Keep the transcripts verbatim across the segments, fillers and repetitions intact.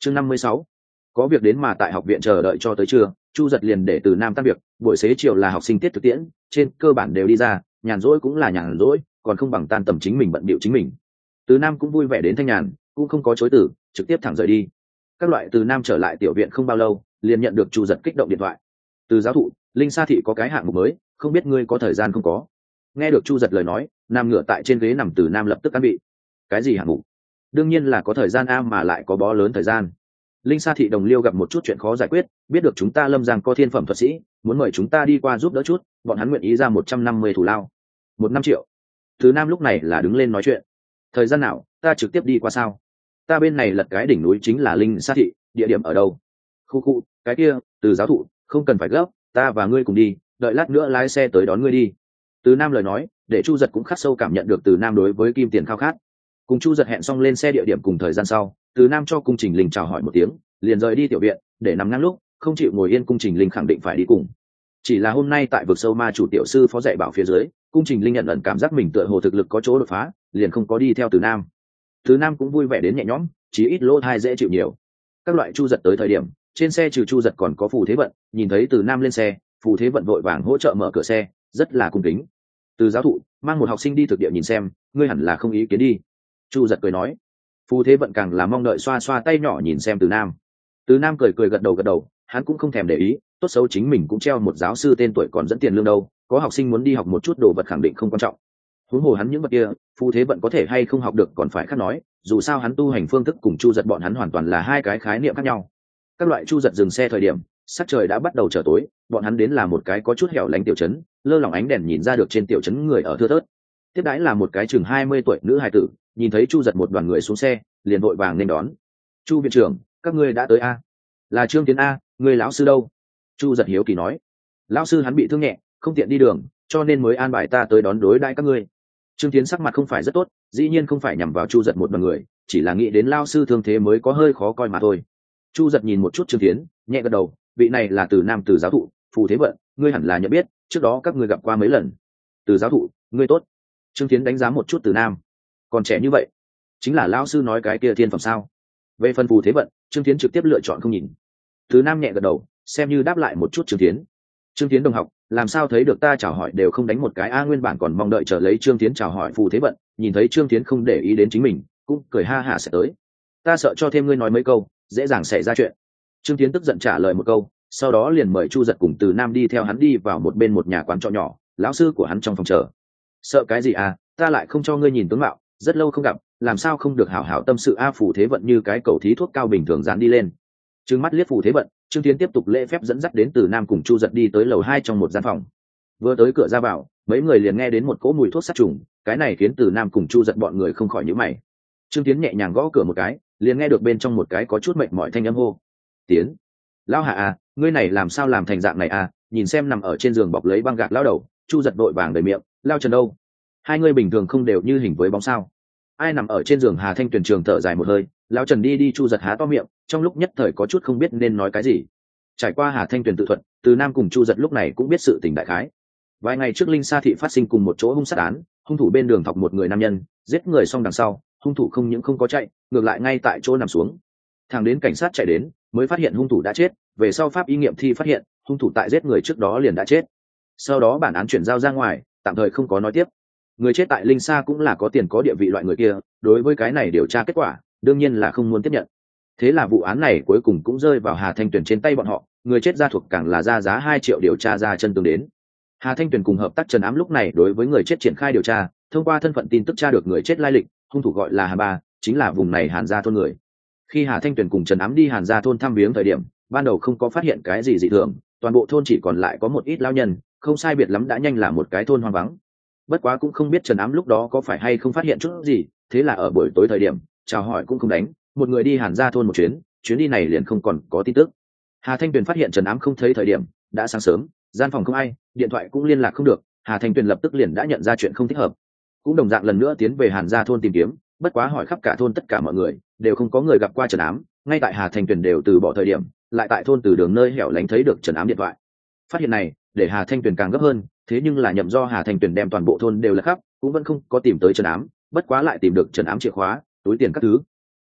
chương năm mươi sáu, có việc đến mà tại học viện chờ đợi cho tới trưa, Chu Giật liền để Từ Nam tan việc, buổi xế chiều là học sinh tiết thực tiễn, trên cơ bản đều đi ra, nhàn rỗi cũng là nhàn rỗi, còn không bằng tan tầm chính mình bận bịu chính mình. Từ Nam cũng vui vẻ đến thanh nhàn, cũng không có chối từ, trực tiếp thẳng rời đi. Các loại Từ Nam trở lại tiểu viện không bao lâu, liền nhận được Chu Giật kích động điện thoại. Từ giáo thụ, Linh Sa thị có cái hạng mục mới, không biết ngươi có thời gian không có. Nghe được Chu Giật lời nói, Nam ngửa tại trên ghế nằm Từ Nam lập tức ăn bị. Cái gì hạng mục? Đương nhiên là có thời gian a, mà lại có bó lớn thời gian. Linh Sa thị đồng liêu gặp một chút chuyện khó giải quyết, biết được chúng ta Lâm Giang có thiên phẩm thuật sĩ, muốn mời chúng ta đi qua giúp đỡ chút, bọn hắn nguyện ý ra một trăm năm mươi thủ lao, một năm triệu. Từ Nam lúc này là đứng lên nói chuyện. Thời gian nào, ta trực tiếp đi qua sao? Ta bên này lật cái đỉnh núi chính là Linh Sa thị, địa điểm ở đâu? Khu khu, cái kia, Từ giáo thụ, không cần phải gấp, ta và ngươi cùng đi, đợi lát nữa lái xe tới đón ngươi đi. Từ Nam lời nói, để Chu Giật cũng khắc sâu cảm nhận được Từ Nam đối với kim tiền khao khát. Cùng Chu Giật hẹn xong lên xe địa điểm cùng thời gian sau, Từ Nam cho cung Trình Linh chào hỏi một tiếng, liền rời đi tiểu viện, để nằm ngang lúc, không chịu ngồi yên cung Trình Linh khẳng định phải đi cùng. Chỉ là hôm nay tại vực sâu ma chủ tiểu sư phó dạy bảo phía dưới, cung Trình Linh nhận ẩn cảm giác mình tựa hồ thực lực có chỗ đột phá, liền không có đi theo Từ Nam. Từ Nam cũng vui vẻ đến nhẹ nhõm, chí ít lỗ thai dễ chịu nhiều. Các loại Chu Giật tới thời điểm, trên xe trừ Chu Giật còn có Phù Thế Vận, nhìn thấy Từ Nam lên xe, Phù Thế Vận vội vàng hỗ trợ mở cửa xe, rất là cung kính. Từ giáo thụ, mang một học sinh đi thực địa nhìn xem, ngươi hẳn là không ý kiến đi. Chu Giật cười nói. Phù Thế Vận càng là mong đợi xoa xoa tay nhỏ nhìn xem Từ Nam. Từ Nam cười cười gật đầu gật đầu, hắn cũng không thèm để ý, tốt xấu chính mình cũng treo một giáo sư tên tuổi còn dẫn tiền lương đâu, có học sinh muốn đi học một chút đồ vật khẳng định không quan trọng. Huống hồ hắn những vật kia, Phù Thế Vận có thể hay không học được còn phải khác nói, dù sao hắn tu hành phương thức cùng Chu Giật bọn hắn hoàn toàn là hai cái khái niệm khác nhau. Các loại Chu Giật dừng xe thời điểm, sắc trời đã bắt đầu trở tối, bọn hắn đến là một cái có chút hẻo lánh tiểu trấn, lơ lỏng ánh đèn nhìn ra được trên tiểu trấn người ở thưa thớt. Tiếp đãi là một cái chừng hai mươi tuổi nữ hài tử, nhìn thấy Chu Giật một đoàn người xuống xe, liền vội vàng nên đón. Chu viện trưởng, các ngươi đã tới a? Là Trương Tiến a, người lão sư đâu? Chu Giật hiếu kỳ nói. Lão sư hắn bị thương nhẹ, không tiện đi đường, cho nên mới an bài ta tới đón đối đãi các ngươi. Trương Tiến sắc mặt không phải rất tốt, dĩ nhiên không phải nhằm vào Chu Giật một đoàn người, chỉ là nghĩ đến lão sư thương thế mới có hơi khó coi mà thôi. Chu Giật nhìn một chút Trương Tiến, nhẹ gật đầu, vị này là Từ Nam Từ giáo thụ, Phù Thế Vận, ngươi hẳn là nhận biết, trước đó các ngươi gặp qua mấy lần. Từ giáo thụ, ngươi tốt. Trương Tiến đánh giá một chút Từ Nam. Còn trẻ như vậy, chính là lão sư nói cái kia thiên phẩm sao? Về phần Phù Thế Vận, Trương Tiến trực tiếp lựa chọn không nhìn. Từ Nam nhẹ gật đầu, xem như đáp lại một chút Trương Tiến. Trương Tiến đồng học, làm sao thấy được ta chào hỏi đều không đánh một cái a? Nguyên bản còn mong đợi chờ lấy Trương Tiến chào hỏi Phù Thế Vận, nhìn thấy Trương Tiến không để ý đến chính mình, cũng cười ha hả sẽ tới. Ta sợ cho thêm ngươi nói mấy câu, dễ dàng xảy ra chuyện. Trương Tiến tức giận trả lời một câu, sau đó liền mời Chu Giật cùng Từ Nam đi theo hắn đi vào một bên một nhà quán trọ nhỏ, lão sư của hắn trong phòng chờ. Sợ cái gì à, ta lại không cho ngươi nhìn tướng mạo, rất lâu không gặp, làm sao không được hảo hảo tâm sự a? Phù Thế Vận như cái cầu thí thuốc cao bình thường dán đi lên. Trừng mắt liếc Phù Thế Vận, Trương Tiến tiếp tục lễ phép dẫn dắt đến Từ Nam cùng Chu Giật đi tới lầu hai trong một gian phòng. Vừa tới cửa ra vào, mấy người liền nghe đến một cỗ mùi thuốc sát trùng, cái này khiến Từ Nam cùng Chu Giật bọn người không khỏi nhíu mày. Trương Tiến nhẹ nhàng gõ cửa một cái, liền nghe được bên trong một cái có chút mệt mỏi thanh âm hô. Tiến, lão hạ à, ngươi này làm sao làm thành dạng này à? Nhìn xem nằm ở trên giường bọc lấy băng gạc lão đầu, Chu Giật vội vàng đầy miệng, lao Trần đâu? Hai ngươi bình thường không đều như hình với bóng sao? Ai nằm ở trên giường? Hà Thanh Tuyền trường thở dài một hơi, lão Trần đi đi. Chu Giật há to miệng, trong lúc nhất thời có chút không biết nên nói cái gì. Trải qua Hà Thanh Tuyền tự thuật, Từ Nam cùng Chu Giật lúc này cũng biết sự tình đại khái. Vài ngày trước Linh Sa thị phát sinh cùng một chỗ hung sát án, hung thủ bên đường thọc một người nam nhân, giết người xong đằng sau, hung thủ không những không có chạy, ngược lại ngay tại chỗ nằm xuống. Thằng đến cảnh sát chạy đến, mới phát hiện hung thủ đã chết. Về sau pháp y nghiệm thi phát hiện, hung thủ tại giết người trước đó liền đã chết. Sau đó bản án chuyển giao ra ngoài, tạm thời không có nói tiếp. Người chết tại Linh Sa cũng là có tiền có địa vị loại người kia, đối với cái này điều tra kết quả, đương nhiên là không muốn tiếp nhận. Thế là vụ án này cuối cùng cũng rơi vào Hà Thanh Tuyền trên tay bọn họ, người chết gia thuộc càng là ra giá hai triệu điều tra ra chân tướng đến. Hà Thanh Tuyền cùng hợp tác trấn ám lúc này đối với người chết triển khai điều tra, thông qua thân phận tin tức tra được người chết lai lịch, hung thủ gọi là Hà Ba, chính là vùng này Hàn Gia thôn người. Khi Hà Thanh Tuyền cùng trấn ám đi Hàn Gia thôn thăm viếng thời điểm, ban đầu không có phát hiện cái gì dị thường, toàn bộ thôn chỉ còn lại có một ít lão nhân, không sai biệt lắm đã nhanh là một cái thôn hoang vắng. Bất quá cũng không biết trấn ám lúc đó có phải hay không phát hiện chút gì, thế là ở buổi tối thời điểm, chào hỏi cũng không đánh, một người đi Hàn Gia thôn một chuyến, chuyến đi này liền không còn có tin tức. Hà Thanh Tuyền phát hiện trấn ám không thấy thời điểm, đã sáng sớm, gian phòng không ai, điện thoại cũng liên lạc không được, Hà Thanh Tuyền lập tức liền đã nhận ra chuyện không thích hợp, cũng đồng dạng lần nữa tiến về Hàn Gia thôn tìm kiếm, bất quá hỏi khắp cả thôn tất cả mọi người, đều không có người gặp qua trấn ám, ngay tại Hà Thanh Tuyền đều từ bỏ thời điểm, lại tại thôn từ đường nơi hẻo lánh thấy được trấn ám điện thoại. Phát hiện này, để Hà Thanh Tuyền càng gấp hơn, thế nhưng là nhầm do Hà Thanh Tuyền đem toàn bộ thôn đều là khắp, cũng vẫn không có tìm tới trấn ám, bất quá lại tìm được trấn ám chìa khóa, túi tiền các thứ.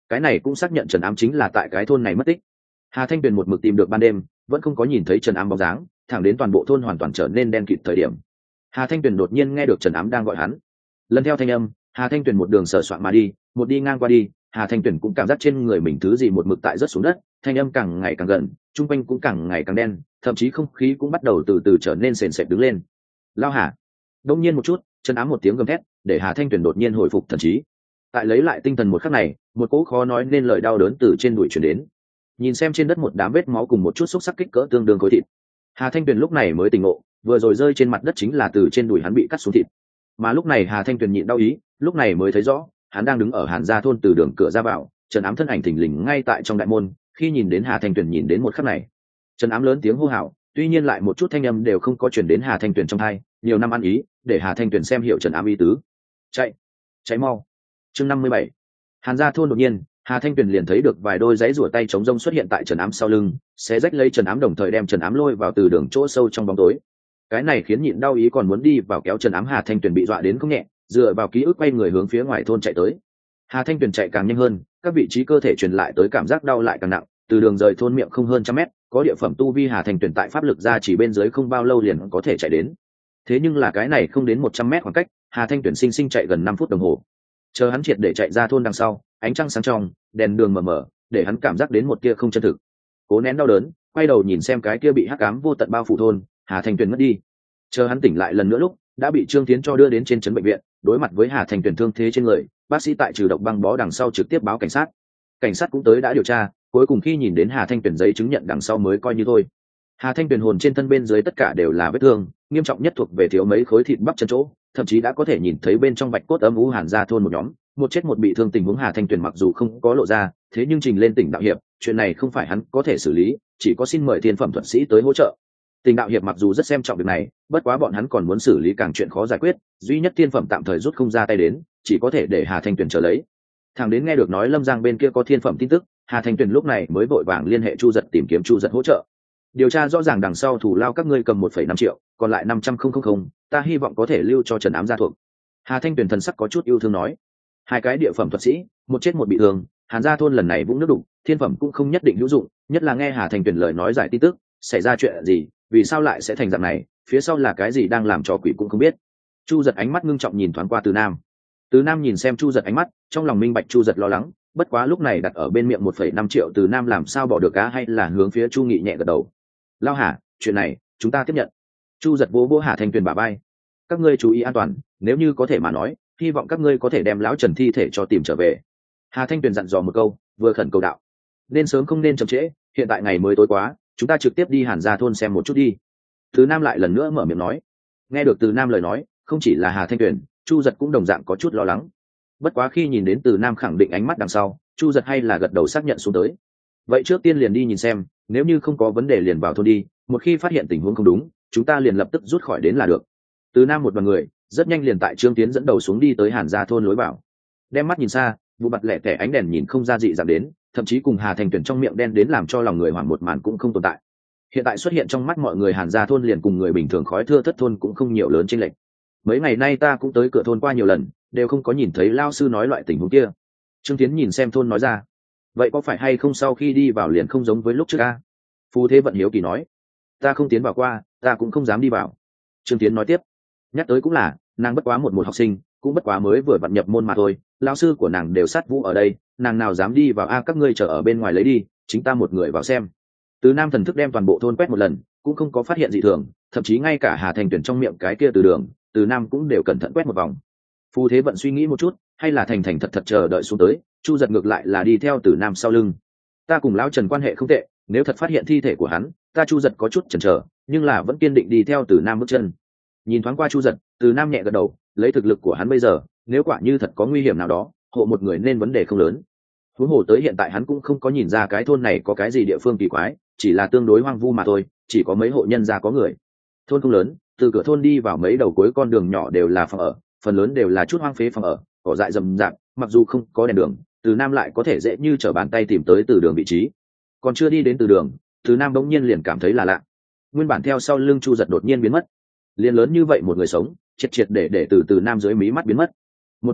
cái này cũng xác nhận Trần Ám chính là tại cái thôn này mất tích. Hà Thanh Tuyền một mực tìm được ban đêm vẫn không có nhìn thấy Trần Ám bóng dáng, thẳng đến toàn bộ thôn hoàn toàn trở nên đen kịt thời điểm, Hà Thanh Tuyền đột nhiên nghe được Trần Ám đang gọi hắn. Lần theo thanh âm, Hà Thanh Tuyền một đường sờ soạn mà đi, một đi ngang qua đi, Hà Thanh Tuyền cũng cảm giác trên người mình thứ gì một mực tại rớt xuống đất, thanh âm càng ngày càng gần, trung quanh cũng càng ngày càng đen, thậm chí không khí cũng bắt đầu từ từ trở nên sền sệt đứng lên. Lao Hà! Đông nhiên một chút, Trần Ám một tiếng gầm thét, để Hà Thanh Tuyền đột nhiên hồi phục thần trí. Tại lấy lại tinh thần một khắc này, một cỗ khó nói nên lời đau đớn từ trên đùi truyền đến. Nhìn xem trên đất một đám vết máu cùng một chút xúc sắc kích cỡ tương đương khối thịt, Hà Thanh Tuyền lúc này mới tỉnh ngộ, vừa rồi rơi trên mặt đất chính là từ trên đùi hắn bị cắt xuống thịt. Mà lúc này Hà Thanh Tuyền nhịn đau ý, lúc này mới thấy rõ, hắn đang đứng ở Hàn Gia thôn từ đường cửa ra vào, Trần Ám thân ảnh thình lình ngay tại trong đại môn. Khi nhìn đến Hà Thanh Tuyền nhìn đến một khắc này, Trần Ám lớn tiếng hô hào, tuy nhiên lại một chút thanh âm đều không có truyền đến Hà Thanh Tuyền trong tai, nhiều năm ăn ý, để Hà Thanh Tuyền xem hiểu Trần Ám ý tứ. Chạy, chạy mau. Chương năm mươi bảy. Hàn Gia thôn. Đột nhiên, Hà Thanh Tuyền liền thấy được vài đôi giấy rủa tay chống rông xuất hiện tại Trần Ám sau lưng, xé rách lấy Trần Ám đồng thời đem Trần Ám lôi vào từ đường chỗ sâu trong bóng tối. Cái này khiến nhịn đau ý còn muốn đi vào kéo Trần Ám Hà Thanh Tuyền bị dọa đến không nhẹ, dựa vào ký ức quay người hướng phía ngoài thôn chạy tới. Hà Thanh Tuyền chạy càng nhanh hơn, các vị trí cơ thể truyền lại tới cảm giác đau lại càng nặng, từ đường rời thôn miệng không hơn trăm mét, có địa phẩm tu vi Hà Thanh Tuyền tại pháp lực ra chỉ bên dưới không bao lâu liền có thể chạy đến. Thế nhưng là cái này không đến một trăm mét khoảng cách, Hà Thanh Tuyền sinh sinh chạy gần năm phút đồng hồ. Chờ hắn triệt để chạy ra thôn đằng sau, ánh trăng sáng trong, đèn đường mờ mờ, để hắn cảm giác đến một tia không chân thực. Cố nén đau đớn, quay đầu nhìn xem cái kia bị hắc ám vô tận bao phủ thôn, Hà Thanh Tuyền mất đi. Chờ hắn tỉnh lại lần nữa lúc, đã bị Trương Tiến cho đưa đến trên trấn bệnh viện. Đối mặt với Hà Thanh Tuyền thương thế trên người, bác sĩ tại trừ độc băng bó đằng sau trực tiếp báo cảnh sát. Cảnh sát cũng tới đã điều tra, cuối cùng khi nhìn đến Hà Thanh Tuyền giấy chứng nhận đằng sau mới coi như thôi. Hà Thanh Tuyền hồn trên thân bên dưới tất cả đều là vết thương, nghiêm trọng nhất thuộc về thiếu mấy khối thịt bắp chân chỗ, thậm chí đã có thể nhìn thấy bên trong bạch cốt âm u Hàn Gia thôn một nhóm, một chết một bị thương. Tình huống Hà Thanh Tuyền mặc dù không có lộ ra, thế nhưng trình lên tỉnh đạo hiệp, chuyện này không phải hắn có thể xử lý, chỉ có xin mời thiên phẩm thuật sĩ tới hỗ trợ. Tỉnh đạo hiệp mặc dù rất xem trọng việc này, bất quá bọn hắn còn muốn xử lý càng chuyện khó giải quyết, duy nhất thiên phẩm tạm thời rút không ra tay đến, chỉ có thể để Hà Thanh Tuyền chờ lấy. Thằng đến nghe được nói Lâm Giang bên kia có thiên phẩm tin tức, Hà Thanh Tuyền lúc này mới vội vàng liên hệ Chu Dật tìm kiếm Chu Dật hỗ trợ. Điều tra rõ ràng đằng sau thủ lao các ngươi cầm một phẩy năm triệu, còn lại năm trăm nghìn, ta hy vọng có thể lưu cho Trần Ám gia thuộc. Hà Thanh Tuyền thần sắc có chút yêu thương nói. Hai cái địa phẩm thuật sĩ, một chết một bị thương, Hàn Gia thôn lần này vũng nước đục, thiên phẩm cũng không nhất định hữu dụng, nhất là nghe Hà Thanh Tuyền lời nói giải tin tức, xảy ra chuyện gì, vì sao lại sẽ thành dạng này, phía sau là cái gì đang làm cho quỷ cũng không biết. Chu Dật ánh mắt ngưng trọng nhìn thoáng qua Từ Nam. Từ Nam nhìn xem Chu Dật ánh mắt, trong lòng minh bạch Chu Dật lo lắng, bất quá lúc này đặt ở bên miệng một phẩy năm triệu Từ Nam làm sao bỏ được cá, hay là hướng phía Chu Nghị nhẹ gật đầu. Lao Hà, chuyện này chúng ta tiếp nhận. Chu Dật vỗ vỗ Hà Thanh Tuyền bả vai. Các ngươi chú ý an toàn, nếu như có thể mà nói, hy vọng các ngươi có thể đem lão Trần thi thể cho tìm trở về. Hà Thanh Tuyền dặn dò một câu, vừa khẩn cầu đạo. Nên sớm không nên chậm trễ, hiện tại ngày mới tối quá, chúng ta trực tiếp đi Hàn Gia thôn xem một chút đi. Từ Nam lại lần nữa mở miệng nói. Nghe được Từ Nam lời nói, không chỉ là Hà Thanh Tuyền, Chu Dật cũng đồng dạng có chút lo lắng. Bất quá khi nhìn đến Từ Nam khẳng định ánh mắt đằng sau, Chu Dật hay là gật đầu xác nhận xuống tới. Vậy trước tiên liền đi nhìn xem, nếu như không có vấn đề liền vào thôn đi, một khi phát hiện tình huống không đúng, chúng ta liền lập tức rút khỏi đến là được. Từ Nam một đoàn người rất nhanh liền tại Trương Tiến dẫn đầu xuống đi tới Hàn Gia thôn lối vào. Đem mắt nhìn xa, vụ mặt lẻ tẻ ánh đèn nhìn không ra dị dạng đến, thậm chí cùng Hà Thanh Tuyền trong miệng đen đến làm cho lòng người hoảng một màn cũng không tồn tại. Hiện tại xuất hiện trong mắt mọi người Hàn Gia thôn liền cùng người bình thường khói thưa thất thôn cũng không nhiều lớn chênh lệch. Mấy ngày nay ta cũng tới cửa thôn qua nhiều lần, đều không có nhìn thấy lao sư nói loại tình huống kia. Trương Tiến nhìn xem thôn nói ra. Vậy có phải hay không sau khi đi vào liền không giống với lúc trước a? Phú Thế Vận hiếu kỳ nói. Ta không tiến vào qua, ta cũng không dám đi vào. Trương Tiến nói tiếp. Nhắc tới cũng là, nàng bất quá một một học sinh, cũng bất quá mới vừa vặn nhập môn mà thôi, lão sư của nàng đều sát vũ ở đây, nàng nào dám đi vào a? Các ngươi chờ ở bên ngoài lấy đi, chính ta một người vào xem. Từ Nam thần thức đem toàn bộ thôn quét một lần, cũng không có phát hiện gì thường, thậm chí ngay cả Hà Thanh Tuyền trong miệng cái kia từ đường, Từ Nam cũng đều cẩn thận quét một vòng. Phù Thế Vận suy nghĩ một chút, hay là thành thành thật thật chờ đợi xuống tới. Chu Dật ngược lại là đi theo Từ Nam sau lưng. Ta cùng lão Trần quan hệ không tệ, nếu thật phát hiện thi thể của hắn, ta Chu Dật có chút chần chờ, nhưng là vẫn kiên định đi theo Từ Nam bước chân. Nhìn thoáng qua Chu Dật, Từ Nam nhẹ gật đầu, lấy thực lực của hắn bây giờ, nếu quả như thật có nguy hiểm nào đó, hộ một người nên vấn đề không lớn. Huống hồ tới hiện tại hắn cũng không có nhìn ra cái thôn này có cái gì địa phương kỳ quái, chỉ là tương đối hoang vu mà thôi, chỉ có mấy hộ nhân gia có người. Thôn không lớn, từ cửa thôn đi vào mấy đầu cuối con đường nhỏ đều là phòng ở, phần lớn đều là chút hoang phế phòng ở, cỏ dại rậm rạp, mặc dù không có đèn đường, Từ Nam lại có thể dễ như trở bàn tay tìm tới từ đường vị trí. Còn chưa đi đến từ đường, Từ Nam bỗng nhiên liền cảm thấy là lạ. Nguyên bản theo sau lưng Chu Dật đột nhiên biến mất. Liền lớn như vậy một người sống, triệt triệt để để từ Từ Nam dưới mí mắt biến mất. Một màn này,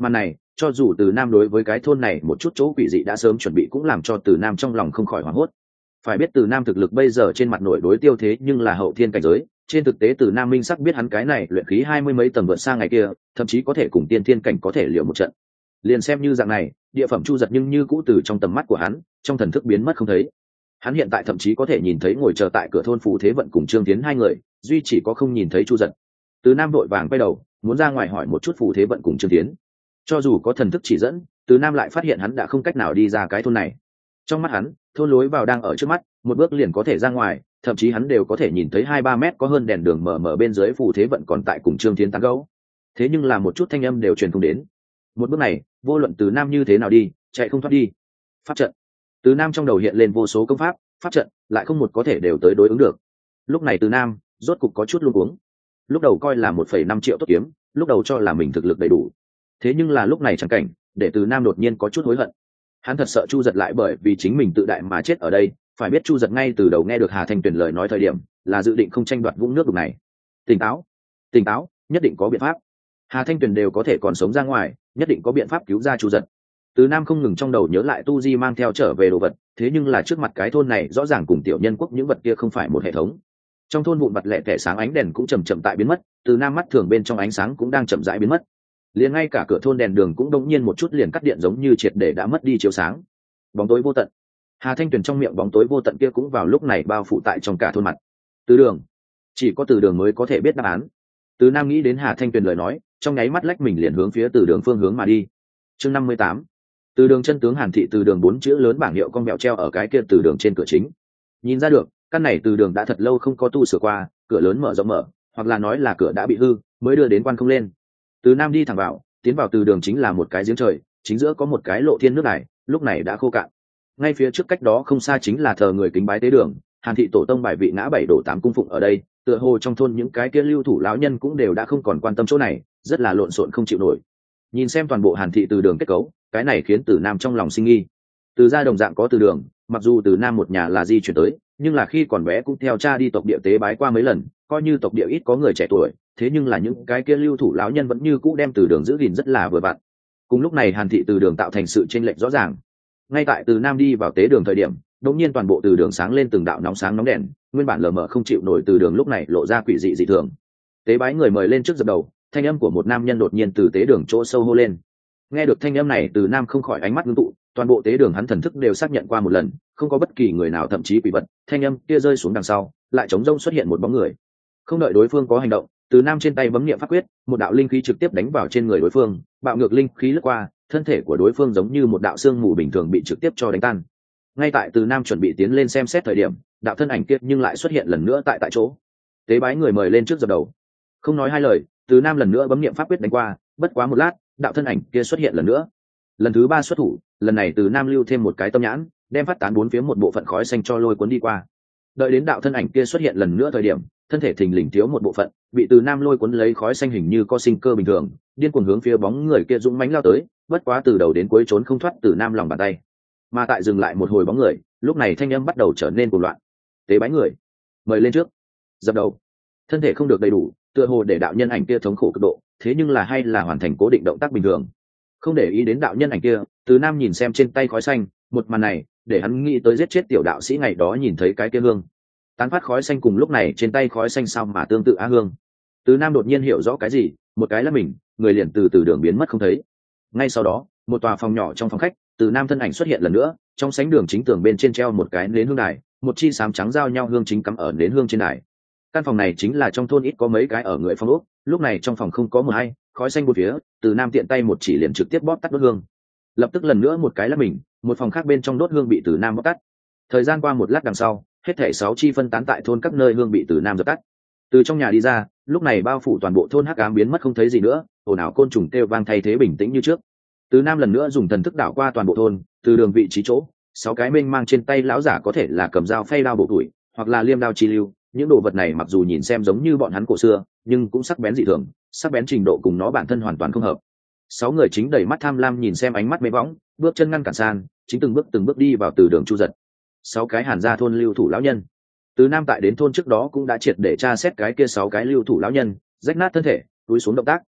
cho dù Từ Nam đối với cái thôn này một chút chỗ quỷ dị đã sớm chuẩn bị cũng làm cho Từ Nam trong lòng không khỏi hoảng hốt. Phải biết Từ Nam thực lực bây giờ trên mặt nội đối tiêu thế nhưng là hậu thiên cảnh giới, trên thực tế Từ Nam minh sắc biết hắn cái này luyện khí hai mươi mấy tầng vượt sang ngày kia, thậm chí có thể cùng tiên thiên cảnh có thể liều một trận. Liền xem như dạng này, địa phẩm Chu Giật nhưng như cũ từ trong tầm mắt của hắn, trong thần thức biến mất không thấy. Hắn hiện tại thậm chí có thể nhìn thấy ngồi chờ tại cửa thôn Phù Thế Vận cùng Trương Tiến hai người, duy chỉ có không nhìn thấy Chu Giật. Từ Nam vội vàng quay đầu, muốn ra ngoài hỏi một chút Phù Thế Vận cùng Trương Tiến. Cho dù có thần thức chỉ dẫn, Từ Nam lại phát hiện hắn đã không cách nào đi ra cái thôn này. Trong mắt hắn, thôn lối vào đang ở trước mắt, một bước liền có thể ra ngoài, thậm chí hắn đều có thể nhìn thấy hai ba mét có hơn đèn đường mở mở bên dưới Phù Thế Vận còn tại cùng Trương Tiến tán gẫu. Thế nhưng là một chút thanh âm đều truyền không đến. Một bước này, vô luận Từ Nam như thế nào đi, chạy không thoát đi. Pháp trận. Từ Nam trong đầu hiện lên vô số công pháp, pháp trận, lại không một có thể đều tới đối ứng được. Lúc này Từ Nam rốt cục có chút luống cuống. Lúc đầu coi là một phẩy năm triệu tốt kiếm, lúc đầu cho là mình thực lực đầy đủ. Thế nhưng là lúc này chẳng cảnh, để Từ Nam đột nhiên có chút hối hận. Hắn thật sợ Chu Giật lại bởi vì chính mình tự đại mà chết ở đây, phải biết Chu Giật ngay từ đầu nghe được Hà Thanh Tuyền lời nói thời điểm, là dự định không tranh đoạt vũng nước đục này. Tỉnh táo, tỉnh táo, nhất định có biện pháp. Hà Thanh Tuyền đều có thể còn sống ra ngoài, nhất định có biện pháp cứu ra Chu Giật. Từ Nam không ngừng trong đầu nhớ lại tu di mang theo trở về đồ vật, thế nhưng là trước mặt cái thôn này rõ ràng cùng tiểu nhân quốc những vật kia không phải một hệ thống. Trong thôn vụn vặt lẻ tẻ sáng ánh đèn cũng chậm chậm tại biến mất, Từ Nam mắt thường bên trong ánh sáng cũng đang chậm rãi biến mất. Liền ngay cả cửa thôn đèn đường cũng đột nhiên một chút liền cắt điện giống như triệt để đã mất đi chiếu sáng. Bóng tối vô tận. Hà Thanh Tuyền trong miệng bóng tối vô tận kia cũng vào lúc này bao phủ tại trong cả thôn mặt. Từ Đường, chỉ có Từ Đường mới có thể biết đáp án. Từ Nam nghĩ đến Hà Thanh Tuyền lời nói, trong nháy mắt lách mình liền hướng phía Từ Đường phương hướng mà đi. Chương năm mươi tám. Từ Đường chân tướng Hàn thị. Từ Đường bốn chữ lớn bảng hiệu con mèo treo ở cái kia Từ Đường trên cửa chính. Nhìn ra được, căn này Từ Đường đã thật lâu không có tu sửa qua, cửa lớn mở rộng mở, hoặc là nói là cửa đã bị hư, mới đưa đến quan không lên. Từ Nam đi thẳng vào, tiến vào Từ Đường chính là một cái giếng trời, chính giữa có một cái lộ thiên nước này, lúc này đã khô cạn. Ngay phía trước cách đó không xa chính là thờ người kính bái tế đường, Hàn thị tổ tông bài vị ngã bảy đổ tám cung phụng ở đây, tựa hồ trong thôn những cái kia lưu thủ lão nhân cũng đều đã không còn quan tâm chỗ này, rất là lộn xộn không chịu nổi. Nhìn xem toàn bộ Hàn thị Từ Đường kết cấu, cái này khiến Từ Nam trong lòng sinh nghi. Từ gia đồng dạng có Từ Đường, mặc dù Từ Nam một nhà là di chuyển tới, nhưng là khi còn bé cũng theo cha đi tộc địa tế bái qua mấy lần, coi như tộc địa ít có người trẻ tuổi, thế nhưng là những cái kia lưu thủ lão nhân vẫn như cũ đem Từ Đường giữ gìn rất là vừa vặn. Cùng lúc này Hàn thị Từ Đường tạo thành sự chênh lệch rõ ràng. Ngay tại Từ Nam đi vào tế đường thời điểm, đột nhiên toàn bộ Từ Đường sáng lên từng đạo nóng sáng nóng đèn, nguyên bản lờ mờ không chịu nổi Từ Đường lúc này lộ ra quỷ dị dị thường. Tế bái người mời lên trước dập đầu, thanh âm của một nam nhân đột nhiên từ tế đường chỗ sâu hô lên. Nghe được thanh âm này, Từ Nam không khỏi ánh mắt ngưng tụ, toàn bộ tế đường hắn thần thức đều xác nhận qua một lần, không có bất kỳ người nào thậm chí quỷ vật. Thanh âm kia rơi xuống đằng sau, lại trống rỗng xuất hiện một bóng người. Không đợi đối phương có hành động, Từ Nam trên tay bấm niệm pháp quyết, một đạo linh khí trực tiếp đánh vào trên người đối phương, bạo ngược linh khí lướt qua, thân thể của đối phương giống như một đạo xương mù bình thường bị trực tiếp cho đánh tan. Ngay tại Từ Nam chuẩn bị tiến lên xem xét thời điểm, đạo thân ảnh kia nhưng lại xuất hiện lần nữa tại tại chỗ. Tế bái người mời lên trước dập đầu. Không nói hai lời, Từ Nam lần nữa bấm niệm pháp quyết đánh qua, bất quá một lát, đạo thân ảnh kia xuất hiện lần nữa. Lần thứ ba xuất thủ, lần này Từ Nam lưu thêm một cái tâm nhãn, đem phát tán bốn phía một bộ phận khói xanh cho lôi cuốn đi qua. Đợi đến đạo thân ảnh kia xuất hiện lần nữa thời điểm, thân thể thình lình thiếu một bộ phận, bị Từ Nam lôi cuốn lấy khói xanh hình như có sinh cơ bình thường, điên cuồng hướng phía bóng người kia dũng mãnh lao tới, bất quá từ đầu đến cuối trốn không thoát Từ Nam lòng bàn tay. Mà tại dừng lại một hồi bóng người, lúc này thanh âm bắt đầu trở nên cuồng loạn. Tế bái người, mời lên trước, dập đầu. Thân thể không được đầy đủ, tựa hồ để đạo nhân ảnh kia thống khổ cực độ, thế nhưng là hay là hoàn thành cố định động tác bình thường. Không để ý đến đạo nhân ảnh kia, Từ Nam nhìn xem trên tay khói xanh, một màn này để hắn nghĩ tới giết chết tiểu đạo sĩ ngày đó nhìn thấy cái kia hương tán phát khói xanh, cùng lúc này trên tay khói xanh sao mà tương tự á hương. Từ Nam đột nhiên hiểu rõ cái gì, một cái là mình, người liền từ từ đường biến mất không thấy. Ngay sau đó, một tòa phòng nhỏ trong phòng khách, Từ Nam thân ảnh xuất hiện lần nữa, trong sánh đường chính tường bên trên treo một cái nến hương đài, một chi sám trắng giao nhau hương chính cắm ở nến hương trên đài. Căn phòng này chính là trong thôn ít có mấy cái ở người phong ốc, lúc này trong phòng không có mờ hay, khói xanh bốn phía, Từ Nam tiện tay một chỉ liền trực tiếp bóp tắt đốt hương. Lập tức lần nữa một cái là mình, một phòng khác bên trong đốt hương bị Từ Nam bóp tắt. Thời gian qua một lát đằng sau, hết thảy sáu chi phân tán tại thôn các nơi hương bị Từ Nam dập tắt. Từ trong nhà đi ra, lúc này bao phủ toàn bộ thôn hắc ám biến mất không thấy gì nữa, ồn ào côn trùng kêu vang thay thế bình tĩnh như trước. Từ Nam lần nữa dùng thần thức đảo qua toàn bộ thôn, từ đường vị trí chỗ, sáu cái mênh mang trên tay lão giả có thể là cầm dao phay đao bổ tuổi, hoặc là liêm đao chi lưu, những đồ vật này mặc dù nhìn xem giống như bọn hắn cổ xưa, nhưng cũng sắc bén dị thường, sắc bén trình độ cùng nó bản thân hoàn toàn không hợp. Sáu người chính đầy mắt tham lam nhìn xem ánh mắt mê võng, bước chân ngăn cản san, chính từng bước từng bước đi vào từ đường Chu Giật. Sáu cái Hàn gia thôn lưu thủ lão nhân. Từ Nam tại đến thôn trước đó cũng đã triệt để tra xét cái kia sáu cái lưu thủ lão nhân, rách nát thân thể, túi xuống động tác,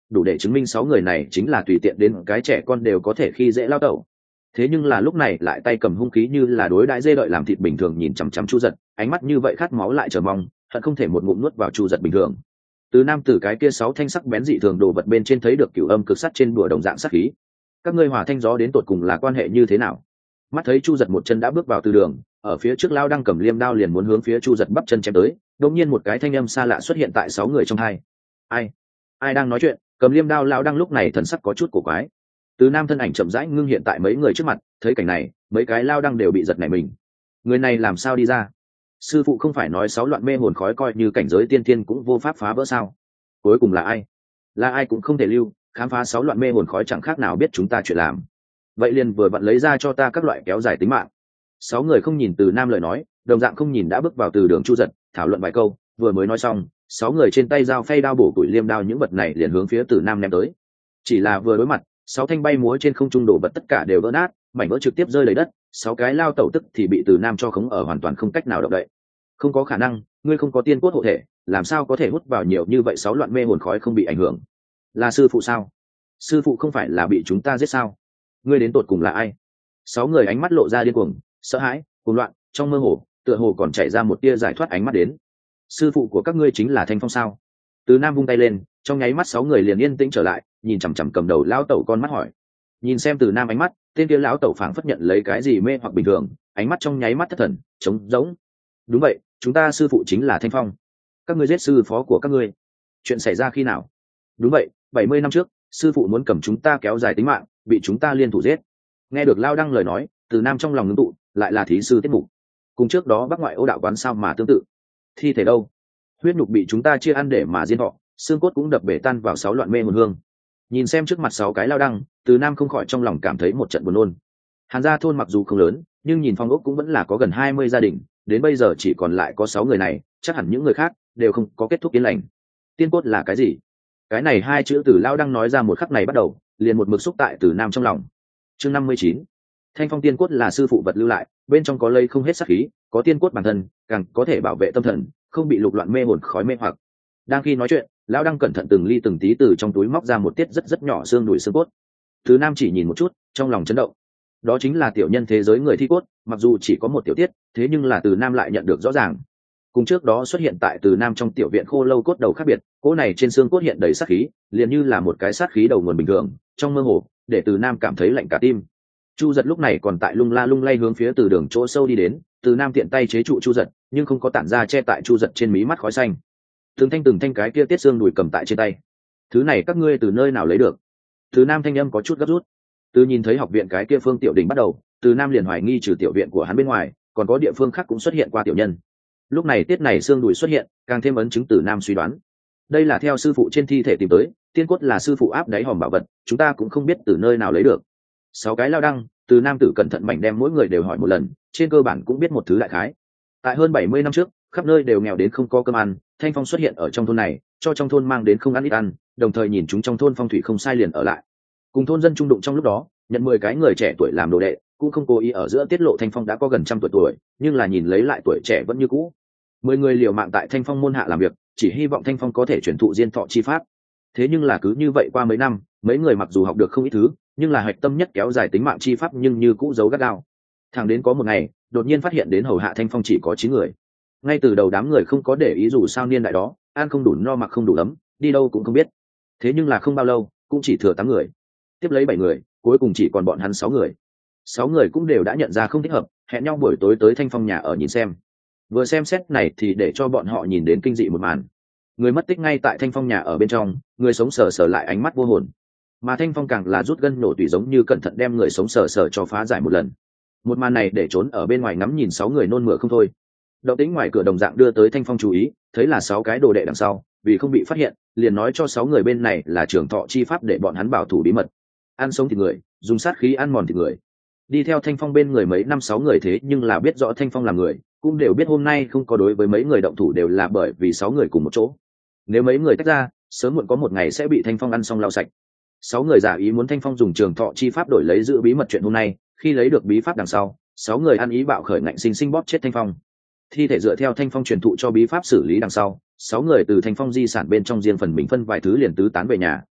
đủ để chứng minh sáu người này chính là tùy tiện đến cái trẻ con đều có thể khi dễ lao tẩu. Thế nhưng là lúc này lại tay cầm hung khí như là đối đãi dê đợi làm thịt bình thường nhìn chằm chằm Chu Giật, ánh mắt như vậy khát máu lại chờ mong, hận không thể một ngụm nuốt vào Chu Giật bình thường. Từ nam tử cái kia sáu thanh sắc bén dị thường đồ vật bên trên thấy được cửu âm cực sắt trên đùa đồng dạng sát khí. Các ngươi hòa thanh gió đến tột cùng là quan hệ như thế nào? Mắt thấy Chu Giật một chân đã bước vào từ đường, ở phía trước lao đang cầm liêm đao liền muốn hướng phía Chu Giật bắp chân chém tới, đột nhiên một cái thanh âm xa lạ xuất hiện tại sáu người trong hai. Ai? Ai đang nói chuyện? Cầm liêm đao lao đang lúc này thần sắc có chút cổ quái. Từ nam thân ảnh chậm rãi ngưng hiện tại mấy người trước mặt, thấy cảnh này, mấy cái lao đang đều bị giật nảy mình. Người này làm sao đi ra? Sư phụ không phải nói sáu loạn mê hồn khói coi như cảnh giới tiên thiên cũng vô pháp phá vỡ sao? Cuối cùng là ai? Là ai cũng không thể lưu, khám phá sáu loạn mê hồn khói chẳng khác nào biết chúng ta chuyện làm. Vậy liền vừa vặn lấy ra cho ta các loại kéo dài tính mạng. Sáu người không nhìn từ nam lời nói, đồng dạng không nhìn đã bước vào từ đường Chu Giật, thảo luận vài câu, vừa mới nói xong, sáu người trên tay dao phay đao bổ củi liêm đao những vật này liền hướng phía từ nam ném tới. Chỉ là vừa đối mặt, sáu thanh bay múa trên không trung đổ vật tất cả đều vỡ nát, mảnh vỡ trực tiếp rơi lấy đất, sáu cái lao tẩu tức thì bị từ nam cho khống ở hoàn toàn không cách nào động đậy. Không có khả năng, ngươi không có tiên cốt hộ thể, làm sao có thể hút vào nhiều như vậy sáu loạn mê hồn khói không bị ảnh hưởng? Là sư phụ sao? Sư phụ không phải là bị chúng ta giết sao? Ngươi đến tột cùng là ai? Sáu người ánh mắt lộ ra điên cuồng, sợ hãi, cuồng loạn, trong mơ hồ, tựa hồ còn chảy ra một tia giải thoát ánh mắt đến. Sư phụ của các ngươi chính là Thanh Phong sao? Từ nam vung tay lên, trong nháy mắt sáu người liền yên tĩnh trở lại, nhìn chằm chằm cầm đầu lão tẩu con mắt hỏi. Nhìn xem từ nam ánh mắt, tên kia lão tẩu phảng phất nhận lấy cái gì mê hoặc bình thường, ánh mắt trong nháy mắt thất thần, trống rỗng. Đúng vậy, chúng ta sư phụ chính là Thanh Phong. Các ngươi giết sư phó của các ngươi, chuyện xảy ra khi nào? Đúng vậy, bảy mươi năm trước, sư phụ muốn cầm chúng ta kéo dài tính mạng, bị chúng ta liên thủ giết. Nghe được lao đăng lời nói, từ nam trong lòng ngưng tụ, lại là thí sư tiết mục. Cùng trước đó bắc ngoại ô đạo quán sao mà tương tự. Thi thể đâu? Huyết nhục bị chúng ta chia ăn để mà diên thọ, xương cốt cũng đập bể tan vào sáu loạn mê hồn hương. Nhìn xem trước mặt sáu cái lao đăng, từ nam không khỏi trong lòng cảm thấy một trận buồn nôn. Hàn gia thôn mặc dù không lớn, nhưng nhìn phong ốc cũng vẫn là có gần hai mươi gia đình, đến bây giờ chỉ còn lại có sáu người này, chắc hẳn những người khác đều không có kết thúc yên lành. Tiên cốt là cái gì? Cái này hai chữ từ lao đăng nói ra một khắc này bắt đầu, liền một mực xúc tại từ nam trong lòng. Chương năm mươi chín. Thanh Phong tiên cốt là sư phụ vật lưu lại, bên trong có lây không hết sát khí, có tiên cốt bản thân, càng có thể bảo vệ tâm thần, không bị lục loạn mê hồn khói mê hoặc. Đang khi nói chuyện, lão đang cẩn thận từng ly từng tí từ trong túi móc ra một tiết rất rất nhỏ xương đùi xương cốt. Từ nam chỉ nhìn một chút, trong lòng chấn động. Đó chính là tiểu nhân thế giới người thi cốt, mặc dù chỉ có một tiểu tiết, thế nhưng là từ nam lại nhận được rõ ràng. Cùng trước đó xuất hiện tại từ nam trong tiểu viện khô lâu cốt đầu khác biệt, cỗ này trên xương cốt hiện đầy sát khí, liền như là một cái sát khí đầu nguồn bình thường, trong mơ hồ, để từ nam cảm thấy lạnh cả tim. Chu Giật lúc này còn tại lung la lung lay hướng phía từ đường chỗ sâu đi đến, từ nam tiện tay chế trụ Chu Giật, nhưng không có tản ra che tại Chu Giật trên mí mắt khói xanh. Từng thanh từng thanh cái kia tiết xương đùi cầm tại trên tay. Thứ này các ngươi từ nơi nào lấy được? Từ nam thanh âm có chút gấp rút. Từ nhìn thấy học viện cái kia phương tiểu đỉnh bắt đầu, từ nam liền hoài nghi trừ tiểu viện của hắn bên ngoài, còn có địa phương khác cũng xuất hiện qua tiểu nhân. Lúc này tiết này xương đùi xuất hiện, càng thêm ấn chứng từ nam suy đoán. Đây là theo sư phụ trên thi thể tìm tới, tiên cốt là sư phụ áp đáy hòm bảo vật, chúng ta cũng không biết từ nơi nào lấy được. Sáu cái lao đăng, từ nam tử cẩn thận mảnh đem mỗi người đều hỏi một lần, trên cơ bản cũng biết một thứ đại khái. Tại hơn bảy mươi năm trước, khắp nơi đều nghèo đến không có cơm ăn, Thanh Phong xuất hiện ở trong thôn này, cho trong thôn mang đến không ăn ít ăn, đồng thời nhìn chúng trong thôn phong thủy không sai liền ở lại. Cùng thôn dân trung đụng trong lúc đó, nhận mười cái người trẻ tuổi làm đồ đệ, cũng không cố ý ở giữa tiết lộ Thanh Phong đã có gần trăm tuổi tuổi, nhưng là nhìn lấy lại tuổi trẻ vẫn như cũ. Mười người liều mạng tại Thanh Phong môn hạ làm việc, chỉ hy vọng Thanh Phong có thể truyền thụ diên thọ chi pháp. Thế nhưng là cứ như vậy qua mấy năm, mấy người mặc dù học được không ít thứ, nhưng là hạch tâm nhất kéo dài tính mạng chi pháp nhưng như cũ giấu gắt gao. Thẳng đến có một ngày, đột nhiên phát hiện đến hầu hạ Thanh Phong chỉ có chín người. Ngay từ đầu đám người không có để ý dù sao niên đại đó, ăn không đủ no mặc không đủ ấm, đi đâu cũng không biết. Thế nhưng là không bao lâu, cũng chỉ thừa tám người. Tiếp lấy bảy người, cuối cùng chỉ còn bọn hắn sáu người. Sáu người cũng đều đã nhận ra không thích hợp, hẹn nhau buổi tối tới Thanh Phong nhà ở nhìn xem. Vừa xem xét này thì để cho bọn họ nhìn đến kinh dị một màn. Người mất tích ngay tại Thanh Phong nhà ở bên trong, người sống sờ sờ lại ánh mắt vô hồn. Mà Thanh Phong càng là rút gân nổ tùy giống như cẩn thận đem người sống sờ sờ cho phá giải một lần. Một màn này để trốn ở bên ngoài ngắm nhìn sáu người nôn mửa không thôi. Động tĩnh ngoài cửa đồng dạng đưa tới Thanh Phong chú ý, thấy là sáu cái đồ đệ đằng sau, vì không bị phát hiện, liền nói cho sáu người bên này là trưởng thọ chi pháp để bọn hắn bảo thủ bí mật. Ăn sống thịt người, dùng sát khí ăn mòn thịt người. Đi theo Thanh Phong bên người mấy năm sáu người thế nhưng là biết rõ Thanh Phong là người, cũng đều biết hôm nay không có đối với mấy người động thủ đều là bởi vì sáu người cùng một chỗ. Nếu mấy người tách ra, sớm muộn có một ngày sẽ bị Thanh Phong ăn xong lau sạch. Sáu người giả ý muốn Thanh Phong dùng trường thọ chi pháp đổi lấy giữ bí mật chuyện hôm nay, khi lấy được bí pháp đằng sau, sáu người ăn ý bạo khởi ngạnh sinh sinh bóp chết Thanh Phong. Thi thể dựa theo Thanh Phong truyền thụ cho bí pháp xử lý đằng sau, sáu người từ Thanh Phong di sản bên trong riêng phần mình phân vài thứ liền tứ tán về nhà,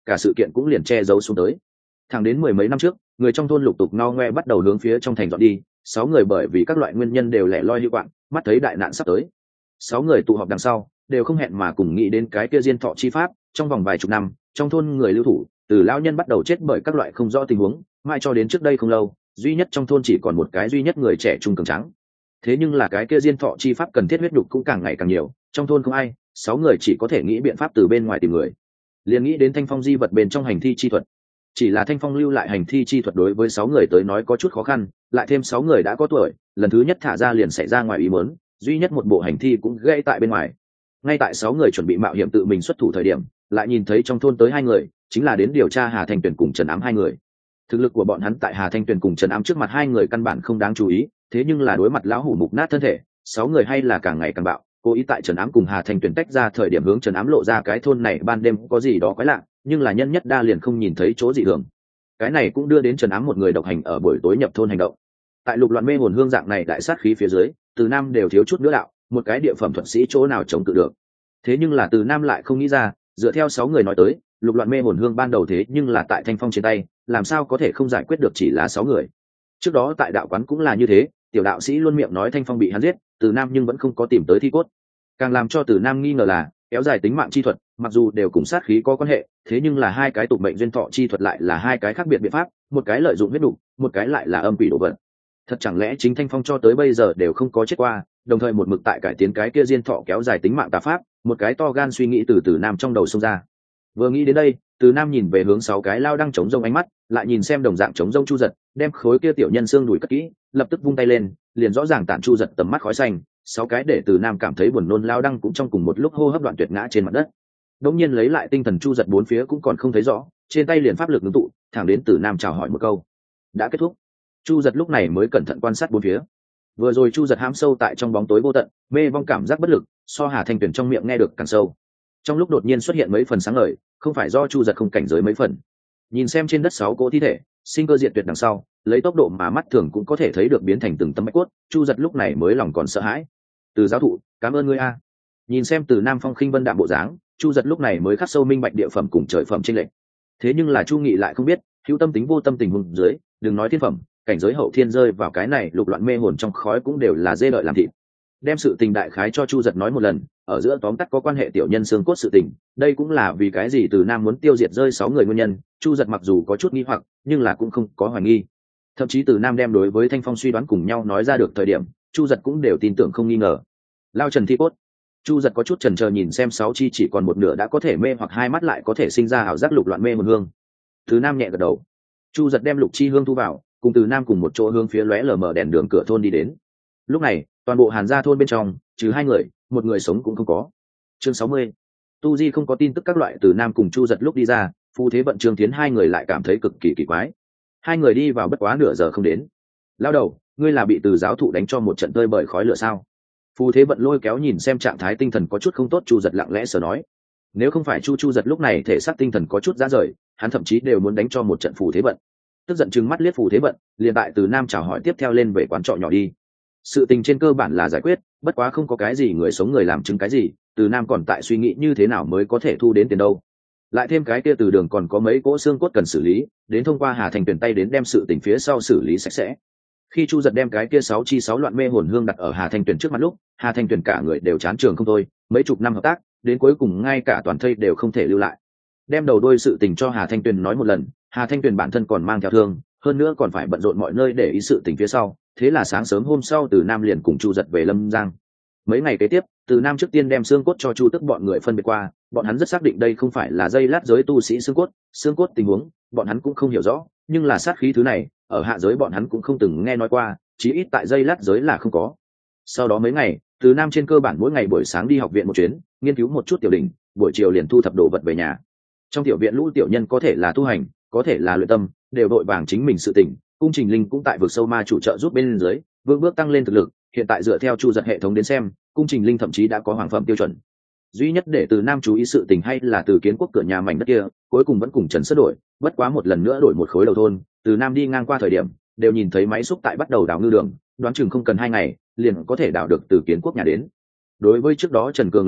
cả sự kiện cũng liền che giấu xuống tới. Thẳng đến mười mấy năm trước, người trong thôn lục tục ngao ngoe bắt đầu hướng phía trong thành dọn đi, sáu người bởi vì các loại nguyên nhân đều lẻ loi hữu quạng, mắt thấy đại nạn sắp tới. Sáu người tụ họp đằng sau, đều không hẹn mà cùng nghĩ đến cái kia diên thọ chi pháp. Trong vòng vài chục năm, trong thôn người lưu thủ, từ lão nhân bắt đầu chết bởi các loại không rõ tình huống, mãi cho đến trước đây không lâu, duy nhất trong thôn chỉ còn một cái duy nhất người trẻ trung cường trắng. Thế nhưng là cái kia diên thọ chi pháp cần thiết huyết đục cũng càng ngày càng nhiều, trong thôn không ai, sáu người chỉ có thể nghĩ biện pháp từ bên ngoài tìm người. Liền nghĩ đến thanh phong di vật bên trong hành thi chi thuật. Chỉ là thanh phong lưu lại hành thi chi thuật đối với sáu người tới nói có chút khó khăn, lại thêm sáu người đã có tuổi, lần thứ nhất thả ra liền xảy ra ngoài ý muốn, duy nhất một bộ hành thi cũng gãy tại bên ngoài. Ngay tại sáu người chuẩn bị mạo hiểm tự mình xuất thủ thời điểm, lại nhìn thấy trong thôn tới hai người, chính là đến điều tra Hà Thanh Tuyền cùng Trần Ám hai người. Thực lực của bọn hắn tại Hà Thanh Tuyền cùng Trần Ám trước mặt hai người căn bản không đáng chú ý, thế nhưng là đối mặt lão hủ mục nát thân thể, sáu người hay là càng ngày càng bạo, cố ý tại Trần Ám cùng Hà Thanh Tuyền tách ra thời điểm hướng Trần Ám lộ ra cái thôn này ban đêm có gì đó quái lạ, nhưng là nhân nhất đa liền không nhìn thấy chỗ gì thường. Cái này cũng đưa đến Trần Ám một người độc hành ở buổi tối nhập thôn hành động. Tại lục loạn mê hồn hương dạng này đại sát khí phía dưới, Từ Nam đều thiếu chút nữa đạo, một cái địa phẩm thuật sĩ chỗ nào chống cự được. Thế nhưng là Từ Nam lại không nghĩ ra, dựa theo sáu người nói tới, lục loạn mê hồn hương ban đầu thế nhưng là tại Thanh Phong trên tay, làm sao có thể không giải quyết được chỉ là sáu người. Trước đó tại đạo quán cũng là như thế, tiểu đạo sĩ luôn miệng nói Thanh Phong bị hắn giết, Từ Nam nhưng vẫn không có tìm tới thi cốt. Càng làm cho Từ Nam nghi ngờ là, kéo dài tính mạng chi thuật, mặc dù đều cùng sát khí có quan hệ, thế nhưng là hai cái tục mệnh duyên thọ chi thuật lại là hai cái khác biệt biện pháp, một cái lợi dụng huyết đủ, một cái lại là âm quỷ đồ vật. Thật chẳng lẽ chính Thanh Phong cho tới bây giờ đều không có chết qua, đồng thời một mực tại cải tiến cái kia diên thọ kéo dài tính mạng tà pháp, một cái to gan suy nghĩ từ Từ Nam trong đầu xông ra. Vừa nghĩ đến đây, Từ Nam nhìn về hướng sáu cái lao đang chống rông ánh mắt, lại nhìn xem đồng dạng chống rông Chu Giật, đem khối kia tiểu nhân xương đùi cất kỹ, lập tức vung tay lên, liền rõ ràng tản Chu Giật tầm mắt khói xanh, sáu cái để Từ Nam cảm thấy buồn nôn lao đăng cũng trong cùng một lúc hô hấp đoạn tuyệt ngã trên mặt đất. Đống nhiên lấy lại tinh thần Chu Giật bốn phía cũng còn không thấy rõ, trên tay liền pháp lực ngưng tụ, thẳng đến Từ Nam chào hỏi một câu. Đã kết thúc. Chu Giật lúc này mới cẩn thận quan sát bốn phía. Vừa rồi Chu Giật hãm sâu tại trong bóng tối vô tận, mê vong cảm giác bất lực, so Hà Thanh Tuyền trong miệng nghe được càng sâu. Trong lúc đột nhiên xuất hiện mấy phần sáng ngời, không phải do Chu Giật không cảnh giới mấy phần. Nhìn xem trên đất sáu cỗ thi thể, sinh cơ diệt tuyệt đằng sau, lấy tốc độ mà mắt thường cũng có thể thấy được biến thành từng tấm bạch cốt, Chu Giật lúc này mới lòng còn sợ hãi. Từ giáo thụ, cảm ơn ngươi a. Nhìn xem Từ Nam phong khinh vân đạm bộ dáng, Chu Giật lúc này mới khắc sâu minh bạch địa phẩm cùng trời phẩm chênh lệch. Thế nhưng là Chu Nghị lại không biết, hữu tâm tính vô tâm tình huống dưới, đừng nói thiên phẩm, cảnh giới hậu thiên rơi vào cái này lục loạn mê hồn trong khói cũng đều là dê đợi làm thịt. Đem sự tình đại khái cho Chu Giật nói một lần, ở giữa tóm tắt có quan hệ tiểu nhân xương cốt sự tình, đây cũng là vì cái gì Từ Nam muốn tiêu diệt rơi sáu người nguyên nhân. Chu Giật mặc dù có chút nghi hoặc, nhưng là cũng không có hoài nghi. Thậm chí Từ Nam đem đối với Thanh Phong suy đoán cùng nhau nói ra được thời điểm, Chu Giật cũng đều tin tưởng không nghi ngờ. Lao trần thi cốt. Chu Giật có chút chần chờ nhìn xem sáu chi chỉ còn một nửa đã có thể mê hoặc hai mắt lại có thể sinh ra ảo giác lục loạn mê hồn hương. Từ Nam nhẹ gật đầu. Chu Giật đem lục chi hương thu vào, cùng Từ Nam cùng một chỗ hướng phía lóe lờ mờ đèn đường cửa thôn đi đến. Lúc này, toàn bộ Hàn Gia thôn bên trong, trừ hai người, một người sống cũng không có. Chương sáu mươi. Tu Di không có tin tức các loại. Từ Nam cùng Chu Giật lúc đi ra, Phu Thế Vận Trương Tiến hai người lại cảm thấy cực kỳ kỳ quái. Hai người đi vào bất quá nửa giờ không đến. Lao đầu, ngươi là bị Từ giáo thụ đánh cho một trận tơi bởi khói lửa sao? Phu Thế Vận lôi kéo nhìn xem trạng thái tinh thần có chút không tốt Chu Giật lặng lẽ sờ nói. Nếu không phải Chu Chu Giật lúc này thể xác tinh thần có chút ra rời, hắn thậm chí đều muốn đánh cho một trận Phù Thế Vận. Tức giận trừng mắt liếc Phù Thế Vận, liền tại Từ Nam chào hỏi tiếp theo lên về quán trọ nhỏ đi. Sự tình trên cơ bản là giải quyết, bất quá không có cái gì người sống người làm chứng cái gì, Từ Nam còn tại suy nghĩ như thế nào mới có thể thu đến tiền đâu. Lại thêm cái kia Từ Đường còn có mấy cỗ xương cốt cần xử lý, đến thông qua Hà Thành Tuyền tay đến đem sự tình phía sau xử lý sạch sẽ. Khi Chu Giật đem cái kia sáu chi sáu loạn mê hồn hương đặt ở Hà Thanh Tuyền trước mặt lúc, Hà Thanh Tuyền cả người đều chán trường không thôi, mấy chục năm hợp tác, đến cuối cùng ngay cả toàn thây đều không thể lưu lại. Đem đầu đuôi sự tình cho Hà Thanh Tuyền nói một lần, Hà Thanh Tuyền bản thân còn mang theo thương, hơn nữa còn phải bận rộn mọi nơi để ý sự tình phía sau, thế là sáng sớm hôm sau Từ Nam liền cùng Chu Giật về Lâm Giang. Mấy ngày kế tiếp, Từ Nam trước tiên đem xương cốt cho Chu Tức bọn người phân biệt qua, bọn hắn rất xác định đây không phải là dây lát giới tu sĩ xương cốt, xương cốt tình huống, bọn hắn cũng không hiểu rõ, nhưng là sát khí thứ này, ở hạ giới bọn hắn cũng không từng nghe nói qua, chí ít tại dây lát giới là không có. Sau đó mấy ngày, Từ Nam trên cơ bản mỗi ngày buổi sáng đi học viện một chuyến, nghiên cứu một chút tiểu đỉnh, buổi chiều liền thu thập đồ vật về nhà. Trong tiểu viện lũ tiểu nhân có thể là tu hành, có thể là luyện tâm, đều đội vàng chính mình sự tỉnh. Cung Trình Linh cũng tại vực sâu ma chủ trợ giúp bên dưới, bước bước tăng lên thực lực. Hiện tại dựa theo Chu Giật hệ thống đến xem, Cung Trình Linh thậm chí đã có hoàng phẩm tiêu chuẩn. Duy nhất để Từ Nam chú ý sự tình hay là Từ Kiến Quốc cửa nhà mảnh đất kia, cuối cùng vẫn cùng Trần Sất đổi, bất quá một lần nữa đổi một khối đầu thôn. Từ Nam đi ngang qua thời điểm, đều nhìn thấy máy xúc tại bắt đầu đào ngư đường, đoán chừng không cần hai ngày, liền có thể đào được Từ Kiến Quốc nhà đến. Đối với trước đó Trần Cường lời nói,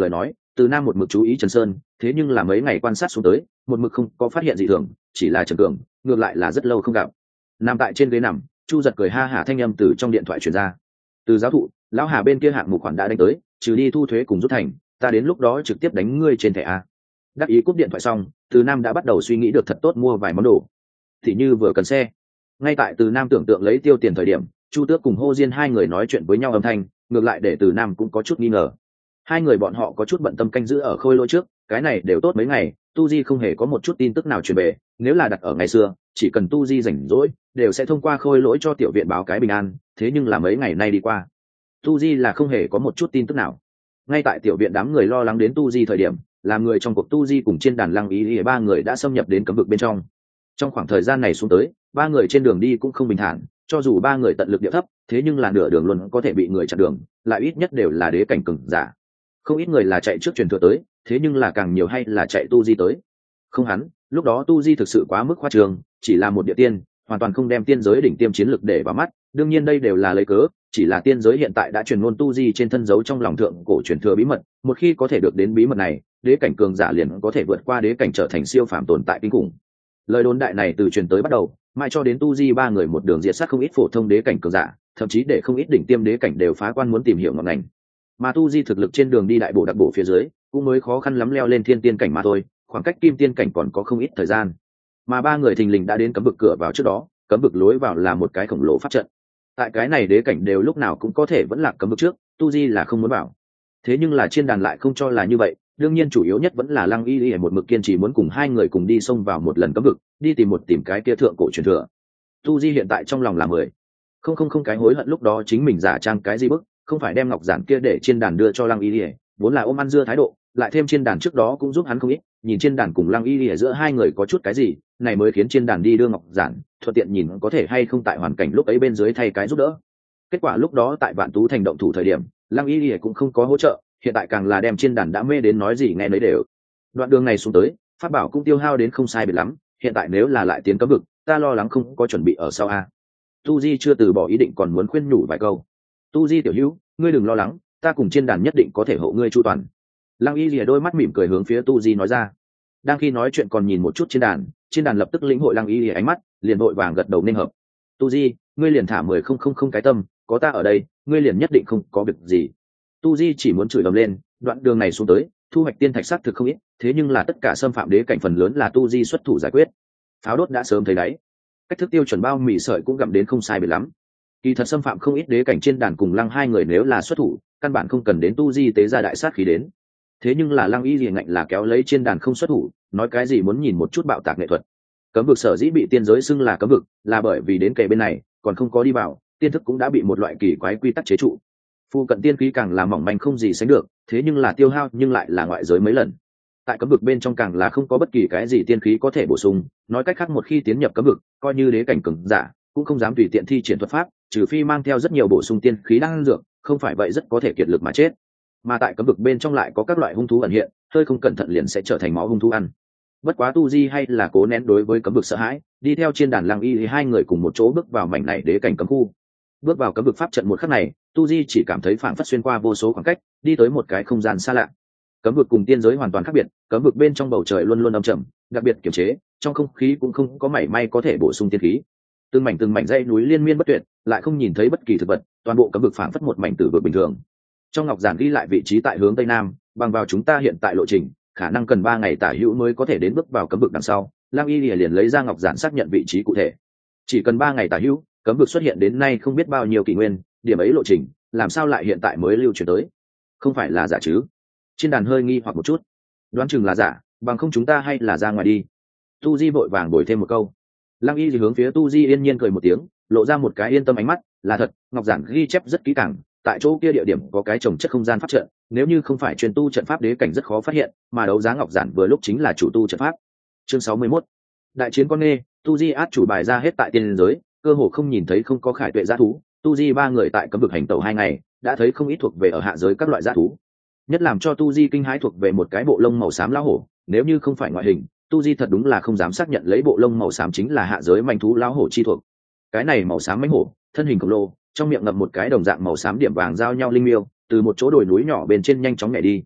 Từ Nam một mực chú ý Trần Sơn, thế nhưng là mấy ngày quan sát xuống tới, một mực không có phát hiện gì thường, chỉ là Trần Cường, ngược lại là rất lâu không gặp. Nằm tại trên ghế nằm, Chu Giật cười ha hả thanh âm từ trong điện thoại truyền ra. Từ giáo thụ, lão Hà bên kia hạng mục khoản đã đánh tới, trừ đi thu thuế cùng rút thành, ta đến lúc đó trực tiếp đánh ngươi trên thẻ a. Đắc ý cúp điện thoại xong, Từ Nam đã bắt đầu suy nghĩ được thật tốt mua vài món đồ. Thì như vừa cần xe. Ngay tại Từ Nam tưởng tượng lấy tiêu tiền thời điểm, Chu Tước cùng Hô Diên hai người nói chuyện với nhau âm thanh, ngược lại để Từ Nam cũng có chút nghi ngờ. Hai người bọn họ có chút bận tâm canh giữ ở Khôi Lỗi trước, cái này đều tốt mấy ngày, Tu Di không hề có một chút tin tức nào truyền về, nếu là đặt ở ngày xưa, chỉ cần Tu Di rảnh rỗi, đều sẽ thông qua Khôi Lỗi cho tiểu viện báo cái bình an, thế nhưng là mấy ngày nay đi qua, Tu Di là không hề có một chút tin tức nào. Ngay tại tiểu viện đám người lo lắng đến Tu Di thời điểm, làm người trong cuộc Tu Di cùng trên đàn Lăng Ý Ý ba người đã xâm nhập đến cấm vực bên trong. Trong khoảng thời gian này xuống tới, ba người trên đường đi cũng không bình thản, cho dù ba người tận lực địa thấp, thế nhưng là nửa đường luôn có thể bị người chặn đường, lại ít nhất đều là đế cảnh cường giả. Không ít người là chạy trước truyền thừa tới, thế nhưng là càng nhiều hay là chạy Tu Di tới. Không hắn, lúc đó Tu Di thực sự quá mức khoa trương, chỉ là một địa tiên, hoàn toàn không đem tiên giới đỉnh tiêm chiến lực để vào mắt, đương nhiên đây đều là lấy cớ, chỉ là tiên giới hiện tại đã truyền ngôn Tu Di trên thân giấu trong lòng thượng cổ truyền thừa bí mật, một khi có thể được đến bí mật này, đế cảnh cường giả liền có thể vượt qua đế cảnh trở thành siêu phàm tồn tại kinh khủng. Lời đồn đại này từ truyền tới bắt đầu, mãi cho đến Tu Di ba người một đường diệt sát không ít phổ thông đế cảnh cường giả, thậm chí để không ít đỉnh tiêm đế cảnh đều phá quan muốn tìm hiểu ngọn ngành. Mà Tu Di thực lực trên đường đi đại bổ đặc bổ phía dưới, cũng mới khó khăn lắm leo lên thiên tiên cảnh mà thôi, khoảng cách kim tiên cảnh còn có không ít thời gian. Mà ba người thình lình đã đến cấm vực cửa vào trước đó, cấm vực lối vào là một cái khổng lồ pháp trận. Tại cái này đế cảnh đều lúc nào cũng có thể vẫn lạc cấm vực trước, Tu Di là không muốn bảo. Thế nhưng là trên đàn lại không cho là như vậy, đương nhiên chủ yếu nhất vẫn là Lăng Y Y một mực kiên trì muốn cùng hai người cùng đi xông vào một lần cấm vực, đi tìm một tìm cái kia thượng cổ truyền thừa. Tu Di hiện tại trong lòng là mười không không không cái hối hận lúc đó chính mình giả trang cái gì bức, không phải đem ngọc giản kia để trên đàn đưa cho Lăng Y Y, vốn là ôm ăn dưa thái độ, lại thêm trên đàn trước đó cũng giúp hắn không ít, nhìn trên đàn cùng Lăng Y Y giữa hai người có chút cái gì, này mới khiến trên đàn đi đưa ngọc giản, thuận tiện nhìn có thể hay không tại hoàn cảnh lúc ấy bên dưới thay cái giúp đỡ. Kết quả lúc đó tại Vạn Tú Thành động thủ thời điểm, Lăng Y Y cũng không có hỗ trợ, hiện tại càng là đem trên đàn đã mê đến nói gì nghe nấy đều. Đoạn đường này xuống tới, pháp bảo cũng tiêu hao đến không sai biệt lắm, hiện tại nếu là lại tiến cấm vực, ta lo lắng không có chuẩn bị ở sau a. Tu Di chưa từ bỏ ý định còn muốn khuyên nhủ vài câu. Tu Di tiểu hữu, ngươi đừng lo lắng, ta cùng trên đàn nhất định có thể hộ ngươi chu toàn. Lăng Y lìa đôi mắt mỉm cười hướng phía Tu Di nói ra. Đang khi nói chuyện còn nhìn một chút trên đàn, trên đàn lập tức lĩnh hội Lăng Y lìa ánh mắt, liền vội vàng gật đầu nên hợp. Tu Di, ngươi liền thả mười không không không cái tâm, có ta ở đây, ngươi liền nhất định không có việc gì. Tu Di chỉ muốn chửi ầm lên, đoạn đường này xuống tới, thu hoạch tiên thạch sắc thực không ít, thế nhưng là tất cả xâm phạm đế cảnh phần lớn là Tu Di xuất thủ giải quyết. Pháo đốt đã sớm thấy đáy, cách thức tiêu chuẩn bao mì sợi cũng gặm đến không sai biệt lắm. Kỳ thật xâm phạm không ít đế cảnh trên đàn cùng Lăng hai người nếu là xuất thủ, căn bản không cần đến Tu Di tế ra đại sát khí đến. Thế nhưng là Lăng Y liền ngạnh là kéo lấy trên đàn không xuất thủ, nói cái gì muốn nhìn một chút bạo tạc nghệ thuật. Cấm vực sở dĩ bị tiên giới xưng là cấm vực, là bởi vì đến kề bên này, còn không có đi vào, tiên thức cũng đã bị một loại kỳ quái quy tắc chế trụ. Phu cận tiên khí càng là mỏng manh không gì sánh được, thế nhưng là tiêu hao nhưng lại là ngoại giới mấy lần. Tại cấm vực bên trong càng là không có bất kỳ cái gì tiên khí có thể bổ sung, nói cách khác một khi tiến nhập cấm vực, coi như đế cảnh cường giả cũng không dám tùy tiện thi triển thuật pháp, trừ phi mang theo rất nhiều bổ sung tiên khí đang dược, không phải vậy rất có thể kiệt lực mà chết. Mà tại cấm vực bên trong lại có các loại hung thú ẩn hiện, hơi không cẩn thận liền sẽ trở thành máu hung thú ăn. Bất quá Tu Di hay là cố nén đối với cấm vực sợ hãi, đi theo trên đàn Lăng Y thì hai người cùng một chỗ bước vào mảnh này đế cảnh cấm khu. Bước vào cấm vực pháp trận một khắc này, Tu Di chỉ cảm thấy phảng phất xuyên qua vô số khoảng cách, đi tới một cái không gian xa lạ. Cấm vực cùng tiên giới hoàn toàn khác biệt, cấm vực bên trong bầu trời luôn luôn âm trầm, đặc biệt kiềm chế, trong không khí cũng không có mảy may có thể bổ sung tiên khí. Từng mảnh từng mảnh dãy núi liên miên bất tuyệt, lại không nhìn thấy bất kỳ thực vật, toàn bộ cấm vực phảng phất một mảnh tử vực bình thường. Trong ngọc giản ghi lại vị trí tại hướng tây nam, bằng vào chúng ta hiện tại lộ trình, khả năng cần ba ngày tả hữu mới có thể đến bước vào cấm vực đằng sau. Lăng Y Lìa liền lấy ra ngọc giản xác nhận vị trí cụ thể. Chỉ cần ba ngày tả hữu, cấm vực xuất hiện đến nay không biết bao nhiêu kỷ nguyên, điểm ấy lộ trình, làm sao lại hiện tại mới lưu truyền tới? Không phải là giả chứ? Trên đàn hơi nghi hoặc một chút, đoán chừng là giả, bằng không chúng ta hay là ra ngoài đi. Tu Di vội vàng bồi thêm một câu. Lăng Y thì hướng phía Tu Di yên nhiên cười một tiếng, lộ ra một cái yên tâm ánh mắt, là thật, ngọc giản ghi chép rất kỹ càng, tại chỗ kia địa điểm có cái trồng chất không gian pháp trận, nếu như không phải truyền tu trận pháp đế cảnh rất khó phát hiện, mà đấu giá ngọc giản vừa lúc chính là chủ tu trận pháp. Chương sáu mươi mốt, đại chiến con nghe. Tu Di át chủ bài ra hết tại tiên giới, cơ hồ không nhìn thấy không có khải tuệ dã thú. Tu Di ba người tại cấm vực hành tẩu hai ngày, đã thấy không ít thuộc về ở hạ giới các loại dã thú. Nhất làm cho Tu Di kinh hãi thuộc về một cái bộ lông màu xám lão hổ, nếu như không phải ngoại hình, Tu Di thật đúng là không dám xác nhận lấy bộ lông màu xám chính là hạ giới manh thú lão hổ chi thuộc. Cái này màu xám mãnh hổ, thân hình khổng lồ, trong miệng ngậm một cái đồng dạng màu xám điểm vàng giao nhau linh miêu, từ một chỗ đồi núi nhỏ bên trên nhanh chóng nhảy đi.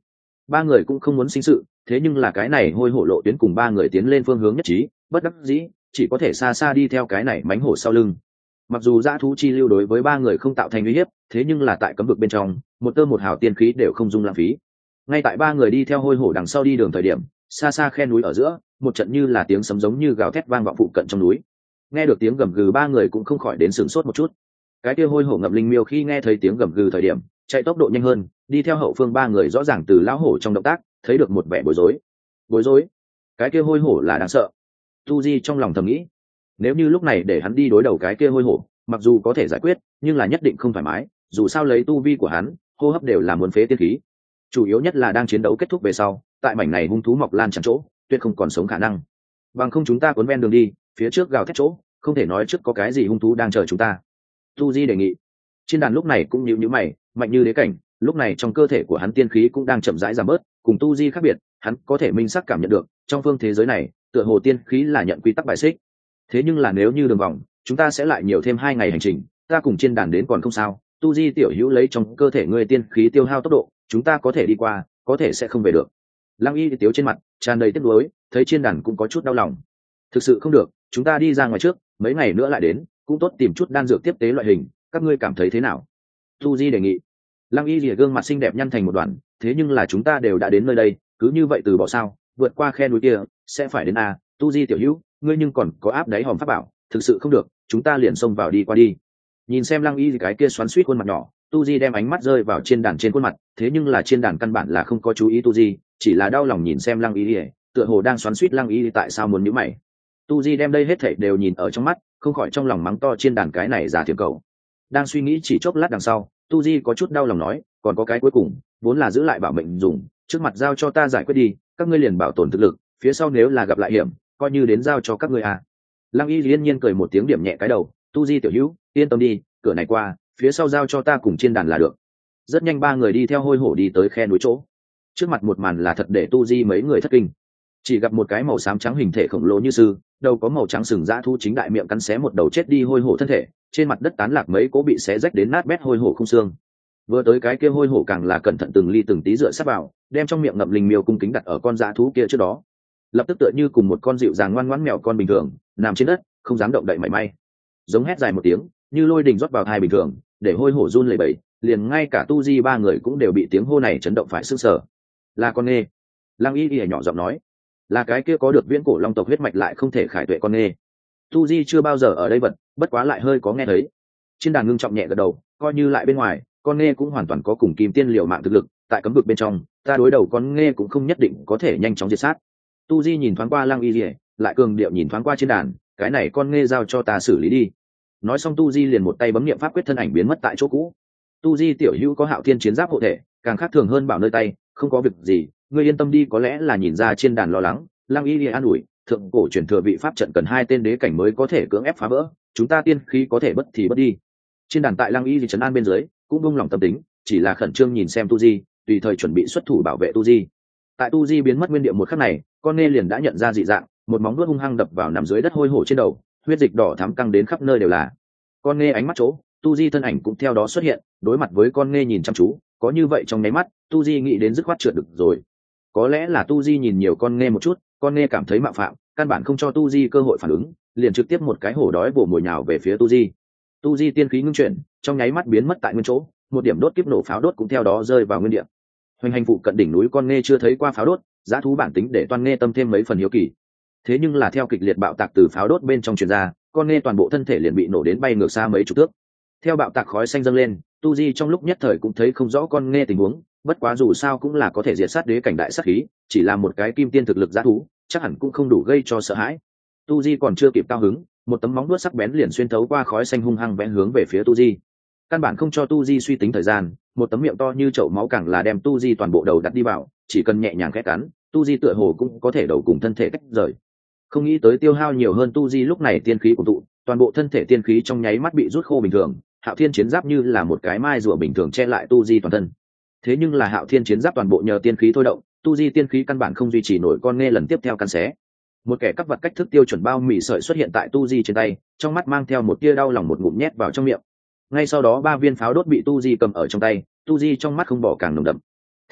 ba người cũng không muốn sinh sự, thế nhưng là cái này hôi hổ lộ tuyến cùng ba người tiến lên phương hướng nhất trí, bất đắc dĩ chỉ có thể xa xa đi theo cái này mánh hổ sau lưng. Mặc dù dã thú chi lưu đối với ba người không tạo thành uy hiếp, thế nhưng là tại cấm vực bên trong, một tơ một hào tiên khí đều không dung lãng phí. Ngay tại ba người đi theo hôi hổ đằng sau đi đường thời điểm, xa xa khe núi ở giữa, một trận như là tiếng sấm giống như gào thét vang vọng phụ cận trong núi. Nghe được tiếng gầm gừ ba người cũng không khỏi đến sửng sốt một chút. Cái kia hôi hổ ngậm linh miêu khi nghe thấy tiếng gầm gừ thời điểm, chạy tốc độ nhanh hơn, đi theo hậu phương ba người rõ ràng từ lão hổ trong động tác thấy được một vẻ bối rối. Bối rối? Cái kia hôi hổ là đáng sợ. Tu Di trong lòng thầm nghĩ, nếu như lúc này để hắn đi đối đầu cái kia hôi hổ, mặc dù có thể giải quyết, nhưng là nhất định không thoải mái, dù sao lấy tu vi của hắn, hô hấp đều là muốn phế tiên khí. Chủ yếu nhất là đang chiến đấu kết thúc về sau, tại mảnh này hung thú mọc lan tràn chỗ, tuyệt không còn sống khả năng. Bằng không chúng ta cuốn ven đường đi, phía trước gào thét chỗ, không thể nói trước có cái gì hung thú đang chờ chúng ta. Tu Di đề nghị. Trên đàn lúc này cũng nhíu nhíu mày, mạnh như đế cảnh, lúc này trong cơ thể của hắn tiên khí cũng đang chậm rãi giảm bớt, cùng Tu Di khác biệt, hắn có thể minh xác cảm nhận được, trong phương thế giới này, tựa hồ tiên khí là nhận quy tắc bài xích. Thế nhưng là nếu như đường vòng, chúng ta sẽ lại nhiều thêm hai ngày hành trình, ta cùng trên đàn đến còn không sao. Tu Di tiểu hữu lấy trong cơ thể ngươi tiên khí tiêu hao tốc độ, chúng ta có thể đi qua, có thể sẽ không về được. Lăng Y tiếu trên mặt tràn đầy tiếc nuối, thấy trên đàn cũng có chút đau lòng. Thực sự không được, chúng ta đi ra ngoài trước, mấy ngày nữa lại đến, cũng tốt tìm chút đan dược tiếp tế loại hình, các ngươi cảm thấy thế nào? Tu Di đề nghị. Lăng Y lìa gương mặt xinh đẹp nhăn thành một đoàn, thế nhưng là chúng ta đều đã đến nơi đây, cứ như vậy từ bỏ sao? Vượt qua khe núi kia, sẽ phải đến a. Tu Di tiểu hữu, ngươi nhưng còn có áp đáy hòm pháp bảo, thực sự không được, chúng ta liền xông vào đi qua đi. Nhìn xem Lăng Y cái kia xoắn xuýt khuôn mặt nhỏ, Tu Di đem ánh mắt rơi vào trên đàn trên khuôn mặt, thế nhưng là trên đàn căn bản là không có chú ý Tu Di, chỉ là đau lòng nhìn xem Lăng Y, tựa hồ đang xoắn xuýt Lăng Y tại sao muốn nhíu mày. Tu Di đem đây hết thảy đều nhìn ở trong mắt, không khỏi trong lòng mắng to trên đàn cái này giả thiểm cầu. Đang suy nghĩ chỉ chốc lát đằng sau, Tu Di có chút đau lòng nói, còn có cái cuối cùng, vốn là giữ lại bảo mệnh dùng, trước mặt giao cho ta giải quyết đi, các ngươi liền bảo tồn thực lực, phía sau nếu là gặp lại hiểm, coi như đến giao cho các ngươi à. Lăng Y liên nhiên cười một tiếng điểm nhẹ cái đầu, Tu Di tiểu hữu, yên tâm đi, cửa này qua, phía sau giao cho ta cùng trên đàn là được. Rất nhanh ba người đi theo hôi hổ đi tới khe núi chỗ. Trước mặt một màn là thật để Tu Di mấy người thất kinh. Chỉ gặp một cái màu xám trắng hình thể khổng lồ như sư, đầu có màu trắng sừng dã thu chính đại miệng cắn xé một đầu chết đi hôi hổ thân thể, trên mặt đất tán lạc mấy cố bị xé rách đến nát bét hôi hổ không xương. Vừa tới cái kia hôi hổ càng là cẩn thận từng ly từng tí dựa sát vào, đem trong miệng ngậm linh miêu cung kính đặt ở con dã thú kia trước đó. Lập tức tựa như cùng một con dịu dàng ngoan ngoãn mèo con bình thường, nằm trên đất, không dám động đậy mảy may. Giống hét dài một tiếng, như lôi đình rót vào hai bình thường, để hôi hổ run lẩy bẩy, liền ngay cả Tu Di ba người cũng đều bị tiếng hô này chấn động phải sửng sở. Là con nghe. Lăng Y Y nhỏ giọng nói, là cái kia có được viễn cổ long tộc huyết mạch lại không thể khải tuệ con nghe. Tu Di chưa bao giờ ở đây vật, bất quá lại hơi có nghe thấy. Trên đàn ngưng trọng nhẹ gật đầu, coi như lại bên ngoài, con nghe cũng hoàn toàn có cùng kim tiên liều mạng thực lực, tại cấm vực bên trong, ta đối đầu con nghe cũng không nhất định có thể nhanh chóng diệt sát. Tu Di nhìn thoáng qua Lăng Y Y, lại cường điệu nhìn thoáng qua trên đàn, cái này con nghe giao cho ta xử lý đi. Nói xong Tu Di liền một tay bấm niệm pháp quyết thân ảnh biến mất tại chỗ cũ. Tu Di tiểu hữu có Hạo Thiên chiến giáp hộ thể, càng khác thường hơn bảo nơi tay, không có việc gì, ngươi yên tâm đi. Có lẽ là nhìn ra trên đàn lo lắng, Lăng Y an ủi, thượng cổ truyền thừa vị pháp trận cần hai tên đế cảnh mới có thể cưỡng ép phá vỡ, chúng ta tiên khí có thể bất thì bất đi. Trên đàn tại Lăng Y trấn an bên dưới, cũng buông lòng tâm tính, chỉ là khẩn trương nhìn xem Tu Di, tùy thời chuẩn bị xuất thủ bảo vệ Tu Di. Tại Tu Di biến mất nguyên địa một khắc này, con nghe liền đã nhận ra dị dạng, một móng vuốt hung hăng đập vào nằm dưới đất hôi hổ trên đầu, huyết dịch đỏ thắm căng đến khắp nơi đều là. Con nghe ánh mắt chỗ, Tu Di thân ảnh cũng theo đó xuất hiện, đối mặt với con nghe nhìn chăm chú, có như vậy trong nháy mắt, Tu Di nghĩ đến dứt khoát trượt được rồi. Có lẽ là Tu Di nhìn nhiều con nghe một chút, con nghe cảm thấy mạo phạm, căn bản không cho Tu Di cơ hội phản ứng, liền trực tiếp một cái hổ đói vồ mồi nhào về phía Tu Di. Tu Di tiên khí ngưng chuyển, trong nháy mắt biến mất tại nguyên chỗ, một điểm đốt kiếp nổ pháo đốt cũng theo đó rơi vào nguyên địa. Hoành hành phụ cận đỉnh núi con nghe chưa thấy qua pháo đốt, giá thú bản tính để toan nghe tâm thêm mấy phần hiếu kỳ. Thế nhưng là theo kịch liệt bạo tạc từ pháo đốt bên trong truyền ra, con nghe toàn bộ thân thể liền bị nổ đến bay ngược xa mấy chục thước. Theo bạo tạc khói xanh dâng lên, Tu Di trong lúc nhất thời cũng thấy không rõ con nghe tình huống, bất quá dù sao cũng là có thể diệt sát đế cảnh đại sát khí, chỉ là một cái kim tiên thực lực giá thú, chắc hẳn cũng không đủ gây cho sợ hãi. Tu Di còn chưa kịp cao hứng, một tấm móng vuốt sắc bén liền xuyên thấu qua khói xanh hung hăng bén hướng về phía Tu Di. Căn bản không cho Tu Di suy tính thời gian, một tấm miệng to như chậu máu càng là đem Tu Di toàn bộ đầu đặt đi vào, chỉ cần nhẹ nhàng khẽ cắn, Tu Di tựa hồ cũng có thể đầu cùng thân thể tách rời. Không nghĩ tới tiêu hao nhiều hơn Tu Di lúc này tiên khí của tụ, toàn bộ thân thể tiên khí trong nháy mắt bị rút khô bình thường, Hạo Thiên chiến giáp như là một cái mai rùa bình thường che lại Tu Di toàn thân. Thế nhưng là Hạo Thiên chiến giáp toàn bộ nhờ tiên khí thôi động, Tu Di tiên khí căn bản không duy trì nổi con nghe lần tiếp theo căn xé. Một kẻ cắt vật cách thức tiêu chuẩn bao mì sợi xuất hiện tại Tu Di trên tay, trong mắt mang theo một tia đau lòng một ngụm nhét vào trong miệng. Ngay sau đó ba viên pháo đốt bị Tu Di cầm ở trong tay, Tu Di trong mắt không bỏ càng nồng đậm.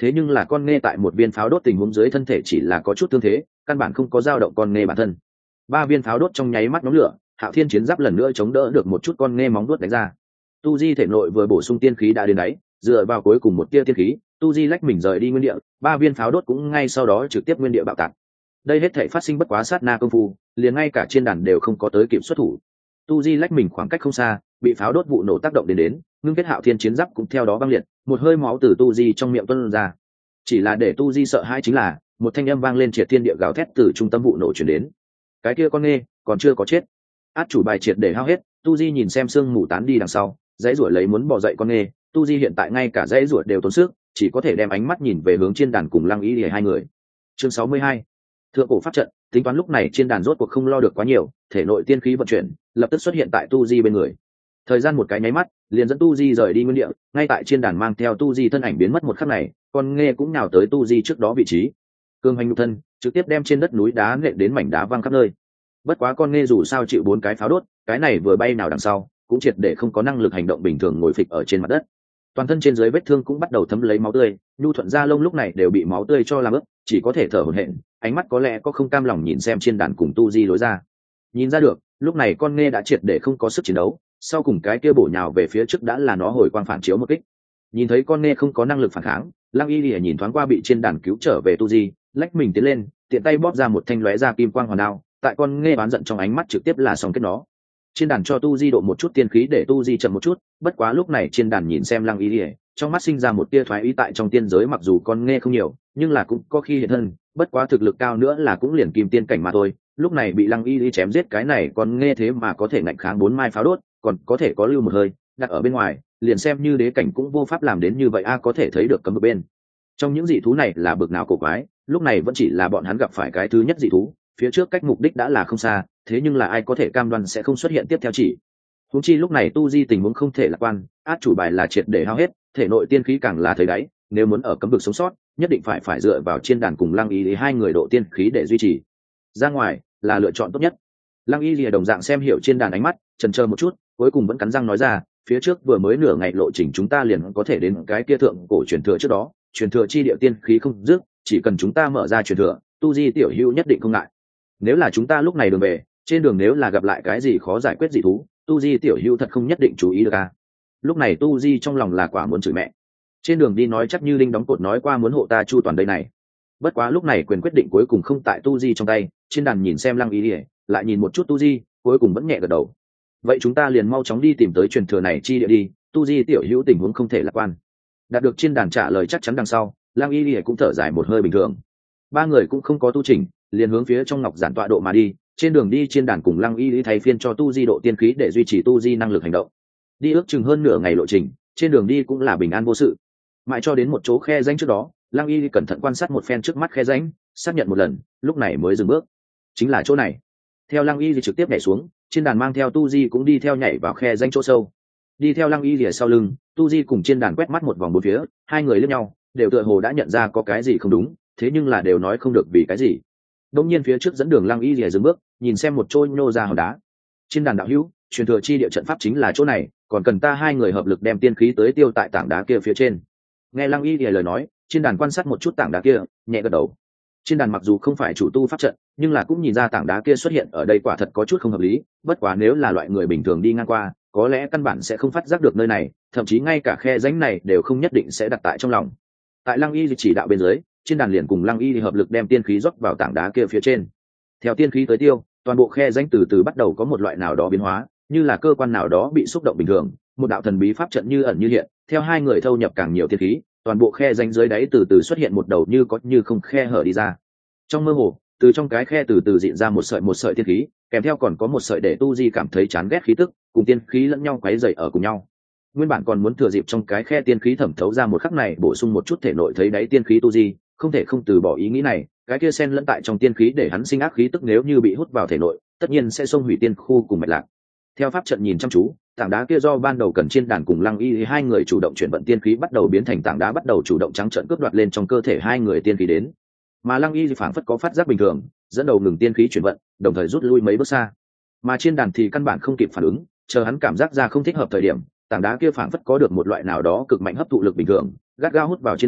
thế nhưng là con nghe tại một viên pháo đốt tình huống dưới thân thể chỉ là có chút tương thế, căn bản không có dao động con nghe bản thân. Ba viên pháo đốt trong nháy mắt nhóm lửa, Hạo Thiên chiến giáp lần nữa chống đỡ được một chút con nghe móng đuốt đánh ra. Tu Di thể nội vừa bổ sung tiên khí đã đến đáy, dựa vào cuối cùng một tia tiên khí, Tu Di lách mình rời đi nguyên địa, ba viên pháo đốt cũng ngay sau đó trực tiếp nguyên địa bạo tạc. Đây hết thảy phát sinh bất quá sát na công phu, liền ngay cả trên đàn đều không có tới kịp xuất thủ. Tu Di lách mình khoảng cách không xa, bị pháo đốt vụ nổ tác động đến đến, ngưng kết Hạo Thiên chiến giáp cũng theo đó băng liệt, một hơi máu từ Tu Di trong miệng tuôn ra. Chỉ là để Tu Di sợ hãi chính là, một thanh âm vang lên triệt thiên địa gào thét từ trung tâm vụ nổ truyền đến. Cái kia con nghe còn chưa có chết. Át chủ bài triệt để hao hết, Tu Di nhìn xem sương mù tán đi đằng sau, dãy ruổi lấy muốn bỏ dậy con nghe, Tu Di hiện tại ngay cả dãy ruổi đều tốn sức, chỉ có thể đem ánh mắt nhìn về hướng trên đàn cùng Lăng Y Lìa hai người. Chương sáu mươi hai, thượng cổ pháp trận. Tính toán lúc này trên đàn rốt cuộc không lo được quá nhiều, thể nội tiên khí vận chuyển, lập tức xuất hiện tại Tu Di bên người. Thời gian một cái nháy mắt, liền dẫn Tu Di rời đi nguyên địa, ngay tại trên đàn mang theo Tu Di thân ảnh biến mất một khắc này, con nghe cũng nhào tới Tu Di trước đó vị trí. Cương hành nhục thân, trực tiếp đem trên đất núi đá nện đến mảnh đá văng khắp nơi. Bất quá con nghe dù sao chịu bốn cái pháo đốt, cái này vừa bay nào đằng sau, cũng triệt để không có năng lực hành động bình thường ngồi phịch ở trên mặt đất. Toàn thân trên dưới vết thương cũng bắt đầu thấm lấy máu tươi, nhu thuận da lông lúc này đều bị máu tươi cho làm ướt, chỉ có thể thở hổn hển, ánh mắt có lẽ có không cam lòng nhìn xem trên đàn cùng Tu Di lối ra. Nhìn ra được, lúc này con nghe đã triệt để không có sức chiến đấu, sau cùng cái kia bổ nhào về phía trước đã là nó hồi quang phản chiếu một kích. Nhìn thấy con nghe không có năng lực phản kháng, Lăng Y Lìa nhìn thoáng qua bị trên đàn cứu trở về Tu Di, lách mình tiến lên, tiện tay bóp ra một thanh lóe ra kim quang hoàn đao, tại con nghe bán giận trong ánh mắt trực tiếp là xong kết nó. Trên đàn cho Tu Di độ một chút tiên khí để Tu Di chậm một chút, bất quá lúc này trên đàn nhìn xem Lăng Y Lìa, trong mắt sinh ra một tia thoái ý tại trong tiên giới mặc dù con nghe không nhiều, nhưng là cũng có khi hiện thân, bất quá thực lực cao nữa là cũng liền kim tiên cảnh mà thôi. Lúc này bị Lăng Y Lìa chém giết cái này còn nghe thế mà có thể ngạnh kháng bốn mai pháo đốt, còn có thể có lưu một hơi, đặt ở bên ngoài, liền xem như đế cảnh cũng vô pháp làm đến như vậy a, có thể thấy được cấm ở bên. Trong những dị thú này là bực nào cổ quái, lúc này vẫn chỉ là bọn hắn gặp phải cái thứ nhất dị thú, phía trước cách mục đích đã là không xa, thế nhưng là ai có thể cam đoan sẽ không xuất hiện tiếp theo chỉ. Huống chi lúc này Tu Di tình huống không thể lạc quan, át chủ bài là triệt để hao hết, thể nội tiên khí càng là thấy đáy, nếu muốn ở cấm vực sống sót, nhất định phải phải dựa vào trên đàn cùng Lăng Y Lìa hai người độ tiên khí để duy trì. Ra ngoài là lựa chọn tốt nhất. Lăng Y Lìa đồng dạng xem hiểu trên đàn ánh mắt, chần chờ một chút, cuối cùng vẫn cắn răng nói ra, phía trước vừa mới nửa ngày lộ trình chúng ta liền có thể đến cái kia thượng cổ truyền thừa trước đó, truyền thừa chi địa tiên khí không dứt, chỉ cần chúng ta mở ra truyền thừa, Tu Di tiểu hữu nhất định không ngại. Nếu là chúng ta lúc này đường về, trên đường nếu là gặp lại cái gì khó giải quyết dị thú, Tu Di tiểu hữu thật không nhất định chú ý được à. Lúc này Tu Di trong lòng là quả muốn chửi mẹ. Trên đường đi nói chắc như đinh đóng cột nói qua muốn hộ ta chu toàn đây này. Bất quá lúc này quyền quyết định cuối cùng không tại Tu Di trong tay, trên đàn nhìn xem Lăng Y Lìa, lại nhìn một chút Tu Di, cuối cùng vẫn nhẹ gật đầu. Vậy chúng ta liền mau chóng đi tìm tới truyền thừa này chi địa đi, Tu Di tiểu hữu tình huống không thể lạc quan. Đạt được trên đàn trả lời chắc chắn đằng sau, Lăng Y Lìa cũng thở dài một hơi bình thường. Ba người cũng không có tu chỉnh, liền hướng phía trong ngọc giản tọa độ mà đi. Trên đường đi trên đàn cùng Lăng Y Lìa thay phiên cho Tu Di độ tiên khí để duy trì Tu Di năng lực hành động. Đi ước chừng hơn nửa ngày lộ trình, trên đường đi cũng là bình an vô sự. Mãi cho đến một chỗ khe rãnh trước đó, Lăng Y Lìa cẩn thận quan sát một phen trước mắt khe rãnh, xác nhận một lần, lúc này mới dừng bước. Chính là chỗ này. Theo Lăng Y Lìa trực tiếp nhảy xuống, trên đàn mang theo Tu Di cũng đi theo nhảy vào khe rãnh chỗ sâu. Đi theo Lăng Y Lìa sau lưng, Tu Di cùng trên đàn quét mắt một vòng bốn phía, hai người liếc nhau, đều tựa hồ đã nhận ra có cái gì không đúng, thế nhưng là đều nói không được vì cái gì. Đột nhiên phía trước dẫn đường Lăng Y Lìa dừng bước, nhìn xem một chỗ nhô ra hòn đá. Trên đàn đạo hữu, truyền thừa chi địa trận pháp chính là chỗ này, còn cần ta hai người hợp lực đem tiên khí tới tiêu tại tảng đá kia phía trên. Nghe Lăng Y Lìa lời nói, trên đàn quan sát một chút tảng đá kia, nhẹ gật đầu. Trên đàn mặc dù không phải chủ tu pháp trận, nhưng là cũng nhìn ra tảng đá kia xuất hiện ở đây quả thật có chút không hợp lý, bất quá nếu là loại người bình thường đi ngang qua, có lẽ căn bản sẽ không phát giác được nơi này, thậm chí ngay cả khe rãnh này đều không nhất định sẽ đặt tại trong lòng. Tại Lăng Y chỉ đạo bên dưới, trên đàn liền cùng Lăng Y hợp lực đem tiên khí rót vào tảng đá kia phía trên. Theo tiên khí tới tiêu, toàn bộ khe rãnh từ từ bắt đầu có một loại nào đó biến hóa, như là cơ quan nào đó bị xúc động bình thường, một đạo thần bí pháp trận như ẩn như hiện, theo hai người thâu nhập càng nhiều tiên khí, toàn bộ khe rãnh dưới đáy từ từ xuất hiện một đầu như có như không khe hở đi ra. Trong mơ hồ, từ trong cái khe từ từ diễn ra một sợi một sợi tiên khí, kèm theo còn có một sợi để Tu Di cảm thấy chán ghét khí tức, cùng tiên khí lẫn nhau quấy rầy ở cùng nhau. Nguyên bản còn muốn thừa dịp trong cái khe tiên khí thẩm thấu ra một khắc này bổ sung một chút thể nội thấy đáy tiên khí Tu Di, không thể không từ bỏ ý nghĩ này, cái kia xen lẫn tại trong tiên khí để hắn sinh ác khí tức nếu như bị hút vào thể nội, tất nhiên sẽ xông hủy tiên khu cùng mạch lạc. Theo pháp trận nhìn chăm chú, tảng đá kia do ban đầu cần trên đàn cùng Lăng Y hai người chủ động chuyển vận tiên khí bắt đầu biến thành tảng đá bắt đầu chủ động trắng trợn cướp đoạt lên trong cơ thể hai người tiên khí đến. Mà Lăng Y phảng phất có phát giác bình thường, dẫn đầu ngừng tiên khí chuyển vận, đồng thời rút lui mấy bước xa. Mà trên đàn thì căn bản không kịp phản ứng, chờ hắn cảm giác ra không thích hợp thời điểm, tảng đá kia phảng phất có được một loại nào đó cực mạnh hấp thụ lực bình thường, gắt gao hút vào trên đàn,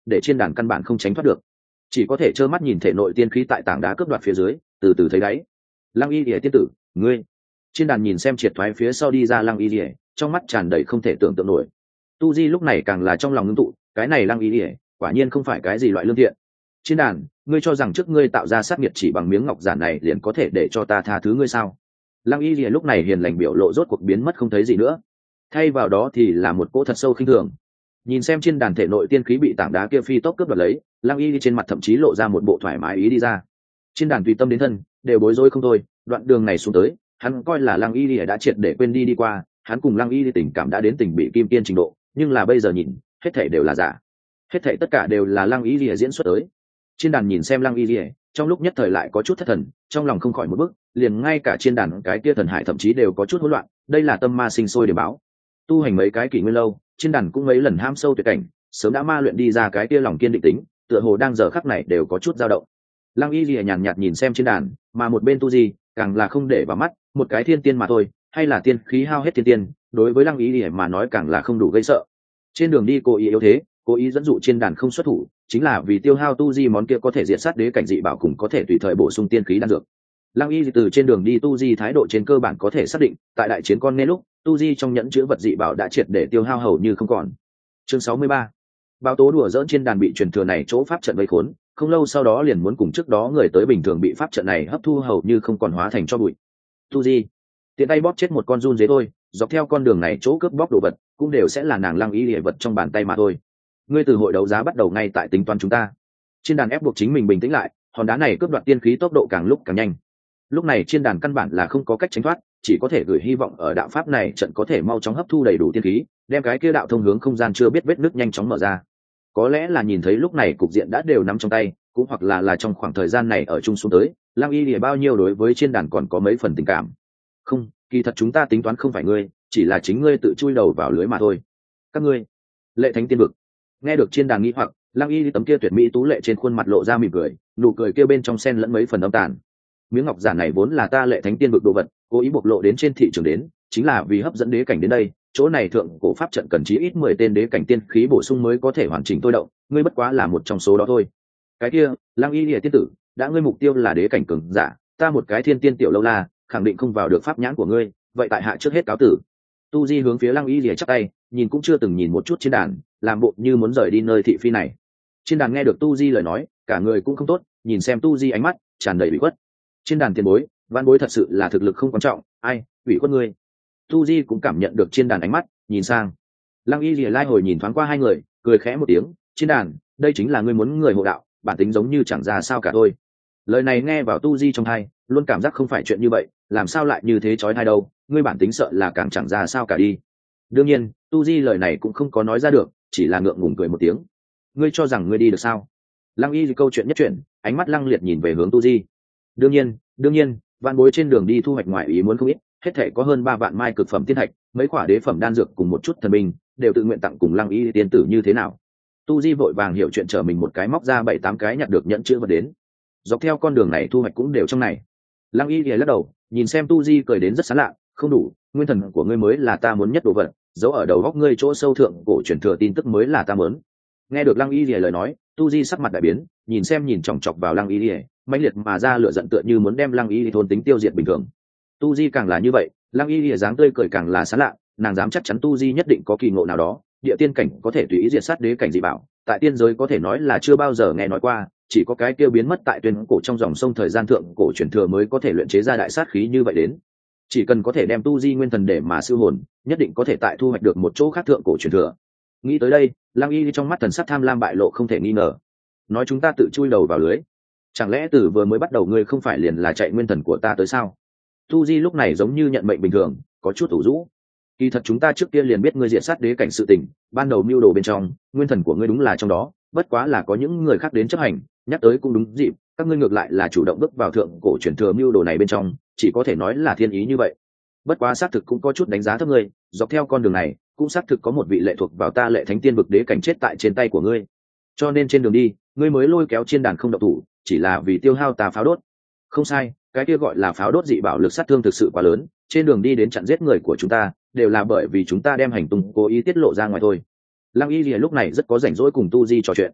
để trên đàn căn bản không tránh thoát được, chỉ có thể trơ mắt nhìn thể nội tiên khí tại tảng đá cướp đoạt phía dưới từ từ thấy đáy. Lăng Y Lìa tiên tử, ngươi. Trên đàn nhìn xem triệt thoái phía sau đi ra Lăng Y Lìa, trong mắt tràn đầy không thể tưởng tượng nổi. Tu Di lúc này càng là trong lòng ngưng tụ, cái này Lăng Y Lìa quả nhiên không phải cái gì loại lương thiện. Trên đàn, ngươi cho rằng trước ngươi tạo ra sát nghiệt chỉ bằng miếng ngọc giản này liền có thể để cho ta tha thứ ngươi sao? Lăng Y Lìa lúc này hiền lành biểu lộ rốt cuộc biến mất không thấy gì nữa, thay vào đó thì là một cỗ thật sâu khinh thường. Nhìn xem trên đàn thể nội tiên khí bị tảng đá kia phi tốc cướp đoạt lấy, Lăng Y trên mặt thậm chí lộ ra một bộ thoải mái ý đi ra. Trên đàn tùy tâm đến thân đều bối rối không thôi, đoạn đường này xuống tới hắn coi là Lăng Y đã triệt để quên đi đi qua, hắn cùng Lăng Y tình cảm đã đến tình bị kim tiên trình độ, nhưng là bây giờ nhìn hết thảy đều là giả, hết thảy tất cả đều là Lăng Y diễn xuất tới. Trên đàn nhìn xem Lăng Y trong lúc nhất thời lại có chút thất thần, trong lòng không khỏi một bước, liền ngay cả trên đàn cái kia thần hải thậm chí đều có chút hỗn loạn, đây là tâm ma sinh sôi để báo. Tu hành mấy cái kỷ nguyên lâu, trên đàn cũng mấy lần ham sâu tuyệt cảnh, sớm đã ma luyện đi ra cái kia lòng kiên định tính, tựa hồ đang giờ khắc này đều có chút dao động. Lăng Y Lìa nhàn nhạt nhìn xem trên đàn, mà một bên Tu Di càng là không để vào mắt, một cái thiên tiên mà thôi, hay là tiên khí hao hết thiên tiên, đối với Lăng Y Lìa mà nói càng là không đủ gây sợ. Trên đường đi cố ý yếu thế, cố ý dẫn dụ trên đàn không xuất thủ, chính là vì tiêu hao Tu Di món kia có thể diệt sát đế cảnh dị bảo cùng có thể tùy thời bổ sung tiên khí đan dược. Lăng Y từ trên đường đi Tu Di thái độ trên cơ bản có thể xác định, tại đại chiến con nên lúc Tu Di trong nhẫn chứa vật dị bảo đã triệt để tiêu hao hầu như không còn. Chương sáu mươi ba. Báo tố đùa dỡn trên đàn bị truyền thừa này chỗ pháp trận vây khốn, không lâu sau đó liền muốn cùng trước đó người tới bình thường bị pháp trận này hấp thu hầu như không còn hóa thành cho bụi. Tu Di tiện tay bóp chết một con run dế thôi, dọc theo con đường này chỗ cướp bóc đồ vật cũng đều sẽ là nàng Lăng Y địa vật trong bàn tay mà thôi. Ngươi từ hội đấu giá bắt đầu ngay tại tính toán chúng ta. Trên đàn ép buộc chính mình bình tĩnh lại, hòn đá này cướp đoạt tiên khí tốc độ càng lúc càng nhanh. Lúc này trên đàn căn bản là không có cách tránh thoát, chỉ có thể gửi hy vọng ở đạo pháp này trận có thể mau chóng hấp thu đầy đủ tiên khí, đem cái kia đạo thông hướng không gian chưa biết vết nứt nhanh chóng mở ra. Có lẽ là nhìn thấy lúc này cục diện đã đều nắm trong tay, cũng hoặc là là trong khoảng thời gian này ở chung xuống tới, Lăng Y Lìa bao nhiêu đối với trên đàn còn có mấy phần tình cảm. Không, kỳ thật chúng ta tính toán không phải ngươi, chỉ là chính ngươi tự chui đầu vào lưới mà thôi. Các ngươi, Lệ Thánh Tiên Vực. Nghe được trên đàn nghĩ hoặc, Lăng Y tấm kia tuyệt mỹ tú lệ trên khuôn mặt lộ ra mỉm cười, nụ cười kia bên trong xen lẫn mấy phần âm tàn. Miếng ngọc giản này vốn là ta Lệ Thánh Tiên Vực đồ vật, cố ý bộc lộ đến trên thị trường đến, chính là vì hấp dẫn đế cảnh đến đây. Chỗ này thượng cổ pháp trận cần chí ít mười tên đế cảnh tiên khí bổ sung mới có thể hoàn chỉnh tôi động, ngươi bất quá là một trong số đó thôi. Cái kia, Lăng Y Lìa tiên tử, đã ngươi mục tiêu là đế cảnh cường giả, ta một cái thiên tiên tiểu lâu la, khẳng định không vào được pháp nhãn của ngươi, vậy tại hạ trước hết cáo tử. Tu Di hướng phía Lăng Y Lìa chắp tay, nhìn cũng chưa từng nhìn một chút trên đàn, làm bộ như muốn rời đi nơi thị phi này. Trên đàn nghe được Tu Di lời nói, cả người cũng không tốt, nhìn xem Tu Di ánh mắt tràn đầy ủy khuất. Trên đàn tiền bối, văn bối thật sự là thực lực không quan trọng, ai, ủy khuất ngươi. Tu Di cũng cảm nhận được trên đàn ánh mắt, nhìn sang. Lăng Y Lìa lai hồi nhìn thoáng qua hai người, cười khẽ một tiếng, trên đàn, đây chính là ngươi muốn người hộ đạo, bản tính giống như chẳng ra sao cả thôi. Lời này nghe vào Tu Di trong tai, luôn cảm giác không phải chuyện như vậy, làm sao lại như thế chói tai đâu, ngươi bản tính sợ là càng chẳng ra sao cả đi. Đương nhiên, Tu Di lời này cũng không có nói ra được, chỉ là ngượng ngùng cười một tiếng. Ngươi cho rằng ngươi đi được sao? Lăng Y câu chuyện nhất chuyện, ánh mắt lăng liệt nhìn về hướng Tu Di. Đương nhiên, đương nhiên, vạn bối trên đường đi thu hoạch ngoại ý muốn không ít, hết thể có hơn ba vạn mai cực phẩm tiên thạch, mấy quả đế phẩm đan dược cùng một chút thần binh, đều tự nguyện tặng cùng Lăng Y tiên tử như thế nào. Tu Di vội vàng hiểu chuyện, trở mình một cái móc ra bảy tám cái nhặt được nhẫn chữ vật đến. Dọc theo con đường này thu hoạch cũng đều trong này. Lăng Y lắc đầu, nhìn xem Tu Di cười đến rất sán lạ, không đủ, nguyên thần của ngươi mới là ta muốn nhất đồ vật, giấu ở đầu góc ngươi chỗ sâu thượng cổ truyền thừa tin tức mới là ta muốn. Nghe được Lăng Y lời nói, Tu Di sắc mặt đại biến, nhìn xem nhìn chòng chọc vào Lăng Y, mãnh liệt mà ra lửa giận tựa như muốn đem Lăng Y thôn tính tiêu diệt bình thường. Tu Di càng là như vậy, Lăng Y dáng tươi cười càng là sán lạ, nàng dám chắc chắn Tu Di nhất định có kỳ ngộ nào đó, địa tiên cảnh có thể tùy ý diệt sát đế cảnh dị bảo, tại tiên giới có thể nói là chưa bao giờ nghe nói qua, chỉ có cái kia biến mất tại tuyên cổ trong dòng sông thời gian thượng cổ truyền thừa mới có thể luyện chế ra đại sát khí như vậy đến. Chỉ cần có thể đem Tu Di nguyên thần để mà siêu hồn, nhất định có thể tại thu hoạch được một chỗ khác thượng cổ truyền thừa. Nghĩ tới đây, Lăng Y trong mắt thần sắc tham lam bại lộ không thể nghi ngờ. Nói chúng ta tự chui đầu vào lưới, chẳng lẽ từ vừa mới bắt đầu ngươi không phải liền là chạy nguyên thần của ta tới sao? Tu Di lúc này giống như nhận mệnh bình thường, có chút ủ rũ. Kỳ thật chúng ta trước kia liền biết ngươi diệt sát đế cảnh sự tình, ban đầu mưu đồ bên trong, nguyên thần của ngươi đúng là trong đó, bất quá là có những người khác đến chấp hành, nhắc tới cũng đúng dịp, các ngươi ngược lại là chủ động bước vào thượng cổ truyền thừa mưu đồ này bên trong, chỉ có thể nói là thiên ý như vậy. Bất quá xác thực cũng có chút đánh giá thấp ngươi, dọc theo con đường này, cũng xác thực có một vị lệ thuộc vào ta Lệ Thánh Tiên Vực đế cảnh chết tại trên tay của ngươi. Cho nên trên đường đi, ngươi mới lôi kéo trên đàn không động thủ, chỉ là vì tiêu hao ta pháo đốt. Không sai, cái kia gọi là pháo đốt dị bảo lực sát thương thực sự quá lớn, trên đường đi đến chặn giết người của chúng ta, đều là bởi vì chúng ta đem hành tung cố ý tiết lộ ra ngoài thôi. Lăng Y Lìa lúc này rất có rảnh rỗi cùng Tu Di trò chuyện.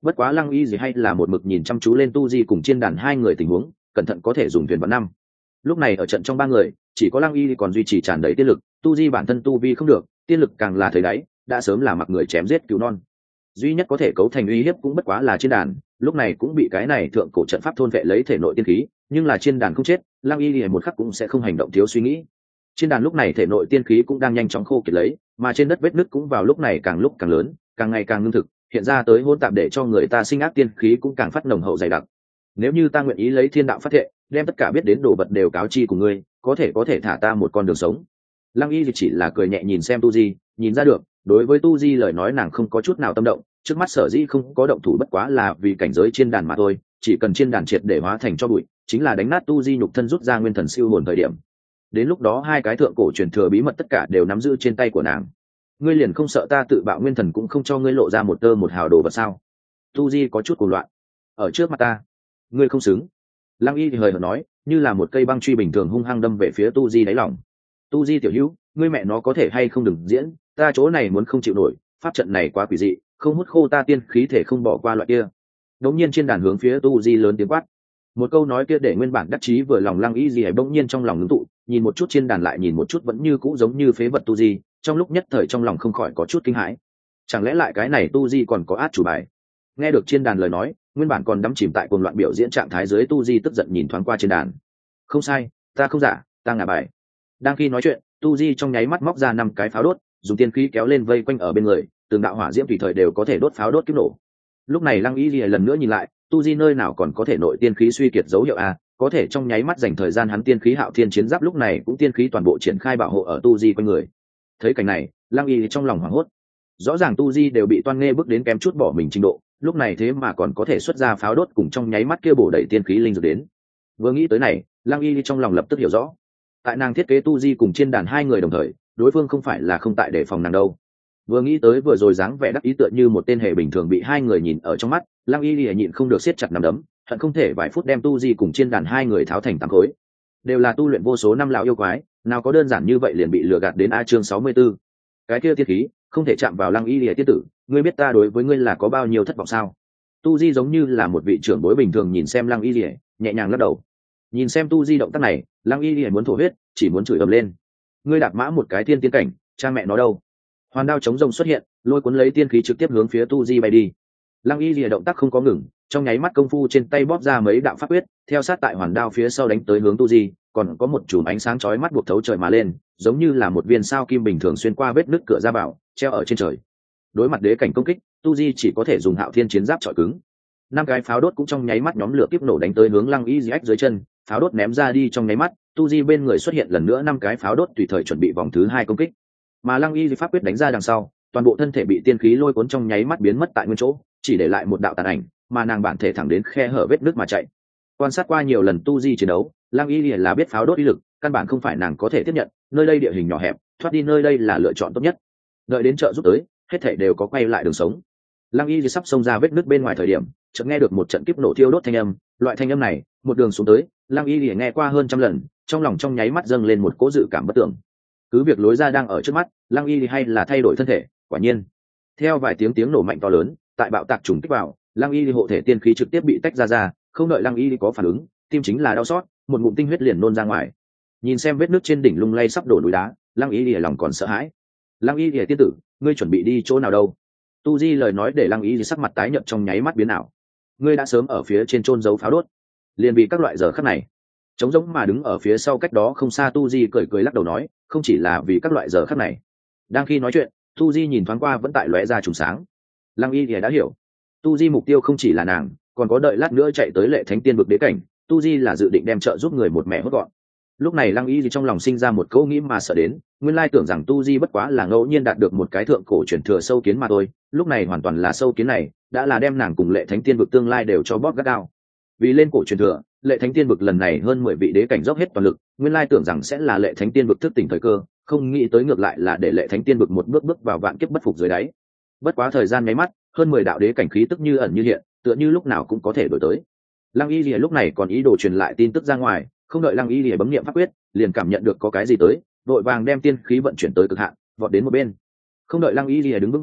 bất quá lăng y gì hay là một mực nhìn chăm chú lên tu di cùng chiên đàn hai người tình huống, cẩn thận có thể dùng thuyền vạn năm. Lúc này ở trận trong ba người chỉ có lăng y còn duy trì tràn đầy tiên lực, tu di bản thân tu vi không được, tiên lực càng là thấy đáy, đã sớm là mặc người chém giết cứu non. Duy nhất có thể cấu thành uy hiếp cũng bất quá là chiên đàn, lúc này cũng bị cái này thượng cổ trận pháp thôn vệ lấy thể nội tiên khí, nhưng là chiên đàn không chết, lăng y lìa một khắc cũng sẽ không hành động thiếu suy nghĩ. Chiên đàn lúc này thể nội tiên khí cũng đang nhanh chóng khô kiệt lấy, mà trên đất vết nứt cũng vào lúc này càng lúc càng lớn, càng ngày càng ngưng thực, hiện ra tới hỗn tạp để cho người ta sinh ác tiên khí cũng càng phát nồng hậu dày đặc. Nếu như ta nguyện ý lấy thiên đạo phát thệ, đem tất cả biết đến đồ vật đều cáo chi của ngươi, có thể có thể thả ta một con đường sống. Lăng y chỉ là cười nhẹ nhìn xem tu di, nhìn ra được đối với tu di lời nói nàng không có chút nào tâm động, trước mắt sở dĩ không có động thủ bất quá là vì cảnh giới chiên đàn mà thôi, chỉ cần chiên đàn triệt để hóa thành cho bụi, chính là đánh nát tu di nhục thân rút ra nguyên thần siêu hồn thời điểm. Đến lúc đó hai cái thượng cổ truyền thừa bí mật tất cả đều nắm giữ trên tay của nàng. Ngươi liền không sợ ta tự bạo nguyên thần cũng không cho ngươi lộ ra một tơ một hào đồ vật sao? Tu di có chút cuồng loạn. Ở trước mặt ta, ngươi không xứng. Lăng y thì hời hợt nói, như là một cây băng truy bình thường hung hăng đâm về phía tu di đáy lòng. Tu di tiểu hữu, ngươi mẹ nó có thể hay không đừng diễn, ta chỗ này muốn không chịu nổi, pháp trận này quá quỷ dị, không hút khô ta tiên khí thể không bỏ qua loại kia. Đống nhiên trên đàn hướng phía tu di lớn tiếng quát. Một câu nói kia để nguyên bản đắc chí vừa lòng lăng y gì ấy bỗng nhiên trong lòng ngưng tụ, nhìn một chút trên đàn lại nhìn một chút vẫn như cũ giống như phế vật tu di, trong lúc nhất thời trong lòng không khỏi có chút kinh hãi. Chẳng lẽ lại cái này tu di còn có át chủ bài? Nghe được trên đàn lời nói, nguyên bản còn đắm chìm tại cuồng loạn biểu diễn trạng thái dưới tu di tức giận nhìn thoáng qua trên đàn. Không sai, ta không giả, ta ngả bài. Đang khi nói chuyện, tu di trong nháy mắt móc ra năm cái pháo đốt, dùng tiên khí kéo lên vây quanh ở bên người, từng đạo hỏa diễm tùy thời đều có thể đốt pháo đốt kiếp nổ. Lúc này lăng y lìa lần nữa nhìn lại, tu di nơi nào còn có thể nội tiên khí suy kiệt dấu hiệu a, có thể trong nháy mắt dành thời gian hắn tiên khí hạo thiên chiến giáp lúc này cũng tiên khí toàn bộ triển khai bảo hộ ở tu di quanh người. Thấy cảnh này, lăng y trong lòng hoảng hốt, rõ ràng tu di đều bị toan nghe bước đến kém chút bỏ mình trình độ, lúc này thế mà còn có thể xuất ra pháo đốt cùng trong nháy mắt kia bổ đẩy tiên khí linh dược đến. Vừa nghĩ tới này, lăng y trong lòng lập tức hiểu rõ, tại nàng thiết kế tu di cùng trên đàn hai người đồng thời, đối phương không phải là không tại để phòng nàng đâu. Vừa nghĩ tới vừa rồi dáng vẻ đắc ý tựa như một tên hề bình thường bị hai người nhìn ở trong mắt, lăng y lìa nhịn không được siết chặt nắm đấm, hận không thể vài phút đem tu di cùng trên đàn hai người tháo thành tám khối. Đều là tu luyện vô số năm lão yêu quái, nào có đơn giản như vậy liền bị lừa gạt đến a chương sáu mươi 64. Cái kia tiên khí không thể chạm vào lăng y lìa tiên tử, ngươi biết ta đối với ngươi là có bao nhiêu thất vọng sao? Tu di giống như là một vị trưởng bối bình thường nhìn xem lăng y lìa, nhẹ nhàng lắc đầu. Nhìn xem tu di động tác này, lăng y lìa muốn thổ huyết, chỉ muốn chửi ầm lên. Ngươi đạp mã một cái tiên tiên cảnh, cha mẹ nó đâu? Hoàn đao chống rồng xuất hiện, lôi cuốn lấy tiên khí trực tiếp hướng phía tu di bay đi. Lăng y lìa động tác không có ngừng, trong nháy mắt công phu trên tay bóp ra mấy đạo pháp quyết, theo sát tại hoàn đao phía sau đánh tới hướng tu di, còn có một chùm ánh sáng chói mắt buộc thấu trời mà lên, giống như là một viên sao kim bình thường xuyên qua vết nứt cửa ra bảo, treo ở trên trời. Đối mặt đế cảnh công kích, tu di chỉ có thể dùng hạo thiên chiến giáp chọi cứng. Năm cái pháo đốt cũng trong nháy mắt nhóm lửa tiếp nổ đánh tới hướng lăng y ách dưới chân, pháo đốt ném ra đi trong nháy mắt, tu di bên người xuất hiện lần nữa năm cái pháo đốt tùy thời chuẩn bị vòng thứ hai công kích. Mà lăng y pháp quyết đánh ra đằng sau, toàn bộ thân thể bị tiên khí lôi cuốn trong nháy mắt biến mất tại nguyên chỗ, chỉ để lại một đạo tàn ảnh, mà nàng bản thể thẳng đến khe hở vết nước mà chạy. Quan sát qua nhiều lần tu di chiến đấu, lăng y là biết pháo đốt uy lực căn bản không phải nàng có thể tiếp nhận, nơi đây địa hình nhỏ hẹp, thoát đi nơi đây là lựa chọn tốt nhất. Đợi đến trợ giúp tới, hết thảy đều có quay lại đường sống. Lăng y sắp xông ra vết nước bên ngoài thời điểm, chợt nghe được một trận kiếp nổ thiêu đốt thanh âm, loại thanh âm này, một đường xuống tới, lăng y nghe qua hơn trăm lần, trong lòng trong nháy mắt dâng lên một cỗ dự cảm bất tưởng. Cứ việc lối ra đang ở trước mắt, lăng y hay là thay đổi thân thể, quả nhiên theo vài tiếng tiếng nổ mạnh to lớn, tại bạo tạc trùng kích vào, lăng y hộ thể tiên khí trực tiếp bị tách ra ra, không đợi lăng y có phản ứng, tim chính là đau xót, một ngụm tinh huyết liền nôn ra ngoài. Nhìn xem vết nước trên đỉnh lung lay sắp đổ núi đá, lăng y lìa lòng còn sợ hãi. Lăng y lìa tiên tử, ngươi chuẩn bị đi chỗ nào đâu? Tu di lời nói để lăng y sắc mặt tái nhợt trong nháy mắt biến ảo. Ngươi đã sớm ở phía trên chôn giấu pháo đốt, liền vì các loại giờ khắc này. Trống rỗng mà đứng ở phía sau cách đó không xa tu di cười cười lắc đầu nói, không chỉ là vì các loại giờ khắc này. Đang khi nói chuyện, tu di nhìn thoáng qua vẫn tại lóe ra trùng sáng. Lăng y thì đã hiểu, tu di mục tiêu không chỉ là nàng, còn có đợi lát nữa chạy tới lệ thánh tiên vực đế cảnh, tu di là dự định đem trợ giúp người một mẹ hốt gọn. Lúc này lăng y thì trong lòng sinh ra một câu nghĩ mà sợ đến, nguyên lai tưởng rằng tu di bất quá là ngẫu nhiên đạt được một cái thượng cổ truyền thừa sâu kiến mà thôi, lúc này hoàn toàn là sâu kiến này đã là đem nàng cùng lệ thánh tiên vực tương lai đều cho bóp gắt gao. Vì lên cổ truyền thừa, lệ thánh tiên vực lần này hơn mười vị đế cảnh dốc hết toàn lực, nguyên lai tưởng rằng sẽ là lệ thánh tiên vực thức tỉnh thời cơ, không nghĩ tới ngược lại là để lệ thánh tiên vực một bước bước vào vạn kiếp bất phục dưới đáy. Bất quá thời gian nháy mắt, hơn mười đạo đế cảnh khí tức như ẩn như hiện, tựa như lúc nào cũng có thể đổi tới. Lăng y lìa lúc này còn ý đồ truyền lại tin tức ra ngoài, không đợi lăng y lìa bấm niệm pháp quyết, liền cảm nhận được có cái gì tới, vội vàng đem tiên khí vận chuyển tới cực hạn, vọt đến một bên. Không đợi lăng y lìa đứng vững gót chân,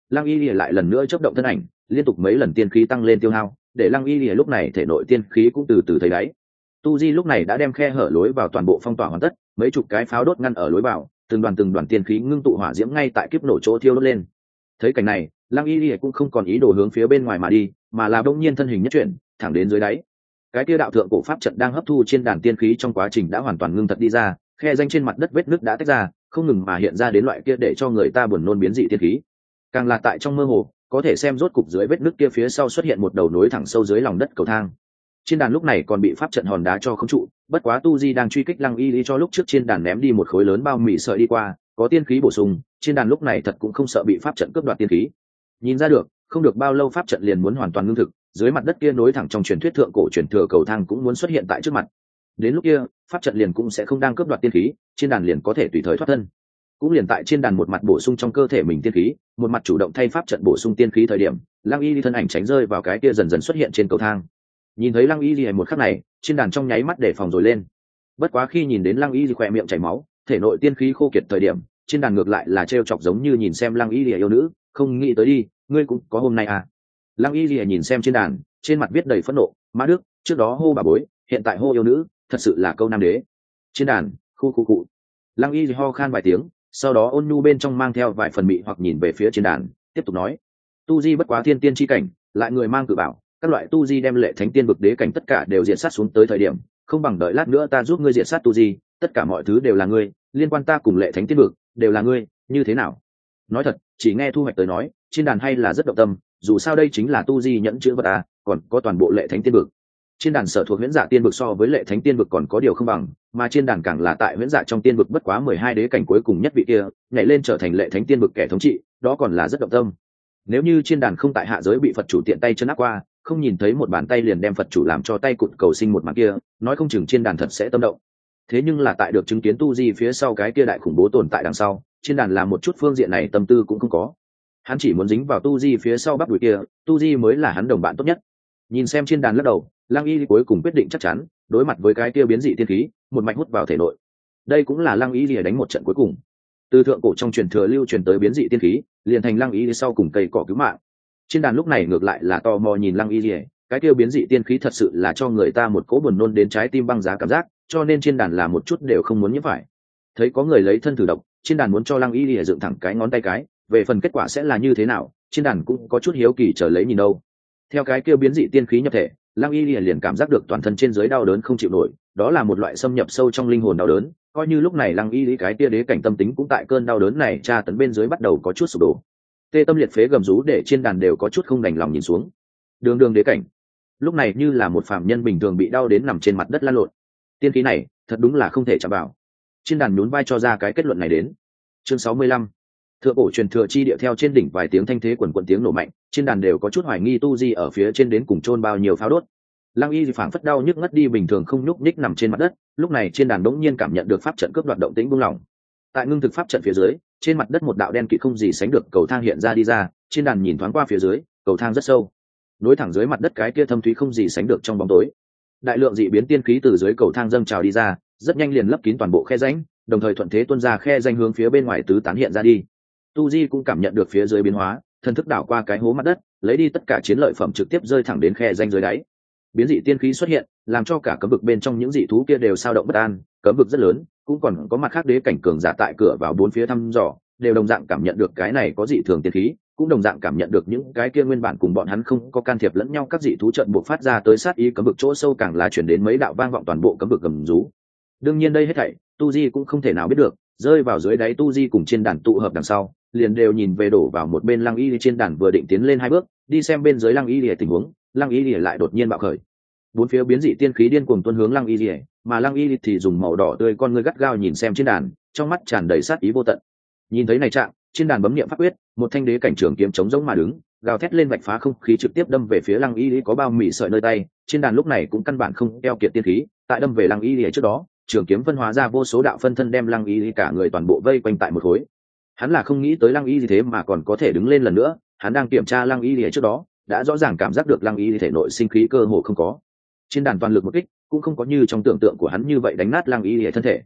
lăng y lìa lại lần nữa chấp động thân ảnh, liên tục mấy lần tiên khí tăng lên tiêu hao, để lăng y lìa lúc này thể nội tiên khí cũng từ từ thấy đáy. Tu Di lúc này đã đem khe hở lối vào toàn bộ phong tỏa hoàn tất, mấy chục cái pháo đốt ngăn ở lối vào, từng đoàn từng đoàn tiên khí ngưng tụ hỏa diễm ngay tại kiếp nổ chỗ thiêu đốt lên. Thấy cảnh này, lăng y lìa cũng không còn ý đồ hướng phía bên ngoài mà đi, mà là đông nhiên thân hình nhất chuyển, thẳng đến dưới đáy. Cái kia đạo thượng cổ pháp trận đang hấp thu trên đàn tiên khí trong quá trình đã hoàn toàn ngưng thật đi ra, khe danh trên mặt đất vết nứt đã tách ra, không ngừng mà hiện ra đến loại kia để cho người ta buồn nôn biến dị tiên khí. Càng là tại trong mơ hồ, có thể xem rốt cục dưới vết nứt kia phía sau xuất hiện một đầu nối thẳng sâu dưới lòng đất cầu thang. Trên đàn lúc này còn bị pháp trận hòn đá cho khống trụ, bất quá Tu Di đang truy kích lăng y lý cho lúc trước trên đàn ném đi một khối lớn bao mì sợi đi qua, có tiên khí bổ sung, trên đàn lúc này thật cũng không sợ bị pháp trận cướp đoạt tiên khí. Nhìn ra được, không được bao lâu pháp trận liền muốn hoàn toàn ngưng thực, dưới mặt đất kia nối thẳng trong truyền thuyết thượng cổ truyền thừa cầu thang cũng muốn xuất hiện tại trước mặt. Đến lúc kia, pháp trận liền cũng sẽ không đang cướp đoạt tiên khí, trên đàn liền có thể tùy thời thoát thân. Cũng liền tại trên đàn một mặt bổ sung trong cơ thể mình tiên khí, một mặt chủ động thay pháp trận bổ sung tiên khí thời điểm, lăng y lý thân ảnh tránh rơi vào cái kia dần dần xuất hiện trên cầu thang. Nhìn thấy lăng y lý một khắc này, trên đàn trong nháy mắt để phòng rồi lên. Bất quá khi nhìn đến lăng y lý khỏe miệng chảy máu, thể nội tiên khí khô kiệt thời điểm, trên đàn ngược lại là trêu chọc giống như nhìn xem lăng y lý yêu nữ, không nghĩ tới đi, ngươi cũng có hôm nay à. Lăng y lý nhìn xem trên đàn, trên mặt viết đầy phẫn nộ, mã đức, trước đó hô bà bối, hiện tại hô yêu nữ, thật sự là câu nam đế. Trên đàn, khu khu cụ. Lăng y lý ho khan vài tiếng, sau đó ôn nhu bên trong mang theo vài phần mị hoặc nhìn về phía trên đàn, tiếp tục nói: Tu Di bất quá thiên tiên chi cảnh, lại người mang cự bảo, các loại Tu Di đem lệ thánh tiên vực đế cảnh tất cả đều diệt sát xuống tới thời điểm, không bằng đợi lát nữa ta giúp ngươi diệt sát Tu Di, tất cả mọi thứ đều là ngươi, liên quan ta cùng lệ thánh tiên vực đều là ngươi, như thế nào? Nói thật, chỉ nghe thu hoạch tới nói, trên đàn hay là rất động tâm, dù sao đây chính là Tu Di nhẫn chữ vật à, còn có toàn bộ lệ thánh tiên vực. Trên đàn sở thuộc huyễn dạ tiên vực so với lệ thánh tiên vực còn có điều không bằng, mà trên đàn càng là tại huyễn dạ trong tiên vực bất quá mười hai đế cảnh cuối cùng nhất vị kia, nhảy lên trở thành lệ thánh tiên vực kẻ thống trị, đó còn là rất động tâm. Nếu như trên đàn không tại hạ giới bị Phật chủ tiện tay chân áp qua, không nhìn thấy một bàn tay liền đem Phật chủ làm cho tay cụt cầu sinh một màn kia, nói không chừng trên đàn thật sẽ tâm động. Thế nhưng là tại được chứng kiến Tu Di phía sau cái kia đại khủng bố tồn tại đằng sau, trên đàn là một chút phương diện này tâm tư cũng không có. Hắn chỉ muốn dính vào Tu Di phía sau bắp đùi kia, Tu Di mới là hắn đồng bạn tốt nhất. Nhìn xem trên đàn lắc đầu, Lăng Y cuối cùng quyết định chắc chắn, đối mặt với cái kia biến dị tiên khí, một mạch hút vào thể nội. Đây cũng là Lăng Y đánh một trận cuối cùng. Từ thượng cổ trong truyền thừa lưu truyền tới biến dị tiên khí, liền thành Lăng Y sau cùng cây cỏ cứu mạng. Trên đàn lúc này ngược lại là tò mò nhìn Lăng Y, cái kia biến dị tiên khí thật sự là cho người ta một cỗ buồn nôn đến trái tim băng giá cảm giác, cho nên trên đàn là một chút đều không muốn nhiễm phải. Thấy có người lấy thân thử độc, trên đàn muốn cho Lăng Y dựng thẳng cái ngón tay cái, về phần kết quả sẽ là như thế nào, trên đàn cũng có chút hiếu kỳ chờ lấy nhìn đâu. Theo cái kia biến dị tiên khí nhập thể, Lăng Y liền cảm giác được toàn thân trên dưới đau đớn không chịu nổi, đó là một loại xâm nhập sâu trong linh hồn đau đớn, coi như lúc này Lăng Y cái kia đế cảnh tâm tính cũng tại cơn đau đớn này tra tấn bên dưới bắt đầu có chút sụp đổ. Tê tâm liệt phế gầm rú để trên đàn đều có chút không đành lòng nhìn xuống. Đường đường đế cảnh, lúc này như là một phàm nhân bình thường bị đau đến nằm trên mặt đất lăn lộn. Tiên khí này, thật đúng là không thể chạm vào. Trên đàn nhún vai cho ra cái kết luận này đến. Chương sáu mươi lăm. Thượng cổ truyền thừa chi địa, theo trên đỉnh vài tiếng thanh thế quần quần tiếng nổ mạnh, trên đàn đều có chút hoài nghi Tu Di ở phía trên đến cùng chôn bao nhiêu pháo đốt. Lăng Y phảng phất đau nhức ngất đi bình thường không nhúc nhích nằm trên mặt đất, lúc này trên đàn đống nhiên cảm nhận được pháp trận cướp đoạt động tĩnh buông lỏng. Tại ngưng thực pháp trận phía dưới, trên mặt đất một đạo đen kịt không gì sánh được cầu thang hiện ra đi ra, trên đàn nhìn thoáng qua phía dưới, cầu thang rất sâu, nối thẳng dưới mặt đất cái kia thâm thúy không gì sánh được trong bóng tối. Đại lượng dị biến tiên khí từ dưới cầu thang dâng trào đi ra, rất nhanh liền lấp kín toàn bộ khe rãnh, đồng thời thuận thế tuôn ra khe rãnh hướng phía bên ngoài tứ tán hiện ra đi. Tu Di cũng cảm nhận được phía dưới biến hóa, thần thức đảo qua cái hố mặt đất, lấy đi tất cả chiến lợi phẩm trực tiếp rơi thẳng đến khe rãnh dưới đáy. Biến dị tiên khí xuất hiện, làm cho cả cấm vực bên trong những dị thú kia đều sao động bất an, cấm vực rất lớn, cũng còn có mặt khác đế cảnh cường giả tại cửa vào bốn phía thăm dò, đều đồng dạng cảm nhận được cái này có dị thường tiên khí, cũng đồng dạng cảm nhận được những cái kia nguyên bản cùng bọn hắn không có can thiệp lẫn nhau các dị thú trận buộc phát ra tới sát ý cấm vực chỗ sâu, càng là chuyển đến mấy đạo vang vọng toàn bộ cấm vực gầm rú. Đương nhiên đây hết thảy, Tu Di cũng không thể nào biết được, rơi vào dưới đáy Tu Di cùng trên đàn tụ hợp đằng sau, liền đều nhìn về đổ vào một bên Lăng Y trên đàn vừa định tiến lên hai bước, đi xem bên dưới Lăng Y tình huống, Lăng Y lại đột nhiên bạo khởi. Bốn phía biến dị tiên khí điên cuồng tuôn hướng Lăng Y, mà Lăng Y thì dùng màu đỏ tươi con ngươi gắt gao nhìn xem trên đàn, trong mắt tràn đầy sát ý vô tận. Nhìn thấy này trạng, trên đàn bấm niệm pháp quyết, một thanh đế cảnh trường kiếm chống giống mà đứng, gào thét lên vạch phá không khí trực tiếp đâm về phía Lăng Y có bao mỉ sợi nơi tay, trên đàn lúc này cũng căn bản không keo kiệt tiên khí, tại đâm về Lăng Y trước đó, trường kiếm phân hóa ra vô số đạo phân thân đem Lăng Y cả người toàn bộ vây quanh tại một khối. Hắn là không nghĩ tới Lăng Y thế mà còn có thể đứng lên lần nữa, hắn đang kiểm tra Lăng Y trước đó, đã rõ ràng cảm giác được Lăng Y thể nội sinh khí cơ hồ không có. Trên đàn toàn lực một kích, cũng không có như trong tưởng tượng của hắn như vậy đánh nát Lăng Y thân thể.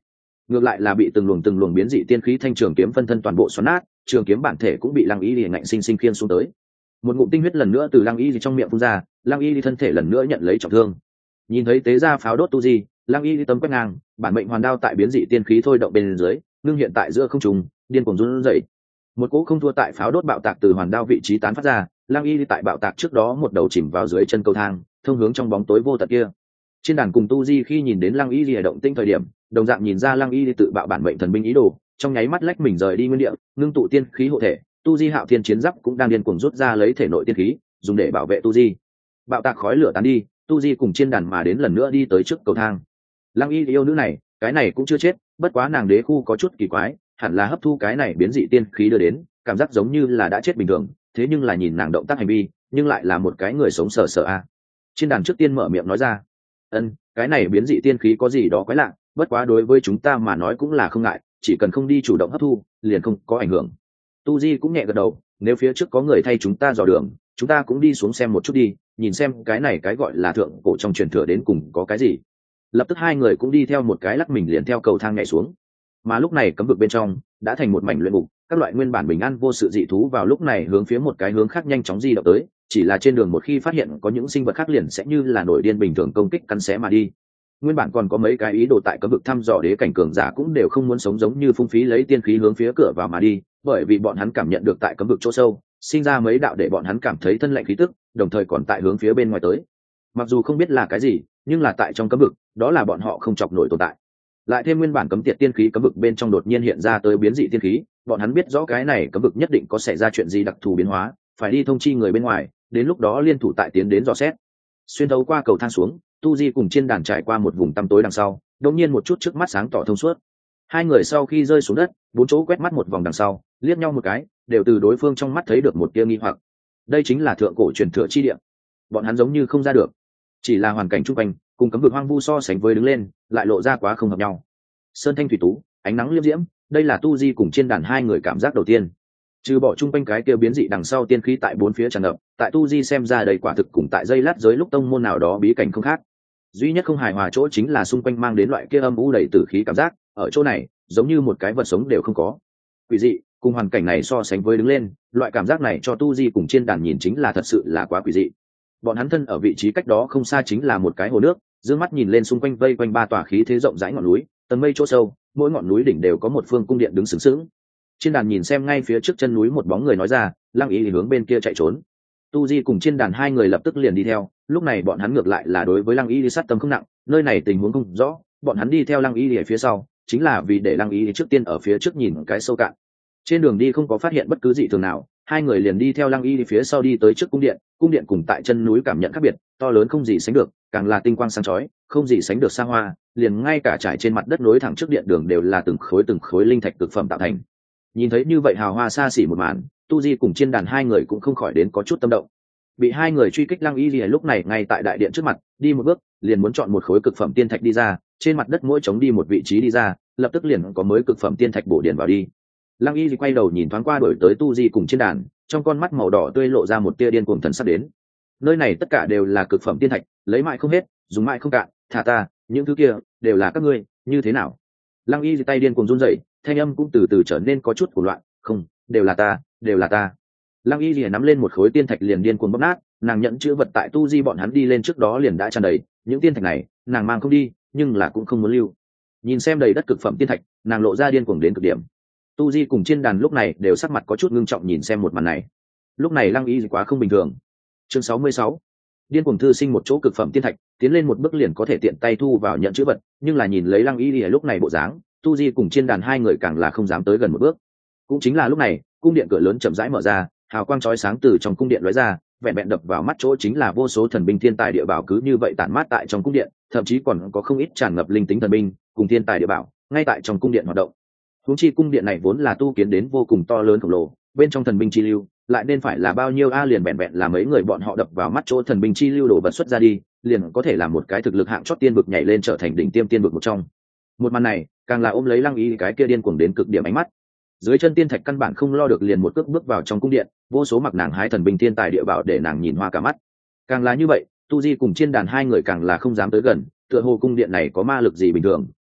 ngược lại là bị từng luồng từng luồng biến dị tiên khí thanh trường kiếm phân thân toàn bộ xoắn nát, trường kiếm bản thể cũng bị Lăng Y Lìa ngạnh sinh sinh khiên xuống tới. Một ngụm tinh huyết lần nữa từ Lăng Y Lìa trong miệng phun ra, Lăng Y Lìa thân thể lần nữa nhận lấy trọng thương. Nhìn thấy tế ra pháo đốt tu di, Lăng Y Lìa tâm quét ngang, bản mệnh hoàn đao tại biến dị tiên khí thôi động bên dưới, ngưng hiện tại giữa không trung, điên cuồng run rẩy. Một cỗ không thua tại pháo đốt bạo tạc từ hoàn đao vị trí tán phát ra, Lăng Y Lìa tại bạo tạc trước đó một đầu chìm vào dưới chân cầu thang, thông hướng trong bóng tối vô tận kia. Trên đàn cùng tu di khi nhìn đến Lăng Y Lìa động tinh thời điểm, đồng dạng nhìn ra Lăng Y Lìa tự bạo bản mệnh thần binh ý đồ, trong nháy mắt lách mình rời đi nguyên địa, ngưng tụ tiên khí hộ thể. Tu di hạo thiên chiến giáp cũng đang điên cuồng rút ra lấy thể nội tiên khí, dùng để bảo vệ tu di. Bạo tạc khói lửa tán đi, tu di cùng trên đàn mà đến lần nữa đi tới trước cầu thang. Lăng Y yêu nữ này, cái này cũng chưa chết, bất quá nàng đế khu có chút kỳ quái, hẳn là hấp thu cái này biến dị tiên khí đưa đến, cảm giác giống như là đã chết bình thường, thế nhưng là nhìn nàng động tác hành vi, nhưng lại là một cái người sống sờ sờ a. Trên đàn trước tiên mở miệng nói ra, ân, cái này biến dị tiên khí có gì đó quái lạ, bất quá đối với chúng ta mà nói cũng là không ngại, chỉ cần không đi chủ động hấp thu, liền không có ảnh hưởng. Tu Di cũng nhẹ gật đầu, nếu phía trước có người thay chúng ta dò đường, chúng ta cũng đi xuống xem một chút đi, nhìn xem cái này cái gọi là thượng cổ trong truyền thừa đến cùng có cái gì. Lập tức hai người cũng đi theo một cái lắc mình liền theo cầu thang nhảy xuống. Mà lúc này cấm vực bên trong đã thành một mảnh luyện ngục, các loại nguyên bản bình an vô sự dị thú vào lúc này hướng phía một cái hướng khác nhanh chóng di động tới, chỉ là trên đường một khi phát hiện có những sinh vật khác liền sẽ như là nổi điên bình thường công kích cắn xé mà đi. Nguyên bản còn có mấy cái ý đồ tại cấm vực thăm dò đế cảnh cường giả cũng đều không muốn sống giống như phung phí lấy tiên khí hướng phía cửa vào mà đi, bởi vì bọn hắn cảm nhận được tại cấm vực chỗ sâu sinh ra mấy đạo để bọn hắn cảm thấy thân lạnh khí tức, đồng thời còn tại hướng phía bên ngoài tới. Mặc dù không biết là cái gì, nhưng là tại trong cấm vực, đó là bọn họ không chọc nổi tồn tại. Lại thêm nguyên bản cấm tiệt tiên khí cấm vực bên trong đột nhiên hiện ra tới biến dị tiên khí, bọn hắn biết rõ cái này cấm vực nhất định có xảy ra chuyện gì đặc thù biến hóa, phải đi thông chi người bên ngoài, đến lúc đó liên thủ tại tiến đến dò xét. Xuyên thấu qua cầu thang xuống, Tu Di cùng trên đàn trải qua một vùng tăm tối đằng sau, đột nhiên một chút trước mắt sáng tỏ thông suốt. Hai người sau khi rơi xuống đất, bốn chỗ quét mắt một vòng đằng sau, liếc nhau một cái, đều từ đối phương trong mắt thấy được một tia nghi hoặc. Đây chính là thượng cổ truyền thừa chi địa. Bọn hắn giống như không ra được, chỉ là hoàn cảnh chung quanh cùng cấm vực hoang vu so sánh với đứng lên, lại lộ ra quá không hợp nhau. Sơn thanh thủy tú, ánh nắng liêm diễm, đây là Tu Di cùng trên đàn hai người cảm giác đầu tiên. Trừ bỏ chung quanh cái kia biến dị đằng sau tiên khí tại bốn phía tràn ngập, tại Tu Di xem ra đầy quả thực cùng tại dây lát giới lúc tông môn nào đó bí cảnh không khác. Duy nhất không hài hòa chỗ chính là xung quanh mang đến loại kia âm u đầy tử khí cảm giác, ở chỗ này giống như một cái vật sống đều không có. Quỷ dị, cùng hoàn cảnh này so sánh với đứng lên, loại cảm giác này cho Tu Di cùng trên đàn nhìn chính là thật sự là quá quỷ dị. Bọn hắn thân ở vị trí cách đó không xa chính là một cái hồ nước, dương mắt nhìn lên xung quanh vây quanh ba tòa khí thế rộng rãi ngọn núi, tầng mây chỗ sâu, mỗi ngọn núi đỉnh đều có một phương cung điện đứng sướng sướng. Trên đàn nhìn xem ngay phía trước chân núi một bóng người nói ra, Lăng Ý thì hướng bên kia chạy trốn. Tu Di cùng trên đàn hai người lập tức liền đi theo, lúc này bọn hắn ngược lại là đối với Lăng Ý đi sát tâm không nặng, nơi này tình huống không rõ, bọn hắn đi theo Lăng Ý ở phía sau, chính là vì để Lăng Ý trước tiên ở phía trước nhìn cái sâu cạn. Trên đường đi không có phát hiện bất cứ dị thường nào, hai người liền đi theo Lăng Y đi phía sau đi tới trước cung điện. Cung điện cùng tại chân núi cảm nhận khác biệt, to lớn không gì sánh được, càng là tinh quang sáng chói, không gì sánh được xa hoa, liền ngay cả trải trên mặt đất nối thẳng trước điện đường đều là từng khối từng khối linh thạch cực phẩm tạo thành. Nhìn thấy như vậy hào hoa xa xỉ một màn, Tu Di cùng trên đàn hai người cũng không khỏi đến có chút tâm động. Bị hai người truy kích Lăng Y Lìa lúc này ngay tại đại điện trước mặt, đi một bước, liền muốn chọn một khối cực phẩm tiên thạch đi ra, trên mặt đất mỗi trống đi một vị trí đi ra, lập tức liền có mới cực phẩm tiên thạch bổ điện vào đi. Lăng Y quay đầu nhìn thoáng qua đổi tới Tu Di cùng trên đàn, trong con mắt màu đỏ tươi lộ ra một tia điên cuồng thần sắc đến. Nơi này tất cả đều là cực phẩm tiên thạch, lấy mãi không hết, dùng mãi không cạn, thả ta, những thứ kia đều là các ngươi, như thế nào? Lăng Y tay điên cuồng run rẩy, thanh âm cũng từ từ trở nên có chút cuồng loạn, không, đều là ta, đều là ta. Lăng Y nắm lên một khối tiên thạch liền điên cuồng bóp nát, nàng nhận chữ vật tại Tu Di bọn hắn đi lên trước đó liền đã tràn đầy, những tiên thạch này, nàng mang không đi, nhưng là cũng không muốn lưu. Nhìn xem đầy đất cực phẩm tiên thạch, nàng lộ ra điên cuồng đến cực điểm. Tu Di cùng trên đàn lúc này đều sắc mặt có chút ngưng trọng nhìn xem một màn này. Lúc này Lăng Y quá không bình thường. Chương sáu mươi sáu, điên cuồng thư sinh một chỗ cực phẩm tiên thạch, tiến lên một bước liền có thể tiện tay thu vào nhận chữ vật, nhưng là nhìn lấy Lăng Y lúc này bộ dáng, Tu Di cùng trên đàn hai người càng là không dám tới gần một bước. Cũng chính là lúc này, cung điện cửa lớn chậm rãi mở ra, hào quang chói sáng từ trong cung điện lóe ra, vẹn vẹn đập vào mắt chỗ chính là vô số thần binh thiên tài địa bảo cứ như vậy tản mát tại trong cung điện, thậm chí còn có không ít tràn ngập linh tính thần binh cùng thiên tài địa bảo ngay tại trong cung điện hoạt động. Huống chi cung điện này vốn là tu kiến đến vô cùng to lớn khổng lồ, bên trong thần binh chi lưu lại nên phải là bao nhiêu a liền vẹn vẹn là mấy người bọn họ đập vào mắt chỗ thần binh chi lưu đổ vật xuất ra đi, liền có thể là một cái thực lực hạng chót tiên vực nhảy lên trở thành đỉnh tiêm tiên vực một trong. Một màn này, càng là ôm lấy Lăng Y cái kia điên cuồng đến cực điểm ánh mắt. Dưới chân tiên thạch căn bản không lo được liền một cước bước vào trong cung điện, vô số mặc nàng hái thần binh thiên tài địa bảo để nàng nhìn hoa cả mắt. Càng là như vậy, Tu Di cùng trên đàn hai người càng là không dám tới gần, tựa hồ cung điện này có ma lực gì bình thường,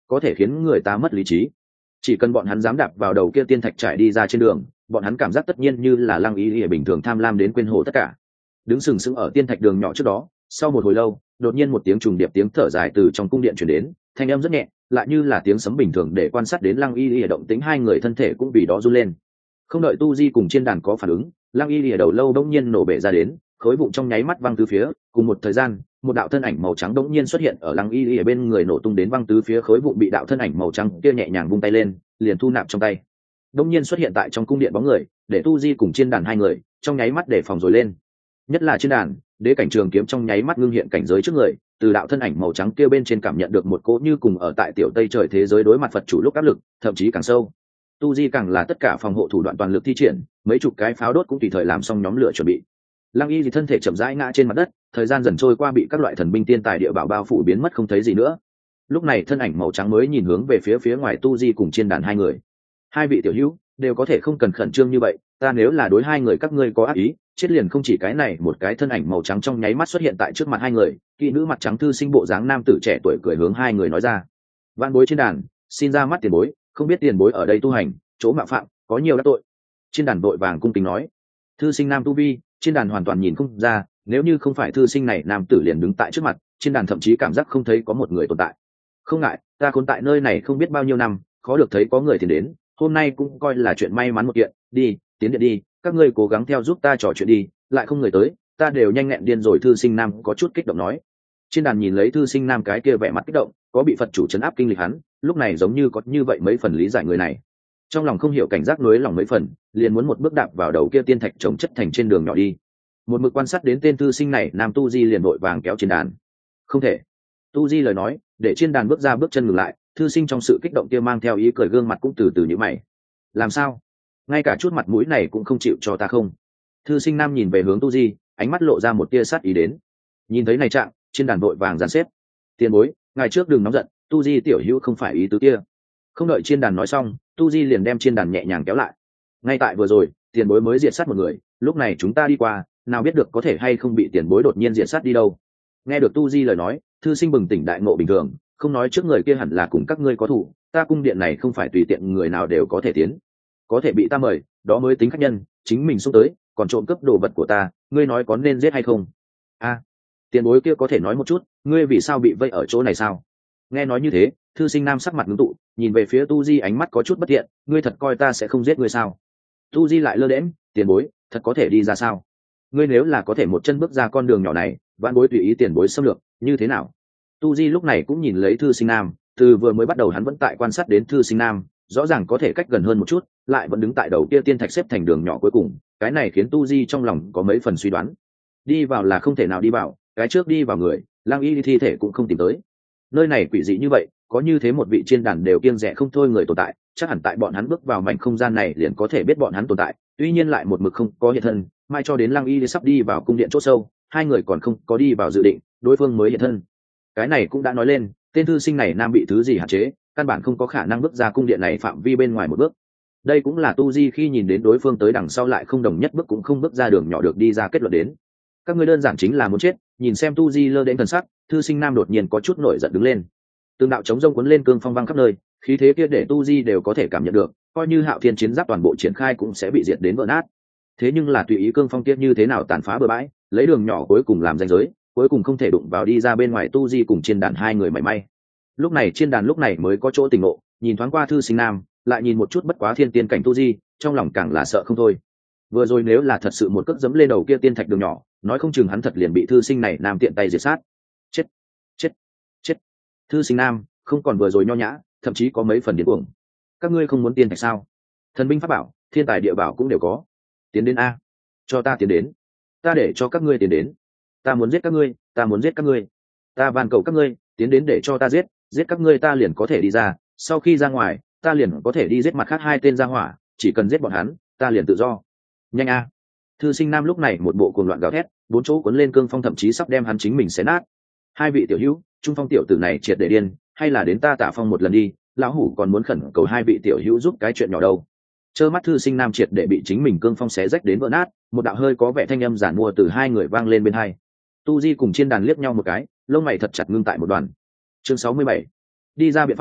có thể khiến người ta mất lý trí. Chỉ cần bọn hắn dám đạp vào đầu kia tiên thạch trải đi ra trên đường, bọn hắn cảm giác tất nhiên như là Lăng Y Y bình thường tham lam đến quên hồ tất cả. Đứng sừng sững ở tiên thạch đường nhỏ trước đó, sau một hồi lâu, đột nhiên một tiếng trùng điệp tiếng thở dài từ trong cung điện truyền đến, thanh âm rất nhẹ, lại như là tiếng sấm bình thường, để quan sát đến Lăng Y Y động tĩnh hai người thân thể cũng vì đó run lên. Không đợi Tu Di cùng trên đàn có phản ứng, Lăng Y Y đầu lâu đột nhiên nổ bể ra đến, khối vụn trong nháy mắt văng tứ phía, cùng một thời gian, một đạo thân ảnh màu trắng đột nhiên xuất hiện ở Lăng Y Y bên người, nổ tung đến văng tứ phía khối vụn bị đạo thân ảnh màu trắng kia nhẹ nhàng vung tay lên, liền thu nạp trong tay. Đột nhiên xuất hiện tại trong cung điện bóng người, để Tu Di cùng trên đàn hai người trong nháy mắt để phòng rồi lên. Nhất là trên đàn, đế cảnh trường kiếm trong nháy mắt ngưng hiện cảnh giới trước người, từ đạo thân ảnh màu trắng kia bên trên cảm nhận được một cỗ như cùng ở tại tiểu Tây trời thế giới đối mặt Phật chủ lúc áp lực, thậm chí càng sâu. Tu Di càng là tất cả phòng hộ thủ đoạn toàn lực thi triển, mấy chục cái pháo đốt cũng tùy thời làm xong nhóm lửa chuẩn bị. Lăng Y thì thân thể chậm rãi ngã trên mặt đất, thời gian dần trôi qua bị các loại thần binh tiên tài địa bảo bao phủ biến mất không thấy gì nữa. Lúc này thân ảnh màu trắng mới nhìn hướng về phía phía ngoài Tu Di cùng trên đàn hai người. Hai vị tiểu hữu đều có thể không cần khẩn trương như vậy, ta nếu là đối hai người các ngươi có ác ý, chết liền không chỉ cái này. Một cái thân ảnh màu trắng trong nháy mắt xuất hiện tại trước mặt hai người, kỵ nữ mặt trắng thư sinh bộ dáng nam tử trẻ tuổi cười hướng hai người nói ra: vạn bối trên đàn, xin ra mắt tiền bối, không biết tiền bối ở đây tu hành, chỗ mạo phạm có nhiều đắc tội. Trên đàn đội vàng cung kính nói: thư sinh nam tu vi, trên đàn hoàn toàn nhìn không ra, nếu như không phải thư sinh này nam tử liền đứng tại trước mặt, trên đàn thậm chí cảm giác không thấy có một người tồn tại. Không ngại, ta khốn tại nơi này không biết bao nhiêu năm, khó được thấy có người thì đến, hôm nay cũng coi là chuyện may mắn một kiện. Đi, tiến điện đi, các ngươi cố gắng theo giúp ta trò chuyện đi, lại không người tới, ta đều nhanh nghẹn điên rồi. Thư sinh nam có chút kích động nói. Trên đàn nhìn lấy thư sinh nam cái kia vẻ mặt kích động, có bị Phật chủ trấn áp kinh lịch hắn, lúc này giống như có như vậy mấy phần lý giải người này. Trong lòng không hiểu cảnh giác nối lòng mấy phần, liền muốn một bước đạp vào đầu kia tiên thạch trồng chất thành trên đường nhỏ đi. Một mực quan sát đến tên thư sinh này nam Tu Di liền vội vàng kéo trên đàn. Không thể. Tu Di lời nói để trên đàn bước ra bước chân ngừng lại, thư sinh trong sự kích động kia mang theo ý cười, gương mặt cũng từ từ nhíu mày. Làm sao? Ngay cả chút mặt mũi này cũng không chịu cho ta không? Thư sinh nam nhìn về hướng Tu Di, ánh mắt lộ ra một tia sát ý đến. Nhìn thấy này trạng, trên đàn vội vàng dàn xếp. Tiền bối, ngài trước đừng nóng giận, Tu Di tiểu hữu không phải ý tứ kia. Không đợi trên đàn nói xong, Tu Di liền đem trên đàn nhẹ nhàng kéo lại. Ngay tại vừa rồi, tiền bối mới diệt sát một người, lúc này chúng ta đi qua, nào biết được có thể hay không bị tiền bối đột nhiên diệt sát đi đâu. Nghe được Tu Di lời nói, thư sinh bừng tỉnh đại ngộ bình thường, không nói trước người kia hẳn là cùng các ngươi có thủ, ta cung điện này không phải tùy tiện người nào đều có thể tiến, có thể bị ta mời, đó mới tính khách nhân. Chính mình xông tới, còn trộm cướp đồ vật của ta, ngươi nói có nên giết hay không? A, à, tiền bối kia có thể nói một chút, ngươi vì sao bị vây ở chỗ này sao? Nghe nói như thế, thư sinh nam sắc mặt ngưng tụ, nhìn về phía Tu Di ánh mắt có chút bất thiện, ngươi thật coi ta sẽ không giết ngươi sao? Tu Di lại lơ đễnh, tiền bối, thật có thể đi ra sao? Ngươi nếu là có thể một chân bước ra con đường nhỏ này, vạn bối tùy ý tiền bối xâm lược, như thế nào? Tu Di lúc này cũng nhìn lấy thư sinh nam, từ vừa mới bắt đầu hắn vẫn tại quan sát đến thư sinh nam, rõ ràng có thể cách gần hơn một chút, lại vẫn đứng tại đầu kia tiên thạch xếp thành đường nhỏ cuối cùng, cái này khiến Tu Di trong lòng có mấy phần suy đoán. Đi vào là không thể nào đi vào, cái trước đi vào người, Lăng Y thi thể cũng không tìm tới. Nơi này quỷ dị như vậy, có như thế một vị trên đàn đều kiêng dè không thôi người tồn tại, chắc hẳn tại bọn hắn bước vào mảnh không gian này liền có thể biết bọn hắn tồn tại, tuy nhiên lại một mực không có hiện thân, mai cho đến Lăng Y sắp đi vào cung điện chỗ sâu, hai người còn không có đi vào dự định, đối phương mới hiện thân. Cái này cũng đã nói lên, tên thư sinh này nam bị thứ gì hạn chế, căn bản không có khả năng bước ra cung điện này phạm vi bên ngoài một bước. Đây cũng là Tu Di khi nhìn đến đối phương tới đằng sau lại không đồng nhất bước cũng không bước ra đường nhỏ được đi ra kết luận đến. Các ngươi đơn giản chính là muốn chết. Nhìn xem Tu Di lơ đến thần sắc, thư sinh nam đột nhiên có chút nổi giận đứng lên. Từng đạo chống rông cuốn lên cương phong vang khắp nơi, khí thế kia để Tu Di đều có thể cảm nhận được, coi như Hạo Thiên chiến giáp toàn bộ triển khai cũng sẽ bị diệt đến vỡ nát. Thế nhưng là tùy ý cương phong kia như thế nào tàn phá bừa bãi, lấy đường nhỏ cuối cùng làm ranh giới, cuối cùng không thể đụng vào đi ra bên ngoài Tu Di cùng trên đàn hai người mảy may. Lúc này trên đàn lúc này mới có chỗ tỉnh ngộ, nhìn thoáng qua thư sinh nam, lại nhìn một chút bất quá thiên tiên cảnh Tu Di, trong lòng càng là sợ không thôi. Vừa rồi nếu là thật sự một cước dẫm lên đầu kia tiên thạch đường nhỏ, nói không chừng hắn thật liền bị thư sinh này nam tiện tay diệt sát. Chết, chết, chết. Thư sinh nam không còn vừa rồi nho nhã, thậm chí có mấy phần điên cuồng. Các ngươi không muốn tiên thạch sao? Thần binh pháp bảo, thiên tài địa bảo cũng đều có. Tiến đến a, cho ta tiến đến. Ta để cho các ngươi tiến đến. Ta muốn giết các ngươi, ta muốn giết các ngươi. Ta van cầu các ngươi, tiến đến để cho ta giết, giết các ngươi ta liền có thể đi ra, sau khi ra ngoài, ta liền có thể đi giết mặt khác hai tên gia hỏa, chỉ cần giết bọn hắn, ta liền tự do. Nhanh a. Thư sinh nam lúc này một bộ cuồng loạn gào thét, bốn chỗ cuốn lên cương phong thậm chí sắp đem hắn chính mình xé nát. Hai vị tiểu hữu, trung phong tiểu tử này triệt để điên, hay là đến ta Tả Phong một lần đi, lão hủ còn muốn khẩn cầu hai vị tiểu hữu giúp cái chuyện nhỏ đâu. Trơ mắt thư sinh nam triệt để bị chính mình cương phong xé rách đến vỡ nát, một đạo hơi có vẻ thanh âm giản mua từ hai người vang lên bên hai. Tu Di cùng trên đàn liếc nhau một cái, lông mày thật chặt ngưng tại một đoàn. Chương sáu mươi bảy, đi ra biện pháp,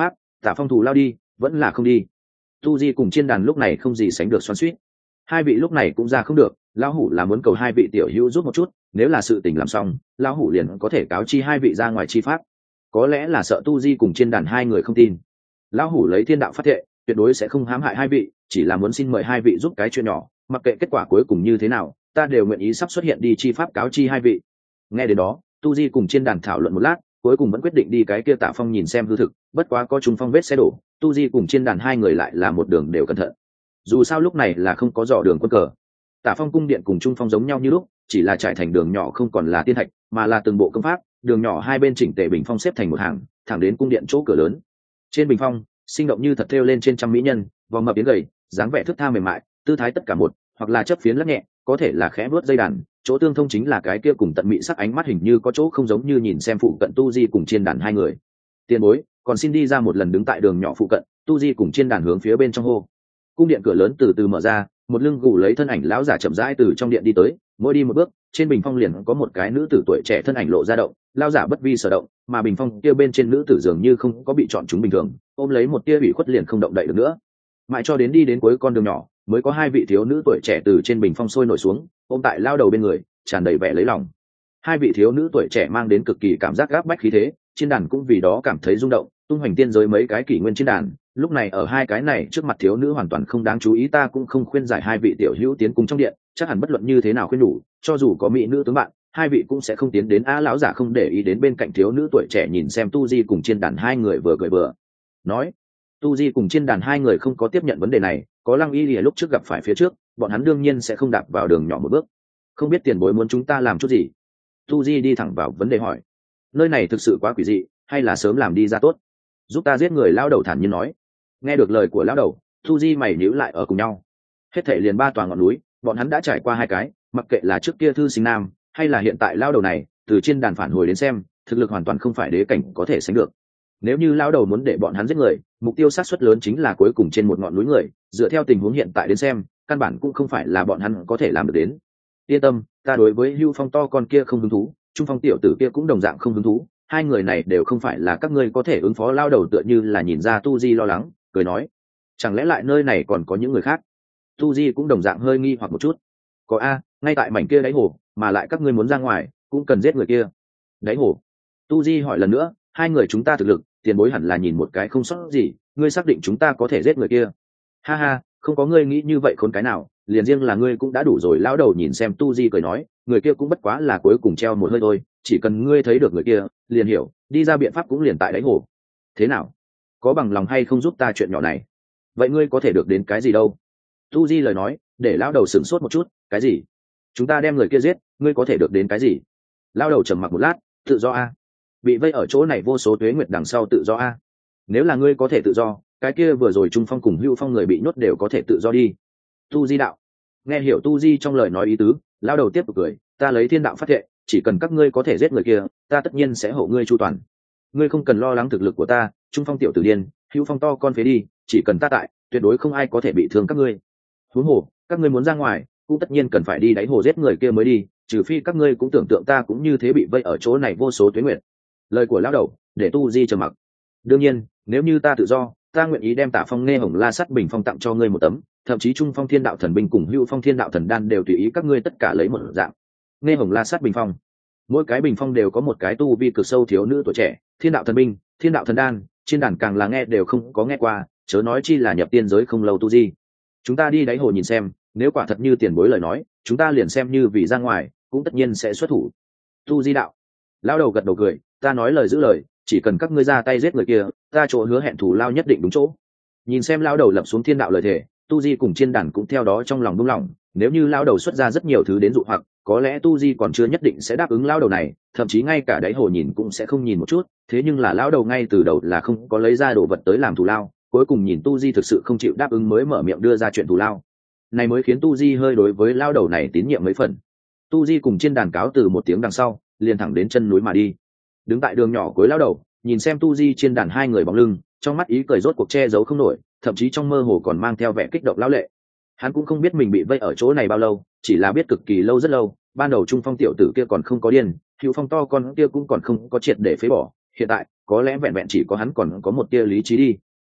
Tả Phong thù lao đi vẫn là không đi? Tu Di cùng Chiên Đàn lúc này không gì sánh được xoắn xuýt. Hai vị lúc này cũng ra không được, lão hủ là muốn cầu hai vị tiểu hữu giúp một chút, nếu là sự tình làm xong lão hủ liền có thể cáo chi hai vị ra ngoài chi pháp. Có lẽ là sợ Tu Di cùng Chiên Đàn hai người không tin, lão hủ lấy thiên đạo phát thệ tuyệt đối sẽ không hãm hại hai vị, chỉ là muốn xin mời hai vị giúp cái chuyện nhỏ, mặc kệ kết quả cuối cùng như thế nào ta đều nguyện ý sắp xuất hiện đi chi pháp cáo chi hai vị. Nghe đến đó Tu Di cùng Chiên Đàn thảo luận một lát, cuối cùng vẫn quyết định đi cái kia Tạ Phong nhìn xem hư thực, bất quá có Trung Phong vết xe đổ, Tu Di cùng Chiên Đàn hai người lại là một đường đều cẩn thận. Dù sao lúc này là không có dò đường quân cờ. Tạ Phong cung điện cùng Trung Phong giống nhau như lúc, chỉ là trải thành đường nhỏ không còn là tiên thạch, mà là từng bộ công pháp, đường nhỏ hai bên chỉnh tề bình phong xếp thành một hàng, thẳng đến cung điện chỗ cửa lớn. Trên bình phong, sinh động như thật thêu lên trên trăm mỹ nhân, vòng mập biến gầy, dáng vẻ thướt tha mềm mại, tư thái tất cả một, hoặc là chấp phiến lắc nhẹ, có thể là khẽ vuốt dây đàn, chỗ tương thông chính là cái kia cùng tận mị sắc ánh mắt hình như có chỗ không giống như nhìn xem phụ cận Tu Di cùng Chiên Đàn hai người. Tiền bối, còn xin đi ra một lần. Đứng tại đường nhỏ phụ cận, Tu Di cùng Chiên Đàn hướng phía bên trong hô. Cung điện cửa lớn từ từ mở ra, một lưng gù lấy thân ảnh lão giả chậm rãi từ trong điện đi tới, mỗi đi một bước trên bình phong liền có một cái nữ tử tuổi trẻ thân ảnh lộ ra động, lão giả bất vi sở động, mà bình phong kia bên trên nữ tử dường như không có bị chọn chúng bình thường, ôm lấy một tia ủy khuất liền không động đậy được nữa. Mãi cho đến đi đến cuối con đường nhỏ, mới có hai vị thiếu nữ tuổi trẻ từ trên bình phong sôi nổi xuống, ôm tại lao đầu bên người, tràn đầy vẻ lấy lòng. Hai vị thiếu nữ tuổi trẻ mang đến cực kỳ cảm giác gáp bách khí thế, Chiên Đàn cũng vì đó cảm thấy rung động, tung hoành tiên giới mấy cái kỷ nguyên Chiên Đàn, lúc này ở hai cái này trước mặt thiếu nữ hoàn toàn không đáng chú ý. Ta cũng không khuyên giải hai vị tiểu hữu tiến cùng trong điện, chắc hẳn bất luận như thế nào khuyên đủ, cho dù có mỹ nữ tướng bạn, hai vị cũng sẽ không tiến đến. A lão giả không để ý đến bên cạnh thiếu nữ tuổi trẻ, nhìn xem Tu Di cùng Chiên Đàn hai người vừa cười vừa nói. Tu Di cùng Chiên Đàn hai người không có tiếp nhận vấn đề này, có Lăng Y Lìa lúc trước gặp phải phía trước, bọn hắn đương nhiên sẽ không đạp vào đường nhỏ một bước. Không biết tiền bối muốn chúng ta làm chút gì? Tu Di đi thẳng vào vấn đề hỏi. Nơi này thực sự quá quỷ dị, hay là sớm làm đi ra tốt? Giúp ta giết người. Lão đầu thản nhiên nói. Nghe được lời của lão đầu, Tu Di mày nhíu lại ở cùng nhau. Hết thảy liền ba tòa ngọn núi, bọn hắn đã trải qua hai cái, mặc kệ là trước kia thư sinh nam, hay là hiện tại lão đầu này, từ Chiên Đàn phản hồi đến xem, thực lực hoàn toàn không phải đế cảnh có thể sánh được. Nếu như lão đầu muốn để bọn hắn giết người, mục tiêu sát suất lớn chính là cuối cùng trên một ngọn núi người, dựa theo tình huống hiện tại đến xem, căn bản cũng không phải là bọn hắn có thể làm được đến. Yên tâm, ta đối với Hưu Phong to con kia không hứng thú, Trung Phong tiểu tử kia cũng đồng dạng không hứng thú, hai người này đều không phải là các ngươi có thể ứng phó. Lão đầu tựa như là nhìn ra Tu Di lo lắng, cười nói, chẳng lẽ lại nơi này còn có những người khác? Tu Di cũng đồng dạng hơi nghi hoặc một chút. Có a, ngay tại mảnh kia đáy hồ, mà lại các ngươi muốn ra ngoài, cũng cần giết người kia. Đáy hồ? Tu Di hỏi lần nữa, hai người chúng ta thực lực, tiền bối hẳn là nhìn một cái không sót gì, ngươi xác định chúng ta có thể giết người kia? Ha ha, không có ngươi nghĩ như vậy khốn cái nào, liền riêng là ngươi cũng đã đủ rồi. Lão đầu nhìn xem Tu Di cười nói, người kia cũng bất quá là cuối cùng treo một hơi thôi, chỉ cần ngươi thấy được người kia, liền hiểu, đi ra biện pháp cũng liền tại đáy hồ. Thế nào? Có bằng lòng hay không giúp ta chuyện nhỏ này? Vậy ngươi có thể được đến cái gì đâu? Tu Di lời nói để lão đầu sửng sốt một chút. Cái gì? Chúng ta đem người kia giết, ngươi có thể được đến cái gì? Lão đầu trầm mặc một lát. Tự do a. Bị vây ở chỗ này vô số tuế nguyệt đằng sau, tự do a. Nếu là ngươi có thể tự do, cái kia vừa rồi Trung Phong cùng Hưu Phong người bị nhốt đều có thể tự do đi. Tu Di đạo. Nghe hiểu Tu Di trong lời nói ý tứ, lão đầu tiếp tục cười, ta lấy thiên đạo phát thệ, chỉ cần các ngươi có thể giết người kia, ta tất nhiên sẽ hộ ngươi chu toàn. Ngươi không cần lo lắng thực lực của ta, Trung Phong tiểu tử điên, Hưu Phong to con phế đi, chỉ cần ta tại, tuyệt đối không ai có thể bị thương các ngươi. Huống hồ, các ngươi muốn ra ngoài, cũng tất nhiên cần phải đi đáy hồ giết người kia mới đi, trừ phi các ngươi cũng tưởng tượng ta cũng như thế bị vây ở chỗ này vô số tuế nguyệt. Lời của lão đầu để Tu Di trầm mặc. Đương nhiên, nếu như ta tự do, ta nguyện ý đem Tạ Phong Nghe Hồng La Sắt Bình Phong tặng cho ngươi một tấm, thậm chí Trung Phong Thiên Đạo Thần Binh cùng Hưu Phong Thiên Đạo Thần Đan đều tùy ý các ngươi tất cả lấy một dạng. Nghe Hồng La Sắt Bình Phong, mỗi cái bình phong đều có một cái tu vi cực sâu thiếu nữ tuổi trẻ. Thiên Đạo Thần Binh, Thiên Đạo Thần Đan, Chiên Đàn càng là nghe đều không có nghe qua, chớ nói chi là nhập tiên giới không lâu. Tu Di, chúng ta đi đáy hồ nhìn xem, nếu quả thật như tiền bối lời nói, chúng ta liền xem như vì ra ngoài, cũng tất nhiên sẽ xuất thủ. Tu Di đạo. Lão đầu gật đầu cười, ta nói lời giữ lời, chỉ cần các ngươi ra tay giết người kia, ta chỗ hứa hẹn thủ lao nhất định đúng chỗ. Nhìn xem lão đầu lập xuống thiên đạo lời thề, Tu Di cùng Chiên Đàn cũng theo đó trong lòng buông lỏng. Nếu như lão đầu xuất ra rất nhiều thứ đến dụ hoặc, có lẽ Tu Di còn chưa nhất định sẽ đáp ứng lão đầu này, thậm chí ngay cả đáy hồ nhìn cũng sẽ không nhìn một chút. Thế nhưng là lão đầu ngay từ đầu là không có lấy ra đồ vật tới làm thù lao, cuối cùng nhìn Tu Di thực sự không chịu đáp ứng mới mở miệng đưa ra chuyện thù lao này, mới khiến Tu Di hơi đối với lão đầu này tín nhiệm mấy phần. Tu Di cùng Chiên Đàn cáo từ một tiếng đằng sau, liền thẳng đến chân núi mà đi. Đứng tại đường nhỏ cuối lão đầu, nhìn xem Tu Di Chiên Đàn hai người bóng lưng, trong mắt ý cười rốt cuộc che giấu không nổi, thậm chí trong mơ hồ còn mang theo vẻ kích động lão lệ. Hắn cũng không biết mình bị vây ở chỗ này bao lâu, chỉ là biết cực kỳ lâu, rất lâu. Ban đầu Trung Phong tiểu tử kia còn không có điên, Hữu Phong to con kia cũng còn không có triệt để phế bỏ, hiện tại có lẽ vẹn vẹn chỉ có hắn còn có một tia lý trí đi.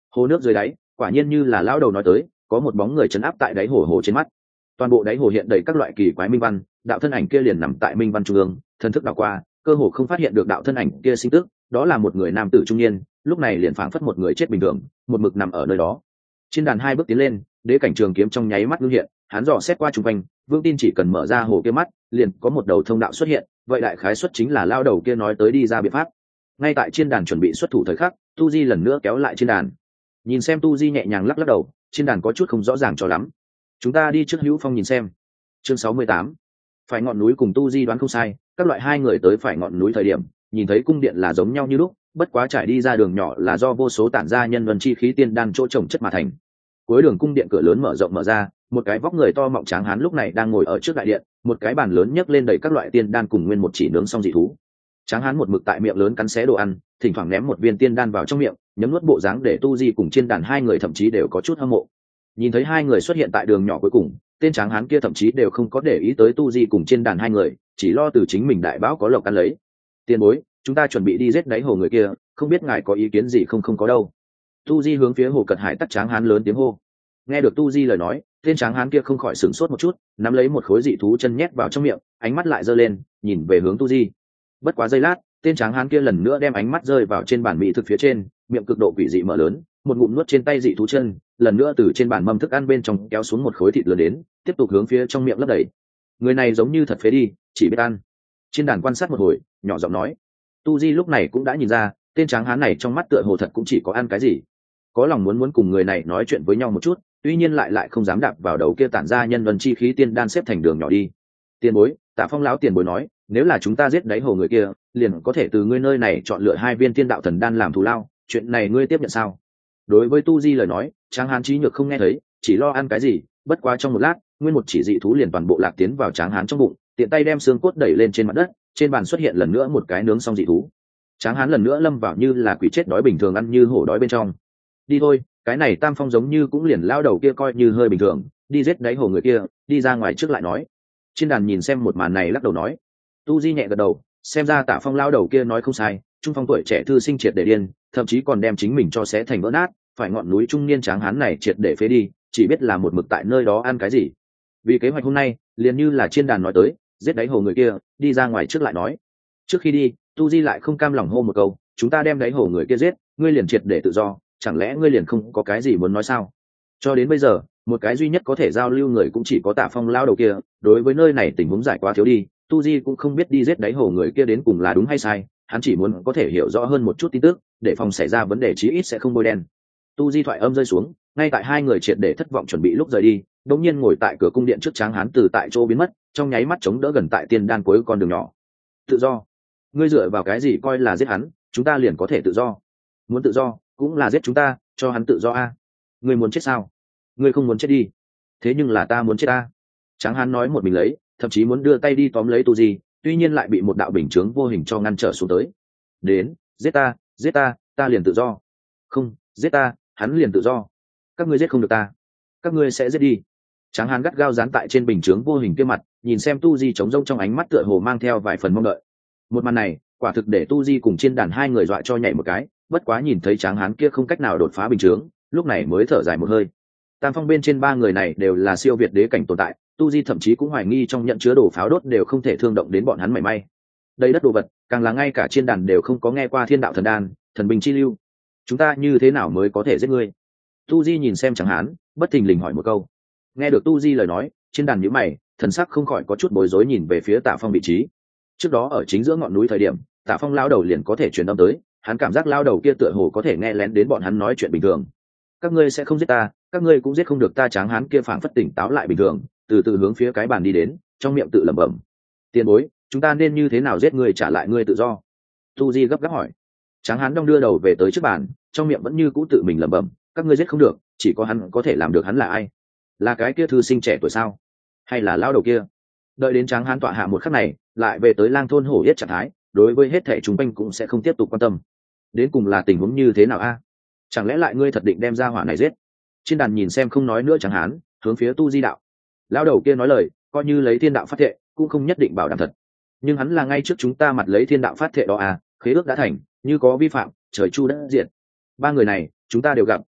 Hồ nước dưới đáy quả nhiên như là lão đầu nói tới, có một bóng người chấn áp tại đáy hồ hồ trên mắt. Toàn bộ đáy hồ hiện đầy các loại kỳ quái minh văn, đạo thân ảnh kia liền nằm tại minh văn trung ương, thần thức đảo qua, cơ hồ không phát hiện được đạo thân ảnh kia sinh tức, đó là một người nam tử trung niên, lúc này liền phảng phất một người chết bình thường, một mực nằm ở nơi đó. Trên đàn hai bước tiến lên, đế cảnh trường kiếm trong nháy mắt ngưng hiện, hắn dò xét qua xung quanh, Vương tin chỉ cần mở ra hồ kia mắt, liền có một đầu thông đạo xuất hiện, vậy đại khái xuất chính là lao đầu kia nói tới đi ra biện pháp. Ngay tại trên đàn chuẩn bị xuất thủ thời khắc, Tu Di lần nữa kéo lại trên đàn. Nhìn xem Tu Di nhẹ nhàng lắc lắc đầu, trên đàn có chút không rõ ràng cho lắm. Chúng ta đi trước Hữu Phong nhìn xem. Chương sáu mươi tám. Phải ngọn núi cùng Tu Di đoán không sai, các loại hai người tới phải ngọn núi thời điểm, nhìn thấy cung điện là giống nhau như lúc, bất quá trải đi ra đường nhỏ là do vô số tản ra nhân luân chi khí tiên đan chỗ trồng chất mà thành. Cuối đường cung điện cửa lớn mở rộng mở ra, một cái vóc người to mọng tráng hán lúc này đang ngồi ở trước đại điện, một cái bàn lớn nhấc lên đầy các loại tiên đan cùng nguyên một chỉ nướng xong dị thú. Tráng hán một mực tại miệng lớn cắn xé đồ ăn, thỉnh thoảng ném một viên tiên đan vào trong miệng, nhấm nuốt bộ dáng để Tu Di cùng trên đàn hai người thậm chí đều có chút hâm mộ. Nhìn thấy hai người xuất hiện tại đường nhỏ cuối cùng, tên tráng hán kia thậm chí đều không có để ý tới Tu Di cùng trên đàn hai người, chỉ lo từ chính mình đại bão có lộc ăn lấy. Tiền bối, chúng ta chuẩn bị đi giết đáy hồ người kia, không biết ngài có ý kiến gì không? Không có đâu. Tu Di hướng phía hồ Cận Hải tắc tráng hán lớn tiếng hô. Nghe được Tu Di lời nói, tên tráng hán kia không khỏi sửng sốt một chút, nắm lấy một khối dị thú chân nhét vào trong miệng, ánh mắt lại giơ lên, nhìn về hướng Tu Di. Bất quá giây lát, tên tráng hán kia lần nữa đem ánh mắt rơi vào trên bàn mỹ thực phía trên, miệng cực độ quỷ dị mở lớn, một ngụm nuốt trên tay dị thú chân, lần nữa từ trên bàn mâm thức ăn bên trong kéo xuống một khối thịt lớn đến, tiếp tục hướng phía trong miệng lấp đầy. Người này giống như thật phế đi, chỉ biết ăn. Trên đàn quan sát một hồi, nhỏ giọng nói. Tu Di lúc này cũng đã nhìn ra, tên tráng hán này trong mắt tựa hồ thật cũng chỉ có ăn cái gì. Có lòng muốn muốn cùng người này nói chuyện với nhau một chút, tuy nhiên lại lại không dám đạp vào đầu kia tản ra nhân luân chi khí tiên đan xếp thành đường nhỏ đi. Tiền bối, Tạ Phong lão tiền bối nói, nếu là chúng ta giết đáy hồ người kia, liền có thể từ ngươi nơi này chọn lựa hai viên tiên đạo thần đan làm thù lao, chuyện này ngươi tiếp nhận sao? Đối với Tu Di lời nói, Tráng hán trí nhược không nghe thấy, chỉ lo ăn cái gì, bất quá trong một lát, nguyên một chỉ dị thú liền toàn bộ lạc tiến vào Tráng hán trong bụng, tiện tay đem xương cốt đẩy lên trên mặt đất, trên bàn xuất hiện lần nữa một cái nướng xong dị thú. Tráng hán lần nữa lâm vào như là quỷ chết đói bình thường ăn như hổ đói bên trong. Đi thôi, cái này Tam Phong giống như cũng liền lao đầu kia coi như hơi bình thường, đi giết đáy hồ người kia, đi ra ngoài trước lại nói. Trên đàn nhìn xem một màn này lắc đầu nói. Tu Di nhẹ gật đầu, xem ra Tạ Phong lao đầu kia nói không sai, trung phong tuổi trẻ thư sinh triệt để điên, thậm chí còn đem chính mình cho xé thành vỡ nát, phải ngọn núi trung niên tráng hán này triệt để phế đi, chỉ biết là một mực tại nơi đó ăn cái gì. Vì kế hoạch hôm nay, liền như là trên đàn nói tới, giết đáy hồ người kia, đi ra ngoài trước lại nói. Trước khi đi, Tu Di lại không cam lòng hô một câu, chúng ta đem đáy hồ người kia giết, ngươi liền triệt để tự do, chẳng lẽ ngươi liền không có cái gì muốn nói sao? Cho đến bây giờ, một cái duy nhất có thể giao lưu người cũng chỉ có Tạ Phong lao đầu kia, đối với nơi này tình huống giải quá thiếu đi, Tu Di cũng không biết đi giết đáy hồ người kia đến cùng là đúng hay sai, hắn chỉ muốn có thể hiểu rõ hơn một chút tin tức, để phòng xảy ra vấn đề chí ít sẽ không bôi đen. Tu Di thoại âm rơi xuống, ngay tại hai người triệt để thất vọng chuẩn bị lúc rời đi, đột nhiên ngồi tại cửa cung điện trước tráng hán từ tại chỗ biến mất, trong nháy mắt chống đỡ gần tại tiên đan cuối con đường nhỏ. Tự do? Ngươi dựa vào cái gì coi là giết hắn, chúng ta liền có thể tự do? Muốn tự do, cũng là giết chúng ta, cho hắn tự do a. Ngươi muốn chết sao? Ngươi không muốn chết đi. Thế nhưng là ta muốn chết ta. Tráng hán nói một mình lấy, thậm chí muốn đưa tay đi tóm lấy Tu Di, tuy nhiên lại bị một đạo bình chướng vô hình cho ngăn trở xuống tới. Đến, giết ta, giết ta, ta liền tự do. Không, giết ta, hắn liền tự do. Các ngươi giết không được ta, các ngươi sẽ giết đi. Tráng hán gắt gao dán tại trên bình chướng vô hình kia mặt, nhìn xem Tu Di trống rỗng trong ánh mắt tựa hồ mang theo vài phần mong đợi. Một màn này, quả thực để Tu Di cùng trên đàn hai người dọa cho nhảy một cái, bất quá nhìn thấy tráng hán kia không cách nào đột phá bình chướng, lúc này mới thở dài một hơi. Tam Phong bên trên ba người này đều là siêu việt đế cảnh tồn tại, Tu Di thậm chí cũng hoài nghi trong nhận chứa đồ pháo đốt đều không thể thương động đến bọn hắn mảy may. Đây đất đồ vật, càng là ngay cả trên đàn đều không có nghe qua thiên đạo thần đan, thần binh chi lưu. Chúng ta như thế nào mới có thể giết ngươi? Tu Di nhìn xem tráng hán, bất thình lình hỏi một câu. Nghe được Tu Di lời nói, trên đàn nhíu mày, thần sắc không khỏi có chút bối rối nhìn về phía Tạ Phong vị trí. Trước đó ở chính giữa ngọn núi thời điểm, Tạ Phong lao đầu liền có thể truyền âm tới, hắn cảm giác lao đầu kia tựa hồ có thể nghe lén đến bọn hắn nói chuyện bình thường. Các ngươi sẽ không giết ta, các ngươi cũng giết không được ta. Tráng hán kia phảng phất tỉnh táo lại bình thường, từ từ hướng phía cái bàn đi đến, trong miệng tự lẩm bẩm. Tiền bối, chúng ta nên như thế nào giết ngươi trả lại ngươi tự do? Tu Di gấp gáp hỏi. Tráng hán đong đưa đầu về tới trước bàn, trong miệng vẫn như cũ tự mình lẩm bẩm, các ngươi giết không được, chỉ có hắn có thể làm được. Hắn là ai? Là cái kia thư sinh trẻ tuổi sao? Hay là lao đầu kia? Đợi đến tráng hán tọa hạ một khắc này, lại về tới lang thôn hổ yết trạng thái, đối với hết thảy chúng quanh cũng sẽ không tiếp tục quan tâm. Đến cùng là tình huống như thế nào a? Chẳng lẽ lại ngươi thật định đem ra hỏa này giết? Trên đàn nhìn xem không nói nữa tráng hán, hướng phía Tu Di đạo. Lao đầu kia nói lời, coi như lấy thiên đạo phát thệ, cũng không nhất định bảo đảm thật. Nhưng hắn là ngay trước chúng ta mặt lấy thiên đạo phát thệ đó à, khế ước đã thành, như có vi phạm, trời chu đất diệt. Ba người này, chúng ta đều gặp,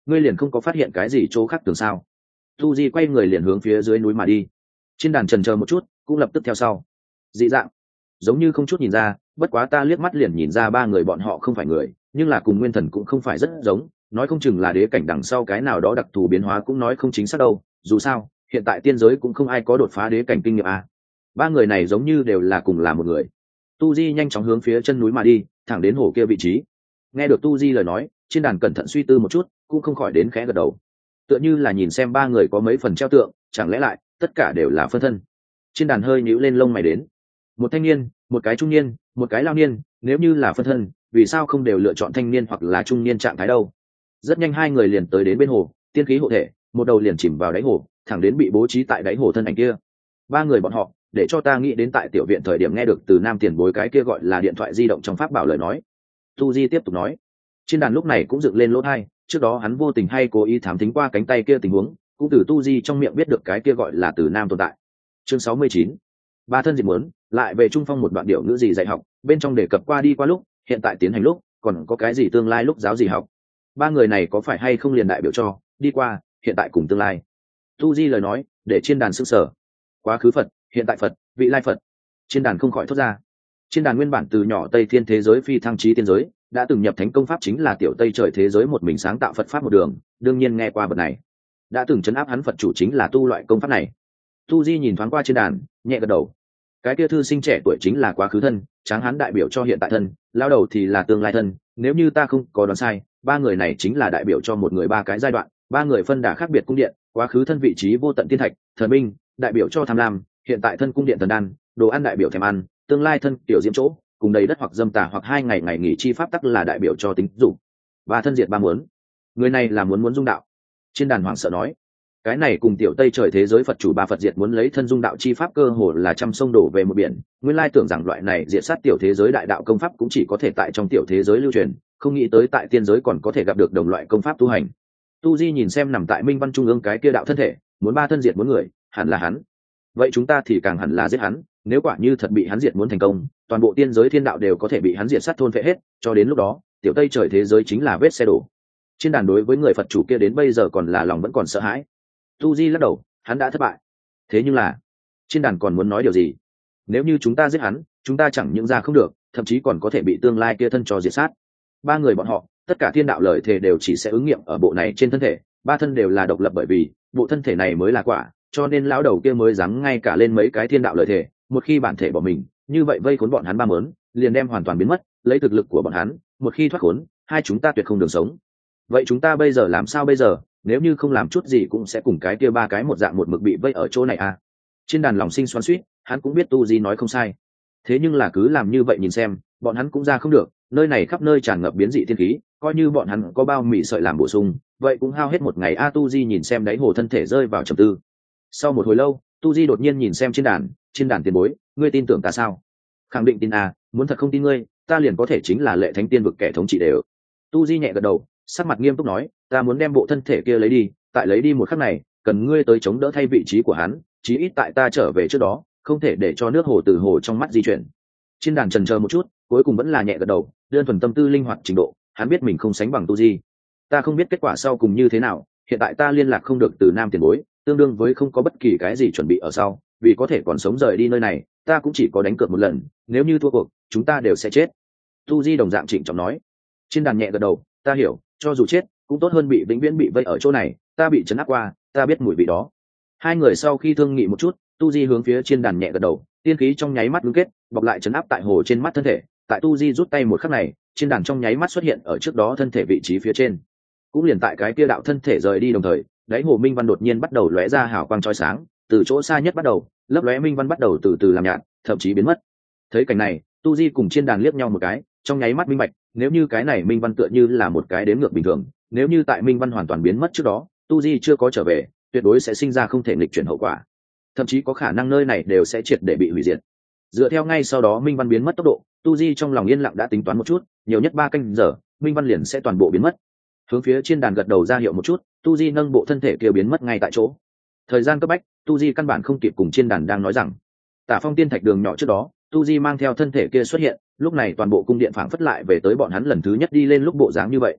ngươi liền không có phát hiện cái gì chỗ khác thường sao? Tu Di quay người liền hướng phía dưới núi mà đi. Trên đàn trần chờ một chút, cũng lập tức theo sau. Dị dạng, giống như không chút nhìn ra, bất quá ta liếc mắt liền nhìn ra ba người bọn họ không phải người, nhưng là cùng nguyên thần cũng không phải rất giống, nói không chừng là đế cảnh đằng sau cái nào đó đặc thù biến hóa cũng nói không chính xác đâu. Dù sao, hiện tại tiên giới cũng không ai có đột phá đế cảnh kinh nghiệm à. Ba người này giống như đều là cùng là một người. Tu Di nhanh chóng hướng phía chân núi mà đi, thẳng đến hồ kia vị trí. Nghe được Tu Di lời nói, trên đàn cẩn thận suy tư một chút, cũng không khỏi đến khẽ gật đầu. Tựa như là nhìn xem ba người có mấy phần treo tượng, chẳng lẽ lại tất cả đều là phân thân? Trên đàn hơi nhíu lên lông mày đến. Một thanh niên, một cái trung niên, một cái lao niên, nếu như là phân thân, vì sao không đều lựa chọn thanh niên hoặc là trung niên trạng thái đâu? Rất nhanh hai người liền tới đến bên hồ, tiên khí hộ thể, một đầu liền chìm vào đáy hồ, thẳng đến bị bố trí tại đáy hồ thân ảnh kia. Ba người bọn họ, để cho ta nghĩ đến tại tiểu viện thời điểm nghe được từ nam tiền bối cái kia gọi là điện thoại di động trong pháp bảo lời nói. Tu Di tiếp tục nói. Trên đàn lúc này cũng dựng lên lỗ tai, trước đó hắn vô tình hay cố ý thám thính qua cánh tay kia tình huống, cũng từ Tu Di trong miệng biết được cái kia gọi là từ nam tồn tại. Chương sáu mươi chín. Ba thân diệt muốn, lại về trung phong một đoạn điệu ngữ gì dạy học, bên trong đề cập qua đi qua lúc, hiện tại tiến hành lúc, còn có cái gì tương lai lúc giáo gì học. Ba người này có phải hay không liền đại biểu cho đi qua, hiện tại cùng tương lai. Tu Di lời nói, để trên đàn sững sờ. Quá khứ Phật, hiện tại Phật, vị lai Phật. Trên đàn không khỏi thốt ra. Trên đàn nguyên bản từ nhỏ Tây Thiên thế giới phi thăng chí tiên giới, đã từng nhập thánh công pháp chính là tiểu Tây trời thế giới một mình sáng tạo Phật pháp một đường, đương nhiên nghe qua bậc này. Đã từng chấn áp hắn Phật chủ chính là tu loại công pháp này. Tu Di nhìn thoáng qua trên đàn, nhẹ gật đầu. Cái kia thư sinh trẻ tuổi chính là quá khứ thân, tráng hắn đại biểu cho hiện tại thân, lao đầu thì là tương lai thân, nếu như ta không có đoán sai, ba người này chính là đại biểu cho một người ba cái giai đoạn, ba người phân đà khác biệt cung điện, quá khứ thân vị trí vô tận tiên thạch, thần binh, đại biểu cho tham lam, hiện tại thân cung điện thần đan, đồ ăn đại biểu thèm ăn, tương lai thân tiểu diễm chỗ, cùng đầy đất hoặc dâm tà hoặc hai ngày ngày nghỉ chi pháp tắc là đại biểu cho tính dục. Và thân diệt ba muốn. Người này là muốn muốn dung đạo. Trên đàn hoàng sợ nói, cái này cùng tiểu Tây trời thế giới Phật chủ ba Phật diệt muốn lấy thân dung đạo chi pháp cơ hồ là trăm sông đổ về một biển, nguyên lai tưởng rằng loại này diệt sát tiểu thế giới đại đạo công pháp cũng chỉ có thể tại trong tiểu thế giới lưu truyền, không nghĩ tới tại tiên giới còn có thể gặp được đồng loại công pháp tu hành. Tu Di nhìn xem nằm tại minh văn trung ương cái kia đạo thân thể, muốn ba thân diệt muốn người, hẳn là hắn. Vậy chúng ta thì càng hẳn là giết hắn, nếu quả như thật bị hắn diệt muốn thành công, toàn bộ tiên giới thiên đạo đều có thể bị hắn diệt sát thôn phệ hết, cho đến lúc đó, tiểu Tây trời thế giới chính là vết xe đổ. Trên đàn đối với người Phật chủ kia đến bây giờ còn là lòng vẫn còn sợ hãi. Tu Di lắc đầu, hắn đã thất bại. Thế nhưng là, trên đàn còn muốn nói điều gì? Nếu như chúng ta giết hắn, chúng ta chẳng những ra không được, thậm chí còn có thể bị tương lai kia thân cho diệt sát. Ba người bọn họ, tất cả thiên đạo lời thề đều chỉ sẽ ứng nghiệm ở bộ này trên thân thể, ba thân đều là độc lập bởi vì bộ thân thể này mới là quả, cho nên lão đầu kia mới dám ngay cả lên mấy cái thiên đạo lời thề. Một khi bản thể bỏ mình, như vậy vây khốn bọn hắn ba mớn, liền đem hoàn toàn biến mất, lấy thực lực của bọn hắn, một khi thoát khốn, hai chúng ta tuyệt không đường sống. Vậy chúng ta bây giờ làm sao bây giờ? Nếu như không làm chút gì cũng sẽ cùng cái kia ba cái một dạng một mực bị vây ở chỗ này à? Trên đàn lòng sinh xoắn xuýt, hắn cũng biết Tu Di nói không sai. Thế nhưng là cứ làm như vậy nhìn xem, bọn hắn cũng ra không được, nơi này khắp nơi tràn ngập biến dị thiên khí, coi như bọn hắn có bao mì sợi làm bổ sung, vậy cũng hao hết một ngày a. Tu Di nhìn xem đáy hồ thân thể rơi vào trầm tư. Sau một hồi lâu, Tu Di đột nhiên nhìn xem trên đàn, trên đàn tiền bối, ngươi tin tưởng ta sao? Khẳng định tin à, muốn thật không tin ngươi, ta liền có thể chính là lệ thánh tiên vực kẻ thống trị đều. Tu Di nhẹ gật đầu, sắc mặt nghiêm túc nói, ta muốn đem bộ thân thể kia lấy đi, tại lấy đi một khắc này, cần ngươi tới chống đỡ thay vị trí của hắn, chí ít tại ta trở về trước đó, không thể để cho nước hồ từ hồ trong mắt di chuyển. Trên đàn chần chờ một chút, cuối cùng vẫn là nhẹ gật đầu, đơn thuần tâm tư linh hoạt trình độ, hắn biết mình không sánh bằng Tu Di. Ta không biết kết quả sau cùng như thế nào, hiện tại ta liên lạc không được từ nam tiền bối, tương đương với không có bất kỳ cái gì chuẩn bị ở sau, vì có thể còn sống rời đi nơi này, ta cũng chỉ có đánh cược một lần, nếu như thua cuộc, chúng ta đều sẽ chết. Tu Di đồng dạng trịnh trọng nói. Trên đàn nhẹ gật đầu, ta hiểu, cho dù chết, cũng tốt hơn bị vĩnh viễn bị vây ở chỗ này, ta bị trấn áp qua, ta biết mùi vị đó. Hai người sau khi thương nghị một chút, Tu Di hướng phía trên đàn nhẹ gật đầu, tiên khí trong nháy mắt ngưng kết, bọc lại trấn áp tại hồ trên mắt thân thể. Tại Tu Di rút tay một khắc này, trên đàn trong nháy mắt xuất hiện ở trước đó thân thể vị trí phía trên. Cũng liền tại cái kia đạo thân thể rời đi đồng thời, đáy hồ minh văn đột nhiên bắt đầu lóe ra hào quang chói sáng, từ chỗ xa nhất bắt đầu, lấp lóe minh văn bắt đầu từ từ làm nhạt, thậm chí biến mất. Thấy cảnh này, Tu Di cùng trên đàn liếc nhau một cái, trong nháy mắt minh bạch, nếu như cái này minh văn tựa như là một cái đếm ngược bình thường, nếu như tại minh văn hoàn toàn biến mất trước đó, Tu Di chưa có trở về, tuyệt đối sẽ sinh ra không thể nghịch chuyển hậu quả, thậm chí có khả năng nơi này đều sẽ triệt để bị hủy diệt. Dựa theo ngay sau đó minh văn biến mất tốc độ, Tu Di trong lòng yên lặng đã tính toán một chút, nhiều nhất ba canh giờ, minh văn liền sẽ toàn bộ biến mất. Hướng phía trên đàn gật đầu ra hiệu một chút, Tu Di nâng bộ thân thể kia biến mất ngay tại chỗ. Thời gian cấp bách, Tu Di căn bản không kịp cùng trên đàn đang nói rằng. Tả Phong Tiên Thạch đường nhỏ trước đó, Tu Di mang theo thân thể kia xuất hiện, lúc này toàn bộ cung điện phảng phất lại về tới bọn hắn lần thứ nhất đi lên lúc bộ dáng như vậy.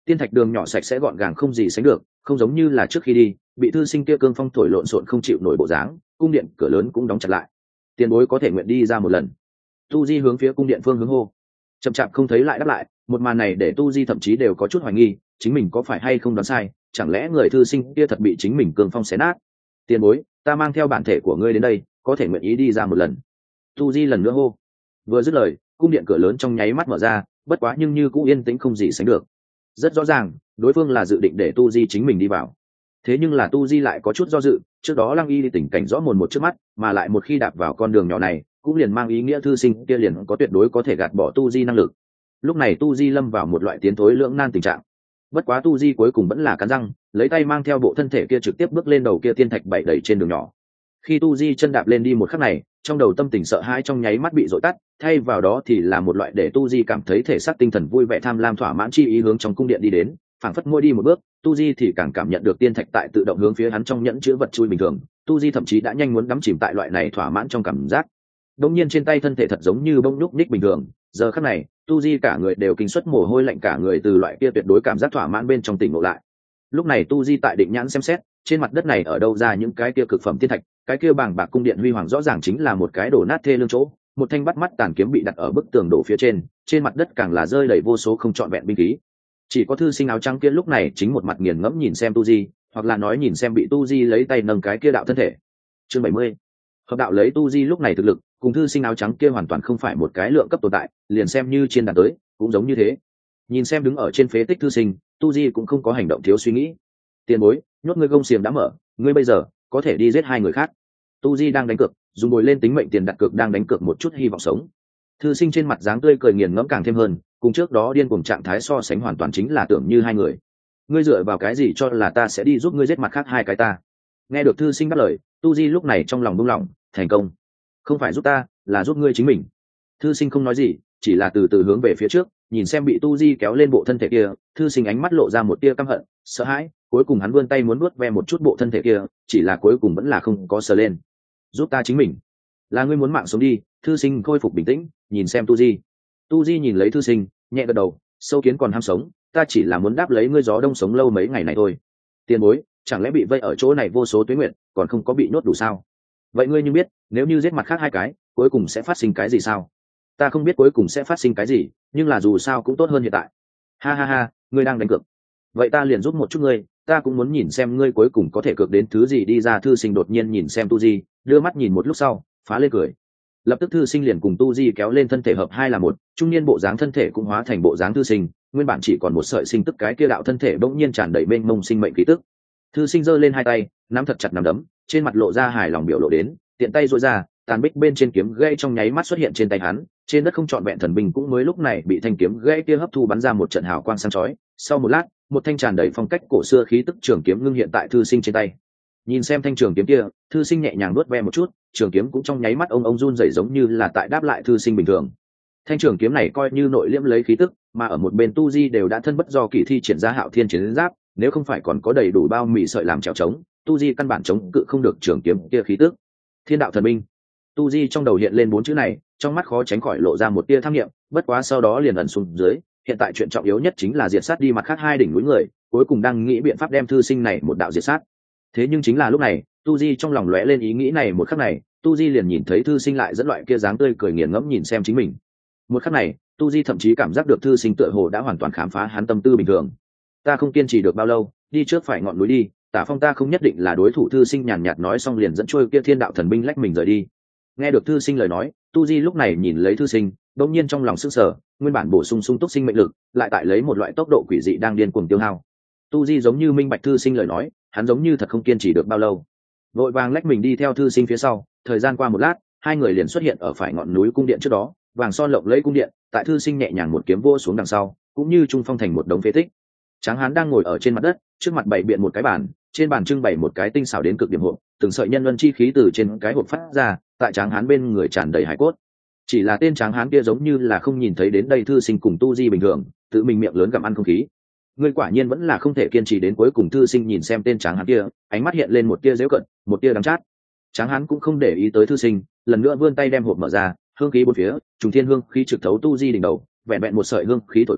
Tiên thạch đường nhỏ sạch sẽ gọn gàng không gì sánh được, không giống như là trước khi đi bị thư sinh kia cương phong thổi lộn xộn không chịu nổi bộ dáng. Cung điện cửa lớn cũng đóng chặt lại. Tiền bối có thể nguyện đi ra một lần. Tu Di hướng phía cung điện phương hướng hô. Chậm chạp không thấy lại đáp lại. Một màn này để Tu Di thậm chí đều có chút hoài nghi chính mình có phải hay không đoán sai, chẳng lẽ người thư sinh kia thật bị chính mình cương phong xé nát. Tiền bối, ta mang theo bản thể của ngươi đến đây, có thể nguyện ý đi ra một lần. Tu Di lần nữa hô. Vừa dứt lời, cung điện cửa lớn trong nháy mắt mở ra, bất quá nhưng như cũng yên tĩnh không gì sánh được. Rất rõ ràng đối phương là dự định để Tu Di chính mình đi vào. Thế nhưng là Tu Di lại có chút do dự, trước đó Lăng Y tình cảnh rõ mồn một trước mắt, mà lại một khi đạp vào con đường nhỏ này cũng liền mang ý nghĩa thư sinh kia liền có tuyệt đối có thể gạt bỏ Tu Di năng lực. Lúc này Tu Di lâm vào một loại tiến thối lưỡng nan tình trạng. Bất quá Tu Di cuối cùng vẫn là cắn răng, lấy tay mang theo bộ thân thể kia trực tiếp bước lên đầu kia tiên thạch bảy đẩy trên đường nhỏ. Khi Tu Di chân đạp lên đi một khắc này, trong đầu tâm tình sợ hãi trong nháy mắt bị dội tắt, thay vào đó thì là một loại để Tu Di cảm thấy thể xác tinh thần vui vẻ tham lam thỏa mãn chi ý hướng trong cung điện đi đến. Phảng phất mỗi đi một bước, Tu Di thì càng cảm nhận được tiên thạch tại tự động hướng phía hắn trong nhẫn chứa vật chui bình thường. Tu Di thậm chí đã nhanh muốn đắm chìm tại loại này thỏa mãn trong cảm giác. Đột nhiên trên tay thân thể thật giống như bông nhúc nhích bình thường, giờ khắc này, Tu Di cả người đều kinh suất mồ hôi lạnh cả người từ loại kia tuyệt đối cảm giác thỏa mãn bên trong tỉnh ngộ lại. Lúc này Tu Di tại định nhãn xem xét, trên mặt đất này ở đâu ra những cái kia cực phẩm tiên thạch, cái kia bàng bạc cung điện huy hoàng rõ ràng chính là một cái đổ nát thê lương chỗ, một thanh bắt mắt tàn kiếm bị đặt ở bức tường đổ phía trên, trên mặt đất càng là rơi đầy vô số không trọn vẹn binh khí. Chỉ có thư sinh áo trắng kia lúc này chính một mặt nghiền ngẫm nhìn xem Tu Di, hoặc là nói nhìn xem bị Tu Di lấy tay nâng cái kia đạo thân thể. Chương bảy mươi. Hợp đạo lấy Tu Di lúc này thực lực, cùng thư sinh áo trắng kia hoàn toàn không phải một cái lượng cấp tồn tại, liền xem như trên đàn tới, cũng giống như thế. Nhìn xem đứng ở trên phế tích thư sinh, Tu Di cũng không có hành động thiếu suy nghĩ. Tiền bối, nhốt ngươi gông xiềng đã mở, ngươi bây giờ có thể đi giết hai người khác. Tu Di đang đánh cược, dùng bồi lên tính mệnh tiền đặt cược đang đánh cược một chút hy vọng sống. Thư sinh trên mặt dáng tươi cười nghiền ngẫm càng thêm hơn, cùng trước đó điên cuồng trạng thái so sánh hoàn toàn chính là tưởng như hai người. Ngươi dựa vào cái gì cho là ta sẽ đi giúp ngươi giết mặt khác hai cái ta? Nghe được thư sinh đáp lời, Tu Di lúc này trong lòng buông lỏng, thành công. Không phải giúp ta, là giúp ngươi chính mình. Thư sinh không nói gì, chỉ là từ từ hướng về phía trước, nhìn xem bị Tu Di kéo lên bộ thân thể kia, thư sinh ánh mắt lộ ra một tia căm hận, sợ hãi, cuối cùng hắn vươn tay muốn nuốt ve một chút bộ thân thể kia, chỉ là cuối cùng vẫn là không có sờ lên. Giúp ta chính mình. Là ngươi muốn mạng sống đi. Thư sinh khôi phục bình tĩnh, nhìn xem Tu Di. Tu Di nhìn lấy thư sinh, nhẹ gật đầu, sâu kiến còn ham sống, ta chỉ là muốn đáp lấy ngươi gió đông sống lâu mấy ngày này thôi. Tiền bối, chẳng lẽ bị vây ở chỗ này vô số tuế nguyện, còn không có bị nhốt đủ sao? Vậy ngươi như biết, nếu như giết mặt khác hai cái, cuối cùng sẽ phát sinh cái gì sao? Ta không biết cuối cùng sẽ phát sinh cái gì, nhưng là dù sao cũng tốt hơn hiện tại. Ha ha ha, ngươi đang đánh cược. Vậy ta liền giúp một chút ngươi, ta cũng muốn nhìn xem ngươi cuối cùng có thể cược đến thứ gì đi ra. Thư sinh đột nhiên nhìn xem Tu Di, đưa mắt nhìn một lúc sau, phá lên cười. Lập tức thư sinh liền cùng Tu Di kéo lên thân thể hợp hai là một, trung niên bộ dáng thân thể cũng hóa thành bộ dáng thư sinh, nguyên bản chỉ còn một sợi sinh tức cái kia đạo thân thể bỗng nhiên tràn đầy mênh mông sinh mệnh khí tức. Thư sinh giơ lên hai tay, nắm thật chặt nắm đấm, trên mặt lộ ra hài lòng biểu lộ đến, tiện tay duỗi ra, tàn bích bên trên kiếm gãy trong nháy mắt xuất hiện trên tay hắn, trên đất không trọn vẹn thần binh cũng mới lúc này bị thanh kiếm gãy kia hấp thu bắn ra một trận hào quang sáng chói. Sau một lát, một thanh tràn đầy phong cách cổ xưa khí tức trường kiếm ngưng hiện tại thư sinh trên tay. Nhìn xem thanh trường kiếm kia, thư sinh nhẹ nhàng nuốt ve một chút, trường kiếm cũng trong nháy mắt ông ông run rẩy giống như là tại đáp lại thư sinh bình thường. Thanh trường kiếm này coi như nội liễm lấy khí tức, mà ở một bên Tu Di đều đã thân bất do kỳ thi triển ra Hạo Thiên chiến giáp, nếu không phải còn có đầy đủ bao mì sợi làm trèo trống, Tu Di căn bản chống cự không được trường kiếm kia khí tức. Thiên đạo thần binh. Tu Di trong đầu hiện lên bốn chữ này, trong mắt khó tránh khỏi lộ ra một tia tham nghiệm, bất quá sau đó liền ẩn xuống dưới, hiện tại chuyện trọng yếu nhất chính là diệt sát đi mặt khác hai đỉnh núi người, cuối cùng đang nghĩ biện pháp đem thư sinh này một đạo diệt sát. Thế nhưng chính là lúc này, Tu Di trong lòng lóe lên ý nghĩ này một khắc này, Tu Di liền nhìn thấy thư sinh lại dẫn loại kia dáng tươi cười nghiền ngẫm nhìn xem chính mình. Một khắc này, Tu Di thậm chí cảm giác được thư sinh tựa hồ đã hoàn toàn khám phá hắn tâm tư bình thường. Ta không kiên trì được bao lâu, đi trước phải ngọn núi đi, Tả Phong ta không nhất định là đối thủ. Thư sinh nhàn nhạt nói xong liền dẫn trôi kia thiên đạo thần binh lách mình rời đi. Nghe được thư sinh lời nói, Tu Di lúc này nhìn lấy thư sinh, đột nhiên trong lòng sức sở, nguyên bản bổ sung sung túc sinh mệnh lực, lại tại lấy một loại tốc độ quỷ dị đang điên cuồng tiêu hao. Tu Di giống như minh bạch thư sinh lời nói, hắn giống như thật không kiên trì được bao lâu, vội vàng lách mình đi theo thư sinh phía sau. Thời gian qua một lát, hai người liền xuất hiện ở phải ngọn núi cung điện trước đó, vàng son lộng lẫy cung điện, tại thư sinh nhẹ nhàng một kiếm vô xuống đằng sau, cũng như trung phong thành một đống phế tích. Tráng Hán đang ngồi ở trên mặt đất, trước mặt bày biện một cái bàn, trên bàn trưng bày một cái tinh xảo đến cực điểm hộp, từng sợi nhân luân chi khí từ trên cái hộp phát ra, tại Tráng Hán bên người tràn đầy hải cốt. Chỉ là tên Tráng Hán kia giống như là không nhìn thấy đến đây thư sinh cùng Tu Di bình thường, tự mình miệng lớn gặm ăn không khí. Ngươi quả nhiên vẫn là không thể kiên trì đến cuối cùng. Thư sinh nhìn xem tên Tráng Hán kia, ánh mắt hiện lên một tia giễu cận, một tia đắng chát. Tráng Hán cũng không để ý tới thư sinh, lần nữa vươn tay đem hộp mở ra, hương khí bốn phía, trùng thiên hương khí trực thấu Tu Di đỉnh đầu, vẹn vẹn một sợi hương khí thổi qua,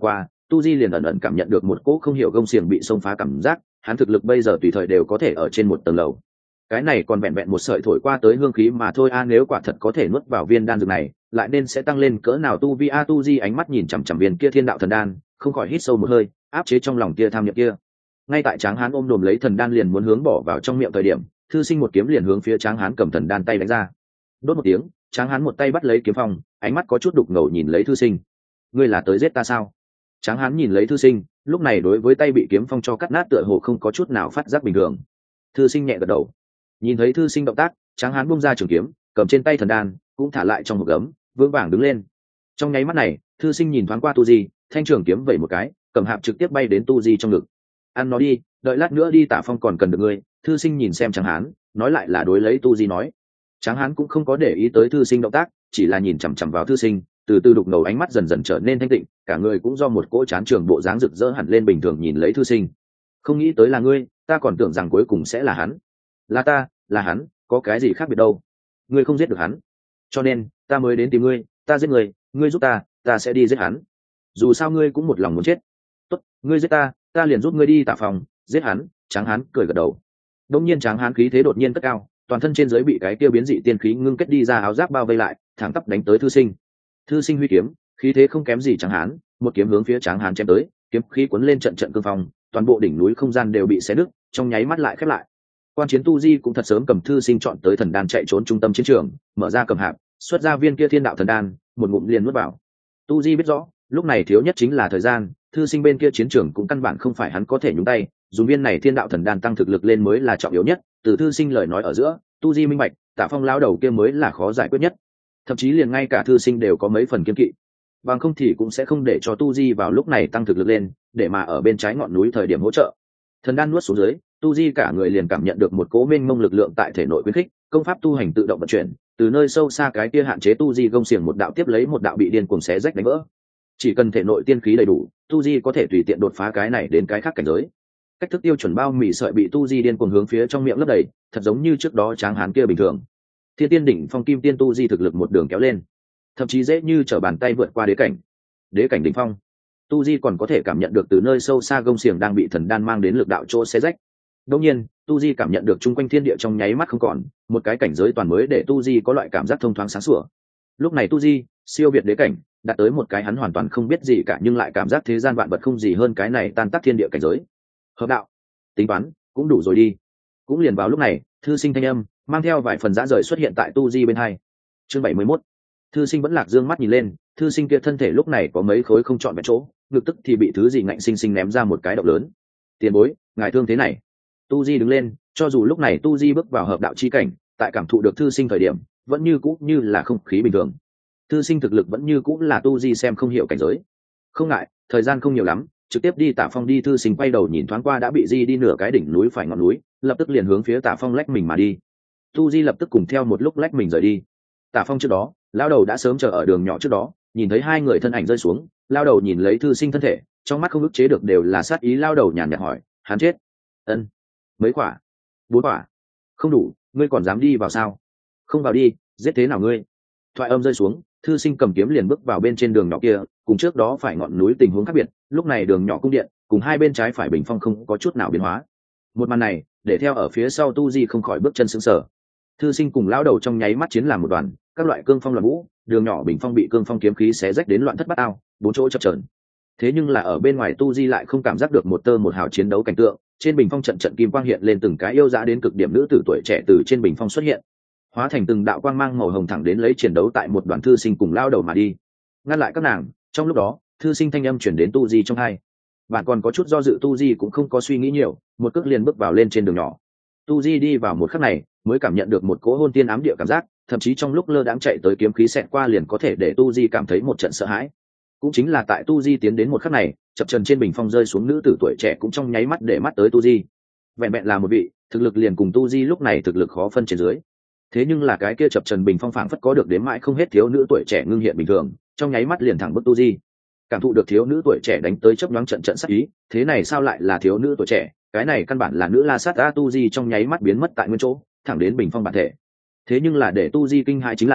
tu di liền ẩn ẩn cảm nhận được một cỗ không hiểu gông xiềng bị xông phá cảm giác, hắn thực lực bây giờ tùy thời đều có thể ở trên một tầng lầu. Cái này còn vẹn vẹn một sợi thổi qua tới hương khí mà thôi a, nếu quả thật có thể nuốt vào viên đan dược này lại nên sẽ tăng lên cỡ nào tu vi a. Tu di ánh mắt nhìn chằm chằm viên kia thiên đạo thần đan, không khỏi hít sâu một hơi, áp chế trong lòng kia tham niệm kia. Ngay tại Tráng Hán ôm đồm lấy thần đan liền muốn hướng bỏ vào trong miệng thời điểm, thư sinh một kiếm liền hướng phía Tráng Hán cầm thần đan tay đánh ra. Đốt một tiếng, Tráng Hán một tay bắt lấy kiếm phong, ánh mắt có chút đục ngầu nhìn lấy thư sinh. Ngươi là tới giết ta sao? Tráng Hán nhìn lấy thư sinh, lúc này đối với tay bị kiếm phong cho cắt nát tựa hồ không có chút nào phát giác bình thường. Thư sinh nhẹ gật đầu. Nhìn thấy thư sinh động tác, Tráng Hán buông ra trường kiếm, cầm trên tay thần đan cũng thả lại trong hộp gấm, vững vàng đứng lên. Trong nháy mắt này, thư sinh nhìn thoáng qua tu di, thanh trường kiếm vẩy một cái, cầm hạp trực tiếp bay đến tu di trong ngực. Ăn nó đi, đợi lát nữa đi Tả Phong còn cần được ngươi. Thư sinh nhìn xem Tráng Hán, nói lại là đối lấy tu di nói. Tráng Hán cũng không có để ý tới thư sinh động tác, chỉ là nhìn chằm chằm vào thư sinh, từ từ đục ngầu ánh mắt dần dần trở nên thanh tịnh, cả người cũng do một cỗ chán trường bộ dáng rực rỡ hẳn lên, bình thường nhìn lấy thư sinh. Không nghĩ tới là ngươi, ta còn tưởng rằng cuối cùng sẽ là hắn. Là ta, là hắn, có cái gì khác biệt đâu. Ngươi không giết được hắn, cho nên ta mới đến tìm ngươi. Ta giết người, ngươi giúp ta, ta sẽ đi giết hắn. Dù sao ngươi cũng một lòng muốn chết. Tốt, ngươi giết ta, ta liền giúp ngươi đi Tả Phòng giết hắn. Tráng Hán cười gật đầu. Đột nhiên Tráng Hán khí thế đột nhiên cất cao, toàn thân trên dưới bị cái kia biến dị tiên khí ngưng kết đi ra áo giáp bao vây lại, thẳng tắp đánh tới thư sinh. Thư sinh huy kiếm, khí thế không kém gì Tráng Hán, một kiếm hướng phía Tráng Hán chém tới, kiếm khí cuốn lên trận trận cương phong, toàn bộ đỉnh núi không gian đều bị xé nứt, trong nháy mắt lại khép lại. Quan chiến tu di cũng thật sớm cầm thư sinh chọn tới thần đan chạy trốn trung tâm chiến trường, mở ra cầm hạp, xuất ra viên kia thiên đạo thần đan, một ngụm liền nuốt vào. Tu di biết rõ, lúc này thiếu nhất chính là thời gian, thư sinh bên kia chiến trường cũng căn bản không phải hắn có thể nhúng tay, dùng viên này thiên đạo thần đan tăng thực lực lên mới là trọng yếu nhất. Từ thư sinh lời nói ở giữa, tu di minh bạch, Tả Phong lão đầu kia mới là khó giải quyết nhất, thậm chí liền ngay cả thư sinh đều có mấy phần kiên kỵ, bằng không thì cũng sẽ không để cho tu di vào lúc này tăng thực lực lên, để mà ở bên trái ngọn núi thời điểm hỗ trợ. Thần đan nuốt xuống dưới, tu di cả người liền cảm nhận được một cỗ mênh mông lực lượng tại thể nội khuyến khích, công pháp tu hành tự động vận chuyển, từ nơi sâu xa cái kia hạn chế tu di gông xiềng một đạo tiếp lấy một đạo bị điên cuồng xé rách đánh vỡ. Chỉ cần thể nội tiên khí đầy đủ, tu di có thể tùy tiện đột phá cái này đến cái khác cảnh giới. Cách thức tiêu chuẩn bao mì sợi bị tu di điên cuồng hướng phía trong miệng lấp đầy, thật giống như trước đó Tráng Hán kia bình thường. Thiên tiên đỉnh phong kim tiên tu di thực lực một đường kéo lên, thậm chí dễ như trở bàn tay vượt qua đế cảnh. Đế cảnh đỉnh phong, tu di còn có thể cảm nhận được từ nơi sâu xa gông xiềng đang bị thần đan mang đến lực đạo chỗ xé rách. Đương nhiên, tu di cảm nhận được chung quanh thiên địa trong nháy mắt không còn, một cái cảnh giới toàn mới để tu di có loại cảm giác thông thoáng sáng sủa. Lúc này tu di siêu việt đế cảnh, đạt tới một cái hắn hoàn toàn không biết gì cả nhưng lại cảm giác thế gian vạn vật không gì hơn cái này tan tác thiên địa cảnh giới. Hợp đạo, tính toán cũng đủ rồi đi. Cũng liền vào lúc này, thư sinh thanh âm mang theo vài phần dã rời xuất hiện tại tu di bên hai. Chương bảy mươi mốt. Thư sinh vẫn lạc dương mắt nhìn lên, thư sinh kia thân thể lúc này có mấy khối không trọn vẹn chỗ, ngực tức thì bị thứ gì ngạnh sinh sinh ném ra một cái động lớn. Tiền bối, ngài thương thế này. Tu di đứng lên, cho dù lúc này tu di bước vào hợp đạo chi cảnh, tại cảm thụ được thư sinh thời điểm vẫn như cũ như là không khí bình thường. Thư sinh thực lực vẫn như cũ là tu di xem không hiểu cảnh giới. Không ngại, thời gian không nhiều lắm, trực tiếp đi Tả Phong đi. Thư sinh quay đầu nhìn thoáng qua đã bị di đi nửa cái đỉnh núi phải ngọn núi, lập tức liền hướng phía Tả Phong lách mình mà đi. Tu di lập tức cùng theo một lúc lách mình rời đi. Tả Phong trước đó, lao đầu đã sớm chờ ở đường nhỏ trước đó, nhìn thấy hai người thân ảnh rơi xuống, lao đầu nhìn lấy thư sinh thân thể, trong mắt không ức chế được đều là sát ý. Lao đầu nhàn nhạt hỏi, hắn chết? Ân. Mấy quả? Bốn quả? Không đủ, ngươi còn dám đi vào sao? Không vào đi, giết thế nào ngươi? Thoại âm rơi xuống, thư sinh cầm kiếm liền bước vào bên trên đường nhỏ kia, cùng trước đó phải ngọn núi tình huống khác biệt, lúc này đường nhỏ cung điện cùng hai bên trái phải bình phong không có chút nào biến hóa. Một màn này để theo ở phía sau tu di không khỏi bước chân sững sờ. Thư sinh cùng lão đầu trong nháy mắt chiến làm một đoàn, các loại cương phong loạn vũ, đường nhỏ bình phong bị cương phong kiếm khí xé rách đến loạn thất bát ao, bốn chỗ chập chờn. Thế nhưng là ở bên ngoài tu di lại không cảm giác được một tơ một hào chiến đấu cảnh tượng, trên bình phong trận trận kim quang hiện lên, từng cái yêu dã đến cực điểm nữ tử tuổi trẻ từ trên bình phong xuất hiện, hóa thành từng đạo quang mang màu hồng thẳng đến lấy chiến đấu tại một đoàn thư sinh cùng lao đầu mà đi, ngăn lại các nàng. Trong lúc đó, thư sinh thanh âm chuyển đến tu di trong hai. Bạn còn có chút do dự, tu di cũng không có suy nghĩ nhiều, một cước liền bước vào lên trên đường nhỏ. Tu di đi vào một khắc này mới cảm nhận được một cỗ hôn tiên ám địa cảm giác, thậm chí trong lúc lơ đãng chạy tới kiếm khí xẹt qua liền có thể để tu di cảm thấy một trận sợ hãi. Cũng chính là tại tu di tiến đến một khắc này, chập trần trên bình phong rơi xuống nữ tử tuổi trẻ cũng trong nháy mắt để mắt tới tu di. Vẹn vẹn là một vị, thực lực liền cùng tu di lúc này thực lực khó phân trên dưới. Thế nhưng là cái kia chập trần bình phong phảng phất có được đếm mãi không hết thiếu nữ tuổi trẻ ngưng hiện bình thường, trong nháy mắt liền thẳng bức tu di. Cảm thụ được thiếu nữ tuổi trẻ đánh tới chớp nhoáng trận trận sát ý, thế này sao lại là thiếu nữ tuổi trẻ, cái này căn bản là nữ la sát. A tu di trong nháy mắt biến mất tại nguyên chỗ, thẳng đến bình phong bản thể. Thế nhưng là để tu di kinh hãi chính là,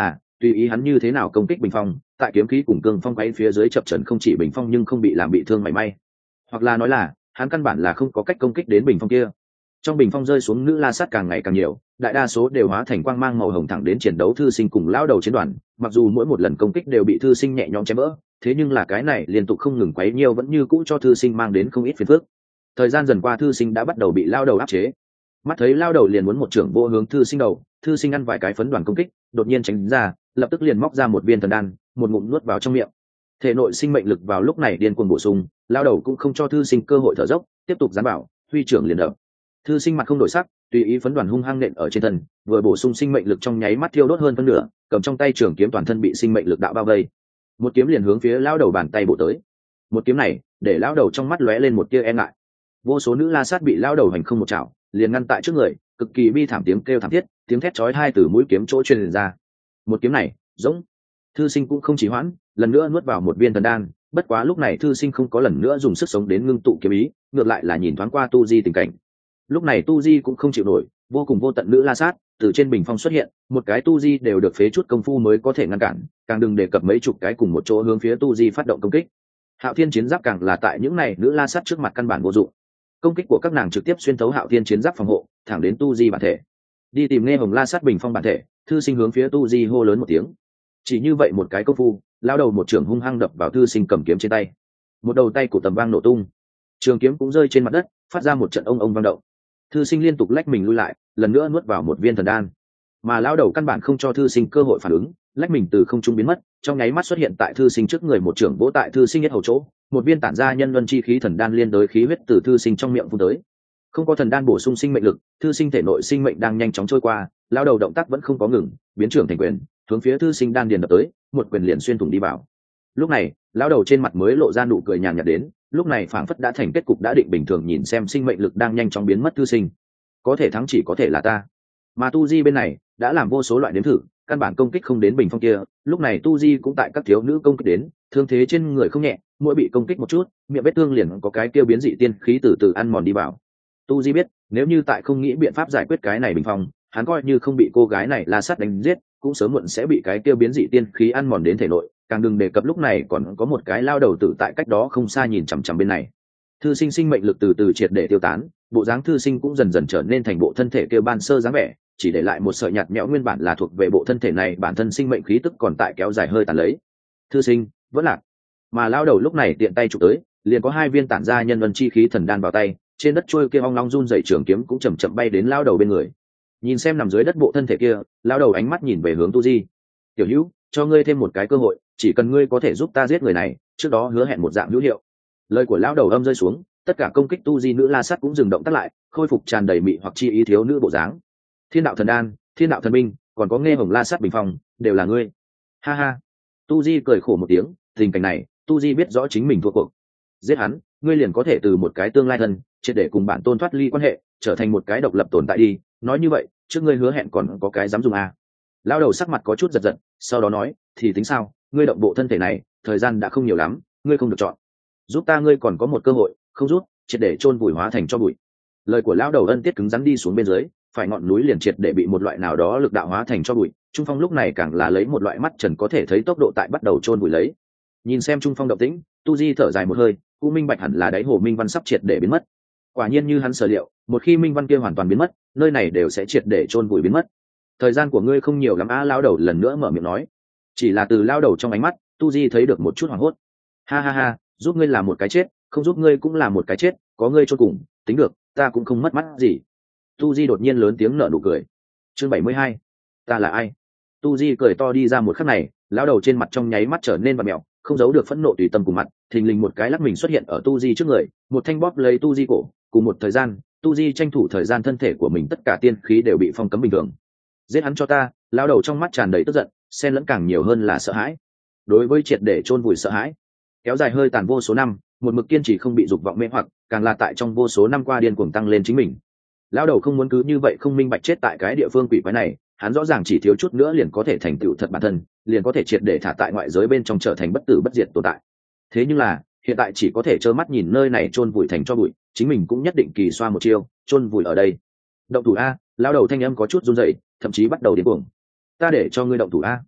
tùy ý hắn như thế nào công kích bình phong, tại kiếm khí cùng cương phong quấy phía dưới chập trần không chỉ bình phong nhưng không bị làm bị thương mảy may, hoặc là nói là hắn căn bản là không có cách công kích đến bình phong kia. Trong bình phong rơi xuống nữ la sát càng ngày càng nhiều, đại đa số đều hóa thành quang mang màu hồng thẳng đến chiến đấu thư sinh cùng lão đầu chiến đoàn. Mặc dù mỗi một lần công kích đều bị thư sinh nhẹ nhõm chém vỡ, thế nhưng là cái này liên tục không ngừng quấy nhiều vẫn như cũ cho thư sinh mang đến không ít phiền phức. Thời gian dần qua thư sinh đã bắt đầu bị lao đầu áp chế. Mắt thấy lao đầu liền muốn một trưởng vô hướng thư sinh đầu, thư sinh ăn vài cái phấn đoàn công kích, đột nhiên tránh ra, lập tức liền móc ra một viên thần đan, một ngụm nuốt vào trong miệng. Thể nội sinh mệnh lực vào lúc này điên cuồng bổ sung, lao đầu cũng không cho thư sinh cơ hội thở dốc, tiếp tục gián bảo, huy trưởng liền đập. Thư sinh mặt không đổi sắc, tùy ý phấn đoàn hung hăng nện ở trên thân, vừa bổ sung sinh mệnh lực trong nháy mắt thiêu đốt hơn phân nửa, cầm trong tay trường kiếm toàn thân bị sinh mệnh lực đạo bao vây, một kiếm liền hướng phía lao đầu bàn tay bổ tới. Một kiếm này để lao đầu trong mắt lóe lên một tia e ngại. Vô số nữ la sát bị lao đầu hành không một chảo, liền ngăn tại trước người, cực kỳ bi thảm tiếng kêu thảm thiết, tiếng thét chói tai từ mũi kiếm chỗ truyền ra. Một kiếm này giống. Thư sinh cũng không trì hoãn, lần nữa nuốt vào một viên thần đan. Bất quá lúc này thư sinh không có lần nữa dùng sức sống đến ngưng tụ kiếm ý, ngược lại là nhìn thoáng qua tu di tình cảnh. Lúc này tu di cũng không chịu nổi, vô cùng vô tận nữ la sát từ trên bình phong xuất hiện, một cái tu di đều được phế chút công phu mới có thể ngăn cản, càng đừng đề cập mấy chục cái cùng một chỗ hướng phía tu di phát động công kích. Hạo Thiên chiến giáp càng là tại những này nữ la sát trước mặt căn bản vô dụng, công kích của các nàng trực tiếp xuyên thấu Hạo Thiên chiến giáp phòng hộ, thẳng đến tu di bản thể. Đi tìm nghe hồng la sát bình phong bản thể, thư sinh hướng phía tu di hô lớn một tiếng. Chỉ như vậy một cái công phu, lao đầu một trường hung hăng đập vào thư sinh cầm kiếm trên tay, một đầu tay của tầm vang nổ tung, trường kiếm cũng rơi trên mặt đất, phát ra một trận ông ông vang động. Thư sinh liên tục lách mình lui lại, lần nữa nuốt vào một viên thần đan, mà lao đầu căn bản không cho thư sinh cơ hội phản ứng, lách mình từ không trung biến mất, trong nháy mắt xuất hiện tại thư sinh trước người, một trưởng vỗ tại thư sinh nhất hầu chỗ, một viên tản ra nhân luân chi khí thần đan liên đối khí huyết từ thư sinh trong miệng phun tới. Không có thần đan bổ sung sinh mệnh lực, thư sinh thể nội sinh mệnh đang nhanh chóng trôi qua, lao đầu động tác vẫn không có ngừng, biến trưởng thành quyền, hướng phía thư sinh đan điền đập tới, một quyền liền xuyên thủng đi vào. Lúc này, lao đầu trên mặt mới lộ ra nụ cười nhàn nhạt đến, lúc này phảng phất đã thành kết cục đã định bình thường, nhìn xem sinh mệnh lực đang nhanh chóng biến mất thư sinh, có thể thắng chỉ có thể là ta. Mà tu di bên này đã làm vô số loại nếm thử, căn bản công kích không đến bình phong kia. Lúc này tu di cũng tại các thiếu nữ công kích đến, thương thế trên người không nhẹ, mỗi bị công kích một chút, miệng vết thương liền có cái tiêu biến dị tiên khí từ từ ăn mòn đi vào. Tu di biết, nếu như tại không nghĩ biện pháp giải quyết cái này bình phong, hắn coi như không bị cô gái này la sát đánh giết, cũng sớm muộn sẽ bị cái tiêu biến dị tiên khí ăn mòn đến thể nội, càng đừng đề cập lúc này còn có một cái lao đầu tử tại cách đó không xa nhìn chằm chằm bên này. Thư sinh sinh mệnh lực từ từ triệt để tiêu tán, bộ dáng thư sinh cũng dần dần trở nên thành bộ thân thể kêu ban sơ dáng vẻ, chỉ để lại một sợi nhạt nhẽo nguyên bản là thuộc về bộ thân thể này, bản thân sinh mệnh khí tức còn tại kéo dài hơi tàn lấy. Thư sinh vẫn lạc, mà lao đầu lúc này tiện tay chụp tới, liền có hai viên tản ra nhân luân chi khí thần đan vào tay, trên đất trôi kia ong long run dậy, trường kiếm cũng chầm chậm bay đến lao đầu bên người. Nhìn xem nằm dưới đất bộ thân thể kia, lao đầu ánh mắt nhìn về hướng tu di. Tiểu hữu, cho ngươi thêm một cái cơ hội, chỉ cần ngươi có thể giúp ta giết người này, trước đó hứa hẹn một dạng hữu hiệu. Lời của lao đầu âm rơi xuống, tất cả công kích tu di nữ la sát cũng dừng động tắt lại, khôi phục tràn đầy mị hoặc chi ý thiếu nữ bộ dáng. Thiên đạo thần đan, thiên đạo thần binh, còn có nghe hồng la sát bình phong, đều là ngươi. Ha ha. Tu di cười khổ một tiếng, tình cảnh này tu di biết rõ chính mình thua cuộc. Giết hắn, ngươi liền có thể từ một cái tương lai thân triệt để cùng bản tôn thoát ly quan hệ, trở thành một cái độc lập tồn tại đi. Nói như vậy, trước ngươi hứa hẹn còn có cái dám dùng à? Lao đầu sắc mặt có chút giật giật, sau đó nói, thì tính sao, ngươi động bộ thân thể này, thời gian đã không nhiều lắm, ngươi không được chọn. Giúp ta ngươi còn có một cơ hội, không rút, triệt để chôn vùi hóa thành cho bụi. Lời của lão đầu ân tiết cứng rắn đi xuống bên dưới, phải ngọn núi liền triệt để bị một loại nào đó lực đạo hóa thành cho bụi. Trung phong lúc này càng là lấy một loại mắt trần có thể thấy tốc độ tại bắt đầu chôn vùi lấy. Nhìn xem trung phong động tĩnh, tu di thở dài một hơi, cũng minh bạch hẳn là đáy hồ minh văn sắp triệt để biến mất. Quả nhiên như hắn sở liệu, một khi minh văn kia hoàn toàn biến mất, nơi này đều sẽ triệt để chôn vùi biến mất. Thời gian của ngươi không nhiều lắm a, lão đầu lần nữa mở miệng nói. Chỉ là từ lão đầu trong ánh mắt, tu di thấy được một chút hoảng hốt. Ha ha ha, giúp ngươi là một cái chết, không giúp ngươi cũng là một cái chết, có ngươi chôn cùng, tính được, ta cũng không mất mắt gì. Tu di đột nhiên lớn tiếng nở nụ cười. Chương bảy mươi hai, ta là ai? Tu di cười to đi ra một khắc này, lão đầu trên mặt trong nháy mắt trở nên vặn mèo, không giấu được phẫn nộ tùy tâm cùng mặt, thình lình một cái lắc mình xuất hiện ở tu di trước người, một thanh bóp lấy tu di cổ, cùng một thời gian, tu di tranh thủ thời gian thân thể của mình tất cả tiên khí đều bị phong cấm bình thường. Giết hắn cho ta! Lão đầu trong mắt tràn đầy tức giận, xen lẫn càng nhiều hơn là sợ hãi. Đối với triệt để chôn vùi sợ hãi, kéo dài hơi tàn vô số năm, một mực kiên trì không bị dục vọng mê hoặc, càng là tại trong vô số năm qua điên cuồng tăng lên chính mình. Lão đầu không muốn cứ như vậy không minh bạch chết tại cái địa phương quỷ quái này, hắn rõ ràng chỉ thiếu chút nữa liền có thể thành tựu thật bản thân, liền có thể triệt để thả tại ngoại giới bên trong trở thành bất tử bất diệt tồn tại. Thế nhưng là, hiện tại chỉ có thể trơ mắt nhìn nơi này chôn vùi thành cho bụi, chính mình cũng nhất định kỳ xoa một chiêu, chôn vùi ở đây. Động thủ a! Lão đầu thanh âm có chút run rẩy, thậm chí bắt đầu điên cuồng. Ta để cho ngươi động thủ a!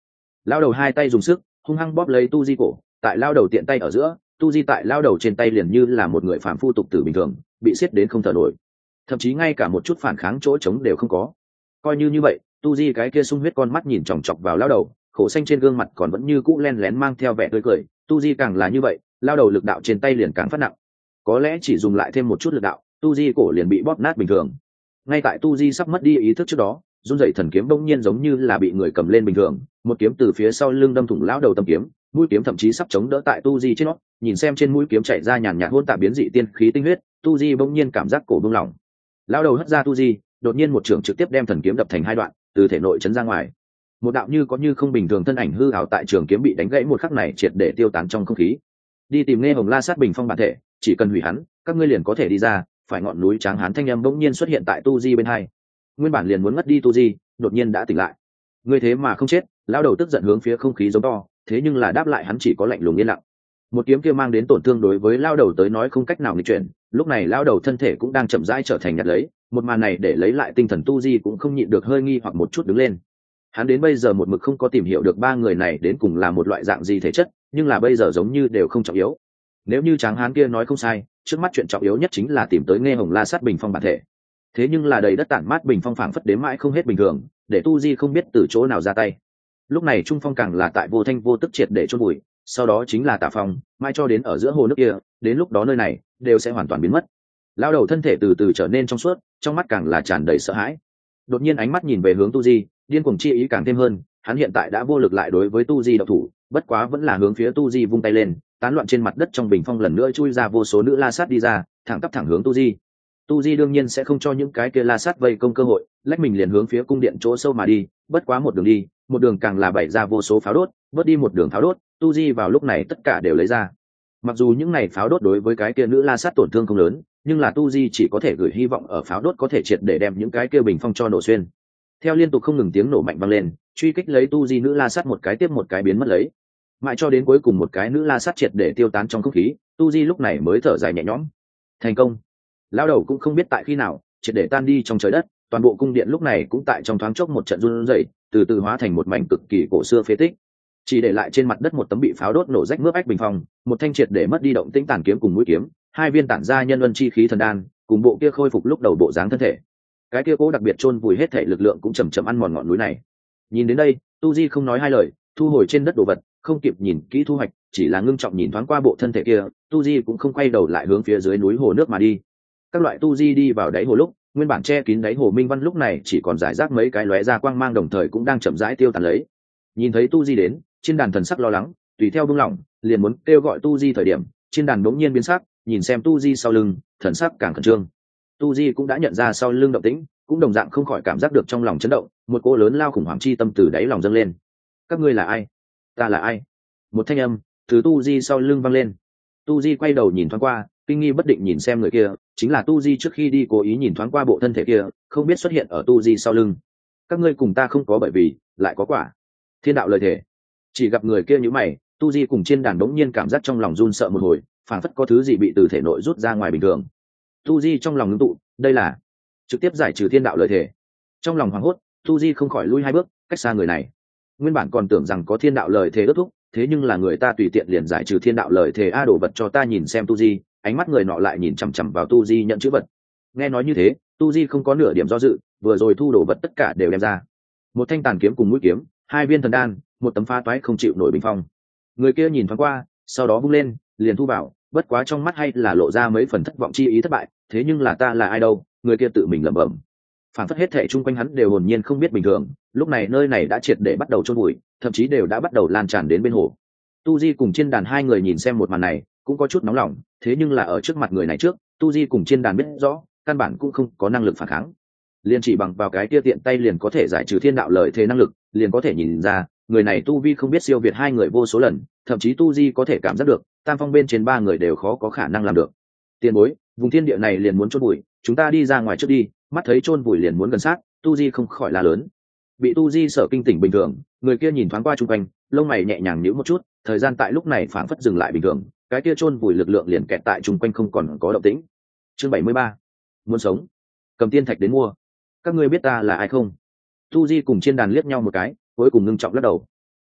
Lao đầu hai tay dùng sức hung hăng bóp lấy tu di cổ, tại lao đầu tiện tay ở giữa, tu di tại lao đầu trên tay liền như là một người phàm phu tục tử bình thường, bị siết đến không thở nổi, thậm chí ngay cả một chút phản kháng chỗ trống đều không có. Coi như như vậy, tu di cái kia sung huyết con mắt nhìn chòng chọc vào lao đầu, khổ xanh trên gương mặt còn vẫn như cũ len lén mang theo vẻ tươi cười. Tu di càng là như vậy, lao đầu lực đạo trên tay liền càng phát nặng, có lẽ chỉ dùng lại thêm một chút lực đạo, tu di cổ liền bị bóp nát bình thường. Ngay tại tu di sắp mất đi ý thức trước đó, run rẩy thần kiếm bỗng nhiên giống như là bị người cầm lên bình thường, một kiếm từ phía sau lưng đâm thủng lão đầu tâm kiếm, mũi kiếm thậm chí sắp chống đỡ tại tu di trên nó. Nhìn xem trên mũi kiếm chảy ra nhàn nhạt hỗn tạp biến dị tiên khí tinh huyết, tu di bỗng nhiên cảm giác cổ buông lỏng. Lão đầu hất ra tu di, đột nhiên một trường trực tiếp đem thần kiếm đập thành hai đoạn, từ thể nội chấn ra ngoài. Một đạo như có như không bình thường thân ảnh hư ảo tại trường kiếm bị đánh gãy một khắc này triệt để tiêu tán trong không khí. Đi tìm Nghe Hồng La sát bình phong bản thể, chỉ cần hủy hắn, các ngươi liền có thể đi ra. Phải ngọn núi tráng hán thanh âm bỗng nhiên xuất hiện tại tu di bên hai. Nguyên bản liền muốn ngất đi tu di, đột nhiên đã tỉnh lại. Ngươi thế mà không chết. Lão đầu tức giận hướng phía không khí giống to, thế nhưng là đáp lại hắn chỉ có lạnh lùng yên lặng. Một kiếm kia mang đến tổn thương đối với lão đầu tới nói không cách nào nghịch chuyển, lúc này lão đầu thân thể cũng đang chậm rãi trở thành nhạt lấy. Một màn này để lấy lại tinh thần tu di cũng không nhịn được hơi nghi hoặc một chút đứng lên. Hắn đến bây giờ một mực không có tìm hiểu được ba người này đến cùng là một loại dạng gì thể chất, nhưng là bây giờ giống như đều không trọng yếu. Nếu như tráng hán kia nói không sai, trước mắt chuyện trọng yếu nhất chính là tìm tới Nghe Hồng La sát bình phong bản thể. Thế nhưng là đầy đất tản mát bình phong phảng phất đếm mãi không hết bình thường, để tu di không biết từ chỗ nào ra tay. Lúc này trung phong càng là tại vô thanh vô tức triệt để chôn bụi, sau đó chính là tả phong, mai cho đến ở giữa hồ nước kia, đến lúc đó nơi này đều sẽ hoàn toàn biến mất. Lao đầu thân thể từ từ trở nên trong suốt, trong mắt càng là tràn đầy sợ hãi. Đột nhiên ánh mắt nhìn về hướng tu di, điên cuồng chi ý càng thêm hơn. Hắn hiện tại đã vô lực lại đối với tu di động thủ, bất quá vẫn là hướng phía tu di vung tay lên, tán loạn trên mặt đất trong bình phong lần nữa chui ra vô số nữ la sát đi ra, thẳng tắp thẳng hướng tu di. Tu di đương nhiên sẽ không cho những cái kia la sát vây công cơ hội, lách mình liền hướng phía cung điện chỗ sâu mà đi. Bất quá một đường đi, một đường càng là bày ra vô số pháo đốt, bớt đi một đường pháo đốt, tu di vào lúc này tất cả đều lấy ra. Mặc dù những này pháo đốt đối với cái kia nữ la sát tổn thương không lớn, nhưng là tu di chỉ có thể gửi hy vọng ở pháo đốt có thể triệt để đem những cái kia bình phong cho nổ xuyên. Theo liên tục không ngừng tiếng nổ mạnh vang lên, truy kích lấy tu di nữ la sát một cái tiếp một cái biến mất lấy, mãi cho đến cuối cùng một cái nữ la sát triệt để tiêu tán trong không khí, tu di lúc này mới thở dài nhẹ nhõm. Thành công. Lão đầu cũng không biết tại khi nào triệt để tan đi trong trời đất, toàn bộ cung điện lúc này cũng tại trong thoáng chốc một trận run rẩy, từ từ hóa thành một mảnh cực kỳ cổ xưa phế tích, chỉ để lại trên mặt đất một tấm bị pháo đốt nổ rách mướp ách bình phong, một thanh triệt để mất đi động tĩnh tàn kiếm cùng mũi kiếm, hai viên tản ra nhân luân chi khí thần đan, cùng bộ kia khôi phục lúc đầu bộ dáng thân thể. Cái kia cố đặc biệt chôn vùi hết thể lực lượng cũng chậm chậm ăn mòn ngọn núi này. Nhìn đến đây, tu di không nói hai lời, thu hồi trên đất đồ vật, không kịp nhìn kỹ thu hoạch, chỉ là ngưng trọng nhìn thoáng qua bộ thân thể kia, tu di cũng không quay đầu lại hướng phía dưới núi hồ nước mà đi. Các loại tu di đi vào đáy hồ lúc, nguyên bản che kín đáy hồ minh văn lúc này chỉ còn rải rác mấy cái lóe ra quang mang, đồng thời cũng đang chậm rãi tiêu tàn lấy. Nhìn thấy tu di đến, trên đàn thần sắc lo lắng, tùy theo buông lỏng, liền muốn kêu gọi tu di thời điểm, trên đàn đống nhiên biến sắc, nhìn xem tu di sau lưng, thần sắc càng khẩn trương. Tu di cũng đã nhận ra sau lưng động tĩnh, cũng đồng dạng không khỏi cảm giác được trong lòng chấn động, một cỗ lớn lao khủng hoảng chi tâm từ đáy lòng dâng lên. Các ngươi là ai? Ta là ai? Một thanh âm từ tu di sau lưng vang lên. Tu di quay đầu nhìn thoáng qua, kinh nghi bất định nhìn xem người kia, chính là tu di trước khi đi cố ý nhìn thoáng qua bộ thân thể kia, không biết xuất hiện ở tu di sau lưng. Các ngươi cùng ta không có bởi vì lại có quả. Thiên đạo lời thể. Chỉ gặp người kia nhíu mày, tu di cùng trên đàn đống nhiên cảm giác trong lòng run sợ một hồi, phảng phất có thứ gì bị từ thể nội rút ra ngoài bình thường. Tu di trong lòng ngưng tụ, đây là trực tiếp giải trừ thiên đạo lời thể. Trong lòng hoảng hốt, tu di không khỏi lui hai bước, cách xa người này. Nguyên bản còn tưởng rằng có thiên đạo lời thể ước thúc, thế nhưng là người ta tùy tiện liền giải trừ thiên đạo lời thể. A đồ vật cho ta nhìn xem. Tu di, ánh mắt người nọ lại nhìn chằm chằm vào tu di nhận chữ vật. Nghe nói như thế, tu di không có nửa điểm do dự, vừa rồi thu đồ vật tất cả đều đem ra. Một thanh tàn kiếm cùng mũi kiếm, hai viên thần đan, một tấm phá toái không chịu nổi bình phong. Người kia nhìn thoáng qua, sau đó vung lên, liền thu vào, bất quá trong mắt hay là lộ ra mấy phần thất vọng chi ý thất bại. Thế nhưng là ta là ai đâu? Người kia tự mình lẩm bẩm. Phản phất hết thảy chung quanh hắn đều hồn nhiên không biết bình thường, lúc này nơi này đã triệt để bắt đầu chôn bụi, thậm chí đều đã bắt đầu lan tràn đến bên hồ. Tu di cùng trên đàn hai người nhìn xem một màn này, cũng có chút nóng lòng, thế nhưng là ở trước mặt người này trước, tu di cùng trên đàn biết rõ, căn bản cũng không có năng lực phản kháng. Liền chỉ bằng vào cái kia tiện tay liền có thể giải trừ thiên đạo lợi thế năng lực, liền có thể nhìn ra, người này tu vi không biết siêu việt hai người vô số lần, thậm chí tu di có thể cảm giác được, tam phong bên trên ba người đều khó có khả năng làm được. Tiền bối, vùng thiên địa này liền muốn chôn bụi, chúng ta đi ra ngoài trước đi. Mắt thấy chôn bụi liền muốn gần sát, tu di không khỏi la lớn. Bị tu di sợ kinh tỉnh bình thường, người kia nhìn thoáng qua chung quanh, lông mày nhẹ nhàng nhíu một chút, thời gian tại lúc này phảng phất dừng lại bình thường, cái kia chôn bụi lực lượng liền kẹt tại chung quanh không còn có động tĩnh. Chương bảy mươi ba, muốn sống, cầm tiên thạch đến mua. Các ngươi biết ta là ai không? Tu di cùng trên đàn liếc nhau một cái, cuối cùng ngưng trọng lắc đầu.